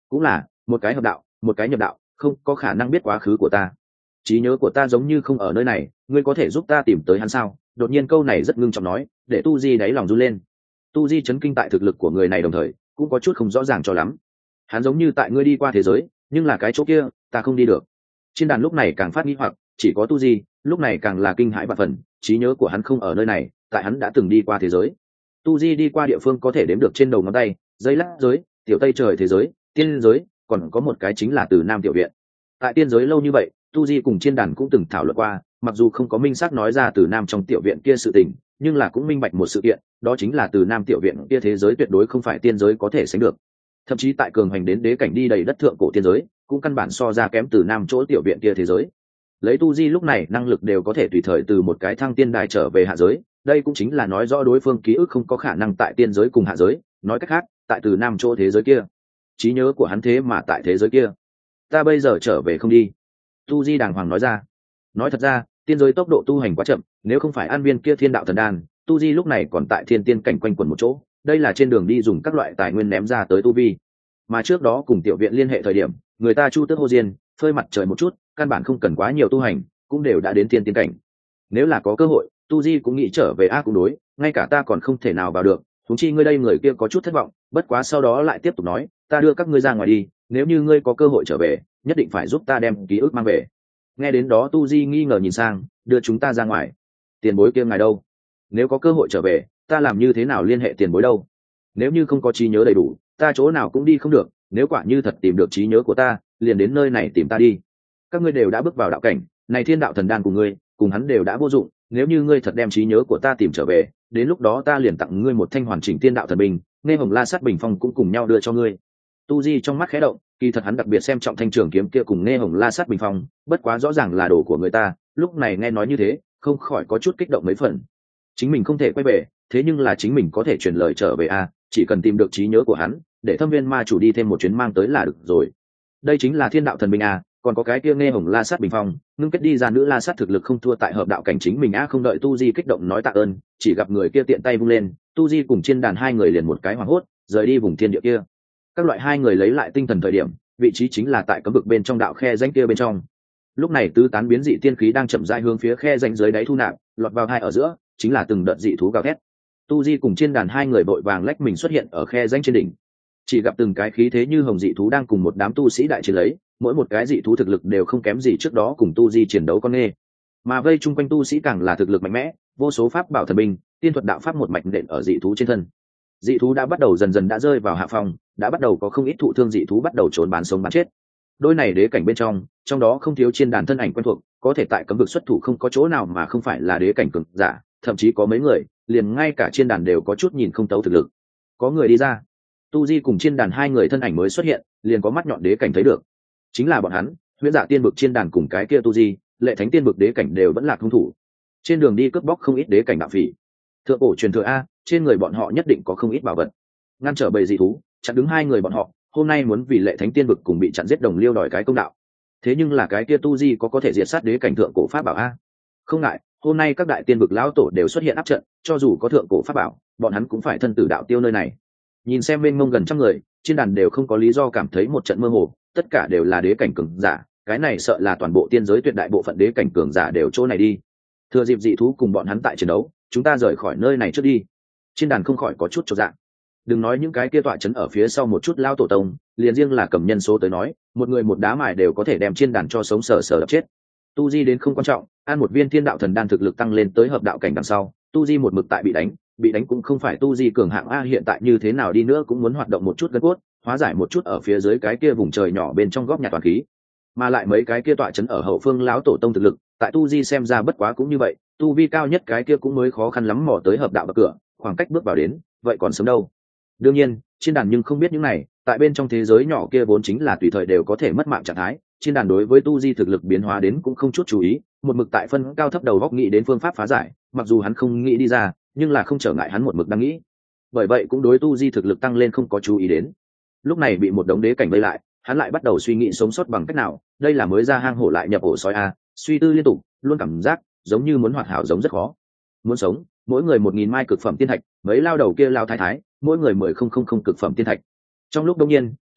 cũng là một cái hợp đạo, một cái nhập đạo, không có khả năng biết quá khứ của ta. Trí nhớ của ta giống như không ở nơi này, ngươi có thể giúp ta tìm tới hắn sao? Đột nhiên câu này rất ngưng trọng nói, để tu di đáy lòng run lên. Tu di chấn kinh tại thực lực của người này, đồng thời cũng có chút không rõ ràng cho lắm. Hắn giống như tại ngươi đi qua thế giới, nhưng là cái chỗ kia ta không đi được. Trên đàn lúc này càng phát nghi hoặc, chỉ có tu di lúc này càng là kinh hãi vạn phần. Trí nhớ của hắn không ở nơi này, tại hắn đã từng đi qua thế giới. Tu di đi qua địa phương có thể đếm được trên đầu ngón tay, dây lát giới, tiểu tây trời thế giới, tiên giới, còn có một cái chính là từ nam tiểu viện. Tại tiên giới lâu như vậy, tu di cùng trên đàn cũng từng thảo luận qua, mặc dù không có minh xác nói ra từ nam trong tiểu viện kia sự tình, nhưng là cũng minh bạch một sự kiện, đó chính là từ nam tiểu viện kia thế giới tuyệt đối không phải tiên giới có thể sánh được. Thậm chí tại cường hành đến đế cảnh đi đầy đất thượng cổ tiên giới, cũng căn bản so ra kém từ nam chỗ tiểu viện kia thế giới. Lấy tu di lúc này năng lực đều có thể tùy thời từ một cái thăng tiên đài trở về hạ giới, đây cũng chính là nói rõ đối phương ký ức không có khả năng tại tiên giới cùng hạ giới, nói cách khác, tại từ nam chỗ thế giới kia, trí nhớ của hắn thế mà tại thế giới kia. Ta bây giờ trở về không đi. Tu di đàng hoàng nói ra. Nói thật ra, tiên giới tốc độ tu hành quá chậm, nếu không phải an viên kia thiên đạo thần đan, tu di lúc này còn tại thiên tiên cảnh quanh quẩn một chỗ, đây là trên đường đi dùng các loại tài nguyên ném ra tới tu vi. Mà trước đó cùng tiểu viện liên hệ thời điểm, người ta chu tước hô diên, phơi mặt trời một chút, căn bản không cần quá nhiều tu hành, cũng đều đã đến thiên tiên cảnh. Nếu là có cơ hội, tu di cũng nghĩ trở về a cũng đối, ngay cả ta còn không thể nào vào được, huống chi ngươi đây người kia có chút thất vọng, bất quá sau đó lại tiếp tục nói, ta đưa các ngươi ra ngoài đi, nếu như ngươi có cơ hội trở về, nhất định phải giúp ta đem ký ức mang về. Nghe đến đó tu di nghi ngờ nhìn sang, đưa chúng ta ra ngoài. Tiền bối kia ngài đâu? Nếu có cơ hội trở về, ta làm như thế nào liên hệ tiền bối đâu? Nếu như không có trí nhớ đầy đủ, ta chỗ nào cũng đi không được, nếu quả như thật tìm được trí nhớ của ta, liền đến nơi này tìm ta đi. Các ngươi đều đã bước vào đạo cảnh, này thiên đạo thần đan của ngươi, cùng hắn đều đã vô dụng, nếu như ngươi thật đem trí nhớ của ta tìm trở về, đến lúc đó ta liền tặng ngươi một thanh hoàn chỉnh thiên đạo thần binh, nghe hồng la sát bình phong cũng cùng nhau đưa cho ngươi. Tu di trong mắt khẽ động, kỳ thật hắn đặc biệt xem trọng thanh trường kiếm kia cùng nghe hồng la sát bình phong, bất quá rõ ràng là đồ của người ta, lúc này nghe nói như thế, không khỏi có chút kích động mấy phần. Chính mình không thể quay về, thế nhưng là chính mình có thể truyền lời trở về a, chỉ cần tìm được trí nhớ của hắn, để Thâm Viên ma chủ đi thêm một chuyến mang tới là được rồi. Đây chính là thiên đạo thần binh a, còn có cái kia nghe hồng la sát bình phong, ngưng kết đi ra nữ la sát thực lực không thua tại hợp đạo cảnh chính mình a. Không đợi tu di kích động nói tạ ơn, chỉ gặp người kia tiện tay vung lên, tu di cùng trên đàn hai người liền một cái hoảng hốt, rời đi vùng thiên địa kia. Các loại hai người lấy lại tinh thần thời điểm, vị trí chính là tại cấm vực bên trong đạo khe danh kia bên trong. Lúc này tứ tán biến dị tiên khí đang chậm rãi hướng phía khe danh dưới đáy thu nạp, lọt vào hai ở giữa chính là từng đợt dị thú gào thét. Tu di cùng trên đàn hai người vội vàng lách mình xuất hiện ở khe danh trên đỉnh, chỉ gặp từng cái khí thế như hồng dị thú đang cùng một đám tu sĩ đại chiến lấy, mỗi một cái dị thú thực lực đều không kém gì trước đó cùng tu di chiến đấu con nghê, mà vây chung quanh tu sĩ càng là thực lực mạnh mẽ, vô số pháp bảo thần binh, tiên thuật đạo pháp một mạch nện ở dị thú trên thân. Dị thú đã bắt đầu dần dần đã rơi vào hạ phong, đã bắt đầu có không ít thụ thương dị thú bắt đầu trốn bán sống bán chết. Đôi này đế cảnh bên trong, trong đó không thiếu trên đàn thân ảnh quen thuộc, có thể tại cấm vực xuất thủ không có chỗ nào mà không phải là đế cảnh cường giả, thậm chí có mấy người, liền ngay cả trên đàn đều có chút nhìn không tấu thực lực. Có người đi ra, tu di cùng trên đàn hai người thân ảnh mới xuất hiện, liền có mắt nhọn đế cảnh thấy được, chính là bọn hắn. Huyễn Dạ tiên vực trên đàn cùng cái kia tu di, Lệ Thánh tiên vực đế cảnh đều vẫn là hung thủ, trên đường đi cướp bóc không ít đế cảnh đạo phỉ. Thượng cổ truyền thừa a, trên người bọn họ nhất định có không ít bảo vật, ngăn trở bầy dị thú, chặn đứng hai người bọn họ, hôm nay muốn vì Lệ Thánh tiên vực cùng bị chặn giết đồng liêu đòi cái công đạo. Thế nhưng là cái kia tu di có có thể diệt sát đế cảnh thượng cổ pháp bảo a? Không ngại, hôm nay các đại tiên vực lão tổ đều xuất hiện áp trận, cho dù có thượng cổ pháp bảo, bọn hắn cũng phải thân tử đạo tiêu nơi này. Nhìn xem bên mông gần trăm người, trên đàn đều không có lý do cảm thấy một trận mơ hồ, tất cả đều là đế cảnh cường giả, cái này sợ là toàn bộ tiên giới tuyệt đại bộ phận đế cảnh cường giả đều chỗ này đi. Thừa dịp dị thú cùng bọn hắn tại chiến đấu, chúng ta rời khỏi nơi này trước đi. Trên đàn không khỏi có chút chột dạ. Đừng nói những cái kia tọa chấn ở phía sau một chút lao tổ tông, liền riêng là cầm nhân số tới nói, một người một đá mài đều có thể đem trên đàn cho sống sờ sờ đập chết. Tu di đến không quan trọng, ăn một viên thiên đạo thần đan thực lực tăng lên tới hợp đạo cảnh đằng sau, tu di một mực tại bị đánh, bị đánh cũng không phải tu di cường hạng a, hiện tại như thế nào đi nữa cũng muốn hoạt động một chút gân cốt, hóa giải một chút ở phía dưới cái kia vùng trời nhỏ bên trong góp nhặt toàn khí. Mà lại mấy cái kia tọa chấn ở hậu phương lão tổ tông thực lực, tại tu di xem ra bất quá cũng như vậy, tu vi cao nhất cái kia cũng mới khó khăn lắm mò tới hợp đạo bậc cửa, khoảng cách bước vào đến, vậy còn sớm đâu. Đương nhiên, trên đàn nhưng không biết những này, tại bên trong thế giới nhỏ kia vốn chính là tùy thời đều có thể mất mạng trạng thái, trên đàn đối với tu di thực lực biến hóa đến cũng không chút chú ý, một mực tại phân cao thấp đầu góc nghĩ đến phương pháp phá giải, mặc dù hắn không nghĩ đi ra, nhưng là không trở ngại hắn một mực đang nghĩ. Bởi vậy cũng đối tu di thực lực tăng lên không có chú ý đến. Lúc này bị một đống đế cảnh vây lại, hắn lại bắt đầu suy nghĩ sống sót bằng cách nào, đây là mới ra hang hổ lại nhập ổ sói a, suy tư liên tục, luôn cảm giác giống như muốn hoạt hảo giống rất khó. Muốn sống, mỗi người một nghìn mai cực phẩm tiên thạch, mấy lao đầu kia lao thái thái, mỗi người mười không không không cực phẩm tiên thạch. Trong lúc đông nhiên,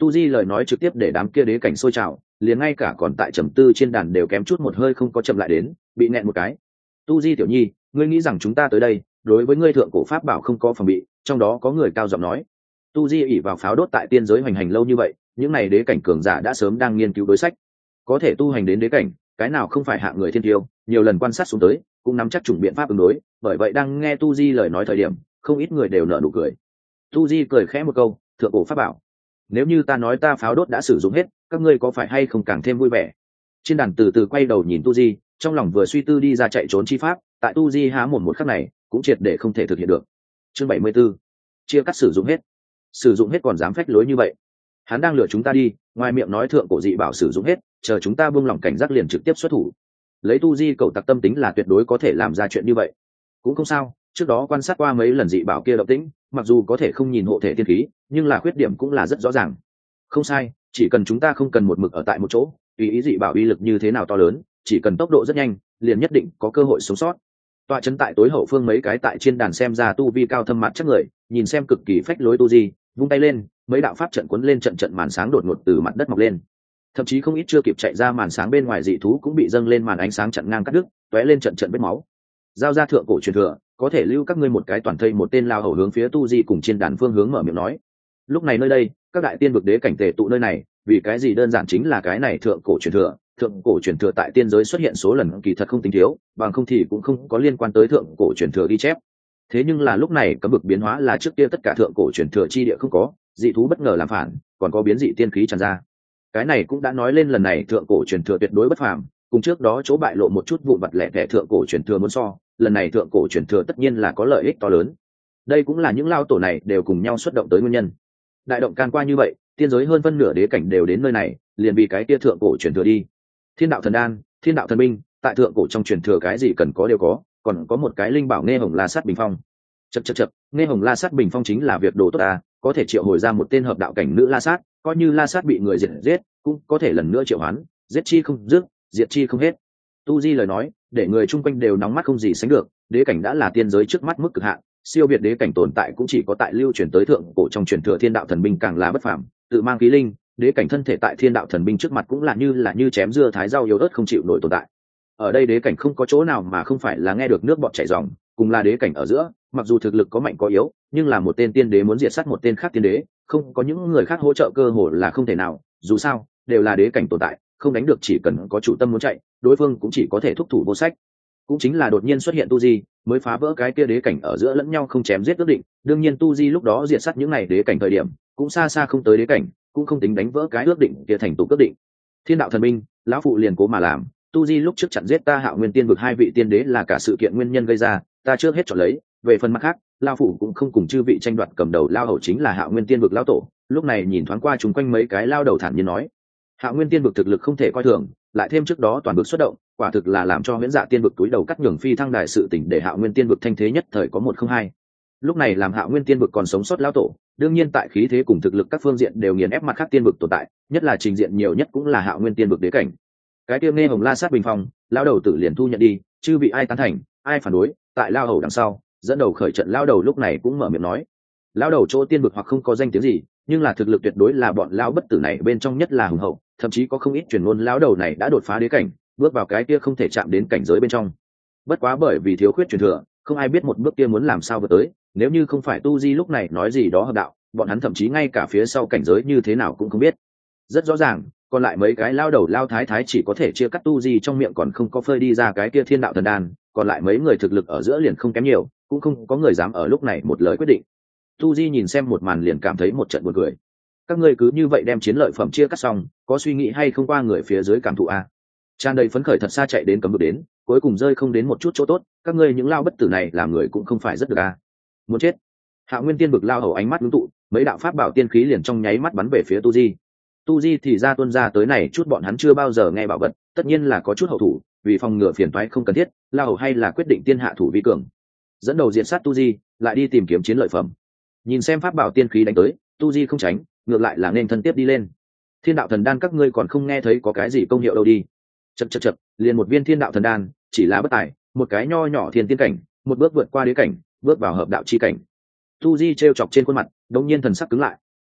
Tu Di lời nói trực tiếp để đám kia đế cảnh sôi trào, liền ngay cả còn tại trầm tư trên đàn đều kém chút một hơi không có chậm lại đến, bị nẹn một cái. Tu Di tiểu nhi, ngươi nghĩ rằng chúng ta tới đây đối với ngươi thượng cổ pháp bảo không có phòng bị? Trong đó có người cao giọng nói. Tu Di ỉ vào pháo đốt tại tiên giới hoành hành lâu như vậy, những này đế cảnh cường giả đã sớm đang nghiên cứu đối sách, có thể tu hành đến đế cảnh, cái nào không phải hạng người thiên tiêu, nhiều lần quan sát xuống tới cũng nắm chắc chủng biện pháp ứng đối, bởi vậy đang nghe Tu Di lời nói thời điểm, không ít người đều nở nụ cười. Tu Di cười khẽ một câu, thượng cổ pháp bảo, nếu như ta nói ta pháo đốt đã sử dụng hết, các ngươi có phải hay không càng thêm vui vẻ? Trên đàn từ từ quay đầu nhìn Tu Di, trong lòng vừa suy tư đi ra chạy trốn chi pháp, tại Tu Di há mồm một khắc này cũng triệt để không thể thực hiện được. Chương bảy mươi 74, chia cắt sử dụng hết. Sử dụng hết còn dám phách lối như vậy? Hắn đang lừa chúng ta đi, ngoài miệng nói thượng cổ dị bảo sử dụng hết, chờ chúng ta buông lỏng cảnh giác liền trực tiếp xuất thủ. Lấy Tu Di cầu tặc tâm tính là tuyệt đối có thể làm ra chuyện như vậy. Cũng không sao, trước đó quan sát qua mấy lần dị bảo kia động tĩnh, mặc dù có thể không nhìn hộ thể tiên khí, nhưng là khuyết điểm cũng là rất rõ ràng. Không sai, chỉ cần chúng ta không cần một mực ở tại một chỗ, tùy ý dị bảo uy lực như thế nào to lớn, chỉ cần tốc độ rất nhanh, liền nhất định có cơ hội sống sót. Tọa trấn tại tối hậu phương mấy cái tại trên đàn xem ra tu vi cao thâm mặt chắc người, nhìn xem cực kỳ phách lối Tu Di, vung tay lên, mấy đạo pháp trận cuốn lên trận trận màn sáng đột ngột từ mặt đất mọc lên. Thậm chí không ít chưa kịp chạy ra màn sáng bên ngoài dị thú cũng bị dâng lên màn ánh sáng chặn ngang cắt đứt, tóe lên trận trận vết máu. Giao ra thượng cổ truyền thừa, có thể lưu các ngươi một cái toàn thây một tên lao hầu hướng phía Tu Di cùng trên đàn phương hướng mở miệng nói. Lúc này nơi đây, các đại tiên vực đế cảnh tề tụ nơi này, vì cái gì đơn giản chính là cái này thượng cổ truyền thừa. Thượng cổ truyền thừa tại tiên giới xuất hiện số lần kỳ thật không tính thiếu, bằng không thì cũng không có liên quan tới thượng cổ truyền thừa ghi chép. Thế nhưng là lúc này cấm vực biến hóa là trước kia tất cả thượng cổ truyền thừa chi địa không có, dị thú bất ngờ làm phản, còn có biến dị tiên khí tràn ra. Cái này cũng đã nói lên lần này thượng cổ truyền thừa tuyệt đối bất phàm, cùng trước đó chỗ bại lộ một chút vụn vặt lẻ tẻ thượng cổ truyền thừa muốn so, lần này thượng cổ truyền thừa tất nhiên là có lợi ích to lớn. Đây cũng là những lao tổ này đều cùng nhau xuất động tới nguyên nhân. Đại động can qua như vậy, tiên giới hơn phân nửa đế cảnh đều đến nơi này, liền vì cái kia thượng cổ truyền thừa đi. Thiên đạo thần đan, thiên đạo thần binh, tại thượng cổ trong truyền thừa cái gì cần có đều có, còn có một cái linh bảo nghe hồng la sát bình phong. Chậc chậc chậc, nghe hồng la sát bình phong chính là việc đồ tốt à, có thể triệu hồi ra một tên hợp đạo cảnh nữ la sát, coi như la sát bị người diệt giết, cũng có thể lần nữa triệu hoán, giết chi không dứt, diệt chi không hết. Tu Di lời nói, để người chung quanh đều nóng mắt không gì sánh được, đế cảnh đã là tiên giới trước mắt mức cực hạn, siêu việt đế cảnh tồn tại cũng chỉ có tại lưu truyền tới thượng cổ trong truyền thừa thiên đạo thần binh càng là bất phàm, tự mang khí linh, đế cảnh thân thể tại thiên đạo thần binh trước mặt cũng là như là như chém dưa thái rau yếu ớt không chịu nổi tồn tại. Ở đây đế cảnh không có chỗ nào mà không phải là nghe được nước bọt chảy ròng, cùng là đế cảnh ở giữa, mặc dù thực lực có mạnh có yếu, nhưng là một tên tiên đế muốn diệt sát một tên khác tiên đế, không có những người khác hỗ trợ cơ hội là không thể nào, dù sao, đều là đế cảnh tồn tại, không đánh được chỉ cần có chủ tâm muốn chạy, đối phương cũng chỉ có thể thúc thủ vô sách. Cũng chính là đột nhiên xuất hiện Tu Di, mới phá vỡ cái kia đế cảnh ở giữa lẫn nhau không chém giết ước định, đương nhiên Tu Di lúc đó diệt sát những này đế cảnh thời điểm, cũng xa xa không tới đế cảnh, cũng không tính đánh vỡ cái ước định kia thành tụ ước định. Thiên đạo thần binh, lão phụ liền cố mà làm, Tu Di lúc trước chặn giết ta Hạo Nguyên Tiên vực hai vị tiên đế là cả sự kiện nguyên nhân gây ra, ta trước hết chọn lấy, về phần mặt khác, lão phụ cũng không cùng chư vị tranh đoạt, cầm đầu lao hầu chính là Hạo Nguyên Tiên vực lão tổ. Lúc này nhìn thoáng qua chúng quanh mấy cái lao đầu thản nhiên nói, Hạo Nguyên Tiên vực thực lực không thể coi thường, lại thêm trước đó toàn vực xuất động, quả thực là làm cho Huyễn Dạ Tiên vực túi đầu cắt nhường phi thăng đài sự tỉnh, để Hạo Nguyên Tiên vực thanh thế nhất thời có một không hai. Lúc này làm Hạo Nguyên Tiên vực còn sống sót lão tổ, đương nhiên tại khí thế cùng thực lực các phương diện đều nghiền ép mặt khác tiên vực tồn tại, nhất là trình diện nhiều nhất cũng là Hạo Nguyên Tiên vực đế cảnh. Cái kia nghe hồng la sát bình phong, lão đầu tử liền thu nhận đi, chư vị ai tán thành, ai phản đối, tại lao hầu đằng sau, dẫn đầu khởi trận lão đầu lúc này cũng mở miệng nói, lão đầu chỗ tiên vực hoặc không có danh tiếng gì, nhưng là thực lực tuyệt đối là bọn lão bất tử này bên trong nhất là hùng hậu, thậm chí có không ít truyền ngôn lão đầu này đã đột phá đế cảnh, bước vào cái kia không thể chạm đến cảnh giới bên trong. Bất quá bởi vì thiếu khuyết truyền thừa, không ai biết một bước kia muốn làm sao vượt tới, nếu như không phải Tu Di lúc này nói gì đó hợp đạo, bọn hắn thậm chí ngay cả phía sau cảnh giới như thế nào cũng không biết. Rất rõ ràng, còn lại mấy cái lao đầu lao thái thái chỉ có thể chia cắt Tu Di trong miệng còn không có phơi đi ra cái kia thiên đạo thần đan, còn lại mấy người thực lực ở giữa liền không kém nhiều, cũng không có người dám ở lúc này một lời quyết định. Tu Di nhìn xem một màn liền cảm thấy một trận buồn cười. Các ngươi cứ như vậy đem chiến lợi phẩm chia cắt xong, có suy nghĩ hay không qua người phía dưới cảm thụ a? Tràn đầy phấn khởi thật xa chạy đến cấm vực đến, cuối cùng rơi không đến một chút chỗ tốt, các ngươi những lao bất tử này làm người cũng không phải rất được a. Muốn chết. Hạo Nguyên Tiên vực lao hầu ánh mắt ngưng tụ, mấy đạo pháp bảo tiên khí liền trong nháy mắt bắn về phía Tu Di. Tu Di thì ra tuân ra tới này chút bọn hắn chưa bao giờ nghe bảo vật, tất nhiên là có chút hậu thủ, vì phòng ngừa phiền toái không cần thiết, lao hầu hay là quyết định tiên hạ thủ vi cường, dẫn đầu diện sát Tu Di, lại đi tìm kiếm chiến lợi phẩm. Nhìn xem pháp bảo tiên khí đánh tới, Tu Di không tránh, ngược lại là nên thân tiếp đi lên. Thiên đạo thần đan các ngươi còn không nghe thấy có cái gì công hiệu đâu đi. Chậc chậc chậc, liền một viên thiên đạo thần đan, chỉ là bất tài, một cái nho nhỏ thiên tiên cảnh, một bước vượt qua đế cảnh, bước vào hợp đạo chi cảnh. Tu Di trêu chọc trên khuôn mặt, đột nhiên thần sắc cứng lại.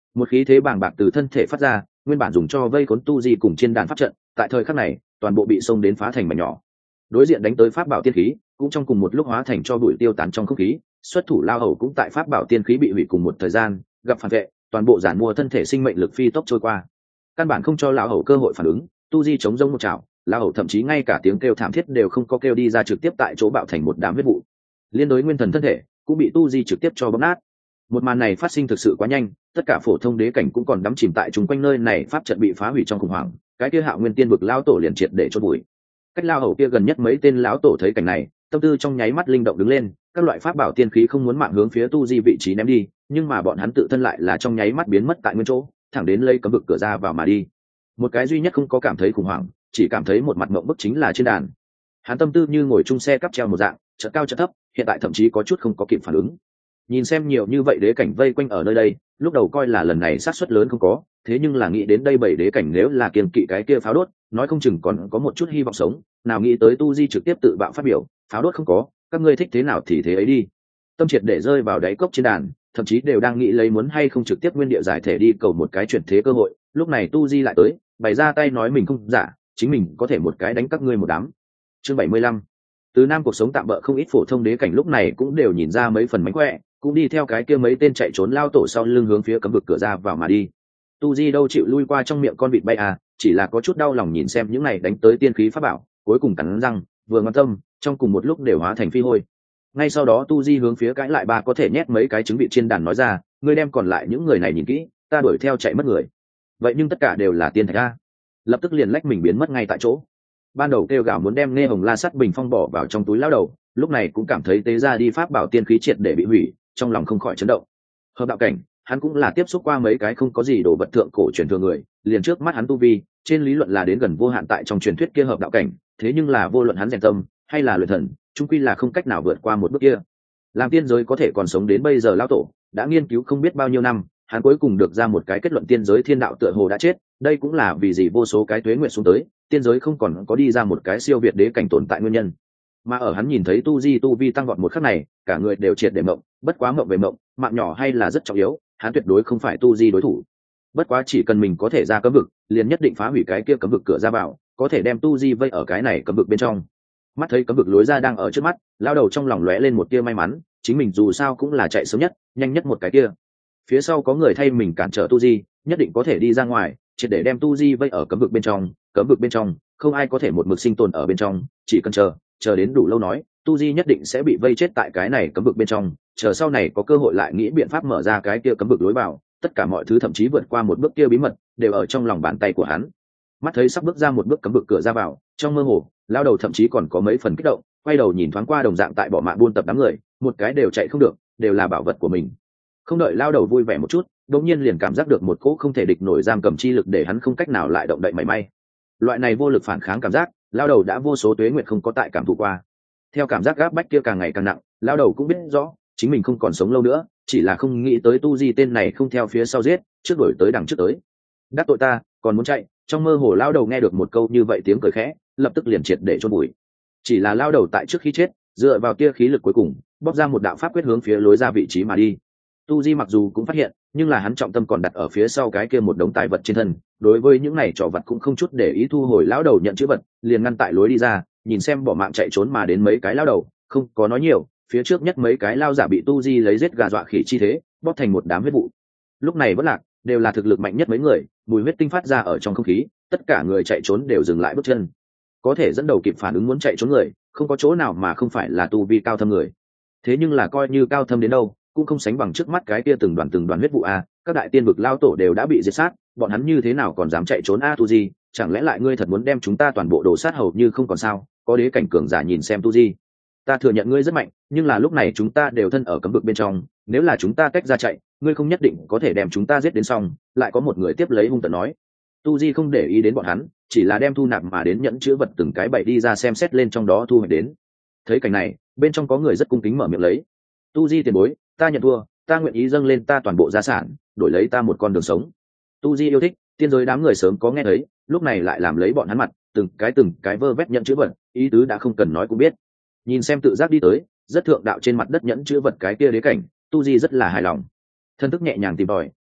Một khí thế bàng bạc từ thân thể phát ra, nguyên bản dùng cho vây khốn tu di cùng trên đàn pháp trận, tại thời khắc này toàn bộ bị xông đến phá thành mảnh nhỏ. Đối diện đánh tới pháp bảo tiên khí cũng trong cùng một lúc hóa thành cho bụi tiêu tán trong không khí. Xuất thủ lao hầu cũng tại pháp bảo tiên khí bị hủy cùng một thời gian gặp phản vệ, toàn bộ giản mua thân thể sinh mệnh lực phi tốc trôi qua, căn bản không cho lão hầu cơ hội phản ứng. Tu di chống rông một chảo, lão hầu thậm chí ngay cả tiếng kêu thảm thiết đều không có kêu đi ra, trực tiếp tại chỗ bạo thành một đám huyết vụ. Liên đối nguyên thần thân thể cũng bị tu di trực tiếp cho bóp nát. Một màn này phát sinh thực sự quá nhanh, tất cả phổ thông đế cảnh cũng còn đắm chìm tại chung quanh nơi này, pháp trận bị phá hủy trong khủng hoảng, cái kia Hạo Nguyên Tiên vực lão tổ liền triệt để chôn bụi. Cách lao hầu kia gần nhất mấy tên lão tổ thấy cảnh này, tâm tư trong nháy mắt linh động đứng lên, các loại pháp bảo tiên khí không muốn mạng hướng phía tu di vị trí ném đi, nhưng mà bọn hắn tự thân lại là trong nháy mắt biến mất tại nguyên chỗ, thẳng đến lấy cấm vực cửa ra vào mà đi. Một cái duy nhất không có cảm thấy khủng hoảng, chỉ cảm thấy một mặt mộng bức chính là trên đàn. Hắn tâm tư như ngồi chung xe cắp treo một dạng, chợt cao chợt thấp, hiện tại thậm chí có chút không có kịp phản ứng. Nhìn xem nhiều như vậy đế cảnh vây quanh ở nơi đây, lúc đầu coi là lần này sát suất lớn không có, thế nhưng là nghĩ đến đây bảy đế cảnh nếu là kiên kỵ cái kia pháo đốt, nói không chừng còn có một chút hy vọng sống, nào nghĩ tới tu di trực tiếp tự bạo phát biểu, pháo đốt không có, các ngươi thích thế nào thì thế ấy đi. Tâm triệt để rơi vào đáy cốc trên đàn, thậm chí đều đang nghĩ lấy muốn hay không trực tiếp nguyên địa giải thể đi cầu một cái chuyển thế cơ hội. Lúc này tu di lại tới, bày ra tay nói mình không giả, chính mình có thể một cái đánh các ngươi một đám. Chương bảy mươi lăm. Từ Nam cuộc sống tạm bỡ không ít phổ thông đế cảnh lúc này cũng đều nhìn ra mấy phần mánh khỏe, cũng đi theo cái kia mấy tên chạy trốn lao tổ sau lưng hướng phía cấm vực cửa ra vào mà đi. Tu di đâu chịu lui qua trong miệng con vịt bay à, chỉ là có chút đau lòng nhìn xem những này đánh tới tiên khí pháp bảo, cuối cùng cắn răng vừa ngoan tâm, trong cùng một lúc đều hóa thành phi hôi. Ngay sau đó tu di hướng phía cãi lại ba có thể nhét mấy cái trứng vịt trên đàn nói ra, ngươi đem còn lại những người này nhìn kỹ, ta đuổi theo chạy mất người. Vậy nhưng tất cả đều là tiên thạch a. Lập tức liền lách mình biến mất ngay tại chỗ. Ban đầu kêu gào muốn đem nghe hồng la sắt bình phong bỏ vào trong túi lao đầu, lúc này cũng cảm thấy tế ra đi pháp bảo tiên khí triệt để bị hủy, trong lòng không khỏi chấn động. Hợp đạo cảnh, hắn cũng là tiếp xúc qua mấy cái không có gì đồ vật thượng cổ truyền thừa người, liền trước mắt hắn tu vi, trên lý luận là đến gần vô hạn tại trong truyền thuyết kia hợp đạo cảnh, thế nhưng là vô luận hắn rèn tâm hay là luyện thần, chung quy là không cách nào vượt qua một bước kia. Làm tiên giới có thể còn sống đến bây giờ lão tổ, đã nghiên cứu không biết bao nhiêu năm, hắn cuối cùng được ra một cái kết luận tiên giới thiên đạo tựa hồ đã chết, đây cũng là vì gì vô số cái tuế nguyện xuống tới, tiên giới không còn có đi ra một cái siêu việt đế cảnh tồn tại nguyên nhân. Mà ở hắn nhìn thấy tu di tu vi tăng vọt một khắc này, cả người đều triệt để mộng, bất quá mộng về mộng, mạng nhỏ hay là rất trọng yếu, hắn tuyệt đối không phải tu di đối thủ. Bất quá chỉ cần mình có thể ra cấm vực, liền nhất định phá hủy cái kia cấm vực cửa ra vào, có thể đem tu di vây ở cái này cấm vực bên trong. Mắt thấy cấm vực lối ra đang ở trước mắt, lao đầu trong lòng lóe lên một tia may mắn, chính mình dù sao cũng là chạy sớm nhất, nhanh nhất một cái kia. Phía sau có người thay mình cản trở tu di, nhất định có thể đi ra ngoài, triệt để đem tu di vây ở cấm vực bên trong. Cấm vực bên trong, không ai có thể một mực sinh tồn ở bên trong, chỉ cần chờ, chờ đến đủ lâu nói, tu di nhất định sẽ bị vây chết tại cái này cấm vực bên trong. Chờ sau này có cơ hội lại nghĩ biện pháp mở ra cái kia cấm vực lối vào, tất cả mọi thứ thậm chí vượt qua một bước kia bí mật, đều ở trong lòng bàn tay của hắn. Mắt thấy sắp bước ra một bước cấm vực cửa ra vào, trong mơ hồ, lao đầu thậm chí còn có mấy phần kích động, quay đầu nhìn thoáng qua đồng dạng tại bỏ mạng buôn tập đám người, một cái đều chạy không được, đều là bảo vật của mình. Không đợi lao đầu vui vẻ một chút, đột nhiên liền cảm giác được một cỗ không thể địch nổi giam cầm chi lực để hắn không cách nào lại động đậy mảy may. Loại này vô lực phản kháng cảm giác, lao đầu đã vô số tuế nguyệt không có tại cảm thụ qua. Theo cảm giác gáp bách kia càng ngày càng nặng, lao đầu cũng biết rõ chính mình không còn sống lâu nữa, chỉ là không nghĩ tới tu di tên này không theo phía sau giết, trước đuổi tới đằng trước tới. Đắc tội ta, còn muốn chạy. Trong mơ hồ lao đầu nghe được một câu như vậy tiếng cười khẽ, lập tức liền triệt để chôn bụi. Chỉ là lao đầu tại trước khi chết, dựa vào tia khí lực cuối cùng, bóc ra một đạo pháp quyết hướng phía lối ra vị trí mà đi. Tu di mặc dù cũng phát hiện, nhưng là hắn trọng tâm còn đặt ở phía sau cái kia một đống tài vật trên thân, đối với những này trò vật cũng không chút để ý, thu hồi lão đầu nhận chữ vật, liền ngăn tại lối đi ra, nhìn xem bỏ mạng chạy trốn mà đến mấy cái lão đầu, không có nói nhiều, phía trước nhất mấy cái lao giả bị tu di lấy giết gà dọa khỉ chi thế, bóp thành một đám huyết vụ. Lúc này vẫn lạc, đều là thực lực mạnh nhất mấy người, mùi huyết tinh phát ra ở trong không khí, tất cả người chạy trốn đều dừng lại bước chân. Có thể dẫn đầu kịp phản ứng muốn chạy trốn người, không có chỗ nào mà không phải là tu vi cao thâm người. Thế nhưng là coi như cao thâm đến đâu, cũng không sánh bằng trước mắt cái kia từng đoàn từng đoàn huyết vụ a, các đại tiên vực lao tổ đều đã bị diệt sát, bọn hắn như thế nào còn dám chạy trốn a tu di, chẳng lẽ lại ngươi thật muốn đem chúng ta toàn bộ đổ sát hầu như không còn sao? Có đế cảnh cường giả nhìn xem tu di, ta thừa nhận ngươi rất mạnh, nhưng là lúc này chúng ta đều thân ở cấm vực bên trong, nếu là chúng ta tách ra chạy, ngươi không nhất định có thể đem chúng ta giết đến xong. Lại có một người tiếp lấy hung tợn nói. Tu di không để ý đến bọn hắn, chỉ là đem thu nạp mà đến nhẫn chứa vật từng cái bày đi ra xem xét lên trong đó thu hoạch đến. Thấy cảnh này, bên trong có người rất cung kính mở miệng lấy. Tu di tiền bối, ta nhận thua, ta nguyện ý dâng lên ta toàn bộ gia sản, đổi lấy ta một con đường sống. Tu di yêu thích, tiên giới đám người sớm có nghe thấy, lúc này lại làm lấy bọn hắn mặt, từng cái từng cái vơ vét nhẫn chứa vật, ý tứ đã không cần nói cũng biết. Nhìn xem tự giác đi tới, rất thượng đạo trên mặt đất nhẫn chứa vật cái kia đế cảnh, tu di rất là hài lòng. Thân thức nhẹ nhàng tìm tòi,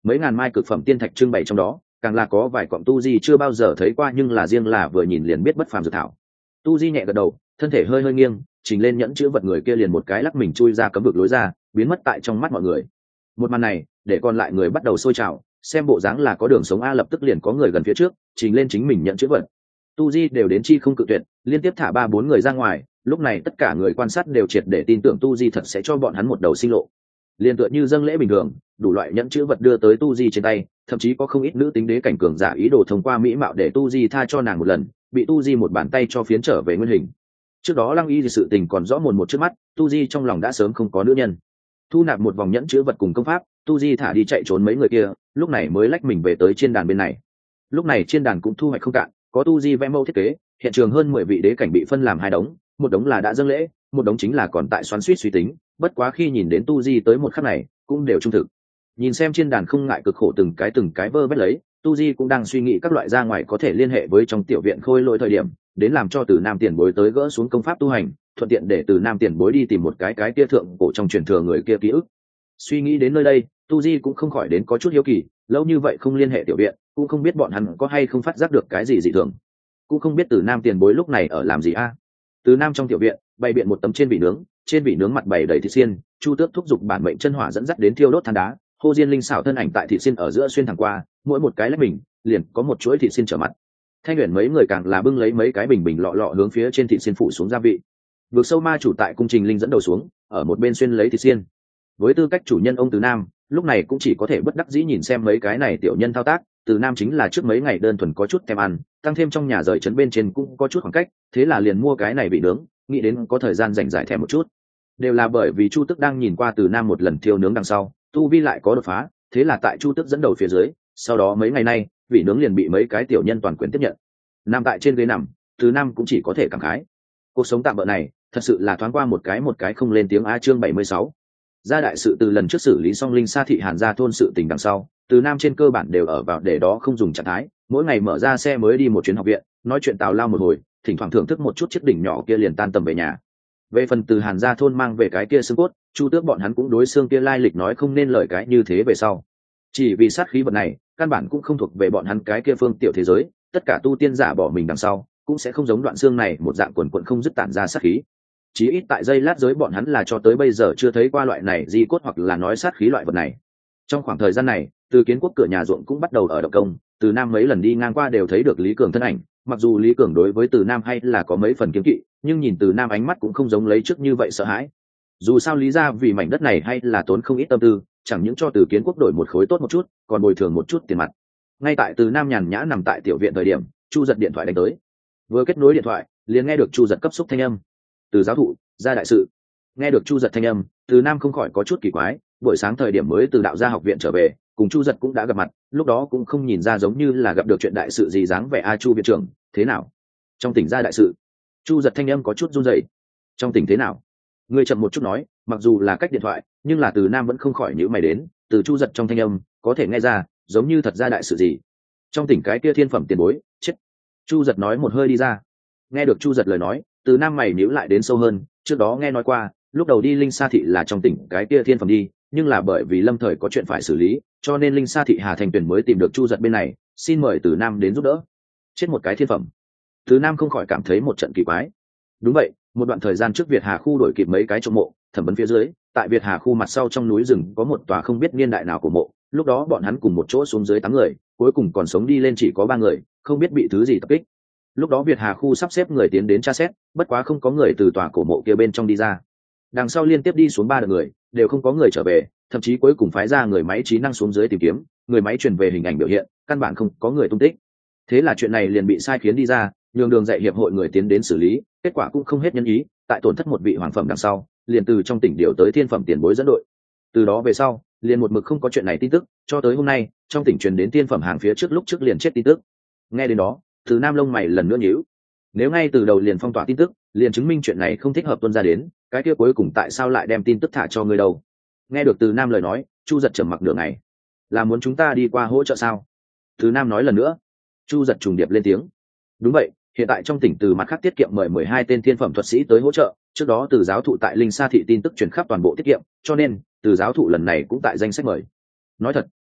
mấy ngàn mai cực phẩm tiên thạch trưng bày trong đó, càng là có vài cọng tu di chưa bao giờ thấy qua, nhưng là riêng là vừa nhìn liền biết bất phàm dược thảo. Tu di nhẹ gật đầu, thân thể hơi hơi nghiêng, trình lên nhẫn chữ vật người kia liền một cái lắc mình chui ra cấm vực lối ra, biến mất tại trong mắt mọi người. Một màn này để còn lại người bắt đầu sôi trào, xem bộ dáng là có đường sống a, lập tức liền có người gần phía trước trình lên chính mình nhận chữ vật. Tu di đều đến chi không cự tuyệt, liên tiếp thả ba bốn người ra ngoài. Lúc này tất cả người quan sát đều triệt để tin tưởng tu di thật sẽ cho bọn hắn một đầu sinh lộ. Liên tựa như dâng lễ bình thường, đủ loại nhẫn chữ vật đưa tới tu di trên tay, thậm chí có không ít nữ tính đế cảnh cường giả ý đồ thông qua mỹ mạo để tu di tha cho nàng một lần, bị tu di một bàn tay cho phiến trở về nguyên hình. Trước đó Lăng Y thì sự tình còn rõ mồn một trước mắt, tu di trong lòng đã sớm không có nữ nhân. Thu nạp một vòng nhẫn chữ vật cùng công pháp, tu di thả đi chạy trốn mấy người kia, lúc này mới lách mình về tới trên đàn bên này. Lúc này trên đàn cũng thu hoạch không cạn, có tu di vẽ mẫu thiết kế, hiện trường hơn mười vị đế cảnh bị phân làm hai đống, một đống là đã dâng lễ, một đống chính là còn tại xoắn suýt suy tính. Bất quá khi nhìn đến tu di tới một khắc này, cũng đều trung thực. Nhìn xem trên đàn không ngại cực khổ từng cái từng cái vơ vét lấy, tu di cũng đang suy nghĩ các loại ra ngoài có thể liên hệ với trong tiểu viện khôi lỗi thời điểm, đến làm cho từ nam tiền bối tới gỡ xuống công pháp tu hành, thuận tiện để từ nam tiền bối đi tìm một cái cái kia thượng cổ trong truyền thừa người kia ký ức. Suy nghĩ đến nơi đây, tu di cũng không khỏi đến có chút hiếu kỳ, lâu như vậy không liên hệ tiểu viện, cũng không biết bọn hắn có hay không phát giác được cái gì dị thường, cũng không biết từ nam tiền bối lúc này ở làm gì a. Từ nam trong tiểu viện bày biện một tấm trên vị nướng, trên vị nướng mặt bày đầy thịt xiên, chu tước thúc giục bản mệnh chân hỏa dẫn dắt đến thiêu đốt than đá, hô diên linh xảo thân ảnh tại thịt xiên ở giữa xuyên thẳng qua, mỗi một cái lách mình liền có một chuỗi thịt xiên trở mặt. Thanh Uyển mấy người càng là bưng lấy mấy cái bình bình lọ lọ hướng phía trên thịt xiên phủ xuống gia vị. Vượt sâu ma chủ tại cung trình linh dẫn đầu xuống, ở một bên xuyên lấy thịt xiên. Với tư cách chủ nhân ông Từ Nam, lúc này cũng chỉ có thể bất đắc dĩ nhìn xem mấy cái này tiểu nhân thao tác. Từ Nam chính là trước mấy ngày đơn thuần có chút thèm ăn, tăng thêm trong nhà rời trấn bên trên cũng có chút khoảng cách, thế là liền mua cái này bị nướng, nghĩ đến có thời gian rảnh rãi thèm một chút. Đều là bởi vì Chu Tức đang nhìn qua Từ Nam một lần thiêu nướng đằng sau, tu vi lại có đột phá, thế là tại Chu Tức dẫn đầu phía dưới, sau đó mấy ngày nay, vị nướng liền bị mấy cái tiểu nhân toàn quyền tiếp nhận. Nằm tại trên ghế nằm, Từ Nam cũng chỉ có thể cảm khái. Cuộc sống tạm bợ này, thật sự là thoáng qua một cái một cái không lên tiếng a. Chương bảy mươi sáu. Gia đại sự từ lần trước xử lý xong Linh Sa thị Hàn gia thôn sự tình đằng sau, Từ Nam trên cơ bản đều ở vào để đó không dùng trạng thái, mỗi ngày mở ra xe mới đi một chuyến học viện, nói chuyện tào lao một hồi, thỉnh thoảng thưởng thức một chút chiếc đỉnh nhỏ kia liền tan tầm về nhà. Về phần từ Hàn gia thôn mang về cái kia xương cốt, Chu Tước bọn hắn cũng đối xương kia lai lịch nói không nên lời cái như thế về sau. Chỉ vì sát khí vật này, căn bản cũng không thuộc về bọn hắn cái kia phương tiểu thế giới, tất cả tu tiên giả bỏ mình đằng sau, cũng sẽ không giống đoạn xương này một dạng quần quần không dứt tản ra sát khí. Chí ít tại giây lát giới bọn hắn là cho tới bây giờ chưa thấy qua loại này di cốt hoặc là nói sát khí loại vật này. Trong khoảng thời gian này, Từ Kiến Quốc cửa nhà ruộng cũng bắt đầu ở động công, Từ Nam mấy lần đi ngang qua đều thấy được Lý Cường thân ảnh, mặc dù Lý Cường đối với Từ Nam hay là có mấy phần kiêng kỵ, nhưng nhìn Từ Nam ánh mắt cũng không giống lấy trước như vậy sợ hãi. Dù sao Lý gia vì mảnh đất này hay là tốn không ít tâm tư, chẳng những cho Từ Kiến Quốc đổi một khối tốt một chút, còn bồi thường một chút tiền mặt. Ngay tại Từ Nam nhàn nhã nằm tại tiểu viện thời điểm, Chu Giật điện thoại đánh tới. Vừa kết nối điện thoại, liền nghe được Chu Giật cấp xúc thanh âm. Từ giáo thụ, gia đại sự. Nghe được Chu Giật thanh âm, Từ Nam không khỏi có chút kỳ quái, buổi sáng thời điểm mới từ đạo gia học viện trở về, cùng Chu Giật cũng đã gặp mặt, lúc đó cũng không nhìn ra giống như là gặp được chuyện đại sự gì dáng vẻ a. Chu viện trưởng, thế nào? Trong tỉnh gia đại sự. Chu Giật thanh âm có chút run rẩy. Trong tỉnh thế nào? Ngươi chậm một chút nói, mặc dù là cách điện thoại, nhưng là Từ Nam vẫn không khỏi nhíu mày đến, từ Chu Giật trong thanh âm, có thể nghe ra, giống như thật ra đại sự gì. Trong tỉnh cái kia thiên phẩm tiền bối, chết. Chu Giật nói một hơi đi ra. Nghe được Chu Giật lời nói, Từ Nam mày nhíu lại đến sâu hơn, trước đó nghe nói qua, lúc đầu đi Linh Sa thị là trong tỉnh cái kia thiên phẩm đi, nhưng là bởi vì lâm thời có chuyện phải xử lý, cho nên Linh Sa thị Hà Thành Tuyển mới tìm được Chu Giật bên này, xin mời Từ Nam đến giúp đỡ. Chết một cái thiên phẩm. Từ Nam không khỏi cảm thấy một trận kỳ quái. Đúng vậy, một đoạn thời gian trước Việt Hà khu đổi kịp mấy cái trộm mộ, thẩm vấn phía dưới, tại Việt Hà khu mặt sau trong núi rừng có một tòa không biết niên đại nào của mộ, lúc đó bọn hắn cùng một chỗ xuống dưới tám người, cuối cùng còn sống đi lên chỉ có ba người, không biết bị thứ gì tập kích. Lúc đó Việt Hà khu sắp xếp người tiến đến tra xét, bất quá không có người từ tòa cổ mộ kia bên trong đi ra. Đằng sau liên tiếp đi xuống ba đợt người, đều không có người trở về, thậm chí cuối cùng phái ra người máy trí năng xuống dưới tìm kiếm, người máy truyền về hình ảnh biểu hiện, căn bản không có người tung tích. Thế là chuyện này liền bị sai khiến đi ra, nhường đường dạy hiệp hội người tiến đến xử lý, kết quả cũng không hết nhân ý, tại tổn thất một vị hoàng phẩm đằng sau, liền từ trong tỉnh điều tới thiên phẩm tiền bối dẫn đội. Từ đó về sau, liền một mực không có chuyện này tin tức, cho tới hôm nay, trong tỉnh truyền đến thiên phẩm hàng phía trước lúc trước liền chết tin tức. Nghe đến đó, Từ Nam lông mày lần nữa nhíu. Nếu ngay từ đầu liền phong tỏa tin tức, liền chứng minh chuyện này không thích hợp tuân ra đến, cái kia cuối cùng tại sao lại đem tin tức thả cho người đâu? Nghe được Từ Nam lời nói, Chu Giật trầm mặc nửa ngày. Là muốn chúng ta đi qua hỗ trợ sao? Từ Nam nói lần nữa. Chu Giật trùng điệp lên tiếng. Đúng vậy, hiện tại trong tỉnh từ mặt khác tiết kiệm mời mười hai tên thiên phẩm thuật sĩ tới hỗ trợ, trước đó từ giáo thụ tại Linh Sa thị tin tức truyền khắp toàn bộ tiết kiệm, cho nên từ giáo thụ lần này cũng tại danh sách mời. Nói thật,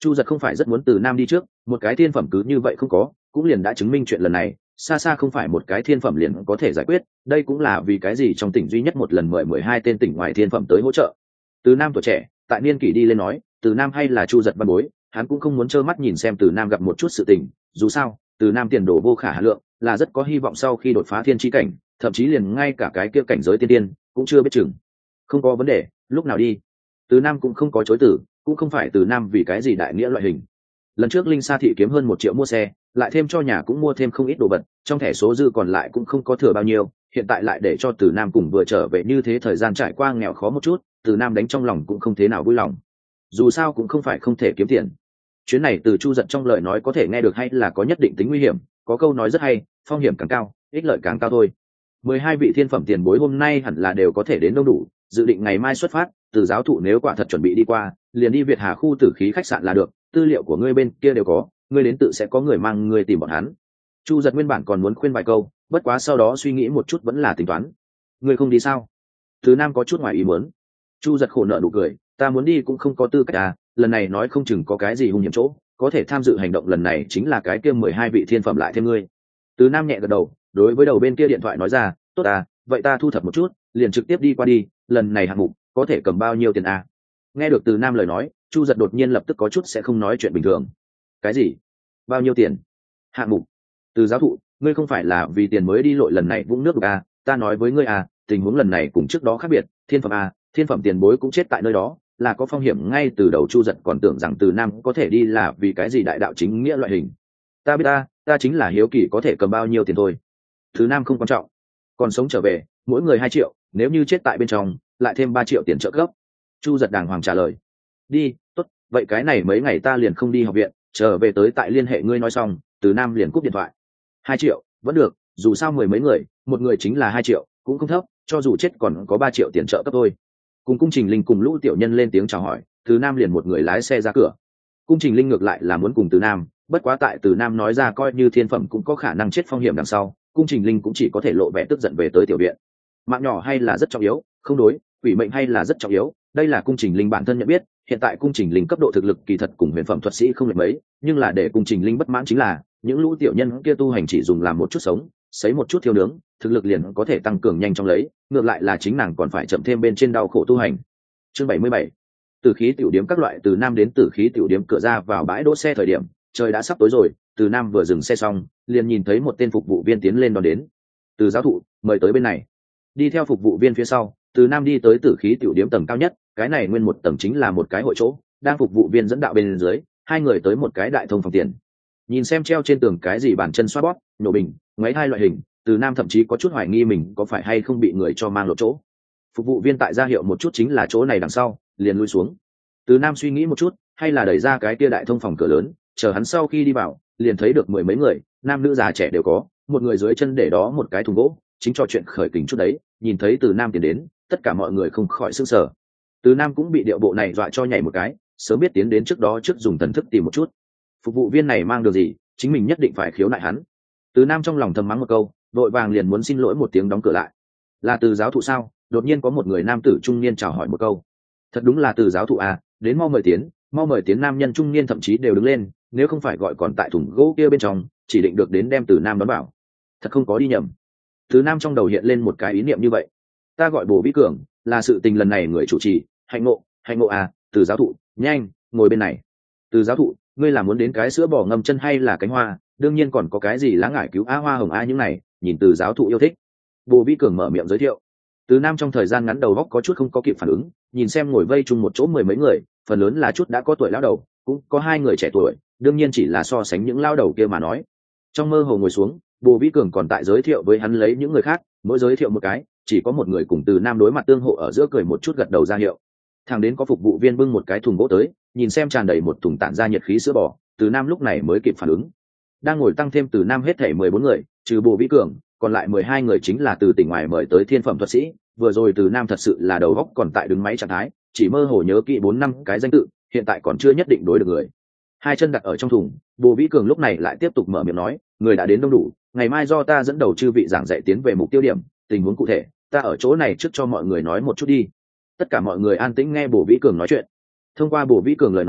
Chu Giật không phải rất muốn Từ Nam đi trước, một cái thiên phẩm cứ như vậy không có, cũng liền đã chứng minh chuyện lần này xa xa không phải một cái thiên phẩm liền có thể giải quyết. Đây cũng là vì cái gì trong tỉnh duy nhất một lần mời mười hai tên tỉnh ngoài thiên phẩm tới hỗ trợ. Từ Nam tuổi trẻ, tại niên kỷ đi lên nói, Từ Nam hay là Chu Giật văn bối, hắn cũng không muốn trơ mắt nhìn xem Từ Nam gặp một chút sự tình. Dù sao, Từ Nam tiền đồ vô khả hà lượng, là rất có hy vọng sau khi đột phá thiên chi cảnh, thậm chí liền ngay cả cái kia cảnh giới tiên tiên cũng chưa biết chừng. Không có vấn đề, lúc nào đi. Từ Nam cũng không có chối từ, cũng không phải Từ Nam vì cái gì đại nghĩa loại hình. Lần trước Linh Sa thị kiếm hơn một triệu mua xe, lại thêm cho nhà cũng mua thêm không ít đồ vật, trong thẻ số dư còn lại cũng không có thừa bao nhiêu, hiện tại lại để cho Từ Nam cùng vừa trở về như thế, thời gian trải qua nghèo khó một chút, Từ Nam đánh trong lòng cũng không thế nào vui lòng. Dù sao cũng không phải không thể kiếm tiền. Chuyến này từ Chu Giật trong lời nói có thể nghe được hay là có nhất định tính nguy hiểm, có câu nói rất hay, phong hiểm càng cao, ích lợi càng cao thôi. Mười hai vị thiên phẩm tiền bối hôm nay hẳn là đều có thể đến đông đủ, dự định ngày mai xuất phát. Từ giáo thụ nếu quả thật chuẩn bị đi qua, liền đi Việt Hà khu tử khí khách sạn là được, tư liệu của ngươi bên kia đều có, ngươi đến tự sẽ có người mang ngươi tìm bọn hắn. Chu Giật nguyên bản còn muốn khuyên vài câu, bất quá sau đó suy nghĩ một chút vẫn là tính toán. Ngươi không đi sao? Từ Nam có chút ngoài ý muốn. Chu Giật khổ nợ nụ cười, ta muốn đi cũng không có tư cách à, lần này nói không chừng có cái gì hung hiểm chỗ, có thể tham dự hành động lần này chính là cái kia mười hai vị thiên phẩm lại thêm ngươi. Từ Nam nhẹ gật đầu, đối với đầu bên kia điện thoại nói ra, tốt à, vậy ta thu thập một chút, liền trực tiếp đi qua đi, lần này hạng mục có thể cầm bao nhiêu tiền à? Nghe được Từ Nam lời nói, Chu Giật đột nhiên lập tức có chút sẽ không nói chuyện bình thường. Cái gì? Bao nhiêu tiền? Hạng mục? Từ giáo thụ, ngươi không phải là vì tiền mới đi lội lần này vũng nước được à? Ta nói với ngươi à, tình huống lần này cùng trước đó khác biệt, thiên phẩm à, thiên phẩm tiền bối cũng chết tại nơi đó, là có phong hiểm ngay từ đầu. Chu Giật còn tưởng rằng Từ Nam có thể đi là vì cái gì đại đạo chính nghĩa loại hình. Ta biết ta, ta chính là hiếu kỳ có thể cầm bao nhiêu tiền thôi. Từ Nam không quan trọng, còn sống trở về, mỗi người hai triệu, nếu như chết tại bên trong, lại thêm ba triệu tiền trợ cấp. Chu Giật đàng hoàng trả lời. Đi, tốt, vậy cái này mấy ngày ta liền không đi học viện, trở về tới tại liên hệ ngươi nói xong. Từ Nam liền cúp điện thoại. Hai triệu, vẫn được, dù sao mười mấy người, một người chính là hai triệu, cũng không thấp, cho dù chết còn có ba triệu tiền trợ cấp thôi. Cùng Cung Trình Linh cùng Lũ Tiểu Nhân lên tiếng chào hỏi, Từ Nam liền một người lái xe ra cửa. Cung Trình Linh ngược lại là muốn cùng Từ Nam, bất quá tại Từ Nam nói ra coi như thiên phẩm cũng có khả năng chết phong hiểm đằng sau, Cung Trình Linh cũng chỉ có thể lộ vẻ tức giận về tới tiểu viện. Mạng nhỏ hay là rất trọng yếu, không đối, quỷ mệnh hay là rất trọng yếu, đây là Cung Trình Linh bản thân nhận biết. Hiện tại Cung Trình Linh cấp độ thực lực kỳ thật cùng huyền phẩm thuật sĩ không lệch mấy, nhưng là để Cung Trình Linh bất mãn chính là những Lũ Tiểu Nhân kia tu hành chỉ dùng làm một chút sống, sấy một chút thiêu nướng, thực lực liền có thể tăng cường nhanh trong lấy, ngược lại là chính nàng còn phải chậm thêm bên trên đau khổ tu hành. Chương bảy mươi bảy, Tử khí tiểu điếm các loại. Từ Nam đến Tử khí tiểu điếm cửa ra vào bãi đỗ xe thời điểm, trời đã sắp tối rồi. Từ Nam vừa dừng xe xong, liền nhìn thấy một tên phục vụ viên tiến lên đón đến. Từ giáo thụ, mời tới bên này. Đi theo phục vụ viên phía sau, Từ Nam đi tới Tử khí tiểu điếm tầng cao nhất, cái này nguyên một tầng chính là một cái hội chỗ, đang phục vụ viên dẫn đạo bên dưới, hai người tới một cái đại thông phòng tiền. Nhìn xem treo trên tường cái gì bàn chân xoa bóp, nổ bình, ngoáy hai loại hình, Từ Nam thậm chí có chút hoài nghi mình có phải hay không bị người cho mang lộ chỗ. Phục vụ viên tại ra hiệu một chút chính là chỗ này đằng sau, liền lui xuống. Từ Nam suy nghĩ một chút, hay là đẩy ra cái kia đại thông phòng cửa lớn, chờ hắn sau khi đi vào, liền thấy được mười mấy người, nam nữ già trẻ đều có, một người dưới chân để đó một cái thùng gỗ, chính trò chuyện khởi kình chút đấy. Nhìn thấy Từ Nam tiến đến, tất cả mọi người không khỏi sửng sở. Từ Nam cũng bị điệu bộ này dọa cho nhảy một cái, sớm biết tiến đến trước đó trước dùng thần thức tìm một chút. Phục vụ viên này mang được gì, chính mình nhất định phải khiếu nại hắn. Từ Nam trong lòng thầm mắng một câu, vội vàng liền muốn xin lỗi một tiếng đóng cửa lại. Là Từ giáo thụ sao? Đột nhiên có một người nam tử trung niên chào hỏi một câu. Thật đúng là Từ giáo thụ à, đến mau mời tiến, mau mời tiến. Nam nhân trung niên thậm chí đều đứng lên, nếu không phải gọi còn tại thùng gỗ kia bên trong, chỉ định được đến đem Từ Nam đón bảo. Thật không có đi nhầm. Từ Nam trong đầu hiện lên một cái ý niệm như vậy. Ta gọi Bồ Vĩ Cường, là sự tình lần này người chủ trì, hạnh ngộ, hạnh ngộ à, Từ giáo thụ, nhanh, ngồi bên này. Từ giáo thụ, ngươi là muốn đến cái sữa bò ngâm chân hay là cánh hoa, đương nhiên còn có cái gì lá ngải cứu á hoa hồng a những này, nhìn Từ giáo thụ yêu thích. Bồ Vĩ Cường mở miệng giới thiệu. Từ Nam trong thời gian ngắn đầu góc có chút không có kịp phản ứng, nhìn xem ngồi vây chung một chỗ mười mấy người, phần lớn là chút đã có tuổi lão đầu, cũng có hai người trẻ tuổi, đương nhiên chỉ là so sánh những lão đầu kia mà nói. Trong mơ hồ ngồi xuống, Bồ Vĩ Cường còn tại giới thiệu với hắn lấy những người khác, mỗi giới thiệu một cái, chỉ có một người cùng Từ Nam đối mặt tương hộ ở giữa cười một chút gật đầu ra hiệu. Thằng đến có phục vụ viên bưng một cái thùng gỗ tới, nhìn xem tràn đầy một thùng tản ra nhiệt khí sữa bò, Từ Nam lúc này mới kịp phản ứng. Đang ngồi tăng thêm Từ Nam hết thảy mười bốn người, trừ Bồ Vĩ Cường, còn lại mười hai người chính là từ tỉnh ngoài mời tới thiên phẩm thuật sĩ. Vừa rồi Từ Nam thật sự là đầu óc còn tại đứng máy trạng thái, chỉ mơ hồ nhớ kỹ bốn năm cái danh tự, hiện tại còn chưa nhất định đối được người. Hai chân đặt ở trong thùng, Bồ Vĩ Cường lúc này lại tiếp tục mở miệng nói, người đã đến đông đủ, ngày mai do ta dẫn đầu chư vị giảng dạy tiến về mục tiêu điểm, tình huống cụ thể, ta ở chỗ này trước cho mọi người nói một chút đi. Tất cả mọi người an tĩnh nghe Bồ Vĩ Cường nói chuyện. Thông qua Bồ Vĩ Cường lời nói,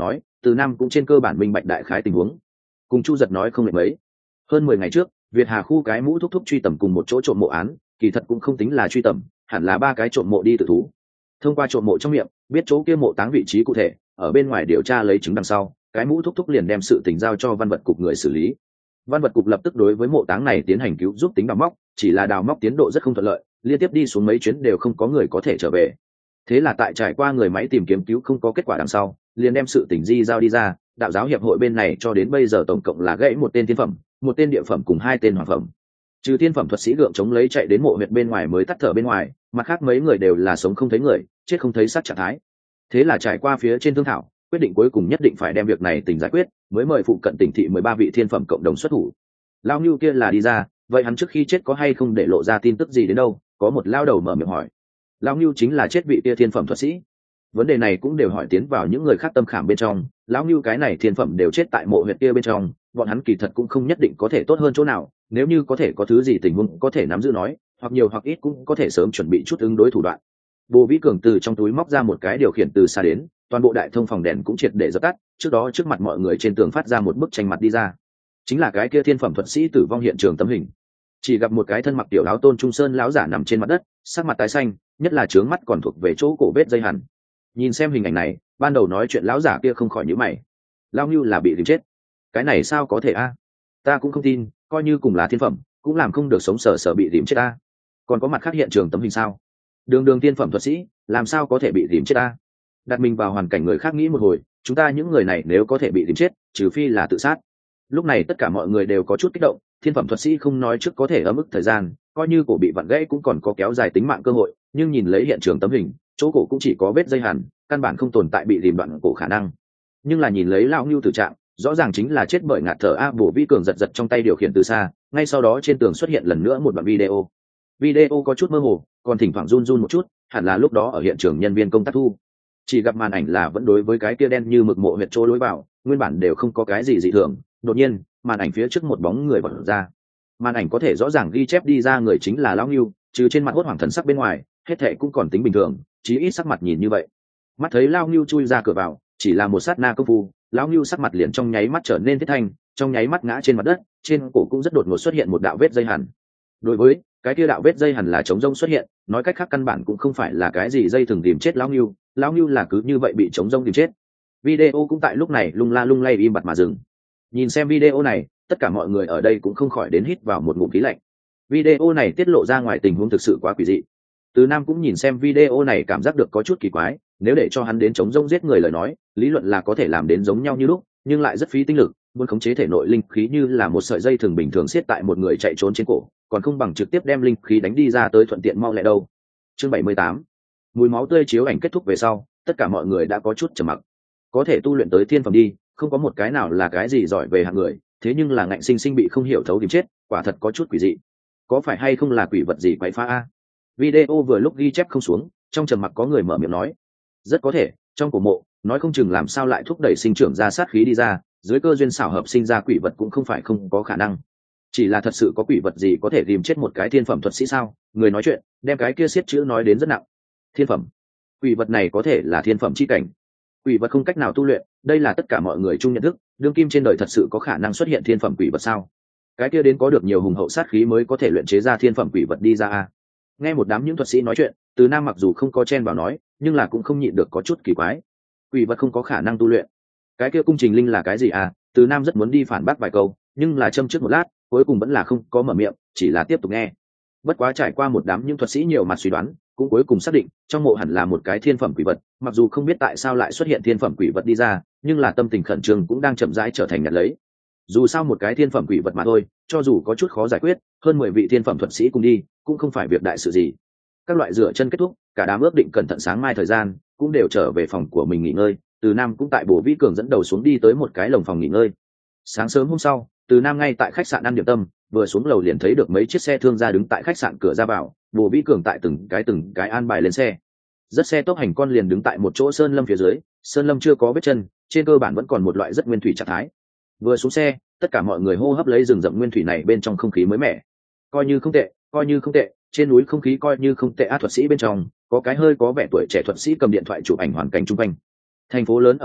Từ Nam cũng trên cơ bản minh bạch đại khái tình huống. Cùng Chu Giật nói không lệch mấy. Hơn mười ngày trước, Việt Hà khu cái mũ thúc thúc truy tầm cùng một chỗ trộm mộ án, kỳ thật cũng không tính là truy tầm, hẳn là ba cái trộm mộ đi tự thú. Thông qua trộm mộ trong miệng, biết chỗ kia mộ táng vị trí cụ thể, ở bên ngoài điều tra lấy chứng đằng sau, cái mũ thúc thúc liền đem sự tình giao cho văn vật cục người xử lý. Văn vật cục lập tức đối với mộ táng này tiến hành cứu giúp tính đào móc, chỉ là đào móc tiến độ rất không thuận lợi, liên tiếp đi xuống mấy chuyến đều không có người có thể trở về. Thế là tại trải qua người máy tìm kiếm cứu không có kết quả đằng sau, liền đem sự tình di giao đi ra. Đạo giáo hiệp hội bên này cho đến bây giờ tổng cộng là gãy một tên thiên phẩm, một tên địa phẩm cùng hai tên hoàng phẩm. Trừ thiên phẩm thuật sĩ gượng chống lấy chạy đến mộ huyệt bên ngoài mới tắt thở bên ngoài, mặt khác mấy người đều là sống không thấy người, chết không thấy xác trạng thái. Thế là trải qua phía trên thương thảo, quyết định cuối cùng nhất định phải đem việc này tỉnh giải quyết, mới mời phụ cận tỉnh thị mười ba vị thiên phẩm cộng đồng xuất thủ. Lao Nưu kia là đi ra, vậy hắn trước khi chết có hay không để lộ ra tin tức gì đến đâu? Có một lao đầu mở miệng hỏi. Lao Nưu chính là chết vị kia thiên phẩm thuật sĩ. Vấn đề này cũng đều hỏi tiến vào những người khác tâm khảm bên trong. Lão Nưu cái này thiên phẩm đều chết tại mộ huyệt kia bên trong, bọn hắn kỳ thật cũng không nhất định có thể tốt hơn chỗ nào. Nếu như có thể có thứ gì tình huống có thể nắm giữ nói, hoặc nhiều hoặc ít cũng có thể sớm chuẩn bị chút ứng đối thủ đoạn. Bồ Vĩ Cường từ trong túi móc ra một cái điều khiển từ xa đến, toàn bộ đại thông phòng đèn cũng triệt để dập tắt. Trước đó trước mặt mọi người trên tường phát ra một bức tranh mặt đi ra, chính là cái kia thiên phẩm thuật sĩ tử vong hiện trường tấm hình. Chỉ gặp một cái thân mặc tiểu áo tôn trung sơn lão giả nằm trên mặt đất, sắc mặt tái xanh, nhất là trướng mắt còn thuộc về chỗ cổ vết dây hằn. Nhìn xem hình ảnh này, ban đầu nói chuyện lão giả kia không khỏi nhíu mày. Lao Nưu là bị tìm chết, cái này sao có thể a? Ta cũng không tin, coi như cùng là thiên phẩm, cũng làm không được sống sờ sờ bị tìm chết a. Còn có mặt khác hiện trường tấm hình sao? Đường đường thiên phẩm thuật sĩ, làm sao có thể bị tìm chết a? Đặt mình vào hoàn cảnh người khác nghĩ một hồi, chúng ta những người này nếu có thể bị tìm chết, trừ phi là tự sát. Lúc này tất cả mọi người đều có chút kích động, thiên phẩm thuật sĩ không nói trước có thể ở mức thời gian, coi như cổ bị vặn gãy cũng còn có kéo dài tính mạng cơ hội, nhưng nhìn lấy hiện trường tấm hình, chỗ cổ cũng chỉ có vết dây hằn, căn bản không tồn tại bị rìm đoạn cổ khả năng. Nhưng là nhìn lấy lão Nưu tử trạng, rõ ràng chính là chết bởi ngạt thở a. Bổ Vi Cường giật giật trong tay điều khiển từ xa, ngay sau đó trên tường xuất hiện lần nữa một đoạn video. Video có chút mơ hồ, còn thỉnh thoảng run run một chút, hẳn là lúc đó ở hiện trường nhân viên công tác thu. Chỉ gặp màn ảnh là vẫn đối với cái kia đen như mực mộ huyệt chỗ lối vào, nguyên bản đều không có cái gì dị thường. Đột nhiên, màn ảnh phía trước một bóng người bật ra. Màn ảnh có thể rõ ràng ghi chép đi ra người chính là lão Nưu, trừ trên mặt hốt hoảng thần sắc bên ngoài, hết thệ cũng còn tính bình thường, chí ít sắc mặt nhìn như vậy. Mắt thấy lão Nưu chui ra cửa vào, chỉ là một sát na công phu, lão Nưu sắc mặt liền trong nháy mắt trở nên thiết thanh, trong nháy mắt ngã trên mặt đất, trên cổ cũng rất đột ngột xuất hiện một đạo vết dây hằn. Đối với cái kia đạo vết dây hằn là chống rông xuất hiện, nói cách khác căn bản cũng không phải là cái gì dây thường tìm chết lão Nưu, lão Nưu là cứ như vậy bị chống rông tìm chết. Video cũng tại lúc này lung la lung lay im bặt mà dừng. Nhìn xem video này, tất cả mọi người ở đây cũng không khỏi đến hít vào một ngụm khí lạnh. Video này tiết lộ ra ngoài tình huống thực sự quá quỷ dị. Từ Nam cũng nhìn xem video này cảm giác được có chút kỳ quái, nếu để cho hắn đến chống rông giết người lời nói, lý luận là có thể làm đến giống nhau như lúc, nhưng lại rất phí tinh lực, muốn khống chế thể nội linh khí như là một sợi dây thường bình thường siết tại một người chạy trốn trên cổ, còn không bằng trực tiếp đem linh khí đánh đi ra tới thuận tiện mau lẹ đâu. Chương bảy mươi tám. Mùi máu tươi chiếu ảnh kết thúc về sau, tất cả mọi người đã có chút trầm mặc. Có thể tu luyện tới thiên phẩm đi, không có một cái nào là cái gì giỏi về hạng người, thế nhưng là ngạnh sinh sinh bị không hiểu thấu tìm chết, quả thật có chút quỷ dị. Có phải hay không là quỷ vật gì quấy phá a? Video vừa lúc ghi chép không xuống, trong trầm mặc có người mở miệng nói, rất có thể trong cổ mộ, nói không chừng làm sao lại thúc đẩy sinh trưởng ra sát khí đi ra, dưới cơ duyên xảo hợp sinh ra quỷ vật cũng không phải không có khả năng. Chỉ là thật sự có quỷ vật gì có thể tìm chết một cái thiên phẩm thuật sĩ sao? Người nói chuyện đem cái kia siết chữ nói đến rất nặng. Thiên phẩm, quỷ vật này có thể là thiên phẩm chi cảnh. Quỷ vật không cách nào tu luyện, đây là tất cả mọi người chung nhận thức. Đương kim trên đời thật sự có khả năng xuất hiện thiên phẩm quỷ vật sao? Cái kia đến có được nhiều hùng hậu sát khí mới có thể luyện chế ra thiên phẩm quỷ vật đi ra a. Nghe một đám những thuật sĩ nói chuyện, Từ Nam mặc dù không có chen vào nói, nhưng là cũng không nhịn được có chút kỳ quái. Quỷ vật không có khả năng tu luyện, cái kia cung trình linh là cái gì à? Từ Nam rất muốn đi phản bác vài câu, nhưng là châm trước một lát, cuối cùng vẫn là không có mở miệng, chỉ là tiếp tục nghe. Bất quá trải qua một đám những thuật sĩ nhiều mặt suy đoán, cũng cuối cùng xác định trong mộ hẳn là một cái thiên phẩm quỷ vật, mặc dù không biết tại sao lại xuất hiện thiên phẩm quỷ vật đi ra, nhưng là tâm tình khẩn trương cũng đang chậm rãi trở thành nhận lấy. Dù sao một cái thiên phẩm quỷ vật mà thôi, cho dù có chút khó giải quyết, hơn mười vị thiên phẩm thuật sĩ cùng đi, cũng không phải việc đại sự gì. Các loại rửa chân kết thúc, cả đám ước định cẩn thận sáng mai thời gian, cũng đều trở về phòng của mình nghỉ ngơi. Từ Nam cũng tại Bổ Vĩ Cường dẫn đầu xuống đi tới một cái lồng phòng nghỉ ngơi. Sáng sớm hôm sau, Từ Nam ngay tại khách sạn ăn điểm tâm, vừa xuống lầu liền thấy được mấy chiếc xe thương gia đứng tại khách sạn cửa ra vào, Bổ Vĩ Cường tại từng cái từng cái an bài lên xe. Rất xe tốc hành con liền đứng tại một chỗ sơn lâm phía dưới, sơn lâm chưa có vết chân, trên cơ bản vẫn còn một loại rất nguyên thủy trạng thái. Vừa xuống xe, tất cả mọi người hô hấp lấy rừng rậm nguyên thủy này bên trong không khí mới mẻ. Coi như không tệ, coi như không tệ, trên núi không khí coi như không tệ. Á thuật sĩ bên trong có cái hơi có vẻ tuổi trẻ thuật sĩ cầm điện thoại chụp ảnh hoàn cảnh chung quanh. Thành phố lớn ở lâu,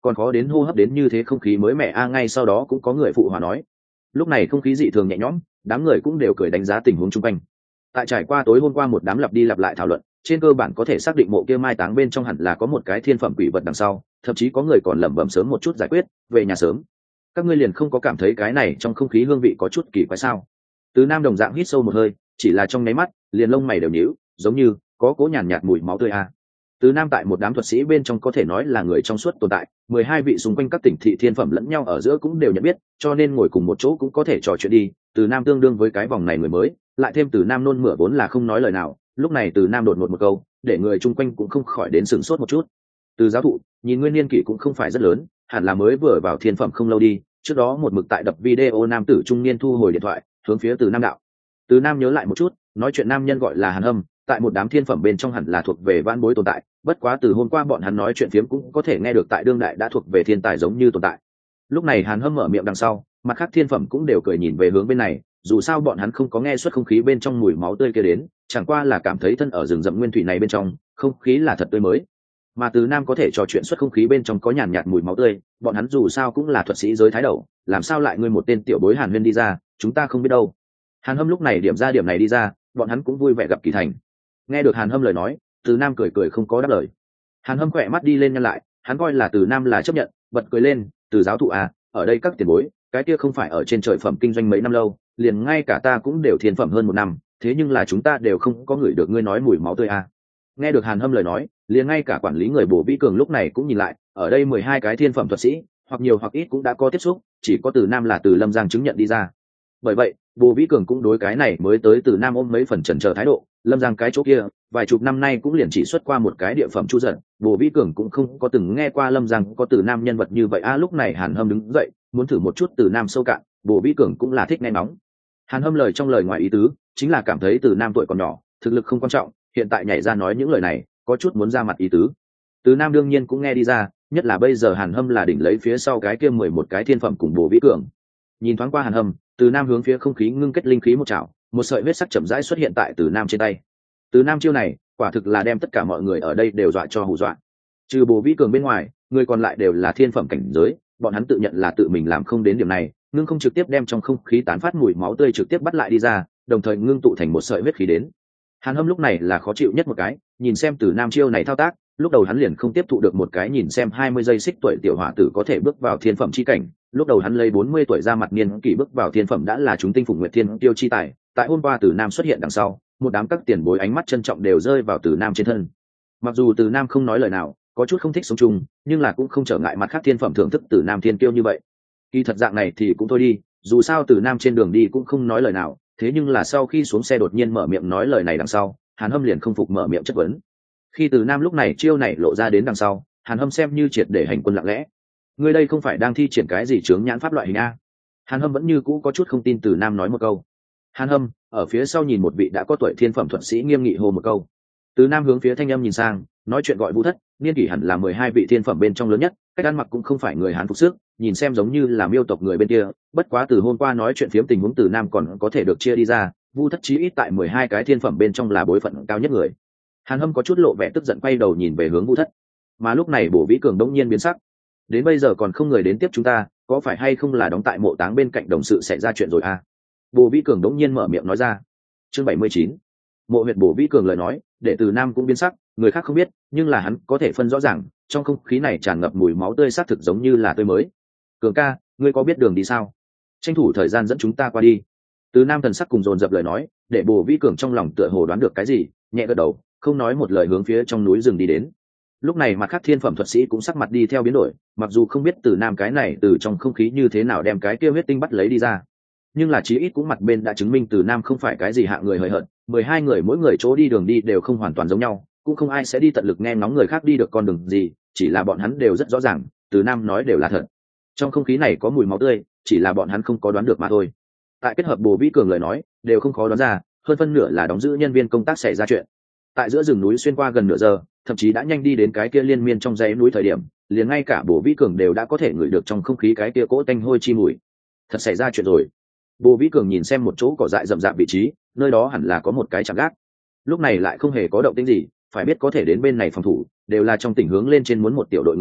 còn khó đến hô hấp đến như thế không khí mới mẻ a. Ngay sau đó cũng có người phụ hòa nói. Lúc này không khí dị thường nhẹ nhõm, đám người cũng đều cười đánh giá tình huống chung quanh. Tại trải qua tối hôm qua một đám lặp đi lặp lại thảo luận, trên cơ bản có thể xác định mộ kia mai táng bên trong hẳn là có một cái thiên phẩm quỷ vật đằng sau, thậm chí có người còn lẩm bẩm sớm một chút giải quyết, về nhà sớm. Các ngươi liền không có cảm thấy cái này trong không khí hương vị có chút kỳ quái sao? Từ Nam đồng dạng hít sâu một hơi, chỉ là trong nháy mắt, liền lông mày đều nhíu, giống như có cố nhàn nhạt mùi máu tươi a. Từ Nam tại một đám thuật sĩ bên trong có thể nói là người trong suốt tồn tại, mười hai vị xung quanh các tỉnh thị thiên phẩm lẫn nhau ở giữa cũng đều nhận biết, cho nên ngồi cùng một chỗ cũng có thể trò chuyện đi. Từ Nam tương đương với cái vòng này người mới, lại thêm Từ Nam nôn mửa vốn là không nói lời nào, lúc này Từ Nam đột ngột một câu, để người chung quanh cũng không khỏi đến sửng sốt một chút. Từ giáo thụ, nhìn nguyên niên kỷ cũng không phải rất lớn, hẳn là mới vừa vào thiên phẩm không lâu đi. Trước đó một mực tại đập video nam tử trung niên thu hồi điện thoại, hướng phía Từ Nam đạo. Từ Nam nhớ lại một chút, nói chuyện nam nhân gọi là Hàn Hâm, tại một đám thiên phẩm bên trong hẳn là thuộc về vãn bối tồn tại, bất quá từ hôm qua bọn hắn nói chuyện phiếm cũng có thể nghe được tại đương đại đã thuộc về thiên tài giống như tồn tại. Lúc này Hàn Hâm mở miệng đằng sau, mặt khác thiên phẩm cũng đều cười nhìn về hướng bên này, dù sao bọn hắn không có nghe xuất không khí bên trong mùi máu tươi kia đến, chẳng qua là cảm thấy thân ở rừng rậm nguyên thủy này bên trong, không khí là thật tươi mới. Mà Từ Nam có thể trò chuyện xuất không khí bên trong có nhàn nhạt mùi máu tươi, bọn hắn dù sao cũng là thuật sĩ giới thái đầu, làm sao lại ngươi một tên tiểu bối Hàn Huyên đi ra, chúng ta không biết đâu. Hàn Hâm lúc này điểm ra điểm này đi ra, bọn hắn cũng vui vẻ gặp Kỳ Thành. Nghe được Hàn Hâm lời nói, Từ Nam cười cười không có đáp lời. Hàn Hâm khỏe mắt đi lên nhăn lại, hắn coi là Từ Nam là chấp nhận, bật cười lên, Từ giáo thụ à, ở đây các tiền bối, cái kia không phải ở trên trời phẩm kinh doanh mấy năm lâu, liền ngay cả ta cũng đều thiên phẩm hơn một năm, thế nhưng là chúng ta đều không có ngửi được ngươi nói mùi máu tươi à. Nghe được Hàn Hâm lời nói, liền ngay cả quản lý người Bổ Vĩ Cường lúc này cũng nhìn lại, ở đây mười hai cái thiên phẩm thuật sĩ, hoặc nhiều hoặc ít cũng đã có tiếp xúc, chỉ có Từ Nam là từ Lâm Giang chứng nhận đi ra. Bởi vậy, Bồ Vĩ Cường cũng đối cái này mới tới Từ Nam ôm mấy phần chần chờ thái độ, Lâm Giang cái chỗ kia, vài chục năm nay cũng liền chỉ xuất qua một cái địa phẩm chu dần, Bồ Vĩ Cường cũng không có từng nghe qua Lâm Giang có Từ Nam nhân vật như vậy a. À, lúc này Hàn Hâm đứng dậy, muốn thử một chút Từ Nam sâu cạn, Bồ Vĩ Cường cũng là thích nghe nóng. Hàn Hâm lời trong lời ngoài ý tứ, chính là cảm thấy Từ Nam tuổi còn nhỏ, thực lực không quan trọng, hiện tại nhảy ra nói những lời này, có chút muốn ra mặt ý tứ. Từ Nam đương nhiên cũng nghe đi ra, nhất là bây giờ Hàn Hâm là đỉnh lấy phía sau cái kia mười một cái thiên phẩm cùng Bồ Vĩ Cường. Nhìn thoáng qua Hàn Hâm, Từ Nam hướng phía không khí ngưng kết linh khí một chảo, một sợi huyết sắc chậm rãi xuất hiện tại Từ Nam trên tay. Từ Nam chiêu này, quả thực là đem tất cả mọi người ở đây đều dọa cho hù dọa. Trừ Bồ Vĩ Cường bên ngoài, người còn lại đều là thiên phẩm cảnh giới, bọn hắn tự nhận là tự mình làm không đến điểm này, ngưng không trực tiếp đem trong không khí tán phát mùi máu tươi trực tiếp bắt lại đi ra, đồng thời ngưng tụ thành một sợi huyết khí đến. Hàn Hâm lúc này là khó chịu nhất một cái, nhìn xem Từ Nam chiêu này thao tác, lúc đầu hắn liền không tiếp thụ được một cái nhìn xem hai mươi giây xích tuổi tiểu hỏa tử có thể bước vào thiên phẩm chi cảnh, lúc đầu hắn lấy bốn mươi tuổi ra mặt niên kỷ bước vào thiên phẩm đã là chúng tinh phụng nguyệt thiên tiêu chi tài, tại hôm qua Từ Nam xuất hiện đằng sau, một đám các tiền bối ánh mắt trân trọng đều rơi vào Từ Nam trên thân. Mặc dù Từ Nam không nói lời nào, có chút không thích sống chung, nhưng là cũng không trở ngại mặt khác thiên phẩm thưởng thức Từ Nam thiên tiêu như vậy. Kỳ thật dạng này thì cũng thôi đi, dù sao Từ Nam trên đường đi cũng không nói lời nào, thế nhưng là sau khi xuống xe đột nhiên mở miệng nói lời này đằng sau, Hàn Hâm liền không phục mở miệng chất vấn. Khi Từ Nam lúc này chiêu này lộ ra đến đằng sau, Hàn Hâm xem như triệt để hành quân lặng lẽ. Ngươi đây không phải đang thi triển cái gì chướng nhãn pháp loại hình a? Hàn Hâm vẫn như cũ có chút không tin Từ Nam nói một câu. Hàn Hâm ở phía sau nhìn một vị đã có tuổi thiên phẩm thuật sĩ nghiêm nghị hô một câu. Từ Nam hướng phía thanh âm nhìn sang, nói chuyện gọi Vũ Thất, niên kỷ hẳn là mười hai vị thiên phẩm bên trong lớn nhất, cách ăn mặc cũng không phải người Hán phục sức, nhìn xem giống như là miêu tộc người bên kia, bất quá từ hôm qua nói chuyện phiếm tình huống Từ Nam còn có thể được chia đi ra, Vũ Thất chí ít tại mười hai cái thiên phẩm bên trong là bối phận cao nhất người. Hàn Hâm có chút lộ vẻ tức giận quay đầu nhìn về hướng Vũ Thất, mà lúc này Bổ Vĩ Cường đống nhiên biến sắc. Đến bây giờ còn không người đến tiếp chúng ta, có phải hay không là đóng tại mộ táng bên cạnh đồng sự xảy ra chuyện rồi à? Bổ Vĩ Cường đống nhiên mở miệng nói ra. Chương bảy mươi chín, mộ huyệt. Bổ Vĩ Cường lời nói, để Từ Nam cũng biến sắc, người khác không biết, nhưng là hắn có thể phân rõ ràng, trong không khí này tràn ngập mùi máu tươi xác thực giống như là tươi mới. Cường ca, ngươi có biết đường đi sao? Tranh thủ thời gian dẫn chúng ta qua đi. Từ Nam thần sắc cùng dồn dập lời nói, để Bổ Vĩ Cường trong lòng tựa hồ đoán được cái gì, nhẹ gật đầu, không nói một lời hướng phía trong núi rừng đi đến. Lúc này mặt khác thiên phẩm thuật sĩ cũng sắc mặt đi theo biến đổi, mặc dù không biết Từ Nam cái này từ trong không khí như thế nào đem cái kia huyết tinh bắt lấy đi ra, nhưng là chí ít cũng mặt bên đã chứng minh Từ Nam không phải cái gì hạ người hời hợt. Mười hai người mỗi người chỗ đi đường đi đều không hoàn toàn giống nhau, cũng không ai sẽ đi tận lực nghe ngóng người khác đi được con đường gì, chỉ là bọn hắn đều rất rõ ràng, Từ Nam nói đều là thật. Trong không khí này có mùi máu tươi, chỉ là bọn hắn không có đoán được mà thôi. Tại kết hợp Bồ Vĩ Cường lời nói, đều không khó đoán ra, hơn phân nửa là đóng giữ nhân viên công tác xảy ra chuyện. Tại giữa rừng núi xuyên qua gần nửa giờ, thậm chí đã nhanh đi đến cái kia liên miên trong dãy núi thời điểm, liền ngay cả Bồ Vĩ Cường đều đã có thể ngửi được trong không khí cái kia cỗ tanh hôi chi mùi. Thật xảy ra chuyện rồi. Bồ Vĩ Cường nhìn xem một chỗ cỏ dại rậm rạp vị trí, nơi đó hẳn là có một cái trạm gác. Lúc này lại không hề có động tĩnh gì, phải biết có thể đến bên này phòng thủ, đều là trong tình hướng lên trên muốn một tiểu đội người tới,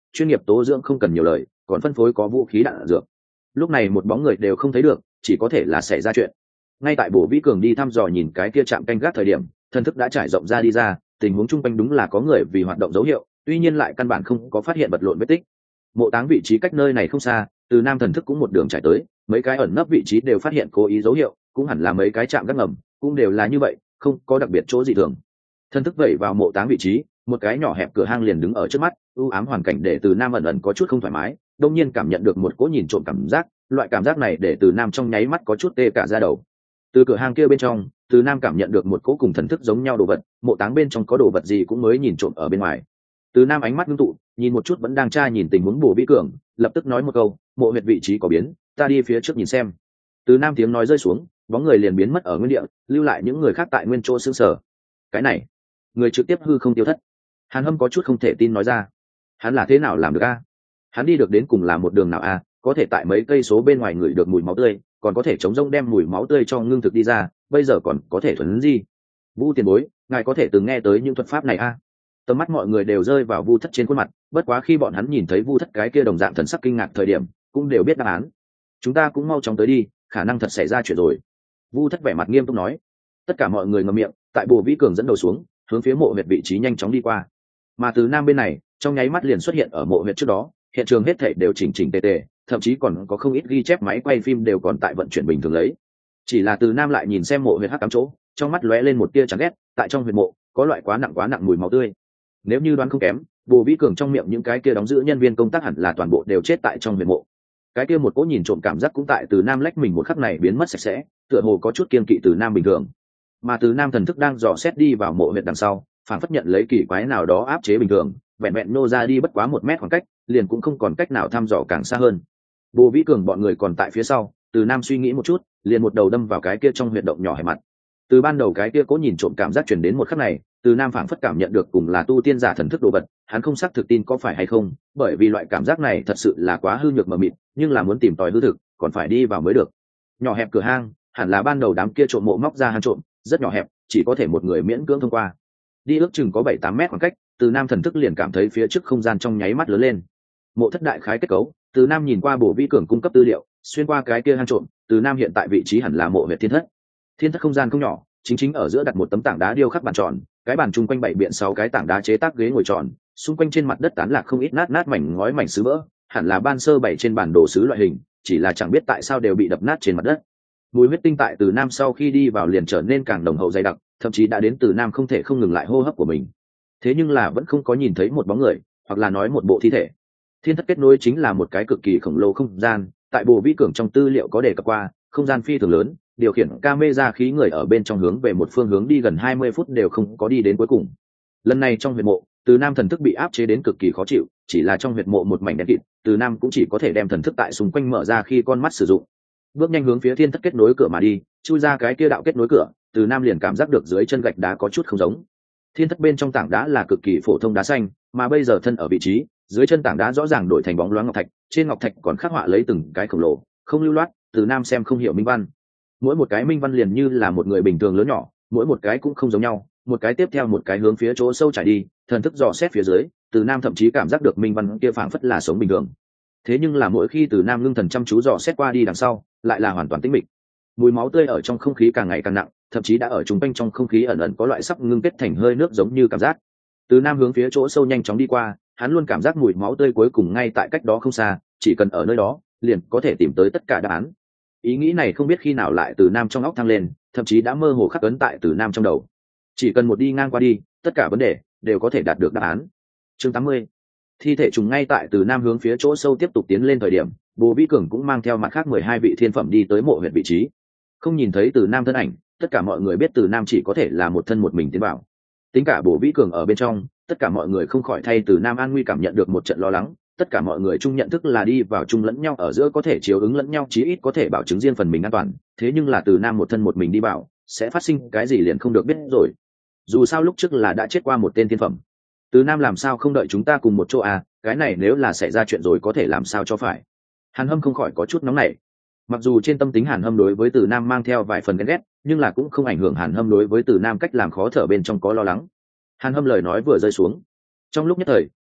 chuyên nghiệp tố dưỡng không cần nhiều lời, còn phân phối có vũ khí đạn dược. Lúc này một bóng người đều không thấy được, chỉ có thể là xảy ra chuyện. Ngay tại Bổ Vĩ Cường đi thăm dò nhìn cái kia trạm canh gác thời điểm, thần thức đã trải rộng ra đi ra, tình huống chung quanh đúng là có người vì hoạt động dấu hiệu, tuy nhiên lại căn bản không có phát hiện vật lộn vết tích. Mộ táng vị trí cách nơi này không xa, từ nam thần thức cũng một đường trải tới, mấy cái ẩn nấp vị trí đều phát hiện cố ý dấu hiệu, cũng hẳn là mấy cái trạm gác ngầm, cũng đều là như vậy, không có đặc biệt chỗ gì thường. Thần thức vẩy vào mộ táng vị trí, một cái nhỏ hẹp cửa hang liền đứng ở trước mắt, u ám hoàn cảnh để từ nam ẩn ẩn có chút không thoải mái, đông nhiên cảm nhận được một cỗ nhìn trộm cảm giác, loại cảm giác này để từ nam trong nháy mắt có chút tê cả da đầu. Từ cửa hang kia bên trong, từ nam cảm nhận được một cỗ cùng thần thức giống nhau đồ vật, mộ táng bên trong có đồ vật gì cũng mới nhìn trộm ở bên ngoài. Từ nam ánh mắt ngưng tụ, nhìn một chút vẫn đang tra nhìn tình huống Bổ Vĩ Cường, lập tức nói một câu, mộ huyệt vị trí có biến, ta đi phía trước nhìn xem. Từ nam tiếng nói rơi xuống, bóng người liền biến mất ở nguyên địa, lưu lại những người khác tại nguyên chỗ sững sờ. Cái này, người trực tiếp hư không tiêu thất. Hàn Hâm có chút không thể tin nói ra, hắn là thế nào làm được a? Hắn đi được đến cùng là một đường nào a? Có thể tại mấy cây số bên ngoài người được mùi máu tươi, còn có thể chống rông đem mùi máu tươi cho ngưng thực đi ra, bây giờ còn có thể thuần gì? Vu tiền bối, ngài có thể từng nghe tới những thuật pháp này a? Tầm mắt mọi người đều rơi vào Vu Thất trên khuôn mặt, bất quá khi bọn hắn nhìn thấy Vu Thất cái kia đồng dạng thần sắc kinh ngạc thời điểm, cũng đều biết đáp án. Chúng ta cũng mau chóng tới đi, khả năng thật xảy ra chuyện rồi. Vu Thất vẻ mặt nghiêm túc nói. Tất cả mọi người ngậm miệng, tại Bổ Vĩ Cường dẫn đầu xuống, hướng phía mộ huyệt vị trí nhanh chóng đi qua. Mà từ nam bên này, trong nháy mắt liền xuất hiện ở mộ huyệt trước đó, hiện trường hết thảy đều chỉnh chỉnh tề tề, thậm chí còn có không ít ghi chép máy quay phim đều còn tại vận chuyển bình thường lấy. Chỉ là từ nam lại nhìn xem mộ huyệt hắc ám chỗ, trong mắt lóe lên một tia chán ghét, tại trong huyệt mộ có loại quá nặng quá nặng mùi máu tươi. Nếu như đoán không kém, Bổ Vĩ Cường trong miệng những cái kia đóng giữ nhân viên công tác hẳn là toàn bộ đều chết tại trong huyệt mộ. Cái kia một cỗ nhìn trộm cảm giác cũng tại từ nam lách mình một khắc này biến mất sạch sẽ, tựa hồ có chút kiên kỵ từ nam bình thường. Mà từ nam thần thức đang dò xét đi vào mộ huyệt đằng sau, phản phất nhận lấy kỳ quái nào đó áp chế bình thường, vẹn vẹn nô ra đi bất quá một mét khoảng cách, liền cũng không còn cách nào thăm dò càng xa hơn. Bổ Vĩ Cường bọn người còn tại phía sau, từ nam suy nghĩ một chút, liền một đầu đâm vào cái kia trong huyệt động nhỏ hẹp mặt. Từ ban đầu cái kia cố nhìn trộm cảm giác truyền đến một khắc này, từ nam phảng phất cảm nhận được cùng là tu tiên giả thần thức đồ vật, hắn không xác thực tin có phải hay không, bởi vì loại cảm giác này thật sự là quá hư nhược mờ mịt, nhưng là muốn tìm tòi hư thực, còn phải đi vào mới được. Nhỏ hẹp cửa hang, hẳn là ban đầu đám kia trộm mộ móc ra hang trộm, rất nhỏ hẹp, chỉ có thể một người miễn cưỡng thông qua. Đi ước chừng có bảy tám mét khoảng cách, từ nam thần thức liền cảm thấy phía trước không gian trong nháy mắt lớn lên. Mộ thất đại khái kết cấu, từ nam nhìn qua Bổ Vĩ Cường cung cấp tư liệu, xuyên qua cái kia hang trộm, từ nam hiện tại vị trí hẳn là mộ huyệt thiên thất. Thiên thất không gian không nhỏ, chính chính ở giữa đặt một tấm tảng đá điêu khắc bàn tròn, cái bàn chung quanh bảy biện sáu cái tảng đá chế tác ghế ngồi tròn, xung quanh trên mặt đất tán lạc không ít nát nát mảnh ngói mảnh sứ vỡ, hẳn là ban sơ bày trên bản đồ sứ loại hình, chỉ là chẳng biết tại sao đều bị đập nát trên mặt đất. Mùi huyết tinh tại từ nam sau khi đi vào liền trở nên càng đồng hậu dày đặc, thậm chí đã đến từ nam không thể không ngừng lại hô hấp của mình. Thế nhưng là vẫn không có nhìn thấy một bóng người, hoặc là nói một bộ thi thể. Thiên thất kết nối chính là một cái cực kỳ khổng lồ không gian, tại Bổ Vĩ Cường trong tư liệu có đề cập qua, không gian phi thường lớn, điều khiển camera khí người ở bên trong hướng về một phương hướng đi gần hai mươi phút đều không có đi đến cuối cùng. Lần này trong huyệt mộ, từ nam thần thức bị áp chế đến cực kỳ khó chịu, chỉ là trong huyệt mộ một mảnh đen kịt, từ nam cũng chỉ có thể đem thần thức tại xung quanh mở ra khi con mắt sử dụng. Bước nhanh hướng phía thiên thất kết nối cửa mà đi, chui ra cái kia đạo kết nối cửa, từ nam liền cảm giác được dưới chân gạch đá có chút không giống. Thiên thất bên trong tảng đá là cực kỳ phổ thông đá xanh, mà bây giờ thân ở vị trí, dưới chân tảng đá rõ ràng đổi thành bóng loáng ngọc thạch, trên ngọc thạch còn khắc họa lấy từng cái khổng lồ, không lưu loát, từ nam xem không hiểu minh văn. Mỗi một cái minh văn liền như là một người bình thường lớn nhỏ, mỗi một cái cũng không giống nhau, một cái tiếp theo một cái hướng phía chỗ sâu trải đi, thần thức dò xét phía dưới, từ nam thậm chí cảm giác được minh văn kia phảng phất là sống bình thường. Thế nhưng là mỗi khi từ nam ngưng thần chăm chú dò xét qua đi đằng sau, lại là hoàn toàn tĩnh mịch. Mùi máu tươi ở trong không khí càng ngày càng nặng, thậm chí đã ở trung quanh trong không khí ẩn ẩn có loại sắp ngưng kết thành hơi nước giống như cảm giác. Từ nam hướng phía chỗ sâu nhanh chóng đi qua, hắn luôn cảm giác mùi máu tươi cuối cùng ngay tại cách đó không xa, chỉ cần ở nơi đó, liền có thể tìm tới tất cả đáp án. Ý nghĩ này không biết khi nào lại từ nam trong óc thăng lên, thậm chí đã mơ hồ khắc ấn tại từ nam trong đầu. Chỉ cần một đi ngang qua đi, tất cả vấn đề đều có thể đạt được đáp án. Chương tám mươi. Thi thể trùng ngay tại từ nam hướng phía chỗ sâu tiếp tục tiến lên thời điểm, Bố Vĩ Cường cũng mang theo mặt khác mười hai vị thiên phẩm đi tới mộ huyệt vị trí. Không nhìn thấy từ nam thân ảnh, tất cả mọi người biết từ nam chỉ có thể là một thân một mình tiến vào. Tính cả Bố Vĩ Cường ở bên trong, tất cả mọi người không khỏi thay từ nam an nguy cảm nhận được một trận lo lắng. Tất cả mọi người chung nhận thức là đi vào chung lẫn nhau ở giữa có thể chiếu ứng lẫn nhau, chí ít có thể bảo chứng riêng phần mình an toàn. Thế nhưng là từ nam một thân một mình đi vào, sẽ phát sinh cái gì liền không được biết rồi. Dù sao lúc trước là đã chết qua một tên thiên phẩm, từ nam làm sao không đợi chúng ta cùng một chỗ à? Cái này nếu là xảy ra chuyện rồi có thể làm sao cho phải. Hàn Hâm không khỏi có chút nóng nảy. Mặc dù trên tâm tính Hàn Hâm đối với từ nam mang theo vài phần ghen ghét, nhưng là cũng không ảnh hưởng Hàn Hâm đối với từ nam cách làm khó thở bên trong có lo lắng. Hàn Hâm lời nói vừa rơi xuống, trong lúc nhất thời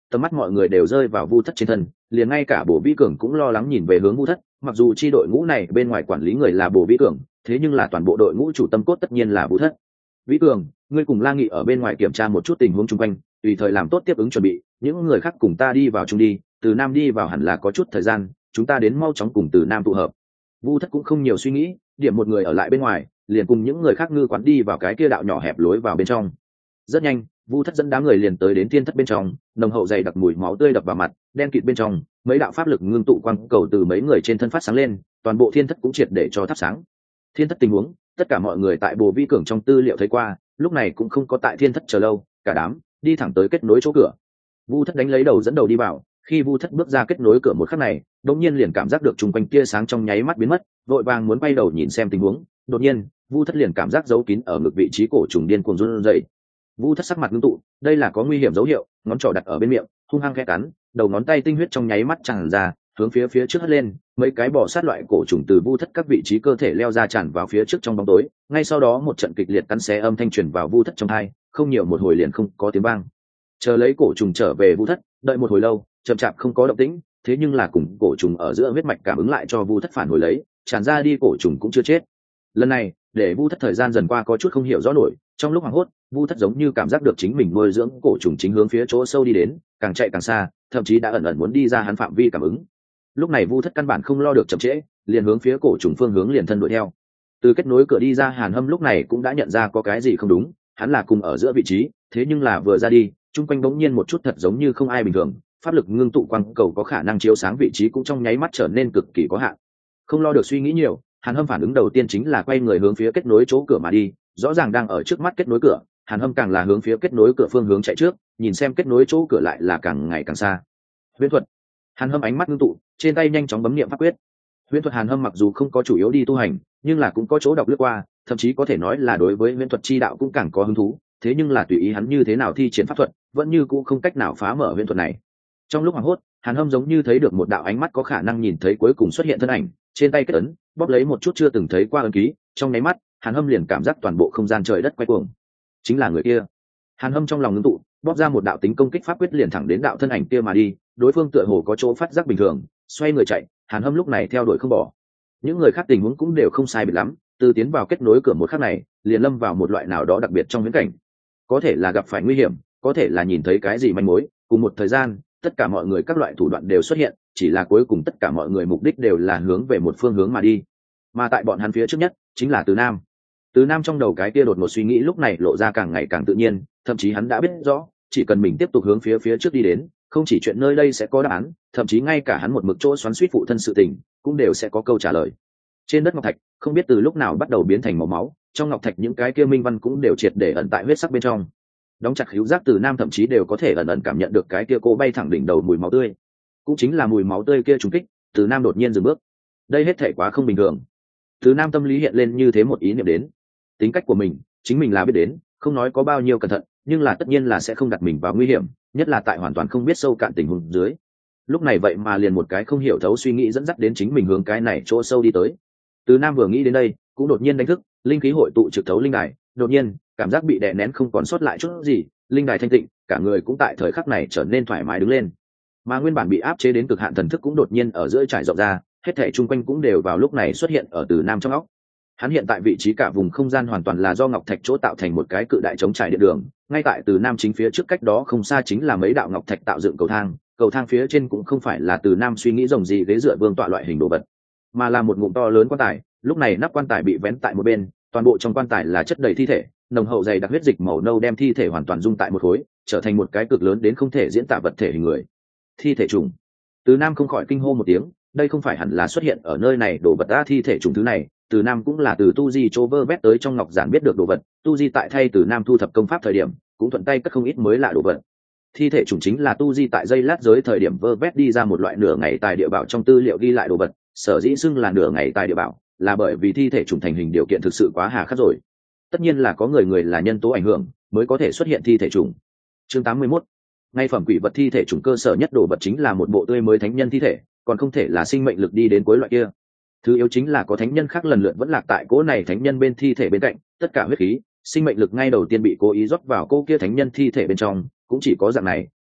tầm mắt mọi người đều rơi vào Vu Thất trên thân, liền ngay cả Bổ Vĩ Cường cũng lo lắng nhìn về hướng Vu Thất, mặc dù chi đội ngũ này bên ngoài quản lý người là Bổ Vĩ Cường, thế nhưng là toàn bộ đội ngũ chủ tâm cốt tất nhiên là Vu Thất. Vĩ Cường, ngươi cùng La Nghị ở bên ngoài kiểm tra một chút tình huống xung quanh, tùy thời làm tốt tiếp ứng chuẩn bị, những người khác cùng ta đi vào chung đi, từ Nam đi vào hẳn là có chút thời gian, chúng ta đến mau chóng cùng từ Nam tụ hợp. Vu Thất cũng không nhiều suy nghĩ, điểm một người ở lại bên ngoài, liền cùng những người khác ngư quán đi vào cái kia đạo nhỏ hẹp lối vào bên trong. Rất nhanh, Vu Thất dẫn đám người liền tới đến thiên thất bên trong, nồng hậu dày đặc mùi máu tươi đập vào mặt, đen kịt bên trong, mấy đạo pháp lực ngưng tụ quang cầu từ mấy người trên thân phát sáng lên, toàn bộ thiên thất cũng triệt để cho thắp sáng. Thiên thất tình huống, tất cả mọi người tại Bồ Vi Cường trong tư liệu thấy qua, lúc này cũng không có tại thiên thất chờ lâu, cả đám đi thẳng tới kết nối chỗ cửa. Vu Thất đánh lấy đầu dẫn đầu đi vào, khi Vu Thất bước ra kết nối cửa một khắc này, đột nhiên liền cảm giác được chung quanh tia sáng trong nháy mắt biến mất, vội vàng muốn quay đầu nhìn xem tình huống, đột nhiên, Vu Thất liền cảm giác giấu kín ở ngực vị trí cổ trùng điên cuồng run rẩy. Vu Thất sắc mặt ngưng tụ, đây là có nguy hiểm dấu hiệu, ngón trỏ đặt ở bên miệng, hung hăng khẽ cắn, đầu ngón tay tinh huyết trong nháy mắt tràn ra, hướng phía phía trước hất lên, mấy cái bò sát loại cổ trùng từ Vu Thất các vị trí cơ thể leo ra tràn vào phía trước trong bóng tối, ngay sau đó một trận kịch liệt cắn xé âm thanh truyền vào Vu Thất trong tai, không nhiều một hồi liền không có tiếng vang. Chờ lấy cổ trùng trở về Vu Thất, đợi một hồi lâu, chậm chạp không có động tĩnh, thế nhưng là cùng cổ trùng ở giữa huyết mạch cảm ứng lại cho Vu Thất phản hồi lấy, tràn ra đi cổ trùng cũng chưa chết. Lần này, để Vu Thất thời gian dần qua có chút không hiểu rõ nổi, trong lúc hoảng hốt, Vu Thất giống như cảm giác được chính mình nuôi dưỡng cổ trùng chính hướng phía chỗ sâu đi đến, càng chạy càng xa, thậm chí đã ẩn ẩn muốn đi ra hắn phạm vi cảm ứng. Lúc này Vu Thất căn bản không lo được chậm trễ, liền hướng phía cổ trùng phương hướng liền thân đuổi theo. Từ kết nối cửa đi ra, Hàn Hâm lúc này cũng đã nhận ra có cái gì không đúng, hắn là cùng ở giữa vị trí, thế nhưng là vừa ra đi, chung quanh bỗng nhiên một chút thật giống như không ai bình thường, pháp lực ngưng tụ quang cầu có khả năng chiếu sáng vị trí cũng trong nháy mắt trở nên cực kỳ có hạn. Không lo được suy nghĩ nhiều, Hàn Hâm phản ứng đầu tiên chính là quay người hướng phía kết nối chỗ cửa mà đi, rõ ràng đang ở trước mắt kết nối cửa, Hàn Hâm càng là hướng phía kết nối cửa phương hướng chạy trước, nhìn xem kết nối chỗ cửa lại là càng ngày càng xa. Huyễn thuật. Hàn Hâm ánh mắt ngưng tụ, trên tay nhanh chóng bấm niệm pháp quyết. Huyễn thuật Hàn Hâm mặc dù không có chủ yếu đi tu hành, nhưng là cũng có chỗ đọc lướt qua, thậm chí có thể nói là đối với huyễn thuật chi đạo cũng càng có hứng thú, thế nhưng là tùy ý hắn như thế nào thi triển pháp thuật, vẫn như cũng không cách nào phá mở huyễn thuật này. Trong lúc hoảng hốt, Hàn Hâm giống như thấy được một đạo ánh mắt có khả năng nhìn thấy cuối cùng xuất hiện thân ảnh, trên tay kết ấn, bóp lấy một chút chưa từng thấy qua ấn ký, trong nháy mắt, Hàn Hâm liền cảm giác toàn bộ không gian trời đất quay cuồng. Chính là người kia. Hàn Hâm trong lòng ngưng tụ, bóp ra một đạo tính công kích pháp quyết liền thẳng đến đạo thân ảnh kia mà đi, đối phương tựa hồ có chỗ phát giác bình thường, xoay người chạy, Hàn Hâm lúc này theo đuổi không bỏ. Những người khác tình huống cũng đều không sai biệt lắm, từ tiến vào kết nối cửa một khắc này, liền lâm vào một loại nào đó đặc biệt trong viễn cảnh. Có thể là gặp phải nguy hiểm, có thể là nhìn thấy cái gì manh mối, cùng một thời gian, tất cả mọi người các loại thủ đoạn đều xuất hiện, chỉ là cuối cùng tất cả mọi người mục đích đều là hướng về một phương hướng mà đi. Mà tại bọn hắn phía trước nhất, chính là Từ Nam. Từ Nam trong đầu cái kia đột ngột suy nghĩ lúc này lộ ra càng ngày càng tự nhiên, thậm chí hắn đã biết rõ, chỉ cần mình tiếp tục hướng phía phía trước đi đến, không chỉ chuyện nơi đây sẽ có đáp án, thậm chí ngay cả hắn một mực chỗ xoắn xuýt phụ thân sự tình, cũng đều sẽ có câu trả lời. Trên đất ngọc thạch, không biết từ lúc nào bắt đầu biến thành màu máu, trong ngọc thạch những cái kia minh văn cũng đều triệt để ẩn tại huyết sắc bên trong. Đóng chặt khứu giác Từ Nam thậm chí đều có thể ẩn ẩn cảm nhận được cái kia cô bay thẳng đỉnh đầu mùi máu tươi. Cũng chính là mùi máu tươi kia trùng kích, Từ Nam đột nhiên dừng bước. Đây hết thảy quá không bình thường. Từ Nam tâm lý hiện lên như thế một ý niệm đến. Tính cách của mình, chính mình là biết đến, không nói có bao nhiêu cẩn thận, nhưng là tất nhiên là sẽ không đặt mình vào nguy hiểm, nhất là tại hoàn toàn không biết sâu cạn tình huống dưới. Lúc này vậy mà liền một cái không hiểu thấu suy nghĩ dẫn dắt đến chính mình hướng cái này chỗ sâu đi tới. Từ Nam vừa nghĩ đến đây, cũng đột nhiên đánh thức, linh khí hội tụ trực thấu linh đài, đột nhiên, cảm giác bị đè nén không còn sót lại chút gì, linh đài thanh tịnh, cả người cũng tại thời khắc này trở nên thoải mái đứng lên. Mà nguyên bản bị áp chế đến cực hạn thần thức cũng đột nhiên ở giữa trải rộng ra, hết thảy chung quanh cũng đều vào lúc này xuất hiện ở Từ Nam trong óc. Hắn hiện tại vị trí cả vùng không gian hoàn toàn là do ngọc thạch chỗ tạo thành một cái cự đại chống trải điện đường, ngay tại Từ Nam chính phía trước cách đó không xa chính là mấy đạo ngọc thạch tạo dựng cầu thang, cầu thang phía trên cũng không phải là Từ Nam suy nghĩ rồng gì ghế dựa vương tọa loại hình đồ vật, mà là một ngụm to lớn quan tài, lúc này nắp quan tài bị vén tại một bên, toàn bộ trong quan tài là chất đầy thi thể, nồng hậu dày đặc huyết dịch màu nâu đem thi thể hoàn toàn dung tại một khối, trở thành một cái cực lớn đến không thể diễn tả vật thể hình người. Thi thể trùng. Từ Nam không khỏi kinh hô một tiếng, đây không phải hẳn là xuất hiện ở nơi này đồ vật a, thi thể trùng thứ này, Từ Nam cũng là từ tu di chỗ vơ vét tới trong ngọc giản biết được đồ vật, tu di tại thay Từ Nam thu thập công pháp thời điểm, cũng thuận tay cất không ít mới lạ đồ vật. Thi thể trùng chính là tu di tại dây lát giới thời điểm vơ vét đi ra một loại nửa ngày tài địa bảo trong tư liệu ghi lại đồ vật, sở dĩ xưng là nửa ngày tài địa bảo, là bởi vì thi thể trùng thành hình điều kiện thực sự quá hà khắc rồi. Tất nhiên là có người người là nhân tố ảnh hưởng, mới có thể xuất hiện thi thể trùng. Chương tám mươi mốt. Ngay phẩm quỷ vật thi thể trùng cơ sở nhất đồ vật chính là một bộ tươi mới thánh nhân thi thể, còn không thể là sinh mệnh lực đi đến cuối loại kia. Thứ yếu chính là có thánh nhân khác lần lượt vẫn lạc tại cỗ này thánh nhân bên thi thể bên cạnh, tất cả huyết khí, sinh mệnh lực ngay đầu tiên bị cố ý rót vào cô kia thánh nhân thi thể bên trong, cũng chỉ có dạng này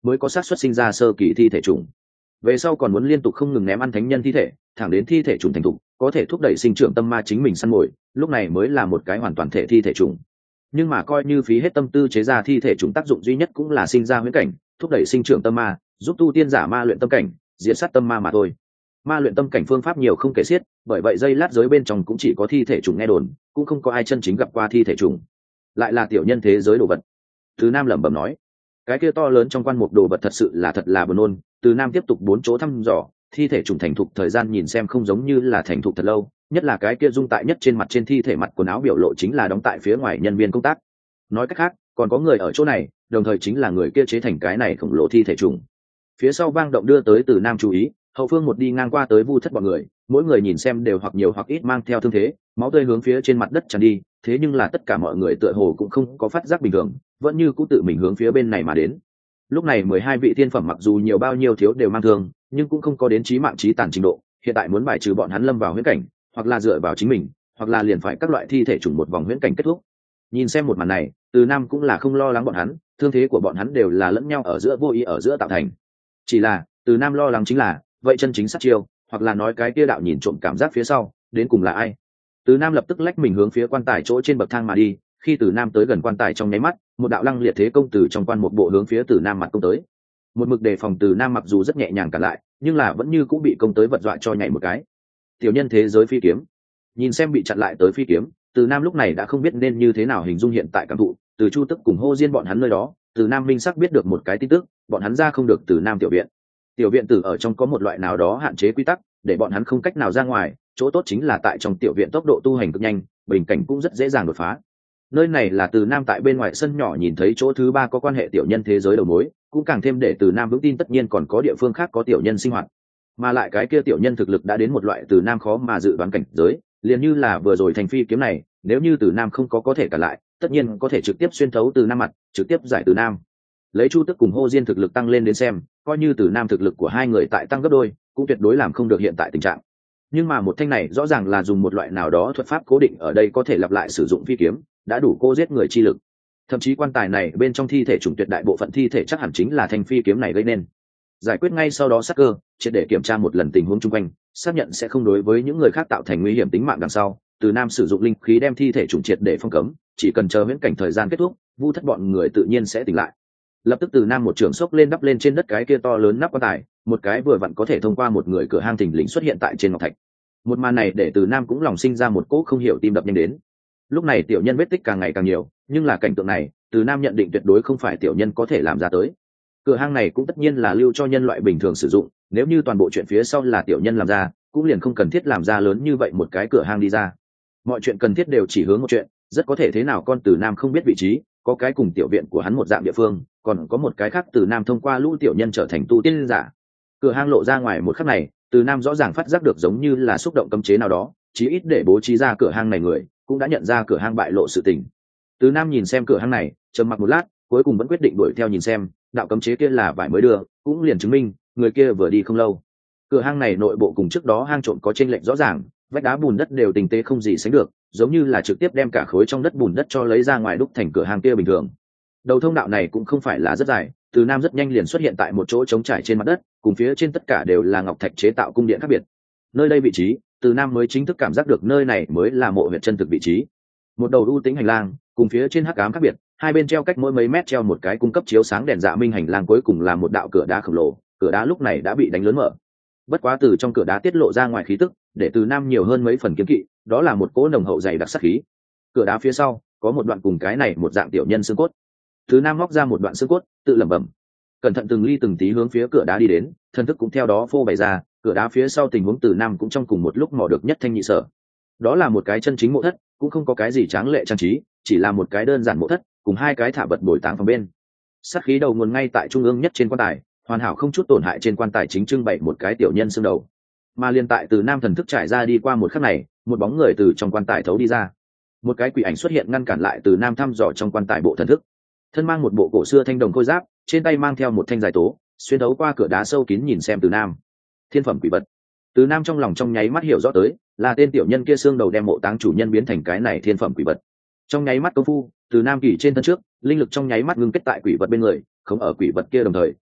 mới có xác suất sinh ra sơ kỳ thi thể trùng. Về sau còn muốn liên tục không ngừng ném ăn thánh nhân thi thể, thẳng đến thi thể trùng thành thục, có thể thúc đẩy sinh trưởng tâm ma chính mình săn mồi, lúc này mới là một cái hoàn toàn thể thi thể trùng. Nhưng mà coi như phí hết tâm tư chế ra thi thể trùng, tác dụng duy nhất cũng là sinh ra huyễn cảnh, thúc đẩy sinh trưởng tâm ma, giúp tu tiên giả ma luyện tâm cảnh, diệt sát tâm ma mà thôi. Ma luyện tâm cảnh phương pháp nhiều không kể xiết, bởi vậy dây lát giới bên trong cũng chỉ có thi thể trùng nghe đồn, cũng không có ai chân chính gặp qua thi thể trùng. Lại là tiểu nhân thế giới đồ vật. Từ Nam lẩm bẩm nói, cái kia to lớn trong quan mục đồ vật thật sự là thật là buồn nôn. Từ Nam tiếp tục bốn chỗ thăm dò, thi thể trùng thành thục thời gian nhìn xem không giống như là thành thục thật lâu, nhất là cái kia dung tại nhất trên mặt trên thi thể mặt quần áo biểu lộ chính là đóng tại phía ngoài nhân viên công tác. Nói cách khác, còn có người ở chỗ này, đồng thời chính là người kia chế thành cái này khổng lồ thi thể trùng. Phía sau vang động đưa tới Từ Nam chú ý, hậu phương một đi ngang qua tới Vu Thất bọn người, mỗi người nhìn xem đều hoặc nhiều hoặc ít mang theo thương thế, máu tươi hướng phía trên mặt đất tràn đi, thế nhưng là tất cả mọi người tựa hồ cũng không có phát giác bình thường, vẫn như cũ tự mình hướng phía bên này mà đến. Lúc này mười hai vị tiên phẩm mặc dù nhiều bao nhiêu thiếu đều mang thương, nhưng cũng không có đến chí mạng chí tàn trình độ, hiện tại muốn bài trừ bọn hắn lâm vào huyễn cảnh, hoặc là dựa vào chính mình, hoặc là liền phải các loại thi thể trùng một vòng huyễn cảnh kết thúc. Nhìn xem một màn này, Từ Nam cũng là không lo lắng bọn hắn, thương thế của bọn hắn đều là lẫn nhau ở giữa vô ý ở giữa tạo thành. Chỉ là, Từ Nam lo lắng chính là, vậy chân chính sát chiêu, hoặc là nói cái kia đạo nhìn trộm cảm giác phía sau, đến cùng là ai? Từ Nam lập tức lách mình hướng phía quan tài chỗ trên bậc thang mà đi, khi Từ Nam tới gần quan tài trong nháy mắt, một đạo lăng liệt thế công từ trong quan một bộ hướng phía Từ Nam mặt công tới. Một mực đề phòng Từ Nam mặc dù rất nhẹ nhàng cả lại, nhưng là vẫn như cũng bị công tới vật dọa cho nhảy một cái. Tiểu nhân thế giới phi kiếm. Nhìn xem bị chặn lại tới phi kiếm, Từ Nam lúc này đã không biết nên như thế nào hình dung hiện tại cảm thụ, từ Chu Tức cùng Hô Diên bọn hắn nơi đó, Từ Nam minh sắc biết được một cái tin tức, bọn hắn ra không được Từ Nam tiểu viện. Tiểu viện tử ở trong có một loại nào đó hạn chế quy tắc, để bọn hắn không cách nào ra ngoài, chỗ tốt chính là tại trong tiểu viện tốc độ tu hành cực nhanh, bình cảnh cũng rất dễ dàng đột phá. Nơi này là Từ Nam tại bên ngoài sân nhỏ nhìn thấy chỗ thứ ba có quan hệ tiểu nhân thế giới đầu mối, cũng càng thêm để Từ Nam vững tin tất nhiên còn có địa phương khác có tiểu nhân sinh hoạt, mà lại cái kia tiểu nhân thực lực đã đến một loại Từ Nam khó mà dự đoán cảnh giới, liền như là vừa rồi thành phi kiếm này, nếu như Từ Nam không có có thể cả lại, tất nhiên có thể trực tiếp xuyên thấu Từ Nam mặt, trực tiếp giải Từ Nam. Lấy Chu Tức cùng Hô Diên thực lực tăng lên đến xem, coi như Từ Nam thực lực của hai người tại tăng gấp đôi, cũng tuyệt đối làm không được hiện tại tình trạng. Nhưng mà một thanh này rõ ràng là dùng một loại nào đó thuật pháp cố định ở đây có thể lặp lại sử dụng phi kiếm, đã đủ cô giết người chi lực. Thậm chí quan tài này bên trong thi thể chủng tuyệt đại bộ phận thi thể chắc hẳn chính là thanh phi kiếm này gây nên. Giải quyết ngay sau đó sát cơ, triệt để kiểm tra một lần tình huống chung quanh, xác nhận sẽ không đối với những người khác tạo thành nguy hiểm tính mạng đằng sau, Từ Nam sử dụng linh khí đem thi thể chủng triệt để phong cấm, chỉ cần chờ huyễn cảnh thời gian kết thúc, Vu Thất bọn người tự nhiên sẽ tỉnh lại. Lập tức Từ Nam một trường sốc lên đắp lên trên đất cái kia to lớn nắp quan tài, một cái vừa vặn có thể thông qua một người cửa hang thình lình xuất hiện tại trên ngọc thạch. Một màn này để Từ Nam cũng lòng sinh ra một cỗ không hiểu tim đập nhanh đến. Lúc này tiểu nhân vết tích càng ngày càng nhiều, nhưng là cảnh tượng này, Từ Nam nhận định tuyệt đối không phải tiểu nhân có thể làm ra tới. Cửa hang này cũng tất nhiên là lưu cho nhân loại bình thường sử dụng, nếu như toàn bộ chuyện phía sau là tiểu nhân làm ra, cũng liền không cần thiết làm ra lớn như vậy một cái cửa hang đi ra. Mọi chuyện cần thiết đều chỉ hướng một chuyện, rất có thể thế nào con Từ Nam không biết vị trí, có cái cùng tiểu viện của hắn một dạng địa phương, còn có một cái khác Từ Nam thông qua lũ tiểu nhân trở thành tu tiên giả. Cửa hang lộ ra ngoài một khắc này, Từ Nam rõ ràng phát giác được giống như là xúc động cấm chế nào đó, chí ít để bố trí ra cửa hang này người, cũng đã nhận ra cửa hang bại lộ sự tình. Từ Nam nhìn xem cửa hang này, trầm mặc một lát, cuối cùng vẫn quyết định đuổi theo nhìn xem, đạo cấm chế kia là vải mới đưa, cũng liền chứng minh người kia vừa đi không lâu. Cửa hang này nội bộ cùng trước đó hang trộm có chênh lệch rõ ràng, vách đá bùn đất đều tinh tế không gì sánh được, giống như là trực tiếp đem cả khối trong đất bùn đất cho lấy ra ngoài đúc thành cửa hang kia bình thường. Đầu thông đạo này cũng không phải là rất dài, Từ Nam rất nhanh liền xuất hiện tại một chỗ trống trải trên mặt đất, cùng phía trên tất cả đều là ngọc thạch chế tạo cung điện khác biệt. Nơi đây vị trí, Từ Nam mới chính thức cảm giác được nơi này mới là mộ huyệt chân thực vị trí. Một đầu ưu tính hành lang, cùng phía trên hắc ám khác biệt, hai bên treo cách mỗi mấy mét treo một cái cung cấp chiếu sáng đèn dạ minh hành lang, cuối cùng là một đạo cửa đá khổng lồ, cửa đá lúc này đã bị đánh lớn mở. Bất quá từ trong cửa đá tiết lộ ra ngoài khí tức, để Từ Nam nhiều hơn mấy phần kiếm kỵ, đó là một cỗ nồng hậu dày đặc sát khí. Cửa đá phía sau có một đoạn cùng cái này một dạng tiểu nhân xương cốt. Từ Nam móc ra một đoạn xương cốt, tự lẩm bẩm, cẩn thận từng ly từng tí hướng phía cửa đá đi đến, thân thức cũng theo đó phô bày ra. Cửa đá phía sau tình huống Từ Nam cũng trong cùng một lúc mò được nhất thanh nhị sở. Đó là một cái chân chính mộ thất, cũng không có cái gì tráng lệ trang trí, chỉ là một cái đơn giản mộ thất, cùng hai cái thả vật bồi táng phòng bên. Sát khí đầu nguồn ngay tại trung ương nhất trên quan tài, hoàn hảo không chút tổn hại trên quan tài chính trưng bày một cái tiểu nhân xương đầu. Mà liên tại Từ Nam thần thức trải ra đi qua một khắc này, một bóng người từ trong quan tài thấu đi ra. Một cái quỷ ảnh xuất hiện ngăn cản lại Từ Nam thăm dò trong quan tài bộ thần thức. Thân mang một bộ cổ xưa thanh đồng khôi giáp, trên tay mang theo một thanh dài tố, xuyên thấu qua cửa đá sâu kín nhìn xem Từ Nam. Thiên phẩm quỷ vật. Từ Nam trong lòng trong nháy mắt hiểu rõ tới, là tên tiểu nhân kia xương đầu đem mộ táng chủ nhân biến thành cái này thiên phẩm quỷ vật. Trong nháy mắt công phu, Từ Nam kỳ trên thân trước, linh lực trong nháy mắt ngưng kết tại quỷ vật bên người, không ở quỷ vật kia đồng thời,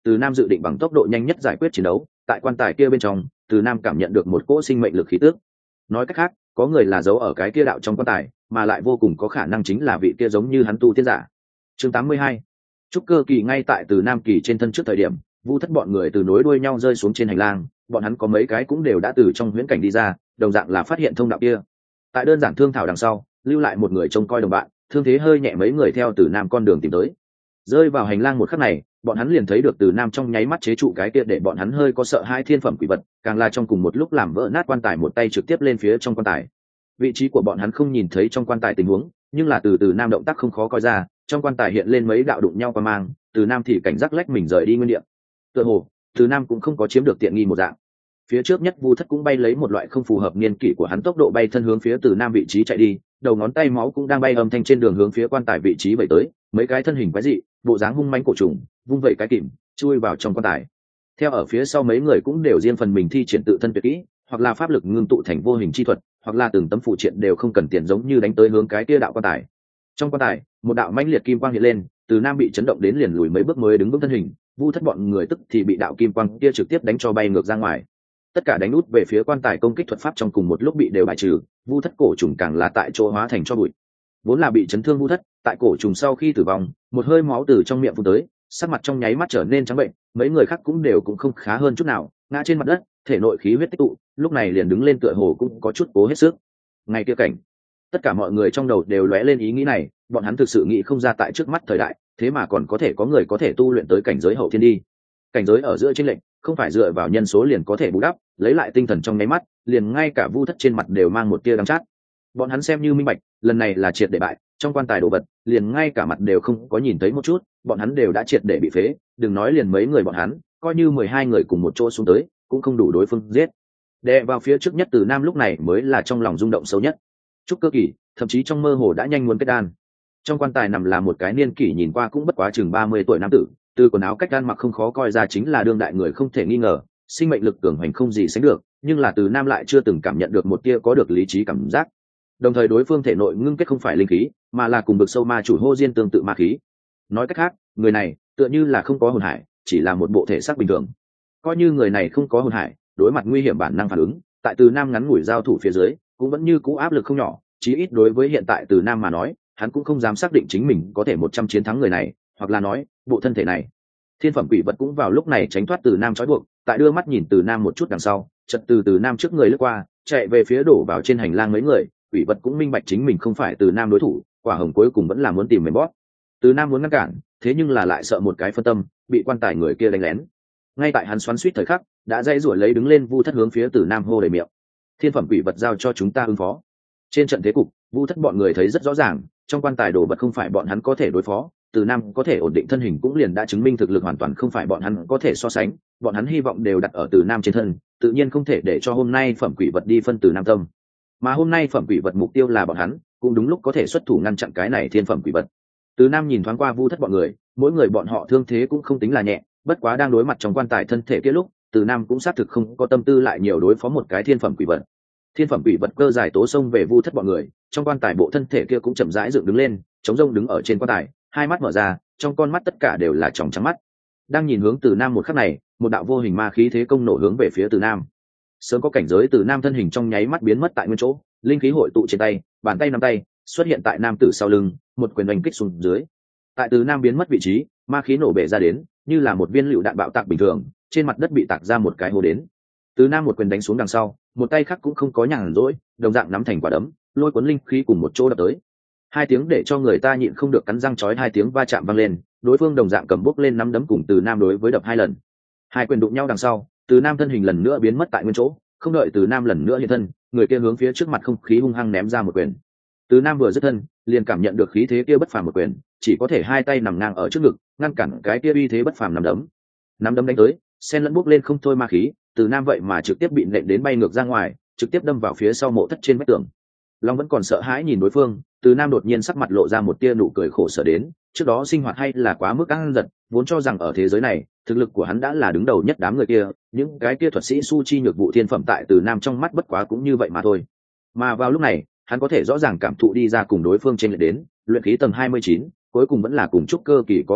Từ Nam dự định bằng tốc độ nhanh nhất giải quyết chiến đấu. Tại quan tài kia bên trong, Từ Nam cảm nhận được một cỗ sinh mệnh lực khí tức. Nói cách khác, có người là giấu ở cái kia đạo trong quan tài, mà lại vô cùng có khả năng chính là vị kia giống như hắn tu tiên giả. Chương tám mươi hai. Trúc Cơ Kỳ ngay tại Từ Nam Kỳ trên thân trước thời điểm, Vu Thất bọn người từ nối đuôi nhau rơi xuống trên hành lang, bọn hắn có mấy cái cũng đều đã từ trong huyễn cảnh đi ra, đồng dạng là phát hiện thông đạo kia. Tại đơn giản thương thảo đằng sau, lưu lại một người trông coi đồng bạn, thương thế hơi nhẹ mấy người theo Từ Nam con đường tìm tới. Rơi vào hành lang một khắc này, bọn hắn liền thấy được Từ Nam trong nháy mắt chế trụ cái kia để bọn hắn hơi có sợ hai thiên phẩm quỷ vật, càng là trong cùng một lúc làm vỡ nát quan tài một tay trực tiếp lên phía trong quan tài. Vị trí của bọn hắn không nhìn thấy trong quan tài tình huống, nhưng là từ Từ Nam động tác không khó coi ra, trong quan tài hiện lên mấy đạo đụng nhau qua mang, Từ Nam thì cảnh giác lách mình rời đi nguyên địa. Tựa hồ, Từ Nam cũng không có chiếm được tiện nghi một dạng. Phía trước nhất Vu Thất cũng bay lấy một loại không phù hợp niên kỷ của hắn tốc độ bay thân hướng phía Từ Nam vị trí chạy đi, đầu ngón tay máu cũng đang bay âm thanh trên đường hướng phía quan tài vị trí vậy tới, mấy cái thân hình quái dị, bộ dáng hung mãnh cổ trùng, vung vẩy cái kìm, chui vào trong quan tài. Theo ở phía sau mấy người cũng đều riêng phần mình thi triển tự thân tuyệt kỹ, hoặc là pháp lực ngưng tụ thành vô hình chi thuật, hoặc là từng tấm phụ triện đều không cần tiền giống như đánh tới hướng cái kia đạo quan tài. Trong quan tài, một đạo mãnh liệt kim quang hiện lên, Từ Nam bị chấn động đến liền lùi mấy bước mới đứng vững thân hình, Vu Thất bọn người tức thì bị đạo kim quang kia trực tiếp đánh cho bay ngược ra ngoài. Tất cả đánh út về phía quan tài công kích thuật pháp trong cùng một lúc bị đều bài trừ, Vu Thất cổ trùng càng là tại chỗ hóa thành cho bụi. Vốn là bị chấn thương Vu Thất, tại cổ trùng sau khi tử vong, một hơi máu từ trong miệng phun tới, sắc mặt trong nháy mắt trở nên trắng bệnh, mấy người khác cũng đều cũng không khá hơn chút nào, ngã trên mặt đất, thể nội khí huyết tích tụ, lúc này liền đứng lên tựa hồ cũng có chút cố hết sức. Ngay kia cảnh, tất cả mọi người trong đầu đều lóe lên ý nghĩ này, bọn hắn thực sự nghĩ không ra tại trước mắt thời đại, thế mà còn có thể có người có thể tu luyện tới cảnh giới hậu thiên đi. Cảnh giới ở giữa chênh lệch, không phải dựa vào nhân số liền có thể bù đắp, lấy lại tinh thần trong nháy mắt, liền ngay cả Vu Thất trên mặt đều mang một tia đắng chát. Bọn hắn xem như minh bạch, lần này là triệt để bại, trong quan tài đồ vật, liền ngay cả mặt đều không có nhìn thấy một chút, bọn hắn đều đã triệt để bị phế, đừng nói liền mấy người bọn hắn, coi như mười hai người cùng một chỗ xuống tới, cũng không đủ đối phương giết. Đè vào phía trước nhất Từ Nam lúc này mới là trong lòng rung động sâu nhất. Trúc Cơ Kỳ, thậm chí trong mơ hồ đã nhanh muốn kết đan. Trong quan tài nằm là một cái niên kỷ nhìn qua cũng bất quá chừng ba mươi tuổi nam tử, từ quần áo cách ăn mặc không khó coi ra chính là đương đại người không thể nghi ngờ, sinh mệnh lực cường hành không gì sánh được, nhưng là Từ Nam lại chưa từng cảm nhận được một tia có được lý trí cảm giác. Đồng thời đối phương thể nội ngưng kết không phải linh khí, mà là cùng bực sâu ma chủ hô diên tương tự ma khí. Nói cách khác, người này tựa như là không có hồn hải, chỉ là một bộ thể xác bình thường. Coi như người này không có hồn hải, đối mặt nguy hiểm bản năng phản ứng, tại Từ Nam ngắn ngủi giao thủ phía dưới, cũng vẫn như cũ áp lực không nhỏ, chí ít đối với hiện tại Từ Nam mà nói, hắn cũng không dám xác định chính mình có thể một trăm chiến thắng người này, hoặc là nói, bộ thân thể này. Thiên phẩm quỷ vật cũng vào lúc này tránh thoát Từ Nam trói buộc, tại đưa mắt nhìn Từ Nam một chút đằng sau, chợt từ Từ Nam trước người lướt qua, chạy về phía đổ vào trên hành lang mấy người, quỷ vật cũng minh bạch chính mình không phải Từ Nam đối thủ, quả hồng cuối cùng vẫn là muốn tìm mềm bóp. Từ Nam muốn ngăn cản, thế nhưng là lại sợ một cái phân tâm, bị quan tài người kia đánh lén. Ngay tại hắn xoắn xuýt thời khắc, đã dãy rủi lấy đứng lên Vu Thất hướng phía Từ Nam hô đầy miệng. Thiên phẩm quỷ vật giao cho chúng ta ứng phó. Trên trận thế cục, Vu Thất bọn người thấy rất rõ ràng, trong quan tài đồ vật không phải bọn hắn có thể đối phó, Từ Nam có thể ổn định thân hình cũng liền đã chứng minh thực lực hoàn toàn không phải bọn hắn có thể so sánh, bọn hắn hy vọng đều đặt ở Từ Nam trên thân, tự nhiên không thể để cho hôm nay phẩm quỷ vật đi phân Từ Nam tâm. Mà hôm nay phẩm quỷ vật mục tiêu là bọn hắn, cũng đúng lúc có thể xuất thủ ngăn chặn cái này thiên phẩm quỷ vật. Từ Nam nhìn thoáng qua Vu Thất bọn người, mỗi người bọn họ thương thế cũng không tính là nhẹ, bất quá đang đối mặt trong quan tài thân thể kia lúc, Từ Nam cũng xác thực không có tâm tư lại nhiều đối phó một cái thiên phẩm quỷ vật. Thiên phẩm quỷ vật cơ dài tố xông về Vu Thất bọn người, trong quan tài bộ thân thể kia cũng chậm rãi dựng đứng lên, chống rông đứng ở trên quan tài, hai mắt mở ra, trong con mắt tất cả đều là tròng trắng mắt. Đang nhìn hướng Từ Nam một khắc này, một đạo vô hình ma khí thế công nổ hướng về phía Từ Nam. Sớm có cảnh giới Từ Nam thân hình trong nháy mắt biến mất tại nguyên chỗ, linh khí hội tụ trên tay, bàn tay nắm tay xuất hiện tại nam tử sau lưng, một quyền đánh kích xuống dưới. Tại Từ Nam biến mất vị trí, ma khí nổ bể ra đến, như là một viên lựu đạn bạo tạc bình thường, trên mặt đất bị tạc ra một cái hố đến. Từ Nam một quyền đánh xuống đằng sau, một tay khác cũng không có nhàn rỗi, đồng dạng nắm thành quả đấm, lôi cuốn linh khí cùng một chỗ đập tới. Hai tiếng để cho người ta nhịn không được cắn răng chói, hai tiếng va chạm vang lên, đối phương đồng dạng cầm bốc lên nắm đấm cùng Từ Nam đối với đập hai lần. Hai quyền đụng nhau đằng sau, Từ Nam thân hình lần nữa biến mất tại nguyên chỗ, không đợi Từ Nam lần nữa hiện thân, người kia hướng phía trước mặt không khí hung hăng ném ra một quyền. Từ Nam vừa dứt thân, liền cảm nhận được khí thế kia bất phàm một quyền, chỉ có thể hai tay nằm ngang ở trước ngực, ngăn cản cái kia uy thế bất phàm nắm đấm. Nắm đấm đánh tới, sen lẫn bốc lên không thôi ma khí, Từ Nam vậy mà trực tiếp bị nện đến bay ngược ra ngoài, trực tiếp đâm vào phía sau mộ thất trên vách tường. Long vẫn còn sợ hãi nhìn đối phương, Từ Nam đột nhiên sắc mặt lộ ra một tia nụ cười khổ sở đến, trước đó sinh hoạt hay là quá mức ăn giật, vốn cho rằng ở thế giới này, thực lực của hắn đã là đứng đầu nhất đám người kia, những cái kia thuật sĩ su chi nhược vụ thiên phẩm tại Từ Nam trong mắt bất quá cũng như vậy mà thôi. Mà vào lúc này, hắn có thể rõ ràng cảm thụ đi ra cùng đối phương trên lệch đến, luyện khí tầng hai mươi chín, cuối cùng vẫn là cùng trúc cơ kỳ có khoảng cách,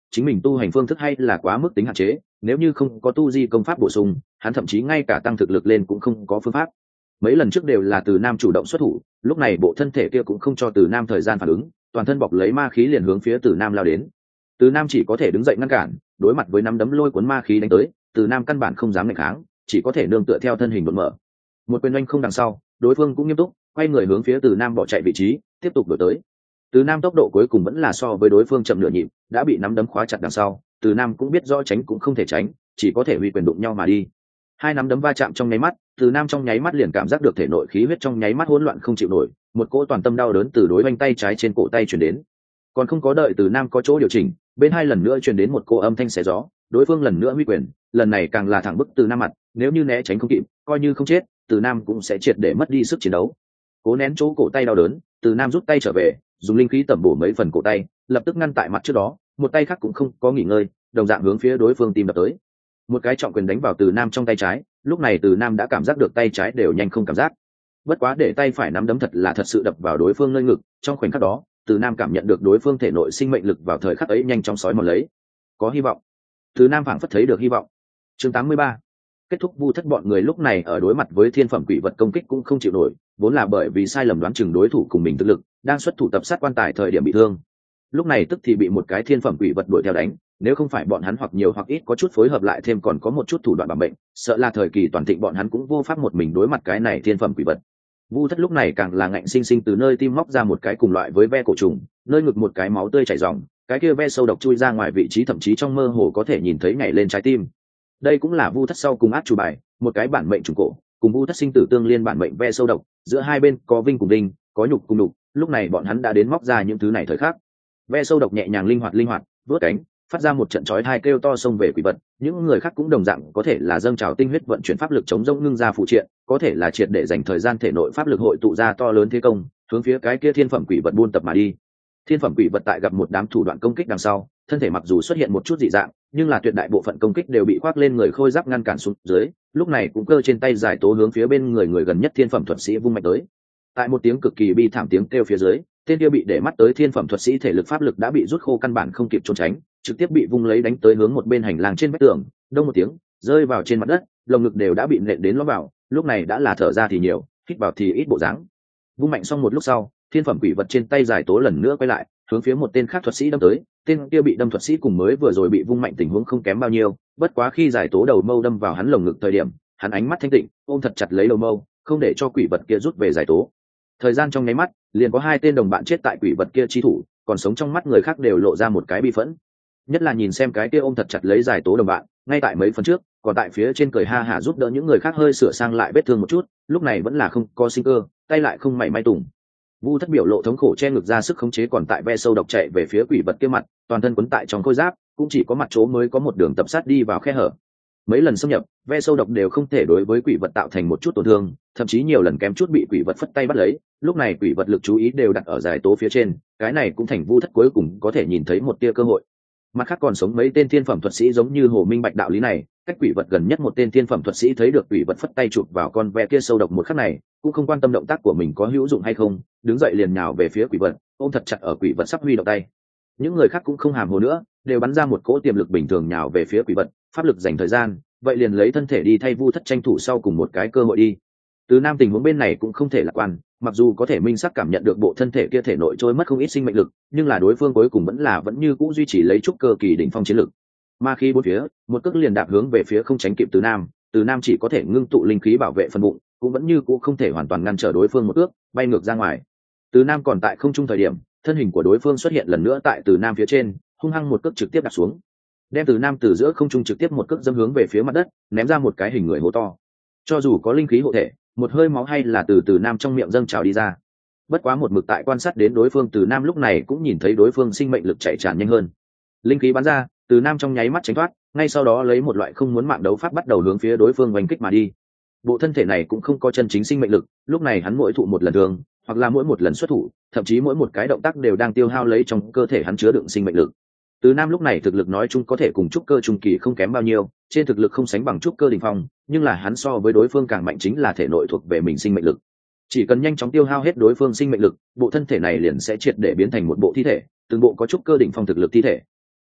chính mình tu hành phương thức hay là quá mức tính hạn chế, nếu như không có tu di công pháp bổ sung, hắn thậm chí ngay cả tăng thực lực lên cũng không có phương pháp. Mấy lần trước đều là Từ Nam chủ động xuất thủ, lúc này bộ thân thể kia cũng không cho Từ Nam thời gian phản ứng, toàn thân bọc lấy ma khí liền hướng phía Từ Nam lao đến. Từ Nam chỉ có thể đứng dậy ngăn cản, đối mặt với nắm đấm lôi cuốn ma khí đánh tới, Từ Nam căn bản không dám nghịch kháng, chỉ có thể nương tựa theo thân hình đột mở. Một quyền oanh không đằng sau, đối phương cũng nghiêm túc, quay người hướng phía Từ Nam bỏ chạy vị trí, tiếp tục đuổi tới. Từ Nam tốc độ cuối cùng vẫn là so với đối phương chậm nửa nhịp, đã bị nắm đấm khóa chặt đằng sau, Từ Nam cũng biết rõ tránh cũng không thể tránh, chỉ có thể huy quyền đụng nhau mà đi. Hai nắm đấm va chạm trong nháy mắt, Từ Nam trong nháy mắt liền cảm giác được thể nội khí huyết trong nháy mắt hỗn loạn không chịu nổi, một cỗ toàn tâm đau đớn từ đối oanh tay trái trên cổ tay truyền đến. Còn không có đợi Từ Nam có chỗ điều chỉnh, bên hai lần nữa truyền đến một cỗ âm thanh xé gió, đối phương lần nữa huy quyền, lần này càng là thẳng bức Từ Nam mặt, nếu như né tránh không kịp, coi như không chết, Từ Nam cũng sẽ triệt để mất đi sức chiến đấu. Cố nén chỗ cổ tay đau đớn, Từ Nam rút tay trở về, dùng linh khí tẩm bổ mấy phần cổ tay, lập tức ngăn tại mặt trước đó, một tay khác cũng không có nghỉ ngơi, đồng dạng hướng phía đối phương tìm đập tới. Một cái trọng quyền đánh vào Từ Nam trong tay trái, lúc này Từ Nam đã cảm giác được tay trái đều nhanh không cảm giác. Bất quá để tay phải nắm đấm thật là thật sự đập vào đối phương nơi ngực, trong khoảnh khắc đó, Từ Nam cảm nhận được đối phương thể nội sinh mệnh lực vào thời khắc ấy nhanh chóng sói mòn lấy. Có hy vọng. Từ Nam phảng phất thấy được hy vọng. Chương tám mươi ba. Kết thúc. Vu Thất bọn người lúc này ở đối mặt với thiên phẩm quỷ vật công kích cũng không chịu nổi, vốn là bởi vì sai lầm đoán chừng đối thủ cùng mình thực lực, đang xuất thủ tập sát quan tài thời điểm bị thương. Lúc này tức thì bị một cái thiên phẩm quỷ vật đuổi theo đánh, nếu không phải bọn hắn hoặc nhiều hoặc ít có chút phối hợp lại thêm còn có một chút thủ đoạn bảo mệnh, sợ là thời kỳ toàn thịnh bọn hắn cũng vô pháp một mình đối mặt cái này thiên phẩm quỷ vật. Vu Thất lúc này càng là ngạnh sinh sinh từ nơi tim móc ra một cái cùng loại với ve cổ trùng, nơi ngực một cái máu tươi chảy ròng, cái kia ve sâu độc chui ra ngoài vị trí thậm chí trong mơ hồ có thể nhìn thấy nhảy lên trái tim. Đây cũng là Vu Thất sau cùng át chủ bài, một cái bản mệnh trùng cổ, cùng Vu Thất sinh tử tương liên bản mệnh ve sâu độc, giữa hai bên có vinh cùng đinh, có nhục cùng nhục, lúc này bọn hắn đã đến móc ra những thứ này thời khắc. Ve sâu độc nhẹ nhàng linh hoạt linh hoạt, vớt cánh, phát ra một trận chói tai kêu to xông về quỷ vật, những người khác cũng đồng dạng có thể là dâng trào tinh huyết vận chuyển pháp lực chống rông ngưng ra phụ triện, có thể là triệt để dành thời gian thể nội pháp lực hội tụ ra to lớn thế công, hướng phía cái kia thiên phẩm quỷ vật buôn tập mà đi. Thiên phẩm quỷ vật tại gặp một đám thủ đoạn công kích đằng sau, thân thể mặc dù xuất hiện một chút dị dạng, nhưng là tuyệt đại bộ phận công kích đều bị khoác lên người khôi giáp ngăn cản xuống dưới, lúc này cũng cơ trên tay giải tố hướng phía bên người người gần nhất thiên phẩm thuật sĩ vung mạnh tới. Tại một tiếng cực kỳ bi thảm tiếng kêu phía dưới, tên kia bị để mắt tới thiên phẩm thuật sĩ thể lực pháp lực đã bị rút khô căn bản không kịp trốn tránh, trực tiếp bị vung lấy đánh tới hướng một bên hành lang trên vách tường, đông một tiếng, rơi vào trên mặt đất, lồng ngực đều đã bị nện đến ló vào, lúc này đã là thở ra thì nhiều, hít vào thì ít bộ dáng. Vung mạnh xong một lúc sau, thiên phẩm quỷ vật trên tay giải tố lần nữa quay lại, hướng phía một tên khác thuật sĩ đâm tới, tên kia bị đâm thuật sĩ cùng mới vừa rồi bị vung mạnh tình huống không kém bao nhiêu, bất quá khi giải tố đầu mâu đâm vào hắn lồng ngực thời điểm, hắn ánh mắt thanh tịnh, ôm thật chặt lấy đầu mâu, không để cho quỷ vật kia rút về giải tố. Thời gian trong nháy mắt, liền có hai tên đồng bạn chết tại quỷ vật kia chi thủ, còn sống trong mắt người khác đều lộ ra một cái bi phẫn. Nhất là nhìn xem cái kia ôm thật chặt lấy giải tố đồng bạn, ngay tại mấy phần trước, còn tại phía trên cười ha hả giúp đỡ những người khác hơi sửa sang lại vết thương một chút, lúc này vẫn là không có sinh cơ, tay lại không mảy may tùng. Vu Thất biểu lộ thống khổ che ngực ra sức khống chế còn tại ve sâu độc chạy về phía quỷ vật kia mặt, toàn thân quấn tại trong khôi giáp, cũng chỉ có mặt chỗ mới có một đường tập sát đi vào khe hở. Mấy lần xâm nhập, ve sâu độc đều không thể đối với quỷ vật tạo thành một chút tổn thương, thậm chí nhiều lần kém chút bị quỷ vật phất tay bắt lấy, lúc này quỷ vật lực chú ý đều đặt ở giải tố phía trên, cái này cũng thành Vu Thất cuối cùng có thể nhìn thấy một tia cơ hội. Mặt khác còn sống mấy tên thiên phẩm thuật sĩ giống như hồ minh bạch đạo lý này, cách quỷ vật gần nhất một tên thiên phẩm thuật sĩ thấy được quỷ vật phất tay chụp vào con ve kia sâu độc một khắc này, cũng không quan tâm động tác của mình có hữu dụng hay không, đứng dậy liền nhào về phía quỷ vật, ôm thật chặt ở quỷ vật sắp huy động tay. Những người khác cũng không hàm hồ nữa, đều bắn ra một cỗ tiềm lực bình thường nhào về phía quỷ vật, pháp lực dành thời gian, vậy liền lấy thân thể đi thay Vu Thất tranh thủ sau cùng một cái cơ hội đi. Từ Nam tình huống bên này cũng không thể lạc quan, mặc dù có thể minh sắc cảm nhận được bộ thân thể kia thể nội trôi mất không ít sinh mệnh lực, nhưng là đối phương cuối cùng vẫn là vẫn như cũ duy trì lấy trúc cơ kỳ đỉnh phong chiến lực. Ma khí bốn phía, một cước liền đạp hướng về phía không tránh kịp Từ Nam, Từ Nam chỉ có thể ngưng tụ linh khí bảo vệ phần bụng, cũng vẫn như cũ không thể hoàn toàn ngăn trở đối phương một cước, bay ngược ra ngoài. Từ Nam còn tại không trung thời điểm, thân hình của đối phương xuất hiện lần nữa tại Từ Nam phía trên, hung hăng một cước trực tiếp đạp xuống, đem Từ Nam từ giữa không trung trực tiếp một cước dâm hướng về phía mặt đất, ném ra một cái hình người hố to. Cho dù có linh khí hộ thể, một hơi máu hay là từ Từ Nam trong miệng dâng trào đi ra. Bất quá một mực tại quan sát đến đối phương Từ Nam lúc này cũng nhìn thấy đối phương sinh mệnh lực chạy tràn nhanh hơn. Linh khí bắn ra, Từ Nam trong nháy mắt tránh thoát, ngay sau đó lấy một loại không muốn mạng đấu pháp bắt đầu hướng phía đối phương oanh kích mà đi. Bộ thân thể này cũng không có chân chính sinh mệnh lực, lúc này hắn mỗi thụ một lần thương, hoặc là mỗi một lần xuất thủ, thậm chí mỗi một cái động tác đều đang tiêu hao lấy trong cơ thể hắn chứa đựng sinh mệnh lực. Từ Nam lúc này thực lực nói chung có thể cùng trúc cơ trung kỳ không kém bao nhiêu, trên thực lực không sánh bằng trúc cơ đỉnh phong, nhưng là hắn so với đối phương càng mạnh chính là thể nội thuộc về mình sinh mệnh lực. Chỉ cần nhanh chóng tiêu hao hết đối phương sinh mệnh lực, bộ thân thể này liền sẽ triệt để biến thành một bộ thi thể, từng bộ có trúc cơ đỉnh phong thực lực thi thể.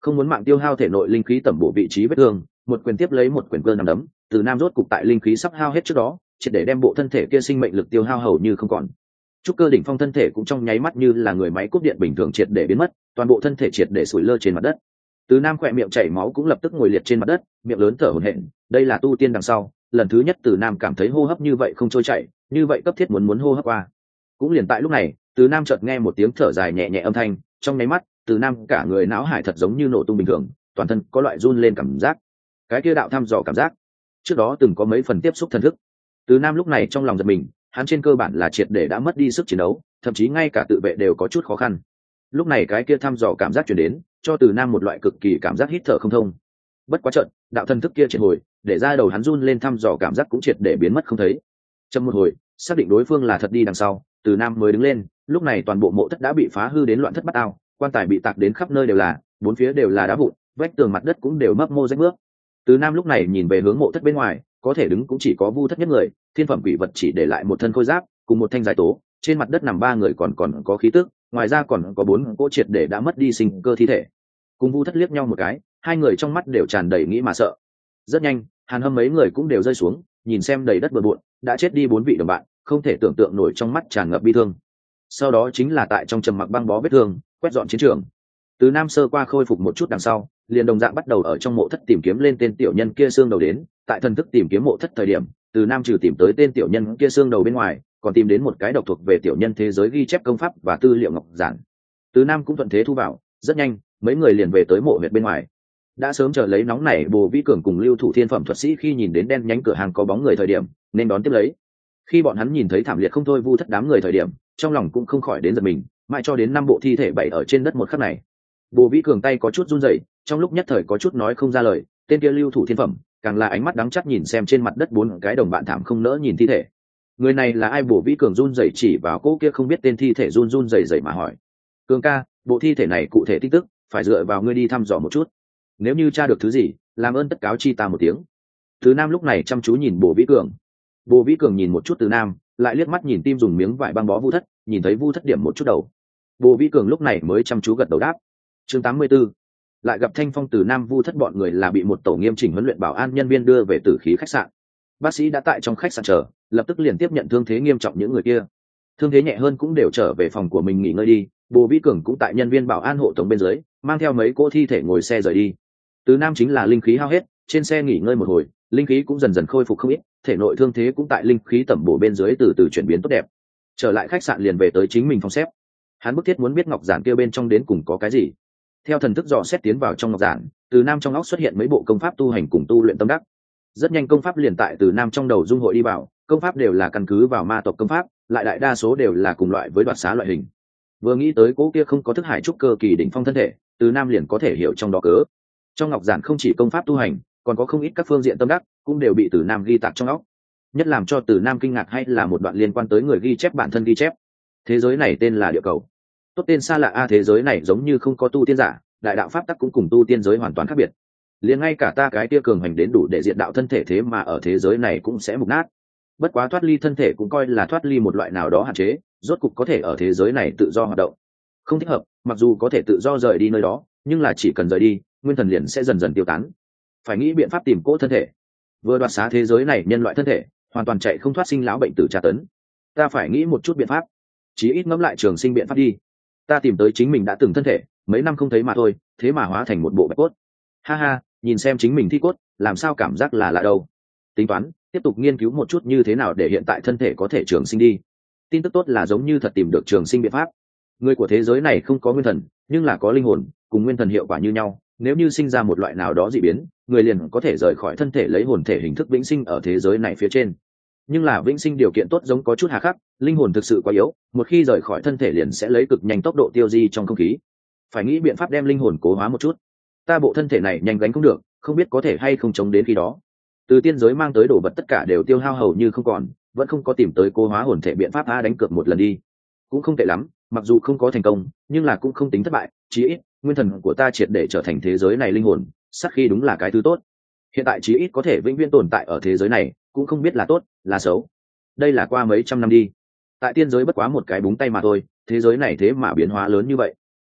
Không muốn mạng tiêu hao thể nội linh khí tẩm bổ vị trí vết thương, một quyền tiếp lấy một quyền cơ nằm đấm, Từ Nam rốt cục tại linh khí sắp hao hết trước đó, triệt để đem bộ thân thể kia sinh mệnh lực tiêu hao hầu như không còn. Trúc cơ đỉnh phong thân thể cũng trong nháy mắt như là người máy cúp điện bình thường triệt để biến mất, toàn bộ thân thể triệt để sủi lơ trên mặt đất. Từ Nam khỏe miệng chảy máu cũng lập tức ngồi liệt trên mặt đất, miệng lớn thở hổn hển. Đây là tu tiên đằng sau, lần thứ nhất Từ Nam cảm thấy hô hấp như vậy không trôi chảy, như vậy cấp thiết muốn muốn hô hấp qua. Cũng liền tại lúc này, Từ Nam chợt nghe một tiếng thở dài nhẹ nhẹ âm thanh, trong nháy mắt, Từ Nam cả người não hải thật giống như nổ tung bình thường, toàn thân có loại run lên cảm giác. Cái kia đạo thăm dò cảm giác, trước đó từng có mấy phần tiếp xúc thần thức. Từ Nam lúc này trong lòng giật mình, hắn trên cơ bản là triệt để đã mất đi sức chiến đấu, thậm chí ngay cả tự vệ đều có chút khó khăn. Lúc này cái kia thăm dò cảm giác truyền đến, cho Từ Nam một loại cực kỳ cảm giác hít thở không thông. Bất quá trận, đạo thần thức kia triệt hồi, để ra đầu hắn run lên thăm dò cảm giác cũng triệt để biến mất không thấy. Trong một hồi, xác định đối phương là thật đi đằng sau, Từ Nam mới đứng lên. Lúc này toàn bộ mộ thất đã bị phá hư đến loạn thất bát ao, quan tài bị tạc đến khắp nơi đều là, bốn phía đều là đá vụn, vách tường mặt đất cũng đều mấp mô rách bước. Từ Nam lúc này nhìn về hướng mộ thất bên ngoài, có thể đứng cũng chỉ có Vu Thất nhất người, thiên phẩm quỷ vật chỉ để lại một thân khôi giáp cùng một thanh giải tố, trên mặt đất nằm ba người còn còn có khí tức, ngoài ra còn có bốn cỗ triệt để đã mất đi sinh cơ thi thể. Cùng Vu Thất liếc nhau một cái, hai người trong mắt đều tràn đầy nghĩ mà sợ. Rất nhanh, Hàn Hâm mấy người cũng đều rơi xuống, nhìn xem đầy đất bừa bộn, đã chết đi bốn vị đồng bạn, không thể tưởng tượng nổi trong mắt tràn ngập bi thương. Sau đó chính là tại trong trầm mặc băng bó vết thương, quét dọn chiến trường. Từ Nam sơ qua khôi phục một chút đằng sau, liền đồng dạng bắt đầu ở trong mộ thất tìm kiếm lên tên tiểu nhân kia xương đầu đến. Tại thần thức tìm kiếm mộ thất thời điểm, Từ Nam trừ tìm tới tên tiểu nhân kia xương đầu bên ngoài, còn tìm đến một cái độc thuộc về tiểu nhân thế giới ghi chép công pháp và tư liệu ngọc giản. Từ Nam cũng thuận thế thu vào. Rất nhanh, mấy người liền về tới mộ huyệt bên ngoài. Đã sớm chờ lấy nóng nảy Bồ Vĩ Cường cùng Lưu Thủ Thiên phẩm thuật sĩ khi nhìn đến đen nhánh cửa hàng có bóng người thời điểm, nên đón tiếp lấy. Khi bọn hắn nhìn thấy thảm liệt không thôi Vu Thất đám người thời điểm, trong lòng cũng không khỏi đến giật mình, mãi cho đến năm bộ thi thể bày ở trên đất một khắc này. Bồ Vĩ Cường tay có chút run rẩy, trong lúc nhất thời có chút nói không ra lời. Tên kia Lưu Thủ Thiên phẩm, càng là ánh mắt đắng chắt nhìn xem trên mặt đất bốn cái đồng bạn thảm không nỡ nhìn thi thể. Người này là ai? Bồ Vĩ Cường run rẩy chỉ vào cô kia không biết tên thi thể run run rẩy rẩy mà hỏi. Cường ca, bộ thi thể này cụ thể tin tức, phải dựa vào ngươi đi thăm dò một chút. Nếu như tra được thứ gì, làm ơn tất cáo chi ta một tiếng. Từ Nam lúc này chăm chú nhìn Bồ Vĩ Cường. Bồ Vĩ Cường nhìn một chút Từ Nam, lại liếc mắt nhìn tim dùng miếng vải băng bó Vu Thất, nhìn thấy Vu Thất điểm một chút đầu. Bồ Vĩ Cường lúc này mới chăm chú gật đầu đáp. Chương tám mươi 84. Lại gặp Thanh Phong Từ Nam Vu Thất bọn người là bị một tổ nghiêm chỉnh huấn luyện bảo an nhân viên đưa về tử khí khách sạn. Bác sĩ đã tại trong khách sạn chờ, lập tức liền tiếp nhận thương thế nghiêm trọng những người kia. Thương thế nhẹ hơn cũng đều trở về phòng của mình nghỉ ngơi đi. Bồ Vĩ Cường cũng tại nhân viên bảo an hộ tống bên dưới, mang theo mấy cỗ thi thể ngồi xe rời đi. Từ Nam chính là linh khí hao hết, trên xe nghỉ ngơi một hồi, linh khí cũng dần dần khôi phục không ít, thể nội thương thế cũng tại linh khí tẩm bổ bên dưới từ từ chuyển biến tốt đẹp. Trở lại khách sạn liền về tới chính mình phòng xếp. Hắn bức thiết muốn biết ngọc giản kia bên trong đến cùng có cái gì. Theo thần thức dò xét tiến vào trong ngọc giản, Từ Nam trong óc xuất hiện mấy bộ công pháp tu hành cùng tu luyện tâm đắc. Rất nhanh công pháp liền tại Từ Nam trong đầu dung hội đi vào, công pháp đều là căn cứ vào ma tộc công pháp, lại đại đa số đều là cùng loại với đoạt xá loại hình. Vừa nghĩ tới cố kia không có thức hải trúc cơ kỳ đỉnh phong thân thể, Từ Nam liền có thể hiểu trong đó cớ. Trong ngọc giản không chỉ công pháp tu hành, còn có không ít các phương diện tâm đắc, cũng đều bị Từ Nam ghi tạc trong óc. Nhất làm cho Từ Nam kinh ngạc hay là một đoạn liên quan tới người ghi chép bản thân ghi chép. Thế giới này tên là địa cầu. Tốt tên xa lạ a, thế giới này giống như không có tu tiên giả, đại đạo pháp tắc cũng cùng tu tiên giới hoàn toàn khác biệt. Liền ngay cả ta cái tia cường hành đến đủ để diệt đạo thân thể thế mà ở thế giới này cũng sẽ mục nát. Bất quá thoát ly thân thể cũng coi là thoát ly một loại nào đó hạn chế, rốt cục có thể ở thế giới này tự do hoạt động. Không thích hợp, mặc dù có thể tự do rời đi nơi đó, nhưng là chỉ cần rời đi, nguyên thần liền sẽ dần dần tiêu tán. Phải nghĩ biện pháp tìm cỗ thân thể. Vừa đoạt xá thế giới này nhân loại thân thể, hoàn toàn chạy không thoát sinh lão bệnh tử tra tấn. Ta phải nghĩ một chút biện pháp, chí ít ngẫm lại trường sinh biện pháp đi. Ta tìm tới chính mình đã từng thân thể, mấy năm không thấy mà thôi, thế mà hóa thành một bộ bạch cốt. Ha ha, nhìn xem chính mình thi cốt, làm sao cảm giác là lạ đâu. Tính toán, tiếp tục nghiên cứu một chút như thế nào để hiện tại thân thể có thể trường sinh đi. Tin tức tốt là giống như thật tìm được trường sinh biện pháp. Người của thế giới này không có nguyên thần, nhưng là có linh hồn, cùng nguyên thần hiệu quả như nhau. Nếu như sinh ra một loại nào đó dị biến, người liền có thể rời khỏi thân thể lấy hồn thể hình thức vĩnh sinh ở thế giới này phía trên. Nhưng là vĩnh sinh điều kiện tốt giống có chút hà khắc, linh hồn thực sự quá yếu, một khi rời khỏi thân thể liền sẽ lấy cực nhanh tốc độ tiêu di trong không khí. Phải nghĩ biện pháp đem linh hồn cố hóa một chút. Ta bộ thân thể này nhanh gánh không được, không biết có thể hay không chống đến khi đó. Từ tiên giới mang tới đồ vật tất cả đều tiêu hao hầu như không còn, vẫn không có tìm tới cố hóa hồn thể biện pháp. A, đánh cược một lần đi. Cũng không tệ lắm, mặc dù không có thành công, nhưng là cũng không tính thất bại, chí ít nguyên thần của ta triệt để trở thành thế giới này linh hồn, sắc khi đúng là cái thứ tốt. Hiện tại chí ít có thể vĩnh viễn tồn tại ở thế giới này, cũng không biết là tốt là xấu. Đây là qua mấy trăm năm đi, tại tiên giới bất quá một cái búng tay mà thôi, thế giới này thế mà biến hóa lớn như vậy.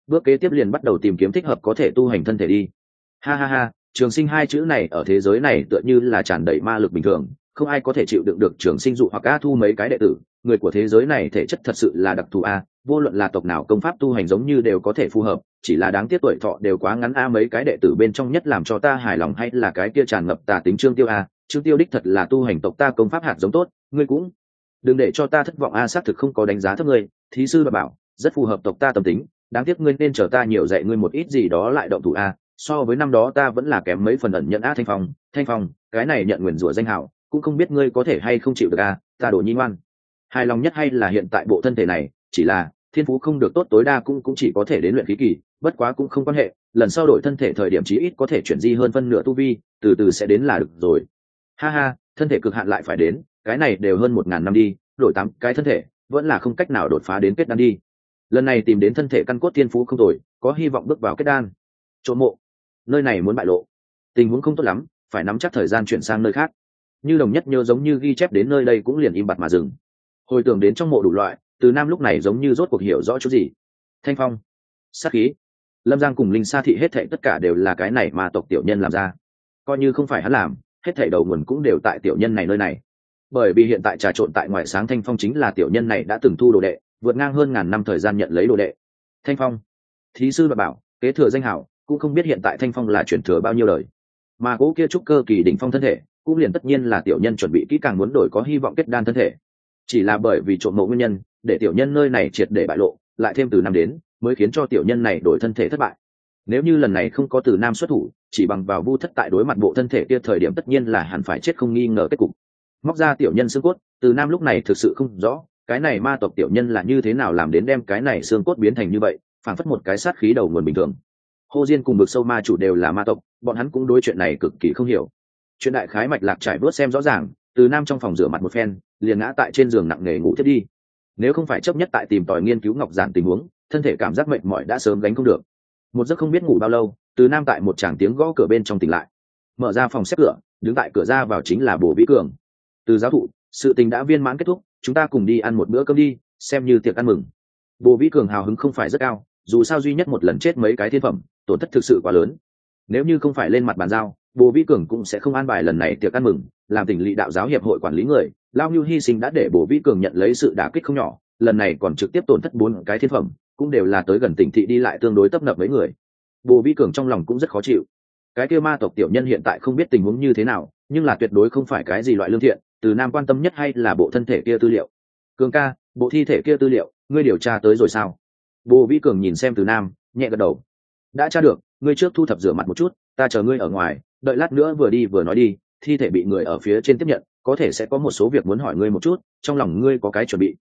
bước kế tiếp liền bắt đầu tìm kiếm thích hợp có thể tu hành thân thể đi. Ha ha ha, trường sinh hai chữ này ở thế giới này tựa như là tràn đầy ma lực bình thường, không ai có thể chịu đựng được trường sinh dụ hoặc a thu mấy cái đệ tử. Người của thế giới này thể chất thật sự là đặc thù a, vô luận là tộc nào công pháp tu hành giống như đều có thể phù hợp, chỉ là đáng tiếc tuổi thọ đều quá ngắn a. Mấy cái đệ tử bên trong nhất làm cho ta hài lòng hay là cái kia tràn ngập tà tính Trương Tiêu a. Trương Tiêu đích thật là tu hành tộc ta công pháp hạt giống tốt, ngươi cũng đừng để cho ta thất vọng a. Xác thực không có đánh giá thấp ngươi, thí sư bà bảo rất phù hợp tộc ta tâm tính, đáng tiếc ngươi nên chờ ta nhiều dạy ngươi một ít gì đó lại động thủ a. So với năm đó ta vẫn là kém mấy phần ẩn nhận a. Thanh Phong, Thanh Phong, cái này nhận nguyền rủa danh hào cũng không biết ngươi có thể hay không chịu được a. Ta đổ nhi ngoan, hài lòng nhất hay là hiện tại bộ thân thể này, chỉ là thiên phú không được tốt tối đa cũng cũng chỉ có thể đến luyện khí kỳ, bất quá cũng không quan hệ, lần sau đổi thân thể thời điểm chí ít có thể chuyển di hơn phân nửa tu vi, từ từ sẽ đến là được rồi. Ha ha, thân thể cực hạn lại phải đến, cái này đều hơn một ngàn năm đi, đổi tám cái thân thể vẫn là không cách nào đột phá đến kết đan đi. Lần này tìm đến thân thể căn cốt thiên phú không tồi, có hy vọng bước vào kết đan. Trộm mộ, nơi này muốn bại lộ, tình huống không tốt lắm, phải nắm chắc thời gian chuyển sang nơi khác. Như Đồng Nhất nhớ giống như ghi chép đến nơi đây cũng liền im bặt mà dừng. Hồi tưởng đến trong mộ đủ loại, Từ Nam lúc này giống như rốt cuộc hiểu rõ chút gì. Thanh phong, sát khí, Lâm Giang cùng Linh Sa thị hết thảy tất cả đều là cái này mà tộc tiểu nhân làm ra. Coi như không phải hắn làm, hết thảy đầu nguồn cũng đều tại tiểu nhân này nơi này. Bởi vì hiện tại trà trộn tại ngoại sáng Thanh Phong chính là tiểu nhân này đã từng thu đồ đệ, vượt ngang hơn ngàn năm thời gian nhận lấy đồ đệ. Thanh Phong, thí sư bà bảo, kế thừa danh hảo, cũng không biết hiện tại Thanh Phong là chuyển thừa bao nhiêu đời. Mà cố kia trúc cơ kỳ đỉnh phong thân thể, cũng liền tất nhiên là tiểu nhân chuẩn bị kỹ càng muốn đổi có hy vọng kết đan thân thể. Chỉ là bởi vì trộm mộ nguyên nhân, để tiểu nhân nơi này triệt để bại lộ, lại thêm Từ Nam đến, mới khiến cho tiểu nhân này đổi thân thể thất bại. Nếu như lần này không có Từ Nam xuất thủ, chỉ bằng vào Vu Thất tại đối mặt bộ thân thể kia thời điểm tất nhiên là hẳn phải chết không nghi ngờ kết cục. Móc ra tiểu nhân xương cốt, Từ Nam lúc này thực sự không rõ, cái này ma tộc tiểu nhân là như thế nào làm đến đem cái này xương cốt biến thành như vậy, phản phất một cái sát khí đầu nguồn bình thường. Hồ Diên cùng Bực Sâu ma chủ đều là ma tộc, bọn hắn cũng đối chuyện này cực kỳ không hiểu. Chuyện đại khái mạch lạc trải bớt xem rõ ràng, Từ Nam trong phòng rửa mặt một phen, liền ngã tại trên giường nặng nề ngủ thiết đi. Nếu không phải chấp nhất tại tìm tòi nghiên cứu ngọc giản tình huống, thân thể cảm giác mệt mỏi đã sớm gánh không được. Một giấc không biết ngủ bao lâu, Từ Nam tại một tràng tiếng gõ cửa bên trong tỉnh lại. Mở ra phòng xếp cửa, đứng tại cửa ra vào chính là Bồ Vĩ Cường. Từ giáo thụ, sự tình đã viên mãn kết thúc, chúng ta cùng đi ăn một bữa cơm đi, xem như tiệc ăn mừng. Bồ Vĩ Cường hào hứng không phải rất cao, dù sao duy nhất một lần chết mấy cái thiên phẩm, tổn thất thực sự quá lớn. Nếu như không phải lên mặt bàn giao, Bồ Vĩ Cường cũng sẽ không an bài lần này tiệc ăn mừng. Làm tỉnh lỵ đạo giáo hiệp hội quản lý người, Lao Nhu hy sinh đã để Bồ Vĩ Cường nhận lấy sự đả kích không nhỏ, lần này còn trực tiếp tổn thất bốn cái thiên phẩm, cũng đều là tới gần tỉnh thị đi lại tương đối tấp nập mấy người. Bồ Vĩ Cường trong lòng cũng rất khó chịu. Cái kia ma tộc tiểu nhân hiện tại không biết tình huống như thế nào, nhưng là tuyệt đối không phải cái gì loại lương thiện. Từ Nam quan tâm nhất hay là bộ thân thể kia tư liệu. Cường ca, bộ thi thể kia tư liệu, ngươi điều tra tới rồi sao? Bồ Vĩ Cường nhìn xem Từ Nam, nhẹ gật đầu. Đã tra được, ngươi trước thu thập rửa mặt một chút, ta chờ ngươi ở ngoài, đợi lát nữa vừa đi vừa nói đi. Thi thể bị người ở phía trên tiếp nhận, có thể sẽ có một số việc muốn hỏi ngươi một chút, trong lòng ngươi có cái chuẩn bị.